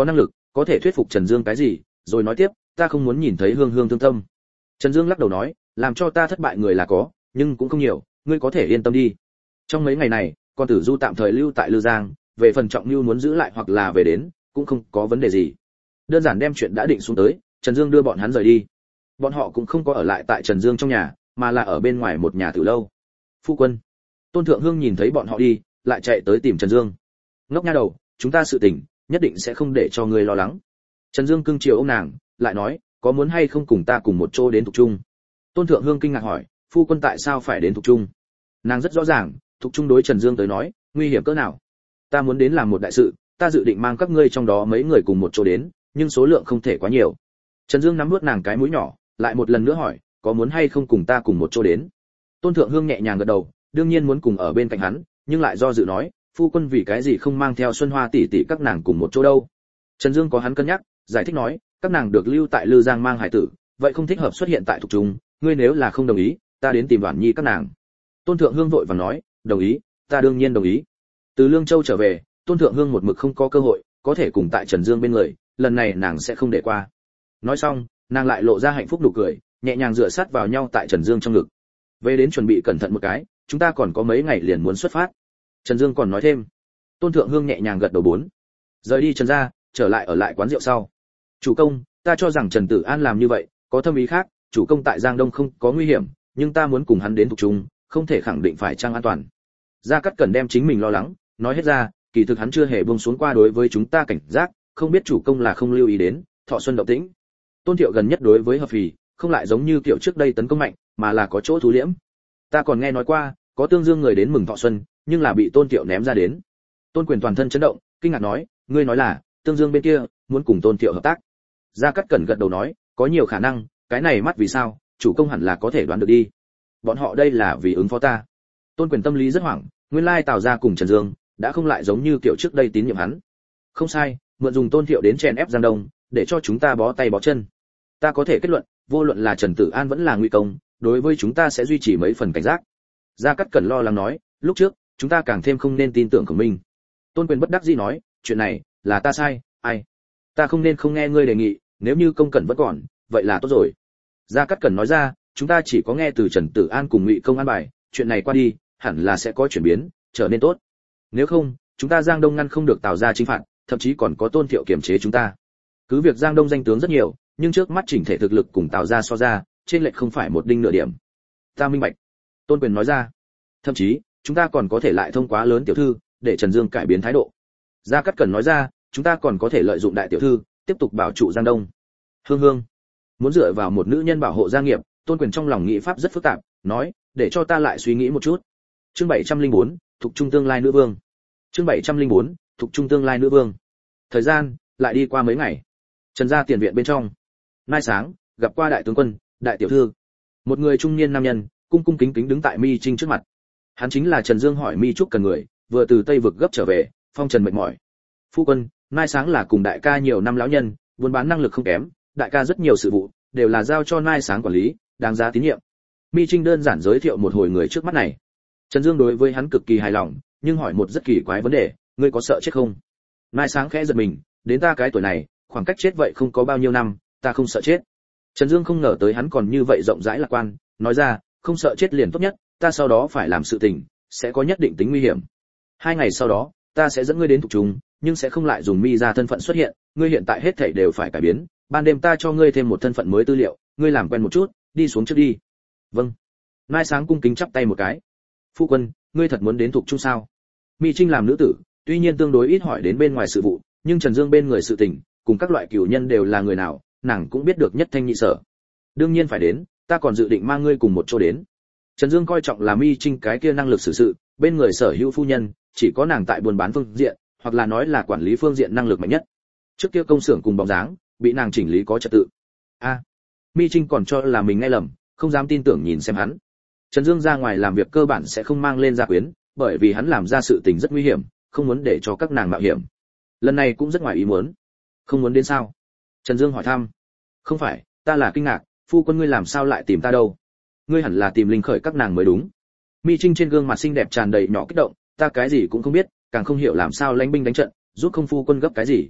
có thể thuyết phục Trần Dương cái gì, rồi nói tiếp, ta không muốn nhìn thấy Hương Hương thương tâm. Trần Dương lắc đầu nói, làm cho ta thất bại người là có, nhưng cũng không nhiều, ngươi có thể yên tâm đi. Trong mấy ngày này, con Tử Du tạm thời lưu tại Lư Giang, về phần Trọng Nưu muốn giữ lại hoặc là về đến, cũng không có vấn đề gì. Đơn giản đem chuyện đã định xuống tới, Trần Dương đưa bọn hắn rời đi. Bọn họ cũng không có ở lại tại Trần Dương trong nhà, mà là ở bên ngoài một nhà tử lâu. Phu quân. Tôn Thượng Hương nhìn thấy bọn họ đi, lại chạy tới tìm Trần Dương. Ngốc nha đầu, chúng ta sự tình, nhất định sẽ không để cho ngươi lo lắng. Trần Dương cưng chiều ôm nàng, lại nói, có muốn hay không cùng ta cùng một chỗ đến Thục Trung? Tôn Thượng Hương kinh ngạc hỏi, phu quân tại sao phải đến Thục Trung? Nàng rất rõ ràng, Thục Trung đối Trần Dương tới nói, nguy hiểm cỡ nào. Ta muốn đến làm một đại sự, ta dự định mang các ngươi trong đó mấy người cùng một chỗ đến, nhưng số lượng không thể quá nhiều. Trần Dương nắm nuốt nàng cái mũi nhỏ, lại một lần nữa hỏi, có muốn hay không cùng ta cùng một chỗ đến? Tôn Thượng Hương nhẹ nhàng gật đầu, đương nhiên muốn cùng ở bên cạnh hắn, nhưng lại do dự nói, phu quân vì cái gì không mang theo Xuân Hoa tỷ tỷ các nàng cùng một chỗ đâu? Trần Dương có hắn cân nhắc, giải thích nói, các nàng được lưu tại Lư Giang mang hải tử, vậy không thích hợp xuất hiện tại Thục Trung, ngươi nếu là không đồng ý, ta đến tìm Đoản Nhi các nàng. Tôn Thượng Hương vội vàng nói, đồng ý, ta đương nhiên đồng ý. Từ Lương Châu trở về, Tôn Thượng Hương một mực không có cơ hội, có thể cùng tại Trần Dương bên người, lần này nàng sẽ không để qua. Nói xong, nàng lại lộ ra hạnh phúc nụ cười, nhẹ nhàng dựa sát vào nhau tại Trần Dương trong ngực. Về đến chuẩn bị cẩn thận một cái, chúng ta còn có mấy ngày liền muốn xuất phát. Trần Dương còn nói thêm. Tôn Thượng Hương nhẹ nhàng gật đầu bốn. Rời đi Trần gia, trở lại ở lại quán rượu sau. Chủ công, ta cho rằng Trần Tử An làm như vậy, có thâm ý khác, chủ công tại Giang Đông không có nguy hiểm, nhưng ta muốn cùng hắn đến Thục Trung, không thể khẳng định phải chăng an toàn. Gia Cát Cẩn đem chính mình lo lắng, nói hết ra, kỳ thực hắn chưa hề buông xuống qua đối với chúng ta cảnh giác, không biết chủ công là không lưu ý đến, Thọ Xuân động tĩnh. Tôn Thiệu gần nhất đối với Hợp Phì, không lại giống như kiểu trước đây tấn công mạnh, mà là có chỗ thú liễm. Ta còn nghe nói qua, có Tương Dương người đến mừng Thọ Xuân, nhưng là bị Tôn Thiệu ném ra đến. Tôn Quyền toàn thân chấn động, kinh ngạc nói, ngươi nói là Tương Dương bên kia muốn cùng Tôn Thiệu hợp tác? Gia Cát Cẩn gật đầu nói, có nhiều khả năng, cái này mắt vì sao, chủ công hẳn là có thể đoán được đi. Bọn họ đây là vì ứng phó ta. Tôn Quyền tâm lý rất hoảng, nguyên lai Tào gia cùng Trần Dương đã không lại giống như kiểu trước đây tín nhiệm hắn. Không sai, mượn dùng Tôn Thiệu đến chèn ép Giang Đông, để cho chúng ta bó tay bó chân. Ta có thể kết luận, vô luận là Trần Tử An vẫn là Ngụy Công, đối với chúng ta sẽ duy trì mấy phần cảnh giác. Gia Cát Cẩn lo lắng nói, lúc trước, chúng ta càng thêm không nên tin tưởng của mình. Tôn Quyền bất đắc dĩ nói, chuyện này là ta sai, ai? Ta không nên không nghe ngươi đề nghị, nếu như Công Cẩn vẫn còn, vậy là tốt rồi. Gia Cát Cẩn nói ra, chúng ta chỉ có nghe từ Trần Tử An cùng Ngụy Công an bài, chuyện này qua đi, hẳn là sẽ có chuyển biến, trở nên tốt. Nếu không, chúng ta Giang Đông ngăn không được Tào gia chính phạt, thậm chí còn có Tôn Thiệu kiềm chế chúng ta. Cứ việc Giang Đông danh tướng rất nhiều, nhưng trước mắt chỉnh thể thực lực cùng Tào gia so ra, trên lệch không phải một đinh nửa điểm. Ta minh bạch. Tôn Quyền nói ra. Thậm chí, chúng ta còn có thể lại thông quá lớn tiểu thư, để Trần Dương cải biến thái độ. Gia Cát Cẩn nói ra, chúng ta còn có thể lợi dụng đại tiểu thư, tiếp tục bảo trụ Giang Đông. Hương Hương muốn dựa vào một nữ nhân bảo hộ gia nghiệp, Tôn Quyền trong lòng nghĩ pháp rất phức tạp, nói, để cho ta lại suy nghĩ một chút. Chương bảy trăm lẻ bốn, Thục Trung tương lai nữ vương. Chương bảy trăm lẻ bốn, Thục Trung tương lai nữ vương. Thời gian lại đi qua mấy ngày. Trần gia tiền viện bên trong, mai sáng gặp qua đại tướng quân, đại tiểu thư. Một người trung niên nam nhân, cung cung kính kính đứng tại Mi Trinh trước mặt. Hắn chính là Trần Dương hỏi Mi Trúc cần người, vừa từ Tây vực gấp trở về, phong trần mệt mỏi. Phu quân, mai sáng là cùng đại ca nhiều năm lão nhân, buôn bán năng lực không kém, đại ca rất nhiều sự vụ đều là giao cho mai sáng quản lý, đáng giá tín nhiệm. Mi Trinh đơn giản giới thiệu một hồi người trước mắt này. Trần Dương đối với hắn cực kỳ hài lòng, nhưng hỏi một rất kỳ quái vấn đề, ngươi có sợ chết không? Mai sáng khẽ giật mình, đến ta cái tuổi này, khoảng cách chết vậy không có bao nhiêu năm, ta không sợ chết. Trần Dương không ngờ tới hắn còn như vậy rộng rãi lạc quan, nói ra, không sợ chết liền tốt nhất, ta sau đó phải làm sự tình, sẽ có nhất định tính nguy hiểm. Hai ngày sau đó, ta sẽ dẫn ngươi đến Thục Trung, nhưng sẽ không lại dùng Mi ra thân phận xuất hiện, ngươi hiện tại hết thảy đều phải cải biến, ban đêm ta cho ngươi thêm một thân phận mới tư liệu, ngươi làm quen một chút, đi xuống trước đi. Vâng. Mai sáng cung kính chắp tay một cái. Phu quân, ngươi thật muốn đến Thục Trung sao? Mi Trinh làm nữ tử, tuy nhiên tương đối ít hỏi đến bên ngoài sự vụ, nhưng Trần Dương bên người sự tình, cùng các loại cửu nhân đều là người nào, nàng cũng biết được nhất thanh nhị sở. Đương nhiên phải đến, ta còn dự định mang ngươi cùng một chỗ đến. Trần Dương coi trọng là Mi Trinh cái kia năng lực xử sự, bên người sở hữu phu nhân, chỉ có nàng tại buôn bán phương diện, hoặc là nói là quản lý phương diện năng lực mạnh nhất. Trước kia công xưởng cùng bóng dáng, bị nàng chỉnh lý có trật tự. A, à, Mi Trinh còn cho là mình nghe lầm, không dám tin tưởng nhìn xem hắn. Trần Dương ra ngoài làm việc cơ bản sẽ không mang lên gia quyến, bởi vì hắn làm ra sự tình rất nguy hiểm, không muốn để cho các nàng mạo hiểm. Lần này cũng rất ngoài ý muốn. Không muốn đến sao? Trần Dương hỏi thăm. Không phải, ta là kinh ngạc, phu quân ngươi làm sao lại tìm ta đâu? Ngươi hẳn là tìm Linh Khởi các nàng mới đúng. Mi Trinh trên gương mặt xinh đẹp tràn đầy nhỏ kích động, ta cái gì cũng không biết, càng không hiểu làm sao lãnh binh đánh trận, giúp không phu quân gấp cái gì.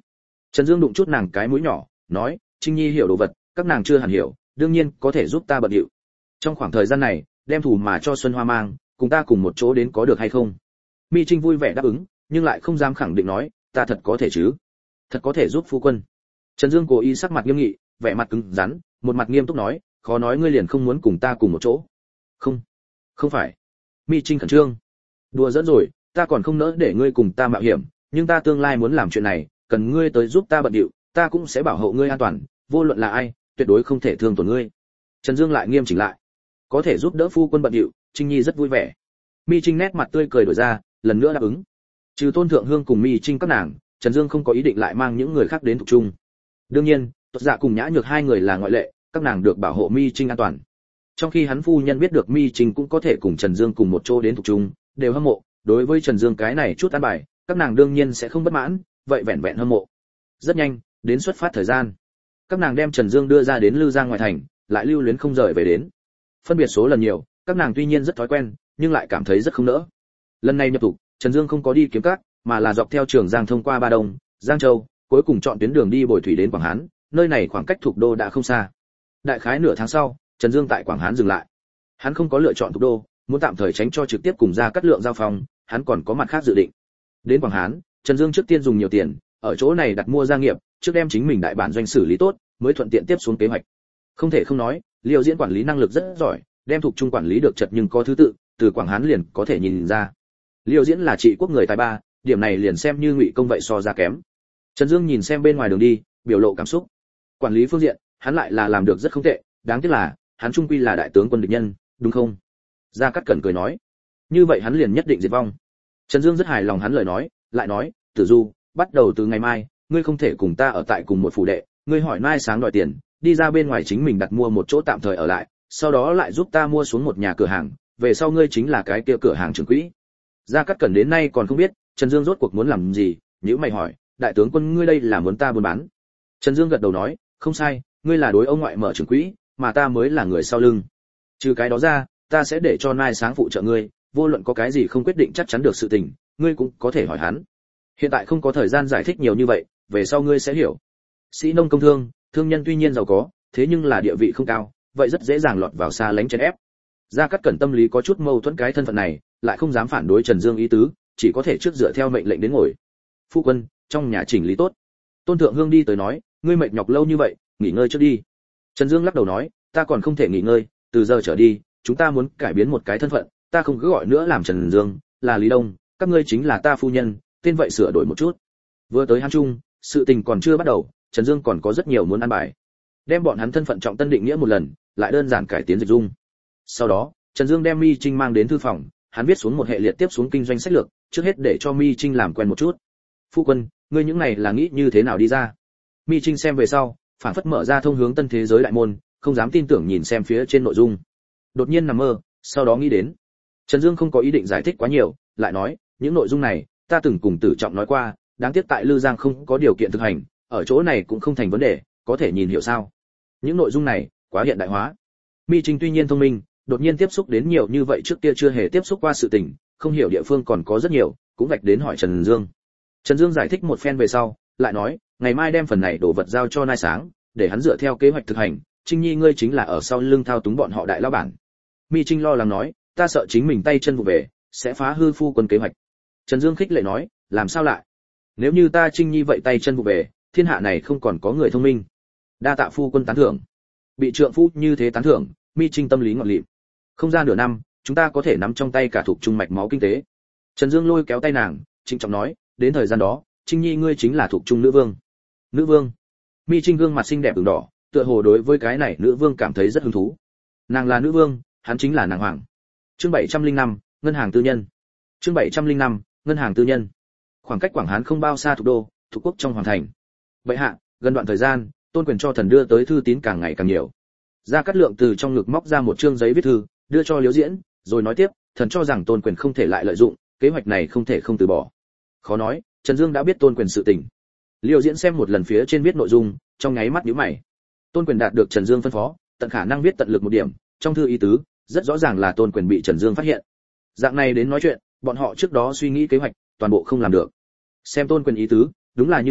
Trần Dương đụng chút nàng cái mũi nhỏ, nói, Trinh Nhi hiểu đồ vật, các nàng chưa hẳn hiểu, đương nhiên có thể giúp ta bận điệu. Trong khoảng thời gian này, đem thủ mà cho Xuân Hoa mang, cùng ta cùng một chỗ đến có được hay không? Mi Trinh vui vẻ đáp ứng, nhưng lại không dám khẳng định nói, ta thật có thể chứ? Thật có thể giúp phu quân. Trần Dương cố ý sắc mặt nghiêm nghị, vẻ mặt cứng rắn, một mặt nghiêm túc nói, khó nói ngươi liền không muốn cùng ta cùng một chỗ. Không, không phải. Mi Trinh khẩn trương. Đùa dẫn rồi, ta còn không nỡ để ngươi cùng ta mạo hiểm, nhưng ta tương lai muốn làm chuyện này, cần ngươi tới giúp ta bận điệu, ta cũng sẽ bảo hộ ngươi an toàn, vô luận là ai, tuyệt đối không thể thương tổn ngươi. Trần Dương lại nghiêm chỉnh lại. Có thể giúp đỡ phu quân bận điệu, Trinh Nhi rất vui vẻ. Mi Trinh nét mặt tươi cười đổi ra, lần nữa đáp ứng. Trừ Tôn Thượng Hương cùng Mi Trinh các nàng, Trần Dương không có ý định lại mang những người khác đến thuộc chung. Đương nhiên, Tuật Dạ cùng Nhã Nhược hai người là ngoại lệ, các nàng được bảo hộ Mi Trinh an toàn. Trong khi hắn phu nhân biết được Mi Trinh cũng có thể cùng Trần Dương cùng một chỗ đến thuộc chung, đều hâm mộ, đối với Trần Dương cái này chút an bài, các nàng đương nhiên sẽ không bất mãn, vậy vẹn vẹn hâm mộ. Rất nhanh, đến xuất phát thời gian. Các nàng đem Trần Dương đưa ra đến Lư Giang ngoài thành, lại lưu luyến không rời về đến. Phân biệt số lần nhiều, các nàng tuy nhiên rất thói quen, nhưng lại cảm thấy rất không nỡ. Lần này nhập tụ, Trần Dương không có đi kiếm cát, mà là dọc theo Trường Giang thông qua Ba Đông, Giang Châu, cuối cùng chọn tuyến đường đi Bồi Thủy đến Quảng Hán, nơi này khoảng cách Thục Đô đã không xa. Đại khái nửa tháng sau, Trần Dương tại Quảng Hán dừng lại. Hắn không có lựa chọn Thục Đô, muốn tạm thời tránh cho trực tiếp cùng Gia Cát Lượng giao phòng, hắn còn có mặt khác dự định. Đến Quảng Hán, Trần Dương trước tiên dùng nhiều tiền, ở chỗ này đặt mua gia nghiệp, trước đem chính mình đại bản doanh xử lý tốt, mới thuận tiện tiếp xuống kế hoạch. Không thể không nói, Liêu Diễn quản lý năng lực rất giỏi, đem thuộc trung quản lý được chật nhưng có thứ tự, từ Quảng Hán liền có thể nhìn ra. Liêu Diễn là trị quốc người tài ba, điểm này liền xem như Ngụy Công vậy so ra kém. Trần Dương nhìn xem bên ngoài đường đi, biểu lộ cảm xúc. Quản lý phương diện, hắn lại là làm được rất không tệ, đáng tiếc là, hắn trung quy là đại tướng quân địch nhân, đúng không? Gia Cát Cẩn cười nói. Như vậy hắn liền nhất định diệt vong. Trần Dương rất hài lòng hắn lời nói, lại nói, Tử Du, bắt đầu từ ngày mai, ngươi không thể cùng ta ở tại cùng một phủ đệ, ngươi hỏi mai sáng đòi tiền, đi ra bên ngoài chính mình đặt mua một chỗ tạm thời ở lại, sau đó lại giúp ta mua xuống một nhà cửa hàng, về sau ngươi chính là cái kia cửa hàng trưởng quỹ. Gia Cát Cẩn đến nay còn không biết, Trần Dương rốt cuộc muốn làm gì, nếu mày hỏi, đại tướng quân ngươi đây là muốn ta buôn bán. Trần Dương gật đầu nói, không sai, ngươi là đối ông ngoại mở trưởng quỹ, mà ta mới là người sau lưng. Trừ cái đó ra, ta sẽ để cho Nai Sáng phụ trợ ngươi, vô luận có cái gì không quyết định chắc chắn được sự tình, ngươi cũng có thể hỏi hắn. Hiện tại không có thời gian giải thích nhiều như vậy, về sau ngươi sẽ hiểu. Sĩ nông công thương, thương nhân tuy nhiên giàu có, thế nhưng là địa vị không cao, vậy rất dễ dàng lọt vào xa lánh chèn ép. Gia Cát Cẩn tâm lý có chút mâu thuẫn cái thân phận này, lại không dám phản đối Trần Dương ý tứ, chỉ có thể trước dựa theo mệnh lệnh đến ngồi. Phu quân, trong nhà chỉnh lý tốt. Tôn Thượng Hương đi tới nói, ngươi mệt nhọc lâu như vậy, nghỉ ngơi trước đi. Trần Dương lắc đầu nói, ta còn không thể nghỉ ngơi, từ giờ trở đi, chúng ta muốn cải biến một cái thân phận, ta không cứ gọi nữa làm Trần Dương, là Lý Đông, các ngươi chính là ta phu nhân, tên vậy sửa đổi một chút. Vừa tới Hán Trung, sự tình còn chưa bắt đầu, Trần Dương còn có rất nhiều muốn ăn bài. Đem bọn hắn thân phận trọng tân định nghĩa một lần, lại đơn giản cải tiến dịch dung. Sau đó, Trần Dương đem Mi Trinh mang đến thư phòng, hắn viết xuống một hệ liệt tiếp xuống kinh doanh sách lược, trước hết để cho Mi Trinh làm quen một chút. Phu quân, ngươi những này là nghĩ như thế nào đi ra? Mi Trinh xem về sau, phản phất mở ra thông hướng tân thế giới đại môn, không dám tin tưởng nhìn xem phía trên nội dung. Đột nhiên nằm mơ, sau đó nghĩ đến. Trần Dương không có ý định giải thích quá nhiều, lại nói, những nội dung này, ta từng cùng Tử Trọng nói qua, đáng tiếc tại Lư Giang không có điều kiện thực hành, ở chỗ này cũng không thành vấn đề, có thể nhìn hiểu sao? Những nội dung này, quá hiện đại hóa. Mi Trinh tuy nhiên thông minh, đột nhiên tiếp xúc đến nhiều như vậy trước kia chưa hề tiếp xúc qua sự tình, không hiểu địa phương còn có rất nhiều, cũng vạch đến hỏi Trần Dương. Trần Dương giải thích một phen về sau, lại nói, ngày mai đem phần này đổ vật giao cho Nai Sáng, để hắn dựa theo kế hoạch thực hành, Trinh Nhi ngươi chính là ở sau lưng thao túng bọn họ đại lão bản. Mi Trinh lo lắng nói, ta sợ chính mình tay chân vụ về, sẽ phá hư phu quân kế hoạch. Trần Dương khích lệ nói, làm sao lại? Nếu như ta Trinh Nhi vậy tay chân vụ về, thiên hạ này không còn có người thông minh. Đa tạ phu quân tán thưởng. Bị trượng phu như thế tán thưởng, Mi Trinh tâm lý ngọt lịm. Không ra nửa năm, chúng ta có thể nắm trong tay cả thuộc trung mạch máu kinh tế. Trần Dương lôi kéo tay nàng, trịnh trọng nói, đến thời gian đó, Trinh Nhi ngươi chính là thuộc trung nữ vương. Nữ vương? Mi Trinh gương mặt xinh đẹp ửng đỏ, tựa hồ đối với cái này nữ vương cảm thấy rất hứng thú. Nàng là nữ vương, hắn chính là nàng hoàng. Chương bảy trăm lẻ năm, ngân hàng tư nhân. Chương bảy trăm lẻ năm, ngân hàng tư nhân. Khoảng cách Quảng Hán không bao xa thủ đô, thuộc quốc trong hoàng thành. Vậy hạ, gần đoạn thời gian, Tôn Quyền cho thần đưa tới thư tín càng ngày càng nhiều. Gia Cát Lượng từ trong ngực móc ra một chương giấy viết thư, đưa cho Liễu Diễn, rồi nói tiếp, thần cho rằng Tôn Quyền không thể lại lợi dụng, kế hoạch này không thể không từ bỏ. Khó nói, Trần Dương đã biết Tôn Quyền sự tình. Liễu Diễn xem một lần phía trên viết nội dung, trong nháy mắt nhíu mày. Tôn Quyền đạt được Trần Dương phân phó, tận khả năng viết tận lực một điểm, trong thư ý tứ, rất rõ ràng là Tôn Quyền bị Trần Dương phát hiện. Dạng này đến nói chuyện, bọn họ trước đó suy nghĩ kế hoạch, toàn bộ không làm được. Xem Tôn Quyền ý tứ, đúng là như thế,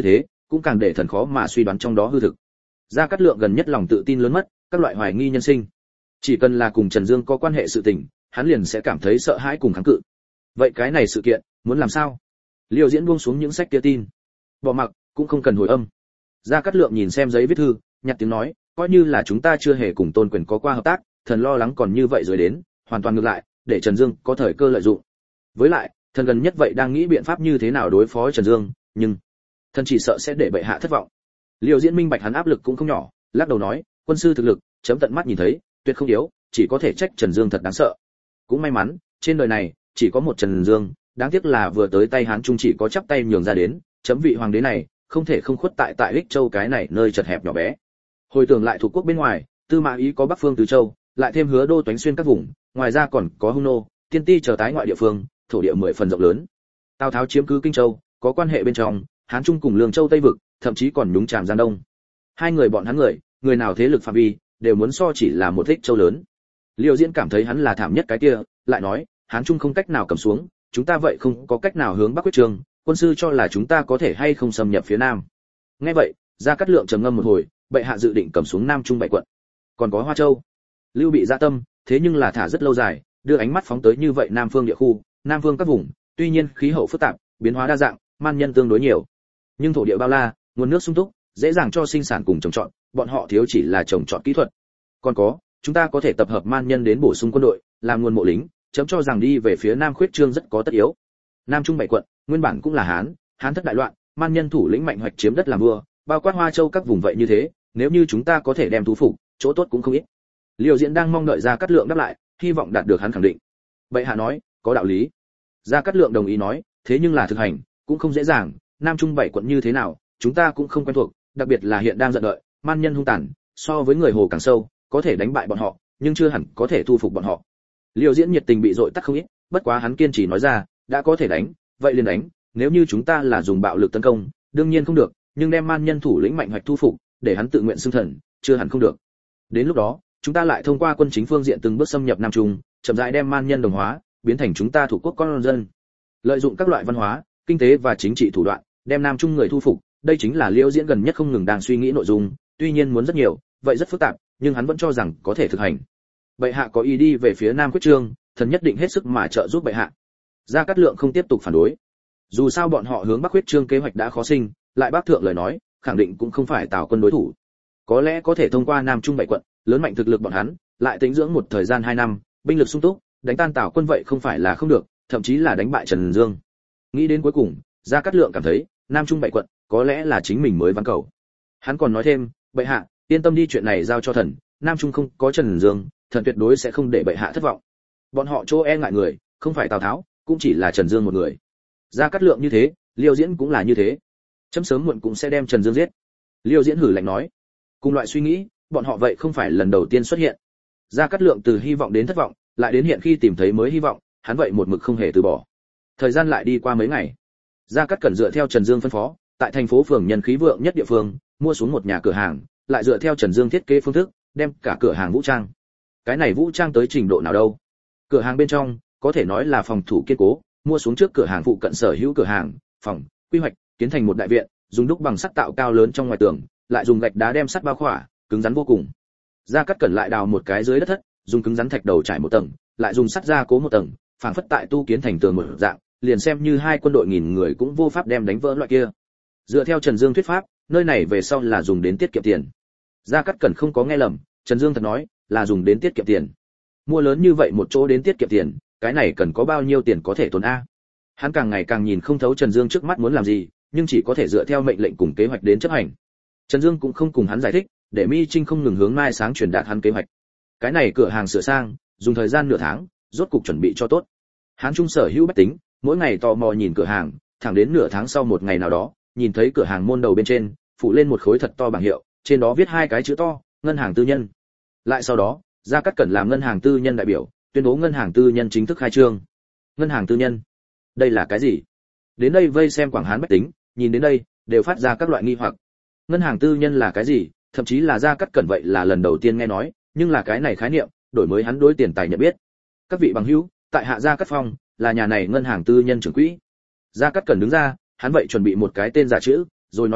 cũng càng để thần khó mà suy đoán trong đó hư thực. Gia Cát Lượng gần nhất lòng tự tin lớn mất, các loại hoài nghi nhân sinh. Chỉ cần là cùng Trần Dương có quan hệ sự tình, hắn liền sẽ cảm thấy sợ hãi cùng kháng cự. Vậy cái này sự kiện, muốn làm sao? Liêu Diễn buông xuống những sách kia tin, bỏ mặc, cũng không cần hồi âm. Gia Cát Lượng nhìn xem giấy viết thư, nhặt tiếng nói, coi như là chúng ta chưa hề cùng Tôn Quyền có qua hợp tác, thần lo lắng còn như vậy rồi đến, hoàn toàn ngược lại, để Trần Dương có thời cơ lợi dụng. Với lại, thần gần nhất vậy đang nghĩ biện pháp như thế nào đối phó Trần Dương, nhưng thần chỉ sợ sẽ để bệ hạ thất vọng. Liêu Diễn minh bạch hắn áp lực cũng không nhỏ, lắc đầu nói, quân sư thực lực, chấm tận mắt nhìn thấy, tuyệt không yếu, chỉ có thể trách Trần Dương thật đáng sợ. Cũng may mắn, trên đời này chỉ có một Trần Dương, đáng tiếc là vừa tới tay Hán Trung chỉ có chắp tay nhường ra đến, chấm vị hoàng đế này, không thể không khuất tại tại Ích Châu cái này nơi chật hẹp nhỏ bé. Hồi tưởng lại thuộc quốc bên ngoài, Tư Mã Ý có Bắc Phương Tứ Châu, lại thêm Hứa Đô toánh xuyên các vùng, ngoài ra còn có Hung Nô, Tiên Ti chờ tái ngoại địa phương, thổ địa mười phần rộng lớn. Tào Tháo chiếm cứ Kinh Châu, có quan hệ bên trong, Hán Trung cùng Lương Châu Tây vực, thậm chí còn nhúng chàm Giang Đông. Hai người bọn hắn người, người nào thế lực phạm vi, đều muốn so chỉ là một Ích Châu lớn. Liêu Diễn cảm thấy hắn là thảm nhất cái kia, lại nói, Hán Trung không cách nào cầm xuống, chúng ta vậy không có cách nào hướng Bắc quyết trường, quân sư cho là chúng ta có thể hay không xâm nhập phía Nam. Nghe vậy, Gia Cát Lượng trầm ngâm một hồi, bệ hạ dự định cầm xuống Nam Trung bảy quận. Còn có Hoa Châu. Lưu Bị dạ tâm, thế nhưng là thả rất lâu dài, đưa ánh mắt phóng tới như vậy Nam Phương địa khu, Nam Phương các vùng, tuy nhiên khí hậu phức tạp, biến hóa đa dạng, man nhân tương đối nhiều, nhưng thổ địa bao la, nguồn nước sung túc, dễ dàng cho sinh sản cùng trồng trọt, bọn họ thiếu chỉ là trồng trọt kỹ thuật. Còn có, chúng ta có thể tập hợp man nhân đến bổ sung quân đội, làm nguồn mộ lính, chấm cho rằng đi về phía Nam khuyết trương rất có tất yếu. Nam Trung bảy quận, nguyên bản cũng là Hán, Hán thất đại loạn, man nhân thủ lĩnh mạnh hoạch chiếm đất làm vua, bao quát Hoa Châu các vùng vậy như thế, nếu như chúng ta có thể đem thu phục, chỗ tốt cũng không ít. Liêu Diễn đang mong đợi Gia Cát Lượng đáp lại, hy vọng đạt được hắn khẳng định. Bệ hạ nói, có đạo lý. Gia Cát Lượng đồng ý nói, thế nhưng là thực hành, cũng không dễ dàng, Nam Trung bảy quận như thế nào, chúng ta cũng không quen thuộc, đặc biệt là hiện đang giận đợi, man nhân hung tàn, so với người Hồ càng sâu, có thể đánh bại bọn họ, nhưng chưa hẳn có thể thu phục bọn họ. Liêu Diễn nhiệt tình bị dội tắt không ít, bất quá hắn kiên trì nói ra, đã có thể đánh, vậy liền đánh, nếu như chúng ta là dùng bạo lực tấn công, đương nhiên không được, nhưng đem man nhân thủ lĩnh mạnh hoạch thu phục, để hắn tự nguyện xưng thần, chưa hẳn không được. Đến lúc đó, chúng ta lại thông qua quân chính phương diện từng bước xâm nhập Nam Trung, chậm rãi đem man nhân đồng hóa, biến thành chúng ta thủ quốc con dân. Lợi dụng các loại văn hóa, kinh tế và chính trị thủ đoạn, đem Nam Trung người thu phục, đây chính là Liêu Diễn gần nhất không ngừng đang suy nghĩ nội dung, tuy nhiên muốn rất nhiều, vậy rất phức tạp, nhưng hắn vẫn cho rằng có thể thực hành. Bệ hạ có ý đi về phía Nam quyết trương, thần nhất định hết sức mà trợ giúp bệ hạ. Gia Cát Lượng không tiếp tục phản đối. Dù sao bọn họ hướng Bắc quyết trương kế hoạch đã khó sinh, lại bác thượng lời nói, khẳng định cũng không phải Tào quân đối thủ. Có lẽ có thể thông qua Nam Trung bảy quận, lớn mạnh thực lực bọn hắn, lại tĩnh dưỡng một thời gian hai năm, binh lực sung túc, đánh tan Tào quân vậy không phải là không được, thậm chí là đánh bại Trần Dương. Nghĩ đến cuối cùng, Gia Cát Lượng cảm thấy, Nam Trung bảy quận, có lẽ là chính mình mới vắng cầu. Hắn còn nói thêm, bệ hạ, yên tâm đi, chuyện này giao cho thần, Nam Trung không có Trần Dương, thần tuyệt đối sẽ không để bệ hạ thất vọng. Bọn họ chỗ e ngại người, không phải Tào Tháo, cũng chỉ là Trần Dương một người. Gia Cát Lượng như thế, Liêu Diễn cũng là như thế. Chấm sớm muộn cũng sẽ đem Trần Dương giết. Liêu Diễn hử lạnh nói. Cùng loại suy nghĩ, bọn họ vậy không phải lần đầu tiên xuất hiện. Gia Cát Lượng từ hy vọng đến thất vọng, lại đến hiện khi tìm thấy mới hy vọng, hắn vậy một mực không hề từ bỏ. Thời gian lại đi qua mấy ngày. Gia Cát Cẩn dựa theo Trần Dương phân phó, tại thành phố phường nhân khí vượng nhất địa phương, mua xuống một nhà cửa hàng, lại dựa theo Trần Dương thiết kế phương thức, đem cả cửa hàng vũ trang. Cái này vũ trang tới trình độ nào đâu? Cửa hàng bên trong, có thể nói là phòng thủ kiên cố, mua xuống trước cửa hàng phụ cận sở hữu cửa hàng, phòng, quy hoạch, kiến thành một đại viện, dùng đúc bằng sắt tạo cao lớn trong ngoài tường, lại dùng gạch đá đem sắt bao khỏa, cứng rắn vô cùng. Gia Cát Cẩn lại đào một cái dưới đất thất, dùng cứng rắn thạch đầu trải một tầng, lại dùng sắt gia cố một tầng, phảng phất tại tu kiến thành tường một dạng, liền xem như hai quân đội nghìn người cũng vô pháp đem đánh vỡ loại kia. Dựa theo Trần Dương thuyết pháp, nơi này về sau là dùng đến tiết kiệm tiền. Gia Cát Cẩn không có nghe lầm, Trần Dương thật nói, là dùng đến tiết kiệm tiền. Mua lớn như vậy một chỗ đến tiết kiệm tiền, cái này cần có bao nhiêu tiền có thể tốn a? Hắn càng ngày càng nhìn không thấu Trần Dương trước mắt muốn làm gì, nhưng chỉ có thể dựa theo mệnh lệnh cùng kế hoạch đến chấp hành. Trần Dương cũng không cùng hắn giải thích, để Mi Trinh không ngừng hướng Mai Sáng truyền đạt hắn kế hoạch. Cái này cửa hàng sửa sang, dùng thời gian nửa tháng, rốt cục chuẩn bị cho tốt. Hán Trung sở hữu bách tính, mỗi ngày tò mò nhìn cửa hàng, thẳng đến nửa tháng sau một ngày nào đó, nhìn thấy cửa hàng môn đầu bên trên phủ lên một khối thật to bảng hiệu, trên đó viết hai cái chữ to, ngân hàng tư nhân. Lại sau đó, Gia Cát Cẩn làm ngân hàng tư nhân đại biểu, tuyên bố ngân hàng tư nhân chính thức khai trương. Ngân hàng tư nhân, đây là cái gì? Đến đây vây xem Quảng Hán bách tính, nhìn đến đây đều phát ra các loại nghi hoặc. Ngân hàng tư nhân là cái gì? Thậm chí là Gia Cát Cẩn vậy là lần đầu tiên nghe nói, nhưng là cái này khái niệm, đổi mới hắn đối tiền tài nhận biết. Các vị bằng hữu, tại hạ Gia Cát Phong, là nhà này ngân hàng tư nhân trưởng quỹ. Gia Cát Cẩn đứng ra, hắn vậy chuẩn bị một cái tên giả chữ, rồi nói tiếp,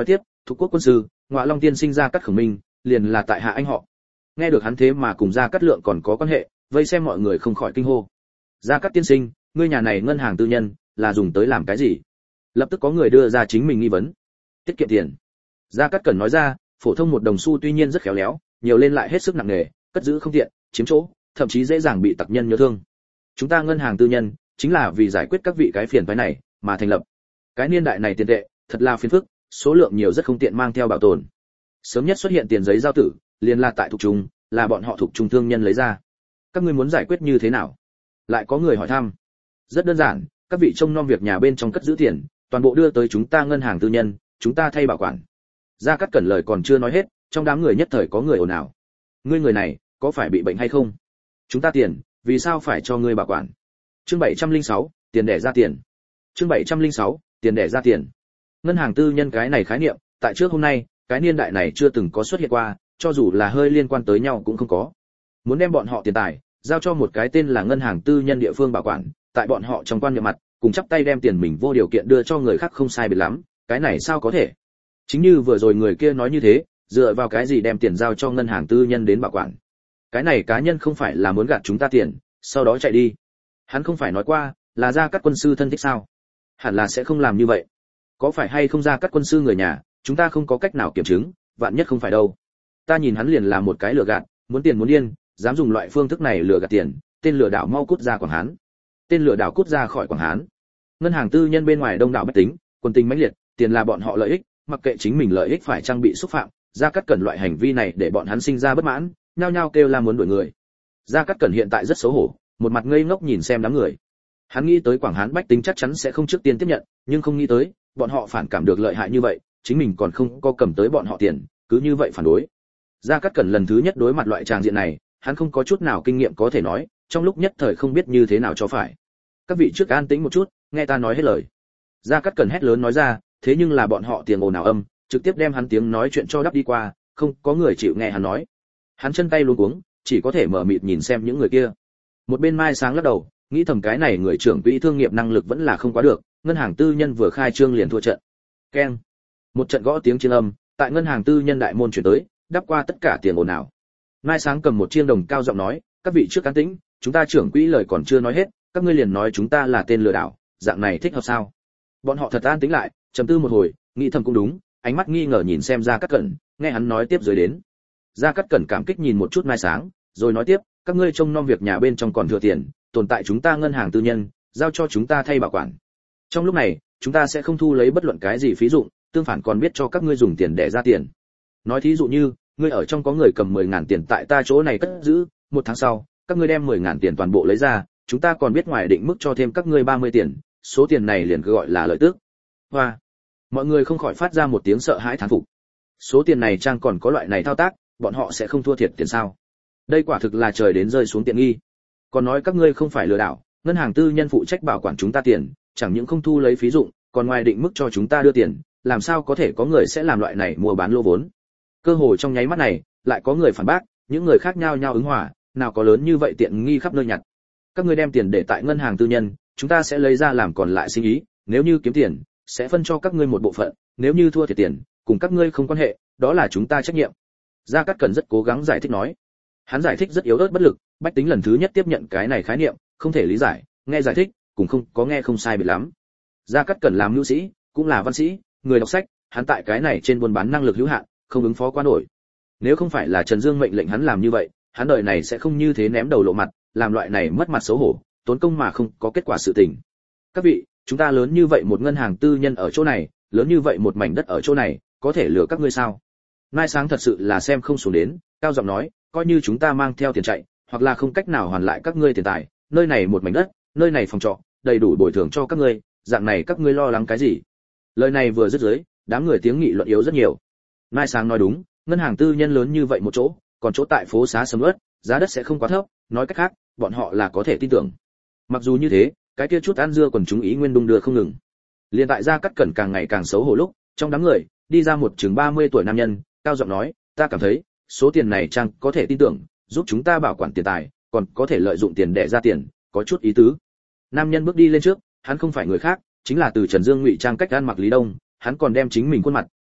thuộc quốc quân sư, Ngọa Long tiên sinh Gia Cát Khổng Minh, liền là tại hạ anh họ. Nghe được hắn thế mà cùng Gia Cát Lượng còn có quan hệ, vây xem mọi người không khỏi kinh hô. Gia Cát tiên sinh, ngươi nhà này ngân hàng tư nhân là dùng tới làm cái gì? Lập tức có người đưa ra chính mình nghi vấn. Tiết kiệm tiền. Gia Cát Cẩn nói ra, phổ thông một đồng xu tuy nhiên rất khéo léo, nhiều lên lại hết sức nặng nề, cất giữ không tiện, chiếm chỗ, thậm chí dễ dàng bị tặc nhân nhớ thương. Chúng ta ngân hàng tư nhân chính là vì giải quyết các vị cái phiền phức này mà thành lập. Cái niên đại này tiền tệ thật là phiền phức, số lượng nhiều rất không tiện mang theo bảo tồn. Sớm nhất xuất hiện tiền giấy giao tử, liền là tại thuộc trung, là bọn họ thuộc trung thương nhân lấy ra. Các ngươi muốn giải quyết như thế nào? Lại có người hỏi thăm. Rất đơn giản, các vị trông nom việc nhà bên trong cất giữ tiền, toàn bộ đưa tới chúng ta ngân hàng tư nhân, chúng ta thay bảo quản. Gia Cát Cẩn lời còn chưa nói hết, trong đám người nhất thời có người ồn ào. Ngươi người này, có phải bị bệnh hay không? Chúng ta tiền, vì sao phải cho ngươi bảo quản? Chương bảy trăm lẻ sáu, tiền đẻ ra tiền. Chương bảy trăm lẻ sáu, tiền đẻ ra tiền. Ngân hàng tư nhân cái này khái niệm, tại trước hôm nay, cái niên đại này chưa từng có xuất hiện qua, cho dù là hơi liên quan tới nhau cũng không có. Muốn đem bọn họ tiền tài giao cho một cái tên là ngân hàng tư nhân địa phương bảo quản, tại bọn họ trong quan niệm mặt, cùng chắp tay đem tiền mình vô điều kiện đưa cho người khác không sai biệt lắm, cái này sao có thể? Chính như vừa rồi người kia nói như thế, dựa vào cái gì đem tiền giao cho ngân hàng tư nhân đến bảo quản? Cái này cá nhân không phải là muốn gạt chúng ta tiền, sau đó chạy đi. Hắn không phải nói qua, là Gia Cát quân sư thân thích sao? Hẳn là sẽ không làm như vậy. Có phải hay không Gia Cát quân sư người nhà, chúng ta không có cách nào kiểm chứng, vạn nhất không phải đâu. Ta nhìn hắn liền là một cái lừa gạt, muốn tiền muốn điên, dám dùng loại phương thức này lừa gạt tiền, tên lừa đảo mau cút ra Quảng Hán. Tên lừa đảo cút ra khỏi Quảng Hán. Ngân hàng tư nhân bên ngoài đông đảo bách tính, quân tình mãnh liệt, tiền là bọn họ lợi ích, mặc kệ chính mình lợi ích phải trang bị xúc phạm, Gia Cát Cẩn loại hành vi này để bọn hắn sinh ra bất mãn, nhao nhao kêu la muốn đuổi người. Gia Cát Cẩn hiện tại rất xấu hổ, một mặt ngây ngốc nhìn xem đám người. Hắn nghĩ tới Quảng Hán bách tính chắc chắn sẽ không trước tiên tiếp nhận, nhưng không nghĩ tới, bọn họ phản cảm được lợi hại như vậy, chính mình còn không có cầm tới bọn họ tiền, cứ như vậy phản đối. Gia Cát Cẩn lần thứ nhất đối mặt loại tràng diện này, hắn không có chút nào kinh nghiệm có thể nói, trong lúc nhất thời không biết như thế nào cho phải. Các vị trước an tĩnh một chút, nghe ta nói hết lời. Gia Cát Cẩn hét lớn nói ra, thế nhưng là bọn họ tiền ồn ào âm, trực tiếp đem hắn tiếng nói chuyện cho đắp đi qua, không có người chịu nghe hắn nói. Hắn chân tay luống cuống, chỉ có thể mở mịt nhìn xem những người kia. Một bên Mai Sáng lắc đầu, nghĩ thầm cái này người trưởng quỹ thương nghiệp năng lực vẫn là không quá được, ngân hàng tư nhân vừa khai trương liền thua trận. Keng. Một trận gõ tiếng chiêng âm, tại ngân hàng tư nhân đại môn chuyển tới, đắp qua tất cả tiền ồn ào. Mai Sáng cầm một chiêng đồng cao giọng nói, các vị trước an tĩnh, chúng ta trưởng quỹ lời còn chưa nói hết, các ngươi liền nói chúng ta là tên lừa đảo, dạng này thích hợp sao? Bọn họ thật an tĩnh lại, trầm tư một hồi, nghĩ thầm cũng đúng, ánh mắt nghi ngờ nhìn xem Gia Cát Cẩn, nghe hắn nói tiếp rồi đến. Gia Cát Cẩn cảm kích nhìn một chút Mai Sáng, rồi nói tiếp, các ngươi trông nom việc nhà bên trong còn thừa tiền, tồn tại chúng ta ngân hàng tư nhân, giao cho chúng ta thay bảo quản. Trong lúc này, chúng ta sẽ không thu lấy bất luận cái gì phí dụng, tương phản còn biết cho các ngươi dùng tiền để ra tiền. Nói thí dụ như, ngươi ở trong có người cầm mười ngàn tiền tại ta chỗ này cất giữ, một tháng sau, các ngươi đem mười ngàn tiền toàn bộ lấy ra, chúng ta còn biết ngoài định mức cho thêm các ngươi ba mươi tiền, số tiền này liền gọi là lợi tức. Hoa. Mọi người không khỏi phát ra một tiếng sợ hãi thán phục. Số tiền này trang còn có loại này thao tác, bọn họ sẽ không thua thiệt tiền sao? Đây quả thực là trời đến rơi xuống tiện nghi. Còn nói các ngươi không phải lừa đảo, ngân hàng tư nhân phụ trách bảo quản chúng ta tiền, chẳng những không thu lấy phí dụng, còn ngoài định mức cho chúng ta đưa tiền, làm sao có thể có người sẽ làm loại này mua bán lô vốn? Cơ hội trong nháy mắt này, lại có người phản bác, những người khác nhao nhao ứng hòa, nào có lớn như vậy tiện nghi khắp nơi nhặt. Các ngươi đem tiền để tại ngân hàng tư nhân, chúng ta sẽ lấy ra làm còn lại sinh ý, nếu như kiếm tiền, sẽ phân cho các ngươi một bộ phận, nếu như thua thiệt tiền, cùng các ngươi không quan hệ, đó là chúng ta trách nhiệm. Gia Cát Cẩn rất cố gắng giải thích nói. Hắn giải thích rất yếu ớt bất lực, bách tính lần thứ nhất tiếp nhận cái này khái niệm, không thể lý giải, nghe giải thích, cũng không có nghe không sai biệt lắm. Gia Cát Cẩn làm nhu sĩ, cũng là văn sĩ, người đọc sách, hắn tại cái này trên buôn bán năng lực hữu hạn, không ứng phó quá nổi. Nếu không phải là Trần Dương mệnh lệnh hắn làm như vậy, hắn đời này sẽ không như thế ném đầu lộ mặt, làm loại này mất mặt xấu hổ, tốn công mà không có kết quả sự tình. Các vị, chúng ta lớn như vậy một ngân hàng tư nhân ở chỗ này, lớn như vậy một mảnh đất ở chỗ này, có thể lừa các ngươi sao? Mai Sáng thật sự là xem không xuống đến, cao giọng nói, coi như chúng ta mang theo tiền chạy, hoặc là không cách nào hoàn lại các ngươi tiền tài, nơi này một mảnh đất, nơi này phòng trọ, đầy đủ bồi thường cho các ngươi, dạng này các ngươi lo lắng cái gì? Lời này vừa dứt dưới, đám người tiếng nghị luận yếu rất nhiều. Mai Sáng nói đúng, ngân hàng tư nhân lớn như vậy một chỗ, còn chỗ tại phố xá sầm uất, giá đất sẽ không quá thấp, nói cách khác, bọn họ là có thể tin tưởng. Mặc dù như thế, cái kia chút ăn dưa quần chúng ý nguyên đung đưa không ngừng. Liên tại Gia Cát Cẩn càng ngày càng xấu hổ lúc, trong đám người, đi ra một chừng ba mươi tuổi nam nhân, cao giọng nói, ta cảm thấy, số tiền này chăng có thể tin tưởng, giúp chúng ta bảo quản tiền tài, còn có thể lợi dụng tiền để ra tiền, có chút ý tứ. Nam nhân bước đi lên trước, hắn không phải người khác, chính là từ Trần Dương ngụy trang cách ăn mặc Lý Đông, hắn còn đem chính mình khuôn mặt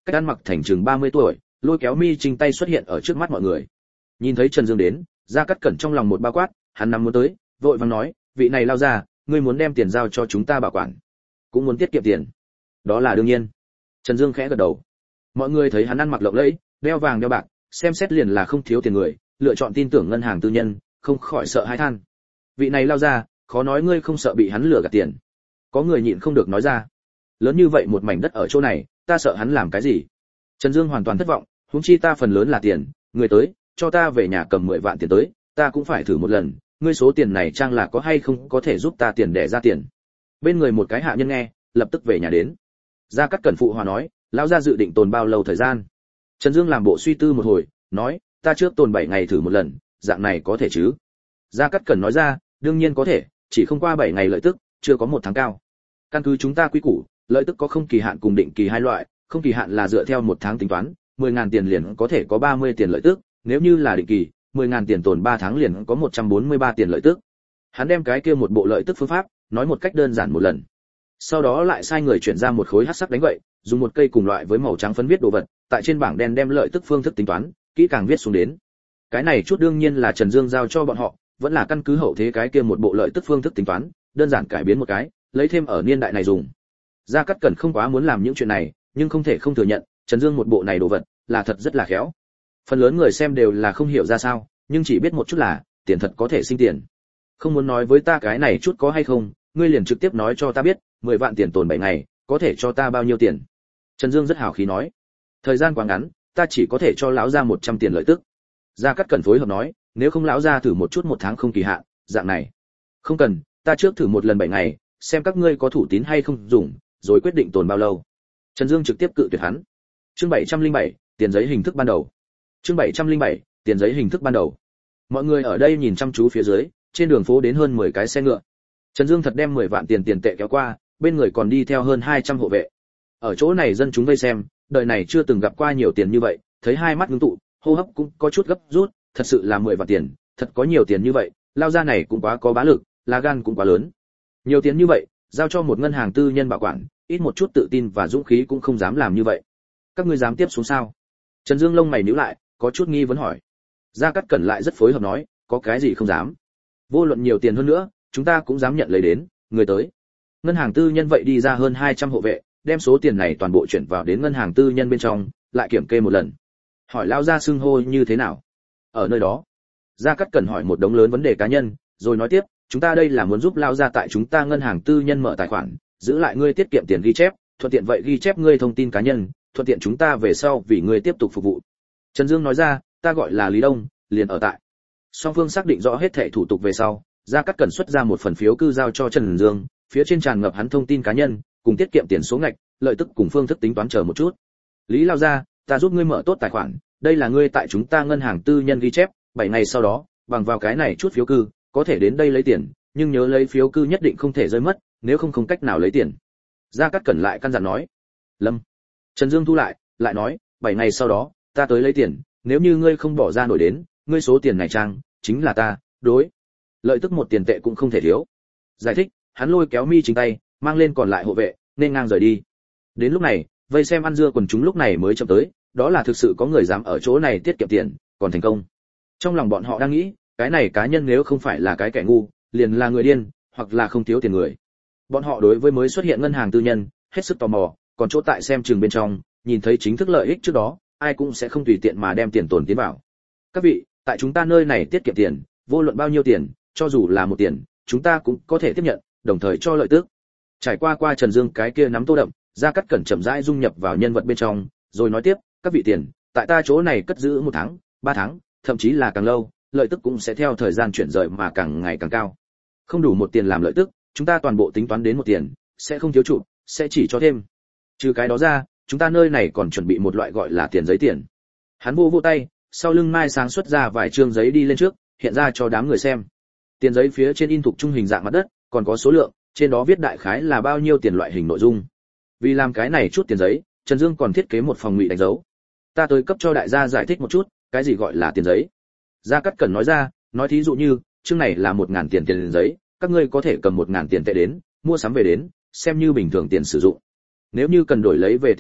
cách ăn mặc thành chừng ba mươi tuổi, lôi kéo Mi Trinh tay xuất hiện ở trước mắt mọi người. Nhìn thấy Trần Dương đến, Gia Cát Cẩn trong lòng một bao quát, hắn nắm muốn tới, vội vàng nói, vị này lao ra, ngươi muốn đem tiền giao cho chúng ta bảo quản, cũng muốn tiết kiệm tiền. Đó là đương nhiên. Trần Dương khẽ gật đầu. Mọi người thấy hắn ăn mặc lộng lẫy, đeo vàng đeo bạc, xem xét liền là không thiếu tiền người, lựa chọn tin tưởng ngân hàng tư nhân, không khỏi sợ hãi than. Vị này lao ra, khó nói ngươi không sợ bị hắn lừa gạt tiền. Có người nhịn không được nói ra. Lớn như vậy một mảnh đất ở chỗ này, ta sợ hắn làm cái gì? Trần Dương hoàn toàn thất vọng, huống chi ta phần lớn là tiền, người tới, cho ta về nhà cầm mười vạn tiền tới, ta cũng phải thử một lần, ngươi số tiền này trang là có hay không có thể giúp ta tiền đẻ ra tiền. Bên người một cái hạ nhân nghe, lập tức về nhà đến. Gia Cát Cẩn phụ hòa nói, lão gia dự định tồn bao lâu thời gian? Trần Dương làm bộ suy tư một hồi, nói, ta trước tồn bảy ngày thử một lần, dạng này có thể chứ? Gia Cát Cẩn nói ra, đương nhiên có thể, chỉ không qua bảy ngày lợi tức, chưa có một tháng cao. Căn cứ chúng ta quy củ, lợi tức có không kỳ hạn cùng định kỳ hai loại, không kỳ hạn là dựa theo một tháng tính toán, mười ngàn tiền liền có thể có ba mươi tiền lợi tức, nếu như là định kỳ, mười ngàn tiền tồn ba tháng liền có một trăm bốn mươi ba tiền lợi tức. Hắn đem cái kia một bộ lợi tức phương pháp, nói một cách đơn giản một lần. Sau đó lại sai người chuyển ra một khối hắc sắc đánh gậy, dùng một cây cùng loại với màu trắng phấn viết đồ vật, tại trên bảng đen đem lợi tức phương thức tính toán, kỹ càng viết xuống đến. Cái này chút đương nhiên là Trần Dương giao cho bọn họ, vẫn là căn cứ hậu thế cái kia một bộ lợi tức phương thức tính toán, đơn giản cải biến một cái, lấy thêm ở niên đại này dùng. Gia Cát Cẩn không quá muốn làm những chuyện này, nhưng không thể không thừa nhận, Trần Dương một bộ này đồ vật, là thật rất là khéo. Phần lớn người xem đều là không hiểu ra sao, nhưng chỉ biết một chút là, tiền thật có thể sinh tiền. Không muốn nói với ta cái này chút có hay không, ngươi liền trực tiếp nói cho ta biết, mười vạn tiền tồn bảy ngày, có thể cho ta bao nhiêu tiền? Trần Dương rất hào khí nói. Thời gian quá ngắn, ta chỉ có thể cho lão gia một trăm tiền lợi tức. Gia Cát Cẩn phối hợp nói, nếu không lão gia thử một chút một tháng không kỳ hạn, dạng này. Không cần, ta trước thử một lần bảy ngày, xem các ngươi có thủ tín hay không dùng, rồi quyết định tồn bao lâu. Trần Dương trực tiếp cự tuyệt hắn. Chương bảy trăm lẻ bảy, tiền giấy hình thức ban đầu. Chương bảy trăm lẻ bảy, tiền giấy hình thức ban đầu. Mọi người ở đây nhìn chăm chú phía dưới, trên đường phố đến hơn mười cái xe ngựa. Trần Dương thật đem mười vạn tiền tiền tệ kéo qua, bên người còn đi theo hơn hai trăm hộ vệ. Ở chỗ này dân chúng vây xem, đời này chưa từng gặp qua nhiều tiền như vậy, thấy hai mắt ngưng tụ, hô hấp cũng có chút gấp rút, thật sự là mười vạn tiền, thật có nhiều tiền như vậy, lao ra này cũng quá có bá lực, lá gan cũng quá lớn. Nhiều tiền như vậy, giao cho một ngân hàng tư nhân bảo quản, ít một chút tự tin và dũng khí cũng không dám làm như vậy. Các ngươi dám tiếp xuống sao? Trần Dương lông mày nhíu lại, có chút nghi vấn hỏi. Gia Cát Cẩn lại rất phối hợp nói, có cái gì không dám? Vô luận nhiều tiền hơn nữa, chúng ta cũng dám nhận lấy đến, người tới. Ngân hàng tư nhân vậy đi ra hơn hai trăm hộ vệ, đem số tiền này toàn bộ chuyển vào đến ngân hàng tư nhân bên trong, lại kiểm kê một lần. Hỏi lão gia xưng hô như thế nào? Ở nơi đó, Gia Cát Cẩn hỏi một đống lớn vấn đề cá nhân, rồi nói tiếp, chúng ta đây là muốn giúp lão gia tại chúng ta ngân hàng tư nhân mở tài khoản, giữ lại ngươi tiết kiệm tiền ghi chép, thuận tiện vậy ghi chép ngươi thông tin cá nhân, thuận tiện chúng ta về sau vì ngươi tiếp tục phục vụ. Trần Dương nói ra, ta gọi là Lý Đông, liền ở tại. Song phương xác định rõ hết thảy thủ tục về sau, Gia Cát Cẩn xuất ra một phần phiếu cư giao cho Trần Dương, phía trên tràn ngập hắn thông tin cá nhân, cùng tiết kiệm tiền số ngạch, lợi tức cùng phương thức tính toán chờ một chút. Lý lao ra, ta giúp ngươi mở tốt tài khoản, đây là ngươi tại chúng ta ngân hàng tư nhân ghi chép, bảy ngày sau đó, bằng vào cái này chút phiếu cư, có thể đến đây lấy tiền, nhưng nhớ lấy phiếu cư nhất định không thể rơi mất, nếu không không cách nào lấy tiền. Gia Cát Cẩn lại căn dặn nói. Lâm. Trần Dương thu lại, lại nói, bảy ngày sau đó, ta tới lấy tiền, nếu như ngươi không bỏ ra nổi đến, ngươi số tiền này trang, chính là ta, đối. Lợi tức một tiền tệ cũng không thể thiếu. Giải thích, hắn lôi kéo Mi Chính tay, mang lên còn lại hộ vệ, nên ngang rời đi. Đến lúc này, vây xem ăn dưa quần chúng lúc này mới chậm tới, đó là thực sự có người dám ở chỗ này tiết kiệm tiền, còn thành công. Trong lòng bọn họ đang nghĩ, cái này cá nhân nếu không phải là cái kẻ ngu, liền là người điên, hoặc là không thiếu tiền người. Bọn họ đối với mới xuất hiện ngân hàng tư nhân, hết sức tò mò, còn chỗ tại xem chừng bên trong, nhìn thấy chính thức lợi ích trước đó, ai cũng sẽ không tùy tiện mà đem tiền tồn tiến vào. Các vị, tại chúng ta nơi này tiết kiệm tiền, vô luận bao nhiêu tiền, cho dù là một tiền, chúng ta cũng có thể tiếp nhận, đồng thời cho lợi tức. Trải qua qua Trần Dương cái kia nắm tô đậm, Gia Cát Cẩn chậm rãi dung nhập vào nhân vật bên trong, rồi nói tiếp, các vị tiền, tại ta chỗ này cất giữ một tháng, ba tháng, thậm chí là càng lâu, lợi tức cũng sẽ theo thời gian chuyển rời mà càng ngày càng cao. Không đủ một tiền làm lợi tức, chúng ta toàn bộ tính toán đến một tiền, sẽ không thiếu trụ, sẽ chỉ cho thêm. Trừ cái đó ra, chúng ta nơi này còn chuẩn bị một loại gọi là tiền giấy tiền. Hắn vô vô tay, sau lưng mai sáng xuất ra vài trương giấy đi lên trước, hiện ra cho đám người xem. Tiền giấy phía trên in thuộc trung hình dạng mặt đất, còn có số lượng, trên đó viết đại khái là bao nhiêu tiền loại hình nội dung. Vì làm cái này chút tiền giấy, Trần Dương còn thiết kế một phòng ngụy đánh dấu. Ta tới cấp cho đại gia giải thích một chút, cái gì gọi là tiền giấy. Gia Cát Cẩn nói ra, nói thí dụ như, chương này là một ngàn tiền tiền giấy, các ngươi có thể cầm một ngàn tiền tệ đến, mua sắm về đến, xem như bình thường tiền sử dụng. Nếu như cần đổi lấy về tiền tệ,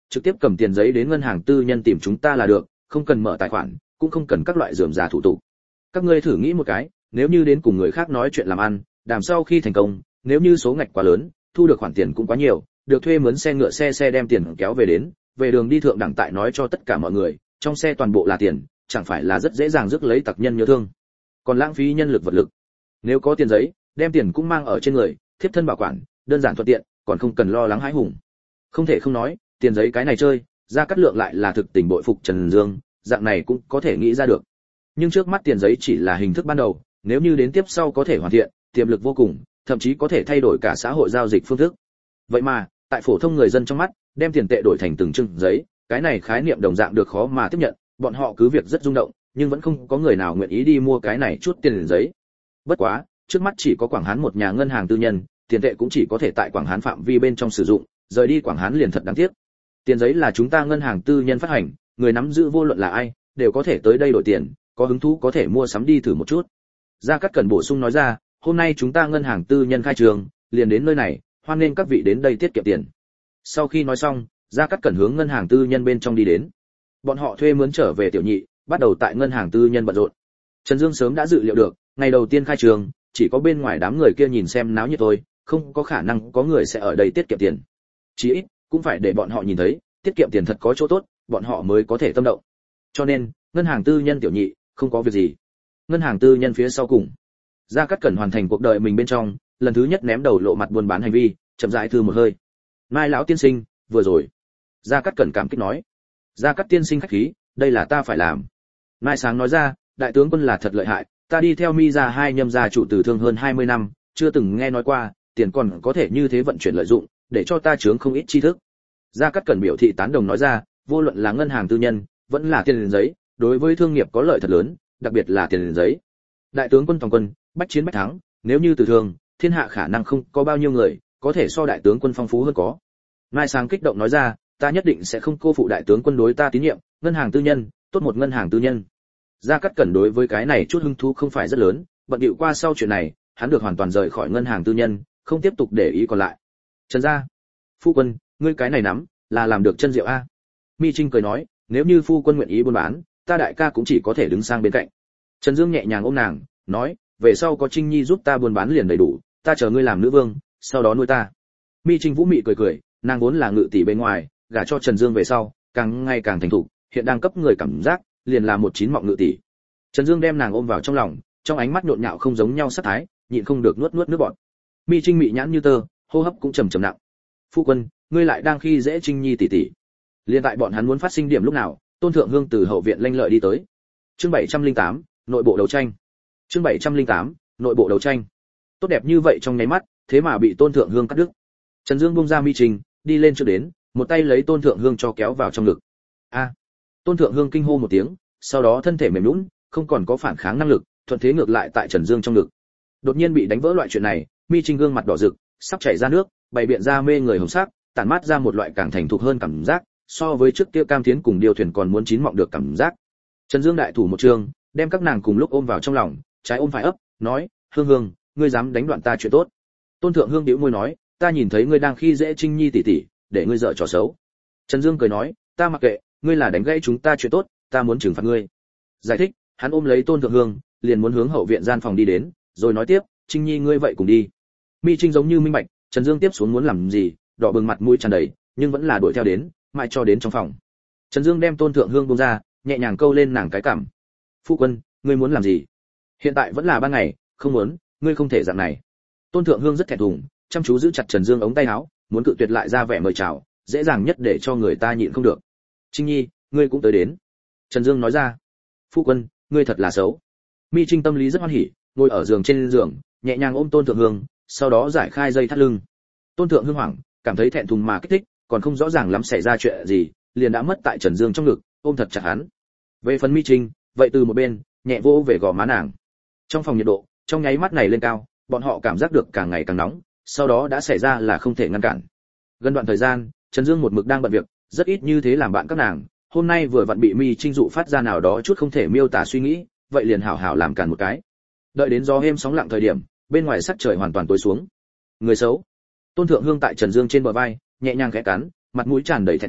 trực tiếp cầm tiền giấy đến ngân hàng tư nhân tìm chúng ta là được, không cần mở tài khoản, cũng không cần các loại rườm rà thủ tục. Các ngươi thử nghĩ một cái, nếu như đến cùng người khác nói chuyện làm ăn, đàm sau khi thành công, nếu như số ngạch quá lớn, thu được khoản tiền cũng quá nhiều, được thuê mướn xe ngựa xe xe đem tiền kéo về đến, về đường đi thượng đẳng tại nói cho tất cả mọi người, trong xe toàn bộ là tiền, chẳng phải là rất dễ dàng rước lấy tặc nhân nhớ thương. Còn lãng phí nhân lực vật lực. Nếu có tiền giấy, đem tiền cũng mang ở trên người, thiếp thân bảo quản, đơn giản thuận tiện, còn không cần lo lắng hãi hùng. Không thể không nói, tiền giấy cái này chơi, Gia Cát Lượng lại là thực tình bội phục Trần Dương, dạng này cũng có thể nghĩ ra được. Nhưng trước mắt tiền giấy chỉ là hình thức ban đầu, nếu như đến tiếp sau có thể hoàn thiện, tiềm lực vô cùng, thậm chí có thể thay đổi cả xã hội giao dịch phương thức. Vậy mà, tại phổ thông người dân trong mắt, đem tiền tệ đổi thành từng chừng giấy, cái này khái niệm đồng dạng được khó mà tiếp nhận, bọn họ cứ việc rất rung động, nhưng vẫn không có người nào nguyện ý đi mua cái này chút tiền giấy. Bất quá, trước mắt chỉ có Quảng Hán một nhà ngân hàng tư nhân, tiền tệ cũng chỉ có thể tại Quảng Hán phạm vi bên trong sử dụng, rời đi Quảng Hán liền thật đáng tiếc. Tiền giấy là chúng ta ngân hàng tư nhân phát hành, người nắm giữ vô luận là ai, đều có thể tới đây đổi tiền, có hứng thú có thể mua sắm đi thử một chút. Gia Cát Cẩn bổ sung nói ra, hôm nay chúng ta ngân hàng tư nhân khai trường, liền đến nơi này, hoan nghênh các vị đến đây tiết kiệm tiền. Sau khi nói xong, Gia Cát Cẩn hướng ngân hàng tư nhân bên trong đi đến. Bọn họ thuê mướn trở về tiểu nhị, bắt đầu tại ngân hàng tư nhân bận rộn. Trần Dương sớm đã dự liệu được, ngày đầu tiên khai trường, chỉ có bên ngoài đám người kia nhìn xem náo nhiệt thôi, không có khả năng có người sẽ ở đây tiết kiệm tiền. Chỉ ít cũng phải để bọn họ nhìn thấy, tiết kiệm tiền thật có chỗ tốt, bọn họ mới có thể tâm động. Cho nên, ngân hàng tư nhân tiểu nhị không có việc gì. Ngân hàng tư nhân phía sau cùng, Gia Cát Cẩn hoàn thành cuộc đời mình bên trong, lần thứ nhất ném đầu lộ mặt buôn bán hành vi, chậm rãi thư một hơi. Mai lão tiên sinh, vừa rồi. Gia Cát Cẩn cảm kích nói. Gia Cát tiên sinh khách khí, đây là ta phải làm. Mai Sáng nói ra, đại tướng quân là thật lợi hại, ta đi theo Mi gia hai nhâm gia chủ từ thương hơn hai mươi năm, chưa từng nghe nói qua, tiền còn có thể như thế vận chuyển lợi dụng, để cho ta chướng không ít tri thức. Gia Cát Cẩn biểu thị tán đồng nói ra, vô luận là ngân hàng tư nhân, vẫn là tiền giấy, đối với thương nghiệp có lợi thật lớn, đặc biệt là tiền giấy. Đại tướng quân toàn quân, bách chiến bách thắng, nếu như từ thương, thiên hạ khả năng không có bao nhiêu người có thể so đại tướng quân phong phú hơn có. Mai Sáng kích động nói ra, ta nhất định sẽ không cô phụ đại tướng quân đối ta tín nhiệm, ngân hàng tư nhân, tốt một ngân hàng tư nhân. Gia Cát Cẩn đối với cái này chút hứng thú không phải rất lớn, bận điệu qua sau chuyện này, hắn được hoàn toàn rời khỏi ngân hàng tư nhân, không tiếp tục để ý còn lại. Trần gia, phu quân, ngươi cái này nắm, là làm được chân diệu a. Mi Trinh cười nói, nếu như phu quân nguyện ý buôn bán, ta đại ca cũng chỉ có thể đứng sang bên cạnh. Trần Dương nhẹ nhàng ôm nàng, nói, về sau có Trinh Nhi giúp ta buôn bán liền đầy đủ, ta chờ ngươi làm nữ vương, sau đó nuôi ta. Mi Trinh vũ mị cười cười, nàng vốn là ngự tỷ bên ngoài, gả cho Trần Dương về sau, càng ngày càng thành thục, hiện đang cấp người cảm giác, liền là một chín mọng ngự tỷ. Trần Dương đem nàng ôm vào trong lòng, trong ánh mắt nhộn nhạo không giống nhau sát thái, nhịn không được nuốt nuốt nước bọt. Mi Trinh mị nhãn như tơ, hô hấp cũng trầm trầm nặng. Phu quân, ngươi lại đang khi dễ Trinh Nhi tỷ tỷ. Liên tại bọn hắn muốn phát sinh điểm lúc nào, Tôn Thượng Hương từ hậu viện lanh lợi đi tới. Chương bảy trăm lẻ tám, nội bộ đấu tranh. Chương bảy trăm lẻ tám, nội bộ đấu tranh. Tốt đẹp như vậy trong nháy mắt, thế mà bị Tôn Thượng Hương cắt đứt. Trần Dương buông ra Mi Trinh, đi lên trước đến, một tay lấy Tôn Thượng Hương cho kéo vào trong ngực. A! Tôn Thượng Hương kinh hô một tiếng, sau đó thân thể mềm nhũn, không còn có phản kháng năng lực, thuận thế ngược lại tại Trần Dương trong ngực. Đột nhiên bị đánh vỡ loại chuyện này, Mi Trinh gương mặt đỏ rực, sắp chảy ra nước, bày biện ra mê người hồng sắc, tản mát ra một loại càng thành thục hơn cảm giác, so với trước kia Cam Thiến cùng Điều Thuyền còn muốn chín mọng được cảm giác. Trần Dương đại thủ một trường, đem các nàng cùng lúc ôm vào trong lòng, trái ôm phải ấp, nói, Hương Hương, ngươi dám đánh đoạn ta chuyện tốt. Tôn Thượng Hương bĩu môi nói, ta nhìn thấy ngươi đang khi dễ Trinh Nhi tỷ tỷ, để ngươi dở trò xấu. Trần Dương cười nói, ta mặc kệ, ngươi là đánh gãy chúng ta chuyện tốt, ta muốn trừng phạt ngươi. Giải thích, hắn ôm lấy Tôn Thượng Hương, liền muốn hướng hậu viện gian phòng đi đến, rồi nói tiếp, Trinh Nhi ngươi vậy cùng đi. Mi Trinh giống như minh bạch, Trần Dương tiếp xuống muốn làm gì, đỏ bừng mặt mũi tràn đầy, nhưng vẫn là đuổi theo đến, mãi cho đến trong phòng. Trần Dương đem Tôn Thượng Hương buông ra, nhẹ nhàng câu lên nàng cái cằm. Phu quân, ngươi muốn làm gì? Hiện tại vẫn là ban ngày, không muốn, ngươi không thể dạng này. Tôn Thượng Hương rất thẹn thùng, chăm chú giữ chặt Trần Dương ống tay áo, muốn cự tuyệt lại ra vẻ mời chào, dễ dàng nhất để cho người ta nhịn không được. Trinh Nhi, ngươi cũng tới đến. Trần Dương nói ra. Phu quân, ngươi thật là xấu. Mi Trinh tâm lý rất hoan hỉ, ngồi ở giường trên giường, nhẹ nhàng ôm Tôn Thượng Hương, sau đó giải khai dây thắt lưng. Tôn Thượng Hương hoảng, cảm thấy thẹn thùng mà kích thích, còn không rõ ràng lắm xảy ra chuyện gì, liền đã mất tại Trần Dương trong ngực, ôm thật chặt hắn. Về phần Mi Trinh, vậy từ một bên, nhẹ vỗ về gò má nàng. Trong phòng nhiệt độ, trong nháy mắt này lên cao, bọn họ cảm giác được càng ngày càng nóng, sau đó đã xảy ra là không thể ngăn cản. Gần đoạn thời gian, Trần Dương một mực đang bận việc, rất ít như thế làm bạn các nàng, hôm nay vừa vặn bị Mi Trinh dụ phát ra nào đó chút không thể miêu tả suy nghĩ, vậy liền hảo hảo làm cản một cái. Đợi đến gió êm sóng lặng thời điểm, bên ngoài sắc trời hoàn toàn tối xuống. Người xấu. Tôn Thượng Hương tại Trần Dương trên bờ vai, nhẹ nhàng khẽ cắn, mặt mũi tràn đầy thẹn thùng,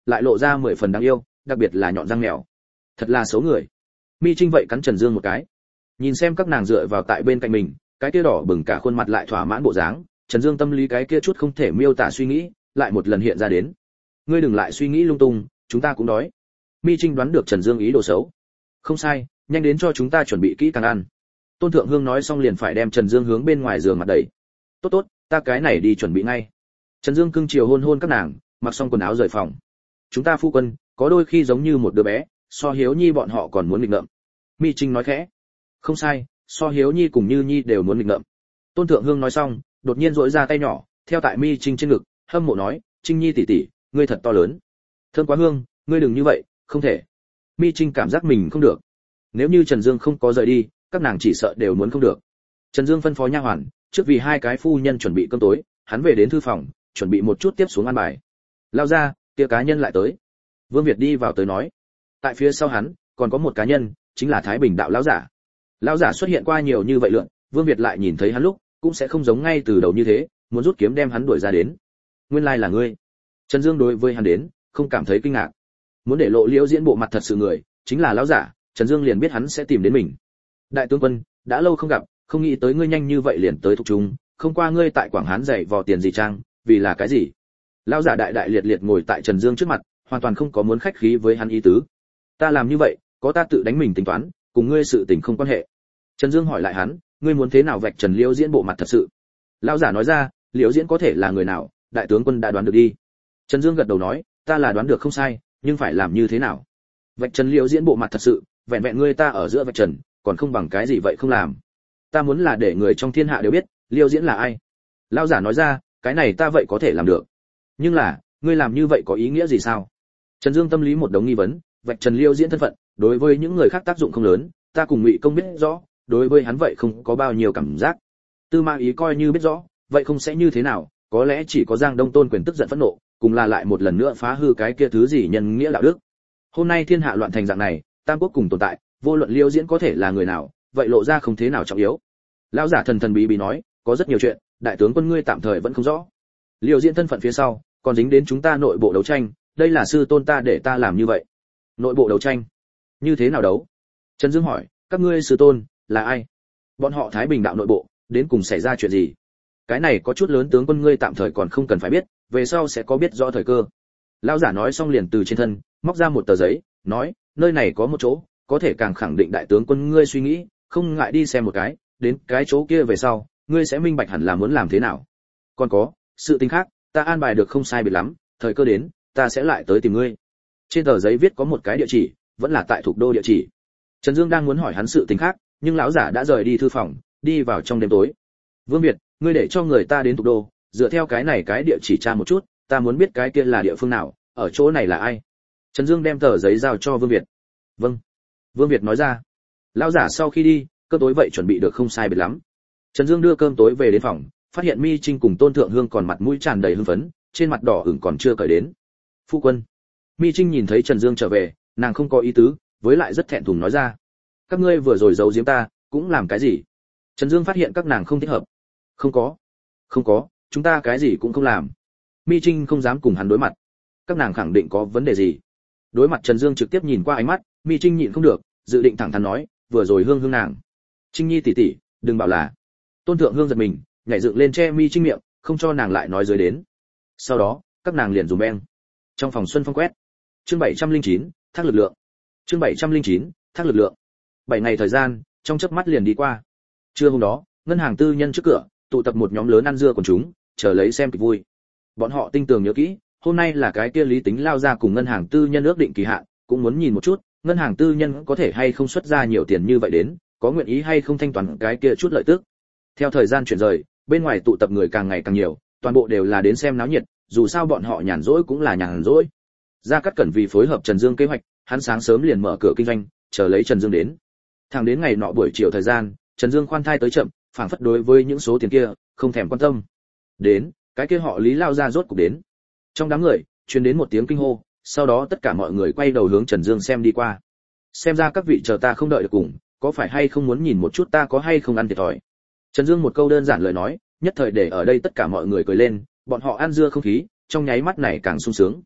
lại lộ ra mười phần đáng yêu, đặc biệt là nhọn răng mèo. Thật là xấu người. Mi Trinh vậy cắn Trần Dương một cái. Nhìn xem các nàng dựa vào tại bên cạnh mình, cái kia đỏ bừng cả khuôn mặt lại thỏa mãn bộ dáng, Trần Dương tâm lý cái kia chút không thể miêu tả suy nghĩ, lại một lần hiện ra đến. Ngươi đừng lại suy nghĩ lung tung, chúng ta cũng đói. Mi Trinh đoán được Trần Dương ý đồ xấu. Không sai, nhanh đến cho chúng ta chuẩn bị kỹ càng ăn. Tôn Thượng Hương nói xong liền phải đem Trần Dương hướng bên ngoài giường mặt đẩy. Tốt tốt, ta cái này đi chuẩn bị ngay. Trần Dương cưng chiều hôn hôn các nàng, mặc xong quần áo rời phòng. Chúng ta phu quân, có đôi khi giống như một đứa bé, so Hiếu Nhi bọn họ còn muốn nghịch ngợm. Mi Trinh nói khẽ. Không sai, so Hiếu Nhi cùng Như Nhi đều muốn nghịch ngợm. Tôn Thượng Hương nói xong, đột nhiên duỗi ra tay nhỏ, theo tại Mi Trinh trên ngực, hâm mộ nói, Trinh Nhi tỷ tỷ, ngươi thật to lớn. Thơm quá hương, ngươi đừng như vậy, không thể. Mi Trinh cảm giác mình không được. Nếu như Trần Dương không có rời đi, các nàng chỉ sợ đều muốn không được. Trần Dương phân phó nha hoàn, trước vì hai cái phu nhân chuẩn bị cơm tối, hắn về đến thư phòng, chuẩn bị một chút tiếp xuống ăn bài. Lao ra, kia cá nhân lại tới. Vương Việt đi vào tới nói. Tại phía sau hắn, còn có một cá nhân, chính là Thái Bình đạo lão giả. Lão giả xuất hiện qua nhiều như vậy lượn, Vương Việt lại nhìn thấy hắn lúc, cũng sẽ không giống ngay từ đầu như thế, muốn rút kiếm đem hắn đuổi ra đến. Nguyên lai là ngươi. Trần Dương đối với hắn đến, không cảm thấy kinh ngạc. Muốn để lộ Liễu Diễn bộ mặt thật sự người, chính là lão giả, Trần Dương liền biết hắn sẽ tìm đến mình. Đại tướng quân, đã lâu không gặp, không nghĩ tới ngươi nhanh như vậy liền tới thuộc chúng, không qua ngươi tại Quảng Hán dạy vò tiền gì trang, vì là cái gì? Lão giả đại đại liệt liệt ngồi tại Trần Dương trước mặt, hoàn toàn không có muốn khách khí với hắn ý tứ. Ta làm như vậy, có ta tự đánh mình tính toán, cùng ngươi sự tình không quan hệ. Trần Dương hỏi lại hắn, ngươi muốn thế nào vạch trần Liễu Diễn bộ mặt thật sự? Lão giả nói ra, Liễu Diễn có thể là người nào, đại tướng quân đã đoán được đi. Trần Dương gật đầu nói, ta là đoán được không sai, nhưng phải làm như thế nào? Vạch trần Liễu Diễn bộ mặt thật sự, vẹn vẹn ngươi ta ở giữa vạch trần, còn không bằng cái gì vậy không làm. Ta muốn là để người trong thiên hạ đều biết, Liễu Diễn là ai. Lão giả nói ra, cái này ta vậy có thể làm được. Nhưng là, ngươi làm như vậy có ý nghĩa gì sao? Trần Dương tâm lý một đống nghi vấn, vạch trần Liễu Diễn thân phận, đối với những người khác tác dụng không lớn, ta cùng Ngụy Công biết rõ, đối với hắn vậy không có bao nhiêu cảm giác. Tư Mã Ý coi như biết rõ, vậy không sẽ như thế nào, có lẽ chỉ có Giang Đông Tôn Quyền tức giận phẫn nộ, cùng là lại một lần nữa phá hư cái kia thứ gì nhân nghĩa đạo đức. Hôm nay thiên hạ loạn thành dạng này, tam quốc cùng tồn tại, vô luận Liễu Diễn có thể là người nào, vậy lộ ra không thế nào trọng yếu. Lão giả thần thần bí bí nói, có rất nhiều chuyện, đại tướng quân ngươi tạm thời vẫn không rõ. Liễu Diễn thân phận phía sau, còn dính đến chúng ta nội bộ đấu tranh, đây là sư tôn ta để ta làm như vậy. Nội bộ đấu tranh? Như thế nào đấu? Trần Dương hỏi, các ngươi sư tôn là ai? Bọn họ Thái Bình đạo nội bộ, đến cùng xảy ra chuyện gì? Cái này có chút lớn, tướng quân ngươi tạm thời còn không cần phải biết, về sau sẽ có biết rõ thời cơ. Lão giả nói xong liền từ trên thân móc ra một tờ giấy, nói, nơi này có một chỗ, có thể càng khẳng định đại tướng quân ngươi suy nghĩ, không ngại đi xem một cái, đến cái chỗ kia về sau, ngươi sẽ minh bạch hẳn là muốn làm thế nào. Còn có, sự tình khác, ta an bài được không sai biệt lắm, thời cơ đến, ta sẽ lại tới tìm ngươi. Trên tờ giấy viết có một cái địa chỉ, vẫn là tại Thục Đô địa chỉ. Trần Dương đang muốn hỏi hắn sự tình khác, nhưng lão giả đã rời đi thư phòng, đi vào trong đêm tối. Vương Việt, ngươi để cho người ta đến Thục Đô, dựa theo cái này cái địa chỉ tra một chút, ta muốn biết cái kia là địa phương nào, ở chỗ này là ai. Trần Dương đem tờ giấy giao cho Vương Việt. Vâng. Vương Việt nói ra. Lão giả sau khi đi, cơm tối vậy chuẩn bị được không sai biệt lắm. Trần Dương đưa cơm tối về đến phòng, phát hiện Mi Trinh cùng Tôn Thượng Hương còn mặt mũi tràn đầy hưng phấn, trên mặt đỏ ửng còn chưa cởi đến. Phu quân. Mi Trinh nhìn thấy Trần Dương trở về, nàng không có ý tứ, với lại rất thẹn thùng nói ra. Các ngươi vừa rồi giấu giếm ta, cũng làm cái gì? Trần Dương phát hiện các nàng không thích hợp. Không có. Không có, chúng ta cái gì cũng không làm. Mi Trinh không dám cùng hắn đối mặt. Các nàng khẳng định có vấn đề gì. Đối mặt Trần Dương trực tiếp nhìn qua ánh mắt, Mi Trinh nhịn không được, dự định thẳng thắn nói, vừa rồi Hương Hương nàng. Trinh Nhi tỷ tỷ, đừng bảo là. Tôn Thượng Hương giật mình, nhảy dựng lên che Mi Trinh miệng, không cho nàng lại nói dưới đến. Sau đó, các nàng liền dùng beng. Trong phòng Xuân Phong quét. Chương bảy trăm lẻ chín, thác lực lượng. Chương bảy trăm lẻ chín, thác lực lượng. Bảy ngày thời gian, trong chớp mắt liền đi qua. Trưa hôm đó, ngân hàng tư nhân trước cửa, tụ tập một nhóm lớn ăn dưa của chúng, chờ lấy xem kịch vui. Bọn họ tinh tường nhớ kỹ, hôm nay là cái kia Lý Tính lao ra cùng ngân hàng tư nhân ước định kỳ hạn, cũng muốn nhìn một chút, ngân hàng tư nhân có thể hay không xuất ra nhiều tiền như vậy đến, có nguyện ý hay không thanh toán cái kia chút lợi tức. Theo thời gian chuyển rời, bên ngoài tụ tập người càng ngày càng nhiều, toàn bộ đều là đến xem náo nhiệt, dù sao bọn họ nhàn rỗi cũng là nhàn rỗi. Gia Cát Cẩn vì phối hợp Trần Dương kế hoạch, hắn sáng sớm liền mở cửa kinh doanh, chờ lấy Trần Dương đến. Thẳng đến ngày nọ buổi chiều thời gian, Trần Dương khoan thai tới chậm, phảng phất đối với những số tiền kia không thèm quan tâm. Đến, cái kia họ Lý lao ra rốt cục đến. Trong đám người truyền đến một tiếng kinh hô, sau đó tất cả mọi người quay đầu hướng Trần Dương xem đi qua. Xem ra các vị chờ ta không đợi được cùng, có phải hay không muốn nhìn một chút ta có hay không ăn thiệt thòi. Trần Dương một câu đơn giản lời nói, nhất thời để ở đây tất cả mọi người cười lên, bọn họ ăn dưa không khí, trong nháy mắt này càng sung sướng.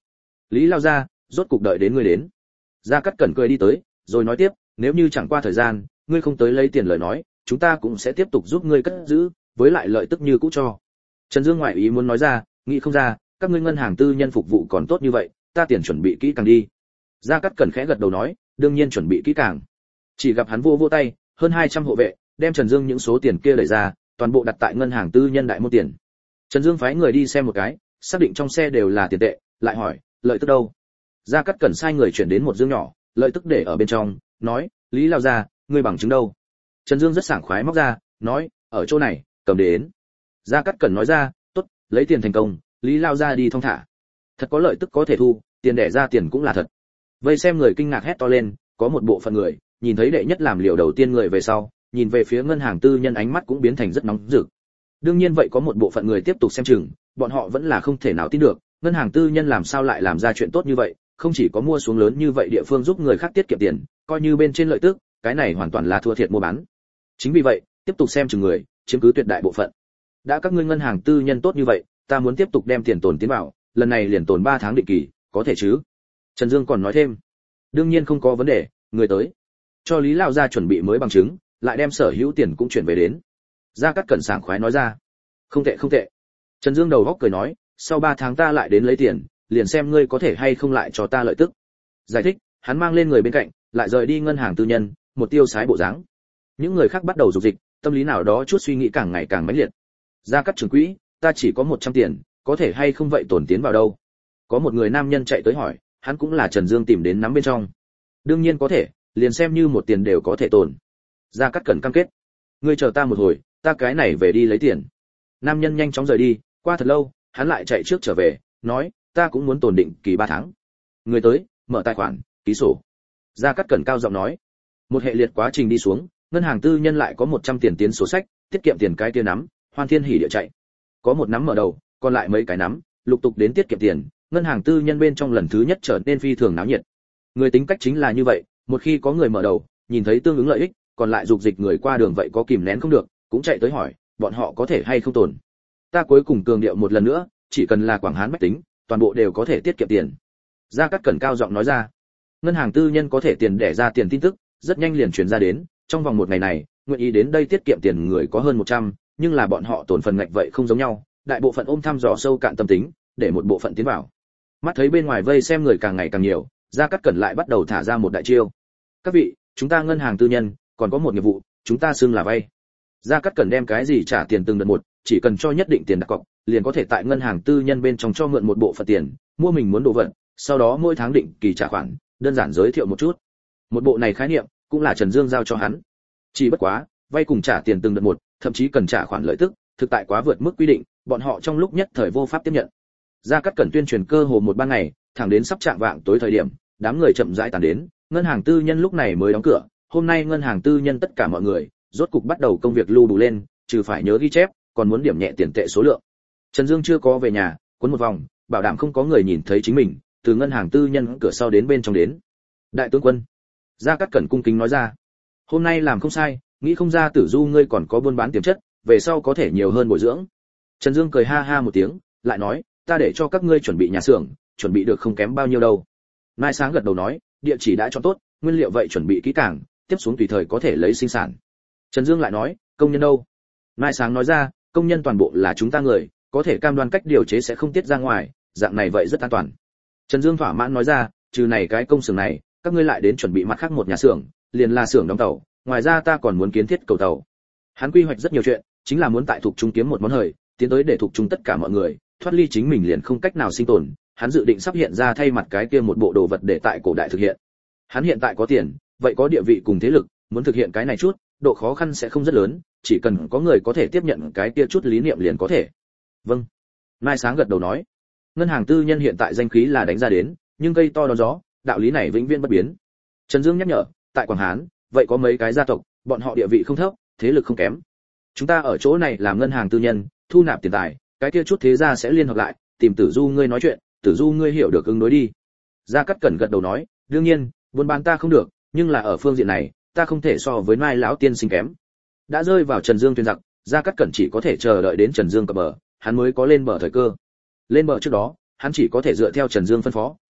Lý lao gia, rốt cục đợi đến ngươi đến. Gia Cát Cẩn cười đi tới, rồi nói tiếp, nếu như chẳng qua thời gian, ngươi không tới lấy tiền lời nói, chúng ta cũng sẽ tiếp tục giúp ngươi cất giữ, với lại lợi tức như cũ cho. Trần Dương ngoại ý muốn nói ra, nghĩ không ra, các ngươi ngân hàng tư nhân phục vụ còn tốt như vậy, ta tiền chuẩn bị kỹ càng đi. Gia Cát Cẩn khẽ gật đầu nói, đương nhiên chuẩn bị kỹ càng. Chỉ gặp hắn vô vô tay, hơn hai trăm hộ vệ, đem Trần Dương những số tiền kia lấy ra, toàn bộ đặt tại ngân hàng tư nhân đại môn tiền. Trần Dương phái người đi xem một cái, xác định trong xe đều là tiền tệ, lại hỏi, lợi tức đâu? Gia Cát Cẩn sai người chuyển đến một dương nhỏ, lợi tức để ở bên trong, nói, Lý lao gia, ngươi bằng chứng đâu? Trần Dương rất sảng khoái móc ra, nói, ở chỗ này, cầm đến. Gia Cát Cẩn nói ra, tốt, lấy tiền thành công, Lý lao gia đi thong thả. Thật có lợi tức có thể thu, tiền đẻ ra tiền cũng là thật. Vây xem người kinh ngạc hét to lên, có một bộ phận người, nhìn thấy đệ nhất làm liều đầu tiên người về sau, nhìn về phía ngân hàng tư nhân ánh mắt cũng biến thành rất nóng rực. Đương nhiên vậy có một bộ phận người tiếp tục xem chừng, bọn họ vẫn là không thể nào tin được, ngân hàng tư nhân làm sao lại làm ra chuyện tốt như vậy, không chỉ có mua xuống lớn như vậy địa phương giúp người khác tiết kiệm tiền, coi như bên trên lợi tức, cái này hoàn toàn là thua thiệt mua bán. Chính vì vậy, tiếp tục xem chừng người, chiếm cứ tuyệt đại bộ phận. Đã các ngươi ngân hàng tư nhân tốt như vậy, ta muốn tiếp tục đem tiền tồn tiến vào, lần này liền tồn ba tháng định kỳ, có thể chứ? Trần Dương còn nói thêm, đương nhiên không có vấn đề, người tới, cho Lý lão gia chuẩn bị mới bằng chứng, lại đem sở hữu tiền cũng chuyển về đến. Gia Cát Cẩn sảng khoái nói ra, không tệ không tệ. Trần Dương đầu góc cười nói, sau ba tháng ta lại đến lấy tiền, liền xem ngươi có thể hay không lại cho ta lợi tức. Giải thích, hắn mang lên người bên cạnh, lại rời đi ngân hàng tư nhân, một tiêu sái bộ dáng. Những người khác bắt đầu dục dịch, tâm lý nào đó chút suy nghĩ càng ngày càng mãnh liệt. Gia Cát trưởng quỹ, ta chỉ có một trăm tiền, có thể hay không vậy tổn tiến vào đâu? Có một người nam nhân chạy tới hỏi, hắn cũng là Trần Dương tìm đến nắm bên trong. Đương nhiên có thể, liền xem như một tiền đều có thể tồn. Gia Cát Cẩn cam kết. Ngươi chờ ta một hồi, ta cái này về đi lấy tiền. Nam nhân nhanh chóng rời đi, qua thật lâu, hắn lại chạy trước trở về, nói, ta cũng muốn tồn định kỳ ba tháng. Người tới, mở tài khoản, ký sổ. Gia Cát Cẩn cao giọng nói. Một hệ liệt quá trình đi xuống, ngân hàng tư nhân lại có một trăm tiền tiến sổ sách, tiết kiệm tiền cái kia nắm, hoan thiên hỉ địa chạy. Có một nắm mở đầu, còn lại mấy cái nắm, lục tục đến tiết kiệm tiền, ngân hàng tư nhân bên trong lần thứ nhất trở nên phi thường náo nhiệt. Người tính cách chính là như vậy, một khi có người mở đầu, nhìn thấy tương ứng lợi ích, còn lại dục dịch người qua đường vậy có kìm nén không được, cũng chạy tới hỏi, bọn họ có thể hay không tồn. Ta cuối cùng cường điệu một lần nữa, chỉ cần là Quảng Hán bách tính, toàn bộ đều có thể tiết kiệm tiền. Gia Cát Cẩn cao giọng nói ra. Ngân hàng tư nhân có thể tiền đẻ ra tiền tin tức, rất nhanh liền truyền ra đến, trong vòng một ngày này, nguyện ý đến đây tiết kiệm tiền người có hơn một trăm, nhưng là bọn họ tổn phần ngạch vậy không giống nhau, đại bộ phận ôm thăm dò sâu cạn tâm tính, để một bộ phận tiến vào. Mắt thấy bên ngoài vây xem người càng ngày càng nhiều, Gia Cát Cẩn lại bắt đầu thả ra một đại chiêu. Các vị, chúng ta ngân hàng tư nhân, còn có một nghiệp vụ, chúng ta xưng là vay. Gia Cát Cẩn đem cái gì trả tiền từng đợt một, chỉ cần cho nhất định tiền đặt cọc, liền có thể tại ngân hàng tư nhân bên trong cho mượn một bộ phận tiền, mua mình muốn đồ vật, sau đó mỗi tháng định kỳ trả khoản, đơn giản giới thiệu một chút. Một bộ này khái niệm, cũng là Trần Dương giao cho hắn. Chỉ bất quá, vay cùng trả tiền từng đợt một, thậm chí cần trả khoản lợi tức, thực tại quá vượt mức quy định, bọn họ trong lúc nhất thời vô pháp tiếp nhận. Gia Cát Cẩn tuyên truyền cơ hồ một ban ngày, thẳng đến sắp chạng vạng tối thời điểm, đám người chậm rãi tàn đến, ngân hàng tư nhân lúc này mới đóng cửa. Hôm nay ngân hàng tư nhân tất cả mọi người, rốt cục bắt đầu công việc lưu đủ lên, trừ phải nhớ ghi chép, còn muốn điểm nhẹ tiền tệ số lượng. Trần Dương chưa có về nhà, cuốn một vòng, bảo đảm không có người nhìn thấy chính mình, từ ngân hàng tư nhân cửa sau đến bên trong đến. Đại tướng quân, Gia Cát Cẩn cung kính nói ra, hôm nay làm không sai, nghĩ không ra Tử Du ngươi còn có buôn bán tiềm chất, về sau có thể nhiều hơn bồi dưỡng. Trần Dương cười ha ha một tiếng, lại nói, ta để cho các ngươi chuẩn bị nhà xưởng, chuẩn bị được không kém bao nhiêu đâu. Mai Sáng gật đầu nói, địa chỉ đã chọn tốt, nguyên liệu vậy chuẩn bị kỹ càng, tiếp xuống tùy thời có thể lấy sinh sản. Trần Dương lại nói, công nhân đâu? Mai Sáng nói ra, công nhân toàn bộ là chúng ta người, có thể cam đoan cách điều chế sẽ không tiết ra ngoài, dạng này vậy rất an toàn. Trần Dương thỏa mãn nói ra, trừ này cái công xưởng này, các ngươi lại đến chuẩn bị mặt khác một nhà xưởng, liền là xưởng đóng tàu, ngoài ra ta còn muốn kiến thiết cầu tàu. Hắn quy hoạch rất nhiều chuyện, chính là muốn tại thuộc trung kiếm một món hời, tiến tới để thuộc trung tất cả mọi người thoát ly chính mình liền không cách nào sinh tồn. Hắn dự định sắp hiện ra thay mặt cái kia một bộ đồ vật để tại cổ đại thực hiện. Hắn hiện tại có tiền, vậy có địa vị cùng thế lực, muốn thực hiện cái này chút, độ khó khăn sẽ không rất lớn, chỉ cần có người có thể tiếp nhận cái kia chút lý niệm liền có thể. Vâng. Mai Sáng gật đầu nói, ngân hàng tư nhân hiện tại danh khí là đánh ra đến, nhưng cây to đón gió, đạo lý này vĩnh viễn bất biến. Trần Dương nhắc nhở, tại Quảng Hán, vậy có mấy cái gia tộc, bọn họ địa vị không thấp, thế lực không kém. Chúng ta ở chỗ này làm ngân hàng tư nhân, thu nạp tiền tài, cái kia chút thế gia sẽ liên hợp lại, tìm Tử Du ngươi nói chuyện, Tử Du ngươi hiểu được ứng đối đi. Gia Cát Cẩn gật đầu nói, đương nhiên, buôn bán ta không được, nhưng là ở phương diện này, ta không thể so với Mai lão tiên sinh kém. Đã rơi vào Trần Dương thuyền giặc, Gia Cát Cẩn chỉ có thể chờ đợi đến Trần Dương cập bờ, hắn mới có lên bờ thời cơ. Lên bờ trước đó, hắn chỉ có thể dựa theo Trần Dương phân phó,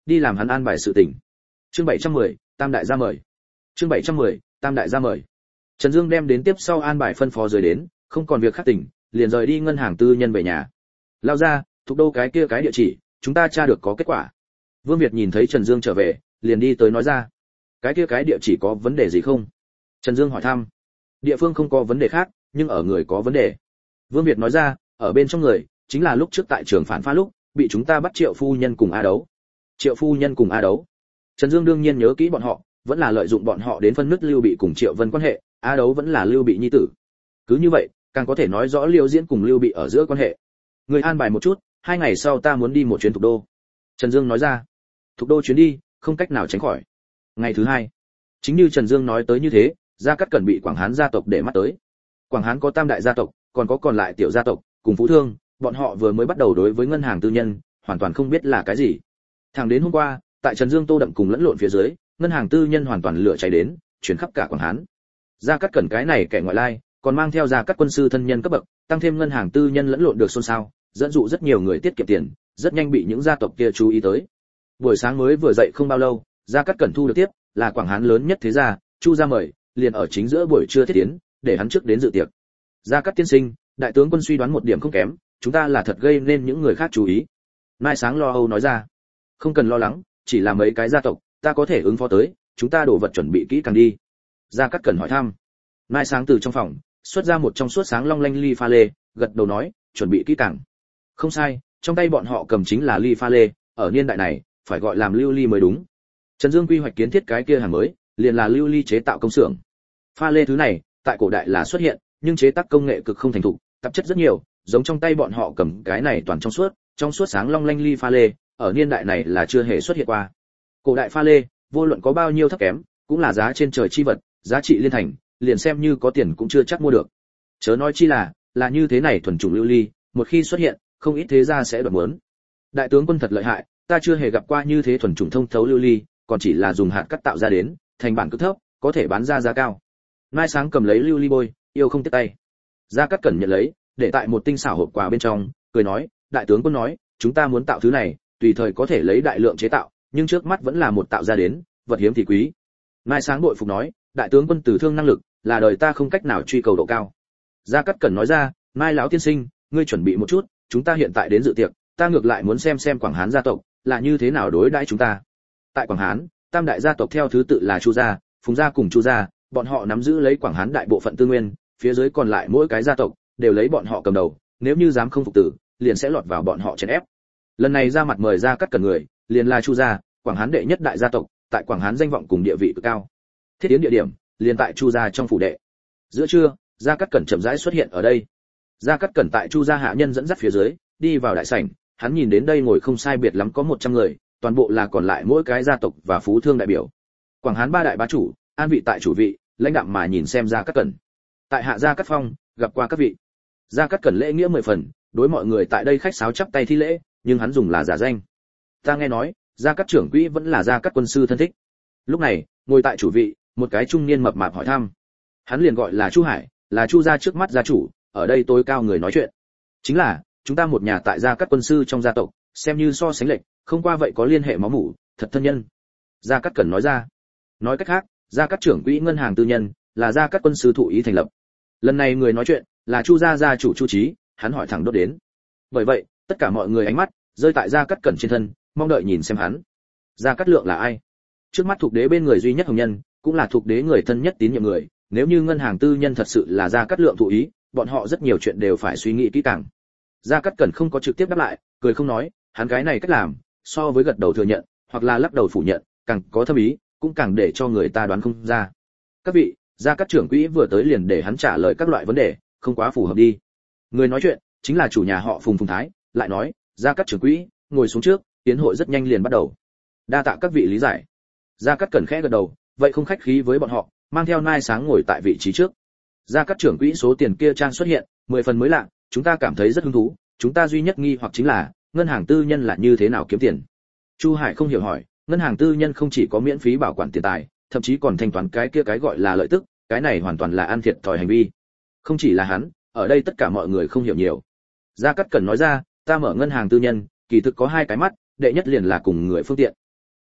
đi làm hắn an bài sự tình. Chương bảy trăm mười, Tam đại gia mời. Chương bảy trăm mười, Tam đại gia mời. Trần Dương đem đến tiếp sau an bài phân phó rồi đến, không còn việc khác tỉnh, liền rời đi ngân hàng tư nhân về nhà. Lao ra, thuộc đâu cái kia cái địa chỉ, chúng ta tra được có kết quả. Vương Việt nhìn thấy Trần Dương trở về, liền đi tới nói ra. Cái kia cái địa chỉ có vấn đề gì không? Trần Dương hỏi thăm. Địa phương không có vấn đề khác, nhưng ở người có vấn đề. Vương Việt nói ra, ở bên trong người, chính là lúc trước tại trường phản phá lúc, bị chúng ta bắt Triệu phu nhân cùng A đấu. Triệu phu nhân cùng A đấu. Trần Dương đương nhiên nhớ kỹ bọn họ, vẫn là lợi dụng bọn họ đến phân nứt Lưu Bị cùng Triệu Vân quan hệ, A đấu vẫn là Lưu Bị nhi tử. Cứ như vậy, càng có thể nói rõ Liêu Diễn cùng Lưu Bị ở giữa quan hệ. Người an bài một chút, hai ngày sau ta muốn đi một chuyến Thục Đô. Trần Dương nói ra. Thục Đô chuyến đi, không cách nào tránh khỏi. Ngày thứ hai, chính như Trần Dương nói tới như thế, Gia Cát Cẩn bị Quảng Hán gia tộc để mắt tới. Quảng Hán có tam đại gia tộc, còn có còn lại tiểu gia tộc, cùng phú thương, bọn họ vừa mới bắt đầu đối với ngân hàng tư nhân, hoàn toàn không biết là cái gì. Thẳng đến hôm qua, tại Trần Dương Tô Đậm cùng lẫn lộn phía dưới, ngân hàng tư nhân hoàn toàn lửa cháy đến, chuyển khắp cả Quảng Hán. Gia Cát Cẩn cái này kẻ ngoại lai, còn mang theo Gia Cát quân sư thân nhân cấp bậc, tăng thêm ngân hàng tư nhân lẫn lộn được xôn xao, dẫn dụ rất nhiều người tiết kiệm tiền, rất nhanh bị những gia tộc kia chú ý tới. Buổi sáng mới vừa dậy không bao lâu, Gia Cát Cẩn thu được tiếp, là Quảng Hán lớn nhất thế gia, Chu gia mời, liền ở chính giữa buổi trưa thiết tiến, để hắn trước đến dự tiệc. Gia Cát tiên sinh, đại tướng quân suy đoán một điểm không kém, chúng ta là thật gây nên những người khác chú ý. Mai Sáng lo âu nói ra. Không cần lo lắng, chỉ là mấy cái gia tộc, ta có thể ứng phó tới, chúng ta đổ vật chuẩn bị kỹ càng đi. Gia Cát Cẩn hỏi thăm. Mai Sáng từ trong phòng xuất ra một trong suốt sáng long lanh ly pha lê, gật đầu nói, chuẩn bị kỹ càng. Không sai, trong tay bọn họ cầm chính là ly pha lê, ở niên đại này, phải gọi làm lưu ly mới đúng. Trần Dương quy hoạch kiến thiết cái kia hàng mới, liền là lưu ly chế tạo công xưởng. Pha lê thứ này, tại cổ đại là xuất hiện, nhưng chế tác công nghệ cực không thành thục, tạp chất rất nhiều, giống trong tay bọn họ cầm cái này toàn trong suốt, trong suốt sáng long lanh ly pha lê, ở niên đại này là chưa hề xuất hiện qua. Cổ đại pha lê, vô luận có bao nhiêu thấp kém, cũng là giá trên trời chi vật, giá trị liên thành, liền xem như có tiền cũng chưa chắc mua được. Chớ nói chi là, là như thế này thuần chủng lưu ly, một khi xuất hiện, không ít thế gia sẽ đoạt muốn. Đại tướng quân thật lợi hại, ta chưa hề gặp qua như thế thuần chủng thông thấu lưu ly, còn chỉ là dùng hạt cắt tạo ra đến, thành bản cực thấp, có thể bán ra giá cao. Mai Sáng cầm lấy lưu ly bôi, yêu không tiếc tay. Gia Cát Cẩn nhận lấy, để tại một tinh xảo hộp quà bên trong, cười nói, đại tướng quân nói, chúng ta muốn tạo thứ này, tùy thời có thể lấy đại lượng chế tạo, nhưng trước mắt vẫn là một tạo ra đến, vật hiếm thì quý. Mai Sáng bội phục nói, đại tướng quân từ thương năng lực, là đời ta không cách nào truy cầu độ cao. Gia Cát Cẩn nói ra, Mai lão tiên sinh, ngươi chuẩn bị một chút, chúng ta hiện tại đến dự tiệc, ta ngược lại muốn xem xem Quảng Hán gia tộc là như thế nào đối đãi chúng ta. Tại Quảng Hán, tam đại gia tộc theo thứ tự là Chu gia, Phùng gia cùng Chu gia, bọn họ nắm giữ lấy Quảng Hán đại bộ phận tư nguyên, phía dưới còn lại mỗi cái gia tộc đều lấy bọn họ cầm đầu, nếu như dám không phục tử, liền sẽ lọt vào bọn họ chèn ép. Lần này ra mặt mời Gia Cát Cẩn người, liền là Chu gia, Quảng Hán đệ nhất đại gia tộc, tại Quảng Hán danh vọng cùng địa vị cực cao. Thiết tiến địa điểm, liền tại Chu gia trong phủ đệ. Giữa trưa, Gia Cát Cẩn chậm rãi xuất hiện ở đây. Gia Cát Cẩn tại Chu gia hạ nhân dẫn dắt phía dưới, đi vào đại sảnh, hắn nhìn đến đây ngồi không sai biệt lắm có một trăm người, toàn bộ là còn lại mỗi cái gia tộc và phú thương đại biểu. Quảng Hán ba đại bá chủ, an vị tại chủ vị, lãnh đạm mà nhìn xem Gia Cát Cẩn. Tại hạ Gia Cát Phong, gặp qua các vị. Gia Cát Cẩn lễ nghĩa mười phần, đối mọi người tại đây khách sáo chắp tay thi lễ, nhưng hắn dùng là giả danh. Ta nghe nói, Gia Cát trưởng quỹ vẫn là Gia Cát quân sư thân thích. Lúc này, ngồi tại chủ vị, một cái trung niên mập mạp hỏi thăm. Hắn liền gọi là Chu Hải, là Chu gia trước mắt gia chủ, ở đây tối cao người nói chuyện. Chính là, chúng ta một nhà tại Gia Cát quân sư trong gia tộc, xem như so sánh lệch, không qua vậy có liên hệ máu mủ, thật thân nhân. Gia Cát Cẩn nói ra. Nói cách khác, Gia Cát trưởng quỹ ngân hàng tư nhân, là Gia Cát quân sư thụ ý thành lập. Lần này người nói chuyện là Chu gia gia chủ Chu Chí, hắn hỏi thẳng đốt đến. Bởi vậy, tất cả mọi người ánh mắt rơi tại Gia Cát Cẩn trên thân, mong đợi nhìn xem hắn. Gia Cát Lượng là ai? Trước mắt thuộc đế bên người duy nhất hồng nhân, cũng là thuộc đế người thân nhất tín nhiệm người, nếu như ngân hàng tư nhân thật sự là Gia Cát Lượng thụ ý, bọn họ rất nhiều chuyện đều phải suy nghĩ kỹ càng. Gia Cát Cẩn không có trực tiếp đáp lại, cười không nói, hắn cái này cách làm, so với gật đầu thừa nhận, hoặc là lắc đầu phủ nhận, càng có thâm ý, cũng càng để cho người ta đoán không ra. Các vị, Gia Cát trưởng quỹ vừa tới liền để hắn trả lời các loại vấn đề, không quá phù hợp đi. Người nói chuyện chính là chủ nhà họ Phùng Phùng Thái, lại nói, Gia Cát trưởng quỹ, ngồi xuống trước, tiến hội rất nhanh liền bắt đầu. Đa tạ các vị lý giải. Gia Cát Cẩn khẽ gật đầu, vậy không khách khí với bọn họ, mang theo Nai Sáng ngồi tại vị trí trước. Gia Cát trưởng quỹ số tiền kia trang xuất hiện, mười phần mới lạ, chúng ta cảm thấy rất hứng thú, chúng ta duy nhất nghi hoặc chính là, ngân hàng tư nhân là như thế nào kiếm tiền. Chu Hải không hiểu hỏi, ngân hàng tư nhân không chỉ có miễn phí bảo quản tiền tài, thậm chí còn thanh toán cái kia cái gọi là lợi tức, cái này hoàn toàn là ăn thiệt thòi hành vi. Không chỉ là hắn, ở đây tất cả mọi người không hiểu nhiều. Gia Cát Cẩn nói ra, ta mở ngân hàng tư nhân, kỳ thực có hai cái mắt, đệ nhất liền là cùng người phương tiện.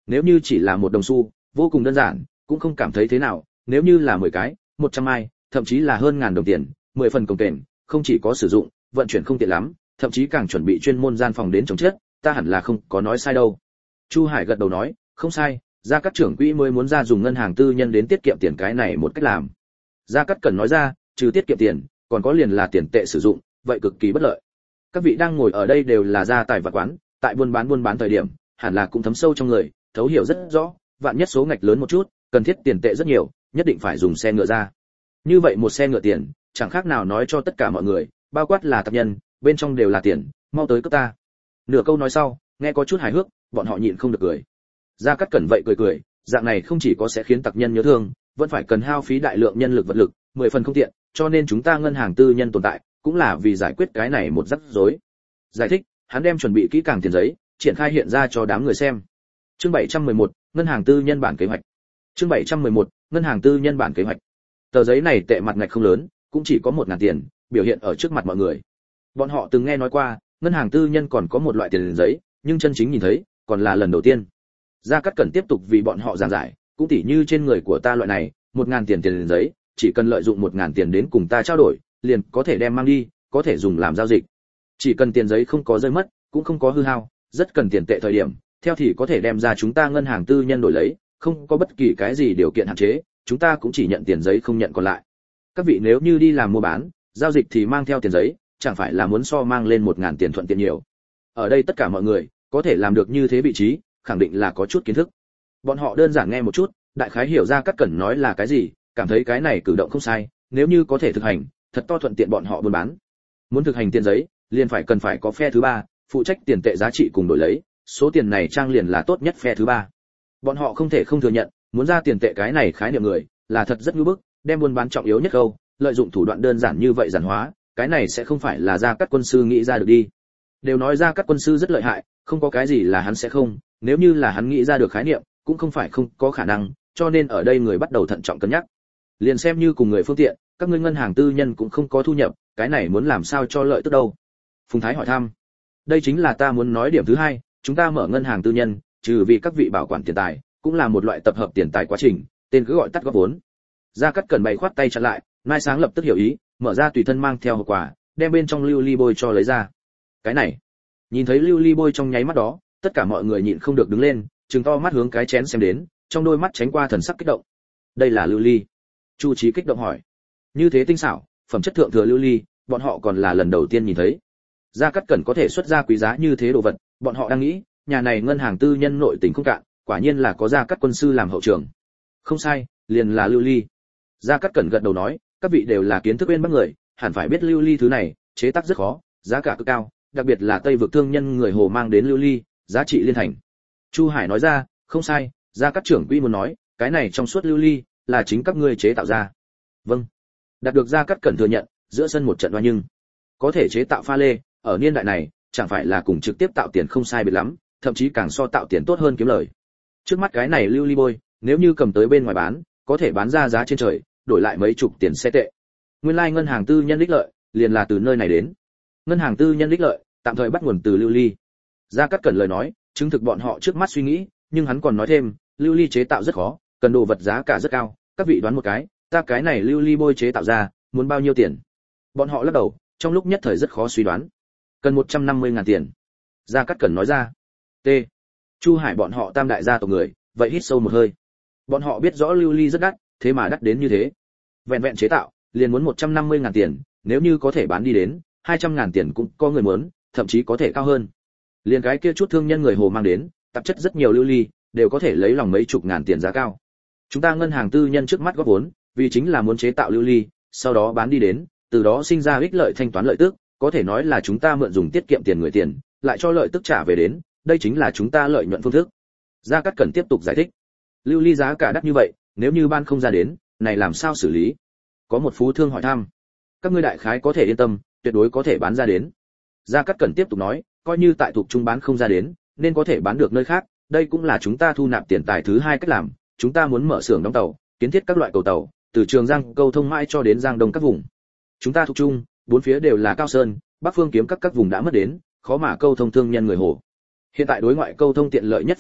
Nếu như chỉ là một đồng xu, vô cùng đơn giản, cũng không cảm thấy thế nào, nếu như là mười cái, một trăm ai, thậm chí là hơn ngàn đồng tiền, mười phần cồng kềnh, không chỉ có sử dụng, vận chuyển không tiện lắm, thậm chí càng chuẩn bị chuyên môn gian phòng đến chống chết, ta hẳn là không có nói sai đâu. Chu Hải gật đầu nói, không sai, Gia Cát trưởng quỹ mới muốn ra dùng ngân hàng tư nhân đến tiết kiệm tiền, cái này một cách làm. Gia Cát Cẩn nói ra, trừ tiết kiệm tiền, còn có liền là tiền tệ sử dụng, vậy cực kỳ bất lợi. Các vị đang ngồi ở đây đều là gia tài vật quán, tại buôn bán buôn bán thời điểm, hẳn là cũng thấm sâu trong người, thấu hiểu rất rõ, vạn nhất số ngạch lớn một chút, cần thiết tiền tệ rất nhiều, nhất định phải dùng xe ngựa ra. Như vậy một xe ngựa tiền, chẳng khác nào nói cho tất cả mọi người, bao quát là tập nhân, bên trong đều là tiền, mau tới cấp ta. Nửa câu nói sau, nghe có chút hài hước, bọn họ nhịn không được cười. Gia Cát Cẩn vậy cười cười, dạng này không chỉ có sẽ khiến tặc nhân nhớ thương, vẫn phải cần hao phí đại lượng nhân lực vật lực, mười phần không tiện, cho nên chúng ta ngân hàng tư nhân tồn tại, cũng là vì giải quyết cái này một rắc rối. Giải thích, hắn đem chuẩn bị kỹ càng tiền giấy, triển khai hiện ra cho đám người xem. Chương bảy trăm mười một, ngân hàng tư nhân bản kế hoạch. Chương bảy trăm mười một, ngân hàng tư nhân bản kế hoạch. Tờ giấy này tệ mặt ngạch không lớn, cũng chỉ có một ngàn tiền, biểu hiện ở trước mặt mọi người. Bọn họ từng nghe nói qua, ngân hàng tư nhân còn có một loại tiền giấy, nhưng chân chính nhìn thấy, còn là lần đầu tiên. Gia Cát Cẩn tiếp tục vì bọn họ giảng giải, cũng tỉ như trên người của ta loại này, một ngàn tiền tiền giấy, chỉ cần lợi dụng một ngàn tiền đến cùng ta trao đổi, liền có thể đem mang đi, có thể dùng làm giao dịch. Chỉ cần tiền giấy không có rơi mất, cũng không có hư hao, rất cần tiền tệ thời điểm, theo thì có thể đem ra chúng ta ngân hàng tư nhân đổi lấy, không có bất kỳ cái gì điều kiện hạn chế, chúng ta cũng chỉ nhận tiền giấy không nhận còn lại. Các vị nếu như đi làm mua bán, giao dịch thì mang theo tiền giấy, chẳng phải là muốn so mang lên một ngàn tiền thuận tiện nhiều. Ở đây tất cả mọi người có thể làm được như thế vị trí, khẳng định là có chút kiến thức. Bọn họ đơn giản nghe một chút, đại khái hiểu ra Cát Cẩn nói là cái gì, cảm thấy cái này cử động không sai, nếu như có thể thực hành, thật to thuận tiện bọn họ buôn bán. Muốn thực hành tiền giấy, liền phải cần phải có phe thứ ba, phụ trách tiền tệ giá trị cùng đổi lấy, số tiền này trang liền là tốt nhất phe thứ ba. Bọn họ không thể không thừa nhận, muốn ra tiền tệ cái này khái niệm người, là thật rất nhu bức, đem buôn bán trọng yếu nhất câu, lợi dụng thủ đoạn đơn giản như vậy giản hóa, cái này sẽ không phải là Gia Cát quân sư nghĩ ra được đi. Đều nói Gia Cát quân sư rất lợi hại, không có cái gì là hắn sẽ không, nếu như là hắn nghĩ ra được khái niệm, cũng không phải không có khả năng, cho nên ở đây người bắt đầu thận trọng cân nhắc. Liền xem như cùng người phương tiện, các ngươi ngân hàng tư nhân cũng không có thu nhập, cái này muốn làm sao cho lợi tức đâu? Phùng Thái hỏi thăm. Đây chính là ta muốn nói điểm thứ hai, chúng ta mở ngân hàng tư nhân, trừ vì các vị bảo quản tiền tài, cũng là một loại tập hợp tiền tài quá trình, tên cứ gọi tắt góp vốn. Gia Cát Cẩn bày khoát tay chặn lại, Mai Sáng lập tức hiểu ý, mở ra tùy thân mang theo hộp quà, đem bên trong lưu ly bôi cho lấy ra. Cái này, nhìn thấy lưu ly bôi trong nháy mắt đó, tất cả mọi người nhịn không được đứng lên, trừng to mắt hướng cái chén xem đến, trong đôi mắt tránh qua thần sắc kích động. Đây là lưu ly. Chu Chí kích động hỏi. Như thế tinh xảo, phẩm chất thượng thừa lưu ly, bọn họ còn là lần đầu tiên nhìn thấy. Gia Cát Cẩn có thể xuất ra quý giá như thế đồ vật, bọn họ đang nghĩ, nhà này ngân hàng tư nhân nội tình không cạn, quả nhiên là có Gia Cát quân sư làm hậu trường. Không sai, liền là lưu ly. Gia Cát Cẩn gật đầu nói, các vị đều là kiến thức bên bắc người, hẳn phải biết lưu ly thứ này, chế tác rất khó, giá cả cực cao, đặc biệt là Tây vực thương nhân người Hồ mang đến lưu ly, giá trị liên thành. Chu Hải nói ra, không sai, Gia Cát trưởng quỹ muốn nói, cái này trong suốt lưu ly là chính các ngươi chế tạo ra. Vâng. Đạt được Gia Cát Cẩn thừa nhận, giữa sân một trận oa nhưng có thể chế tạo pha lê, ở niên đại này, chẳng phải là cùng trực tiếp tạo tiền không sai biệt lắm, thậm chí càng so tạo tiền tốt hơn kiếm lời. Trước mắt cái này lưu ly bôi, nếu như cầm tới bên ngoài bán, có thể bán ra giá trên trời, đổi lại mấy chục tiền xe tệ. Nguyên lai like ngân hàng tư nhân ích lợi, liền là từ nơi này đến. Ngân hàng tư nhân ích lợi, tạm thời bắt nguồn từ lưu ly. Gia Cát Cẩn lời nói, chứng thực bọn họ trước mắt suy nghĩ, nhưng hắn còn nói thêm, lưu ly chế tạo rất khó, cần đồ vật giá cả rất cao, các vị đoán một cái, ta cái này lưu ly bôi chế tạo ra, muốn bao nhiêu tiền? Bọn họ lắc đầu, trong lúc nhất thời rất khó suy đoán. Cần một trăm năm mươi ngàn tiền. Gia Cát Cẩn nói ra. T. Chu Hải bọn họ tam đại gia tộc người, vậy hít sâu một hơi. Bọn họ biết rõ lưu ly rất đắt, thế mà đắt đến như thế. Vẹn vẹn chế tạo, liền muốn một trăm năm mươi ngàn tiền, nếu như có thể bán đi đến, hai trăm ngàn tiền cũng có người muốn, thậm chí có thể cao hơn. Liền cái kia chút thương nhân người Hồ mang đến, tạp chất rất nhiều lưu ly, đều có thể lấy lòng mấy chục ngàn tiền giá cao. Chúng ta ngân hàng tư nhân trước mắt góp vốn, vì chính là muốn chế tạo lưu ly, sau đó bán đi đến, từ đó sinh ra ích lợi thanh toán lợi tức, có thể nói là chúng ta mượn dùng tiết kiệm tiền người tiền, lại cho lợi tức trả về đến, đây chính là chúng ta lợi nhuận phương thức. Gia Cát Cẩn tiếp tục giải thích. Lưu ly giá cả đắt như vậy, nếu như ban không ra đến, này làm sao xử lý? Có một phú thương hỏi thăm. Các ngươi đại khái có thể yên tâm, tuyệt đối có thể bán ra đến. Gia Cát Cẩn tiếp tục nói, coi như tại thuộc trung bán không ra đến, nên có thể bán được nơi khác, đây cũng là chúng ta thu nạp tiền tài thứ hai cách làm, chúng ta muốn mở xưởng đóng tàu, kiến thiết các loại cầu tàu, từ Trường Giang câu thông mãi cho đến Giang Đông các vùng. Chúng ta thuộc trung, bốn phía đều là cao sơn, bắc phương kiếm các các vùng đã mất đến, khó mà câu thông thương nhân người Hồ. Hiện tại đối ngoại câu thông tiện lợi nhất phương thức,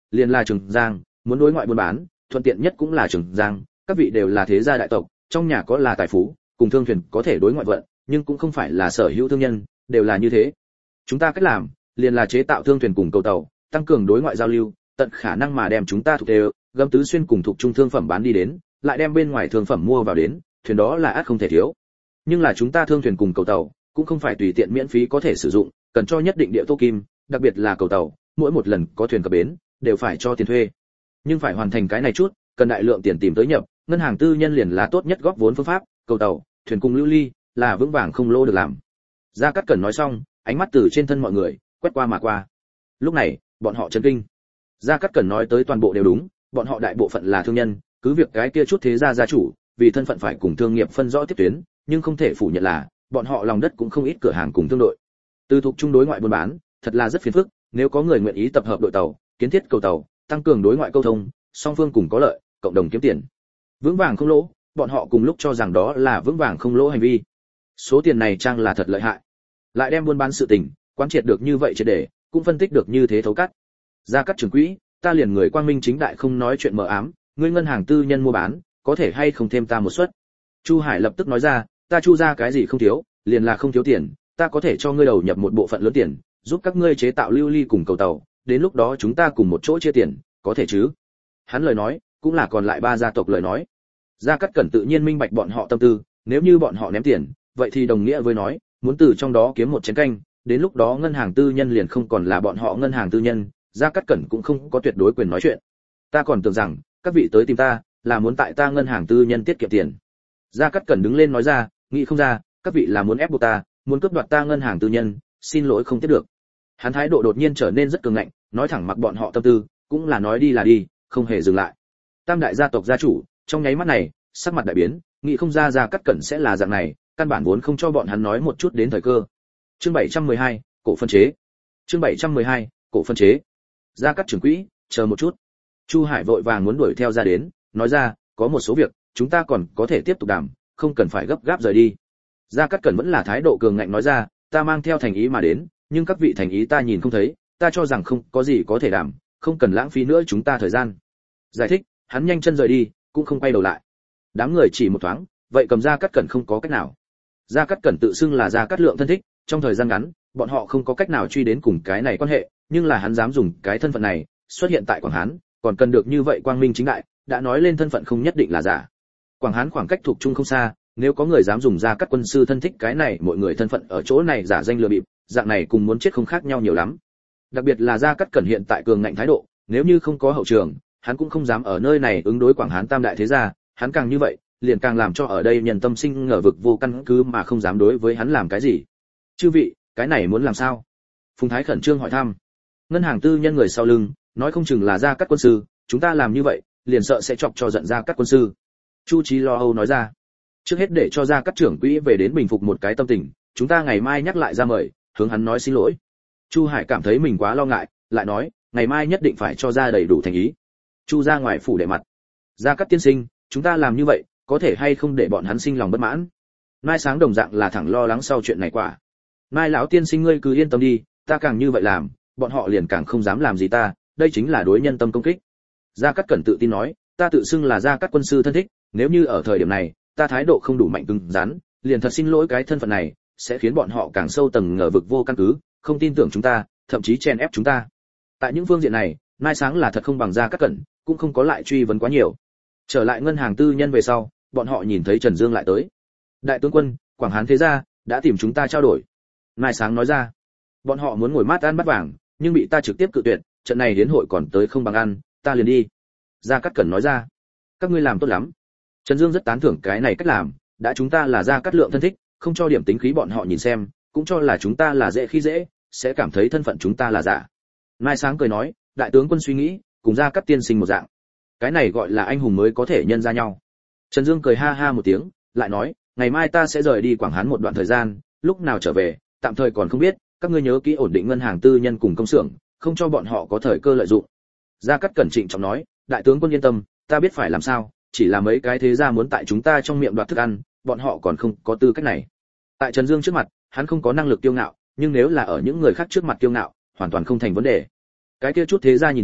liền là Trường Giang, muốn đối ngoại buôn bán, thuận tiện nhất cũng là Trường Giang, các vị đều là thế gia đại tộc, trong nhà có là tài phú, cùng thương thuyền có thể đối ngoại vận, nhưng cũng không phải là sở hữu thương nhân, đều là như thế. Chúng ta cách làm, liền là chế tạo thương thuyền cùng cầu tàu, tăng cường đối ngoại giao lưu, tận khả năng mà đem chúng ta thuộc đều, gâm tứ xuyên cùng thuộc trung thương phẩm bán đi đến, lại đem bên ngoài thương phẩm mua vào đến, thuyền đó là ắt không thể thiếu. Nhưng là chúng ta thương thuyền cùng cầu tàu, cũng không phải tùy tiện miễn phí có thể sử dụng, cần cho nhất định địa tô kim, đặc biệt là cầu tàu, mỗi một lần có thuyền cập bến, đều phải cho tiền thuê. Nhưng phải hoàn thành cái này chút, cần đại lượng tiền tìm tới nhập, ngân hàng tư nhân liền là tốt nhất góp vốn phương pháp, cầu tàu, thuyền cùng lưu ly, là vững vàng không lỗ được làm. Gia Cát Cẩn nói xong, ánh mắt từ trên thân mọi người quét qua mà qua. Lúc này, bọn họ chấn kinh. Gia Cát Cẩn nói tới toàn bộ đều đúng, bọn họ đại bộ phận là thương nhân, cứ việc cái kia chút thế gia gia chủ, vì thân phận phải cùng thương nghiệp phân rõ tiếp tuyến, nhưng không thể phủ nhận là, bọn họ lòng đất cũng không ít cửa hàng cùng thương đội. Từ thuộc chung đối ngoại buôn bán, thật là rất phiền phức, nếu có người nguyện ý tập hợp đội tàu, kiến thiết cầu tàu, tăng cường đối ngoại câu thông, song phương cùng có lợi, cộng đồng kiếm tiền. Vững vàng không lỗ, bọn họ cùng lúc cho rằng đó là vững vàng không lỗ hành vi. Số tiền này trang là thật lợi hại. Lại đem buôn bán sự tình, quán triệt được như vậy triệt để, cũng phân tích được như thế thấu cắt. Gia Cát trưởng quỹ, ta liền người quang minh chính đại không nói chuyện mờ ám, ngươi ngân hàng tư nhân mua bán, có thể hay không thêm ta một suất? Chu Hải lập tức nói ra, ta Chu ra cái gì không thiếu, liền là không thiếu tiền, ta có thể cho ngươi đầu nhập một bộ phận lớn tiền, giúp các ngươi chế tạo lưu ly cùng cầu tàu, đến lúc đó chúng ta cùng một chỗ chia tiền, có thể chứ? Hắn lời nói, cũng là còn lại ba gia tộc lời nói. Gia Cát Cẩn tự nhiên minh bạch bọn họ tâm tư, nếu như bọn họ ném tiền, vậy thì đồng nghĩa với nói, muốn từ trong đó kiếm một chén canh, đến lúc đó ngân hàng tư nhân liền không còn là bọn họ ngân hàng tư nhân, Gia Cát Cẩn cũng không có tuyệt đối quyền nói chuyện. Ta còn tưởng rằng, các vị tới tìm ta, là muốn tại ta ngân hàng tư nhân tiết kiệm tiền. Gia Cát Cẩn đứng lên nói ra, nghĩ không ra, các vị là muốn ép buộc ta, muốn cướp đoạt ta ngân hàng tư nhân, xin lỗi không tiếp được. Hắn thái độ đột nhiên trở nên rất cường ngạnh, nói thẳng mặc bọn họ tâm tư, cũng là nói đi là đi, không hề dừng lại. Tam đại gia tộc gia chủ, trong nháy mắt này, sắc mặt đại biến, nghĩ không ra Gia Cát Cẩn sẽ là dạng này, căn bản vốn không cho bọn hắn nói một chút đến thời cơ. Chương bảy trăm mười hai, cổ phân chế. Chương bảy trăm mười hai, cổ phân chế. Gia Cát trưởng quỹ, chờ một chút. Chu Hải vội vàng muốn đuổi theo ra đến, nói ra, có một số việc, chúng ta còn có thể tiếp tục đàm, không cần phải gấp gáp rời đi. Gia Cát Cẩn vẫn là thái độ cường ngạnh nói ra, ta mang theo thành ý mà đến, nhưng các vị thành ý ta nhìn không thấy, ta cho rằng không có gì có thể đàm, không cần lãng phí nữa chúng ta thời gian. Giải thích, hắn nhanh chân rời đi, cũng không quay đầu lại. Đám người chỉ một thoáng, vậy cầm Gia Cát Cẩn không có cách nào. Gia Cát Cẩn tự xưng là Gia Cát Lượng thân thích, trong thời gian ngắn, bọn họ không có cách nào truy đến cùng cái này quan hệ, nhưng là hắn dám dùng cái thân phận này xuất hiện tại Quảng Hán, còn cần được như vậy quang minh chính đại, đã nói lên thân phận không nhất định là giả. Quảng Hán khoảng cách thuộc trung không xa, nếu có người dám dùng Gia Cát quân sư thân thích cái này, mọi người thân phận ở chỗ này giả danh lừa bịp, dạng này cùng muốn chết không khác nhau nhiều lắm. Đặc biệt là Gia Cát Cẩn hiện tại cường ngạnh thái độ, nếu như không có hậu trường, hắn cũng không dám ở nơi này ứng đối Quảng Hán tam đại thế gia, hắn càng như vậy, liền càng làm cho ở đây nhân tâm sinh ngờ vực vô căn cứ mà không dám đối với hắn làm cái gì. Chư vị, cái này muốn làm sao? Phùng Thái khẩn trương hỏi thăm. Ngân hàng tư nhân người sau lưng, nói không chừng là Gia Cát quân sư, chúng ta làm như vậy, liền sợ sẽ chọc cho giận Gia Cát quân sư. Chu Chí Lo âu nói ra. Trước hết để cho Gia Cát trưởng quỹ về đến bình phục một cái tâm tình, chúng ta ngày mai nhắc lại ra mời, hướng hắn nói xin lỗi. Chu Hải cảm thấy mình quá lo ngại, lại nói, ngày mai nhất định phải cho ra đầy đủ thành ý. Chu ra ngoài phủ đệ mặt. Gia Cát tiên sinh, chúng ta làm như vậy, có thể hay không để bọn hắn sinh lòng bất mãn? Mai Sáng đồng dạng là thẳng lo lắng sau chuyện này quả. Mai lão tiên sinh ngươi cứ yên tâm đi, ta càng như vậy làm, bọn họ liền càng không dám làm gì ta, đây chính là đối nhân tâm công kích. Gia Cát Cẩn tự tin nói, ta tự xưng là Gia Cát quân sư thân thích, nếu như ở thời điểm này, ta thái độ không đủ mạnh cứng rắn, liền thật xin lỗi cái thân phận này, sẽ khiến bọn họ càng sâu tầng ngờ vực vô căn cứ, không tin tưởng chúng ta, thậm chí chen ép chúng ta. Tại những phương diện này, Mai Sáng là thật không bằng Gia Cát Cẩn, cũng không có lại truy vấn quá nhiều. Trở lại ngân hàng tư nhân về sau, bọn họ nhìn thấy Trần Dương lại tới. Đại tướng quân, Quảng Hán thế gia đã tìm chúng ta trao đổi. Mai Sáng nói ra, bọn họ muốn ngồi mát ăn bát vàng, nhưng bị ta trực tiếp cự tuyệt, trận này đến hội còn tới không bằng ăn, ta liền đi. Gia Cát Cẩn nói ra, các ngươi làm tốt lắm. Trần Dương rất tán thưởng cái này cách làm, đã chúng ta là Gia Cát Lượng thân thích, không cho điểm tính khí bọn họ nhìn xem, cũng cho là chúng ta là dễ khi dễ, sẽ cảm thấy thân phận chúng ta là giả. Mai Sáng cười nói, đại tướng quân suy nghĩ, cùng Gia Cát tiên sinh một dạng. Cái này gọi là anh hùng mới có thể nhân ra nhau. Trần Dương cười ha ha một tiếng, lại nói, ngày mai ta sẽ rời đi Quảng Hán một đoạn thời gian, lúc nào trở về, tạm thời còn không biết, các ngươi nhớ kỹ ổn định ngân hàng tư nhân cùng công xưởng, không cho bọn họ có thời cơ lợi dụng. Gia Cát Cẩn trịnh trọng nói, đại tướng quân yên tâm, ta biết phải làm sao, chỉ là mấy cái thế gia muốn tại chúng ta trong miệng đoạt thức ăn, bọn họ còn không có tư cách này. Tại Trần Dương trước mặt, hắn không có năng lực kiêu ngạo, nhưng nếu là ở những người khác trước mặt kiêu ngạo, hoàn toàn không thành vấn đề. Cái kia chút thế gia nhìn thấy,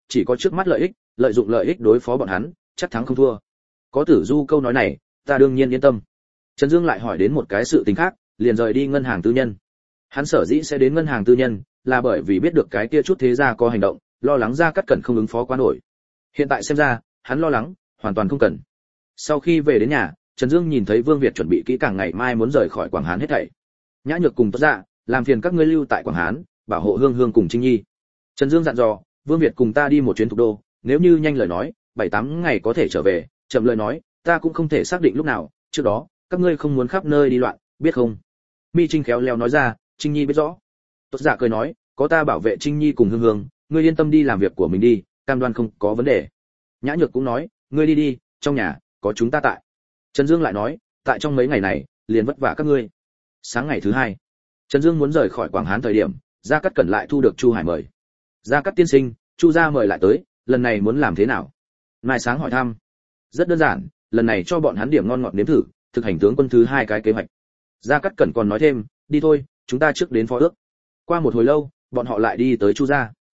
chỉ có trước mắt lợi ích, lợi dụng lợi ích đối phó bọn hắn, chắc thắng không thua. Có Tử Du câu nói này, ta đương nhiên yên tâm. Trần Dương lại hỏi đến một cái sự tình khác, liền rời đi ngân hàng tư nhân. Hắn sở dĩ sẽ đến ngân hàng tư nhân, là bởi vì biết được cái kia chút thế gia có hành động, lo lắng Gia Cát Cẩn không ứng phó quá nổi. Hiện tại xem ra, hắn lo lắng, hoàn toàn không cần. Sau khi về đến nhà, Trần Dương nhìn thấy Vương Việt chuẩn bị kỹ càng ngày mai muốn rời khỏi Quảng Hán hết thảy. Nhã Nhược cùng Tốt Dạ, làm phiền các ngươi lưu tại Quảng Hán, bảo hộ Hương Hương cùng Trinh Nhi. Trần Dương dặn dò, Vương Việt cùng ta đi một chuyến thủ đô, nếu như nhanh lời nói, bảy tám ngày có thể trở về, chậm lời nói, ta cũng không thể xác định lúc nào, trước đó, các ngươi không muốn khắp nơi đi loạn, biết không? Mi Trinh khéo léo nói ra, Trinh Nhi biết rõ. Tốt Dạ cười nói, có ta bảo vệ Trinh Nhi cùng Hương Hương, ngươi yên tâm đi làm việc của mình đi, cam đoan không có vấn đề. Nhã Nhược cũng nói, ngươi đi đi, trong nhà có chúng ta tại. Trần Dương lại nói, tại trong mấy ngày này, liền vất vả các ngươi. Sáng ngày thứ hai, Trần Dương muốn rời khỏi Quảng Hán thời điểm, Gia Cát Cẩn lại thu được Chu Hải mời. Gia Cát tiên sinh, Chu gia mời lại tới, lần này muốn làm thế nào? Mai Sáng hỏi thăm. Rất đơn giản, lần này cho bọn hắn điểm ngon ngọt nếm thử, thực hành tướng quân thứ hai cái kế hoạch. Gia Cát Cẩn còn nói thêm, đi thôi, chúng ta trước đến phó ước. Qua một hồi lâu, bọn họ lại đi tới Chu gia.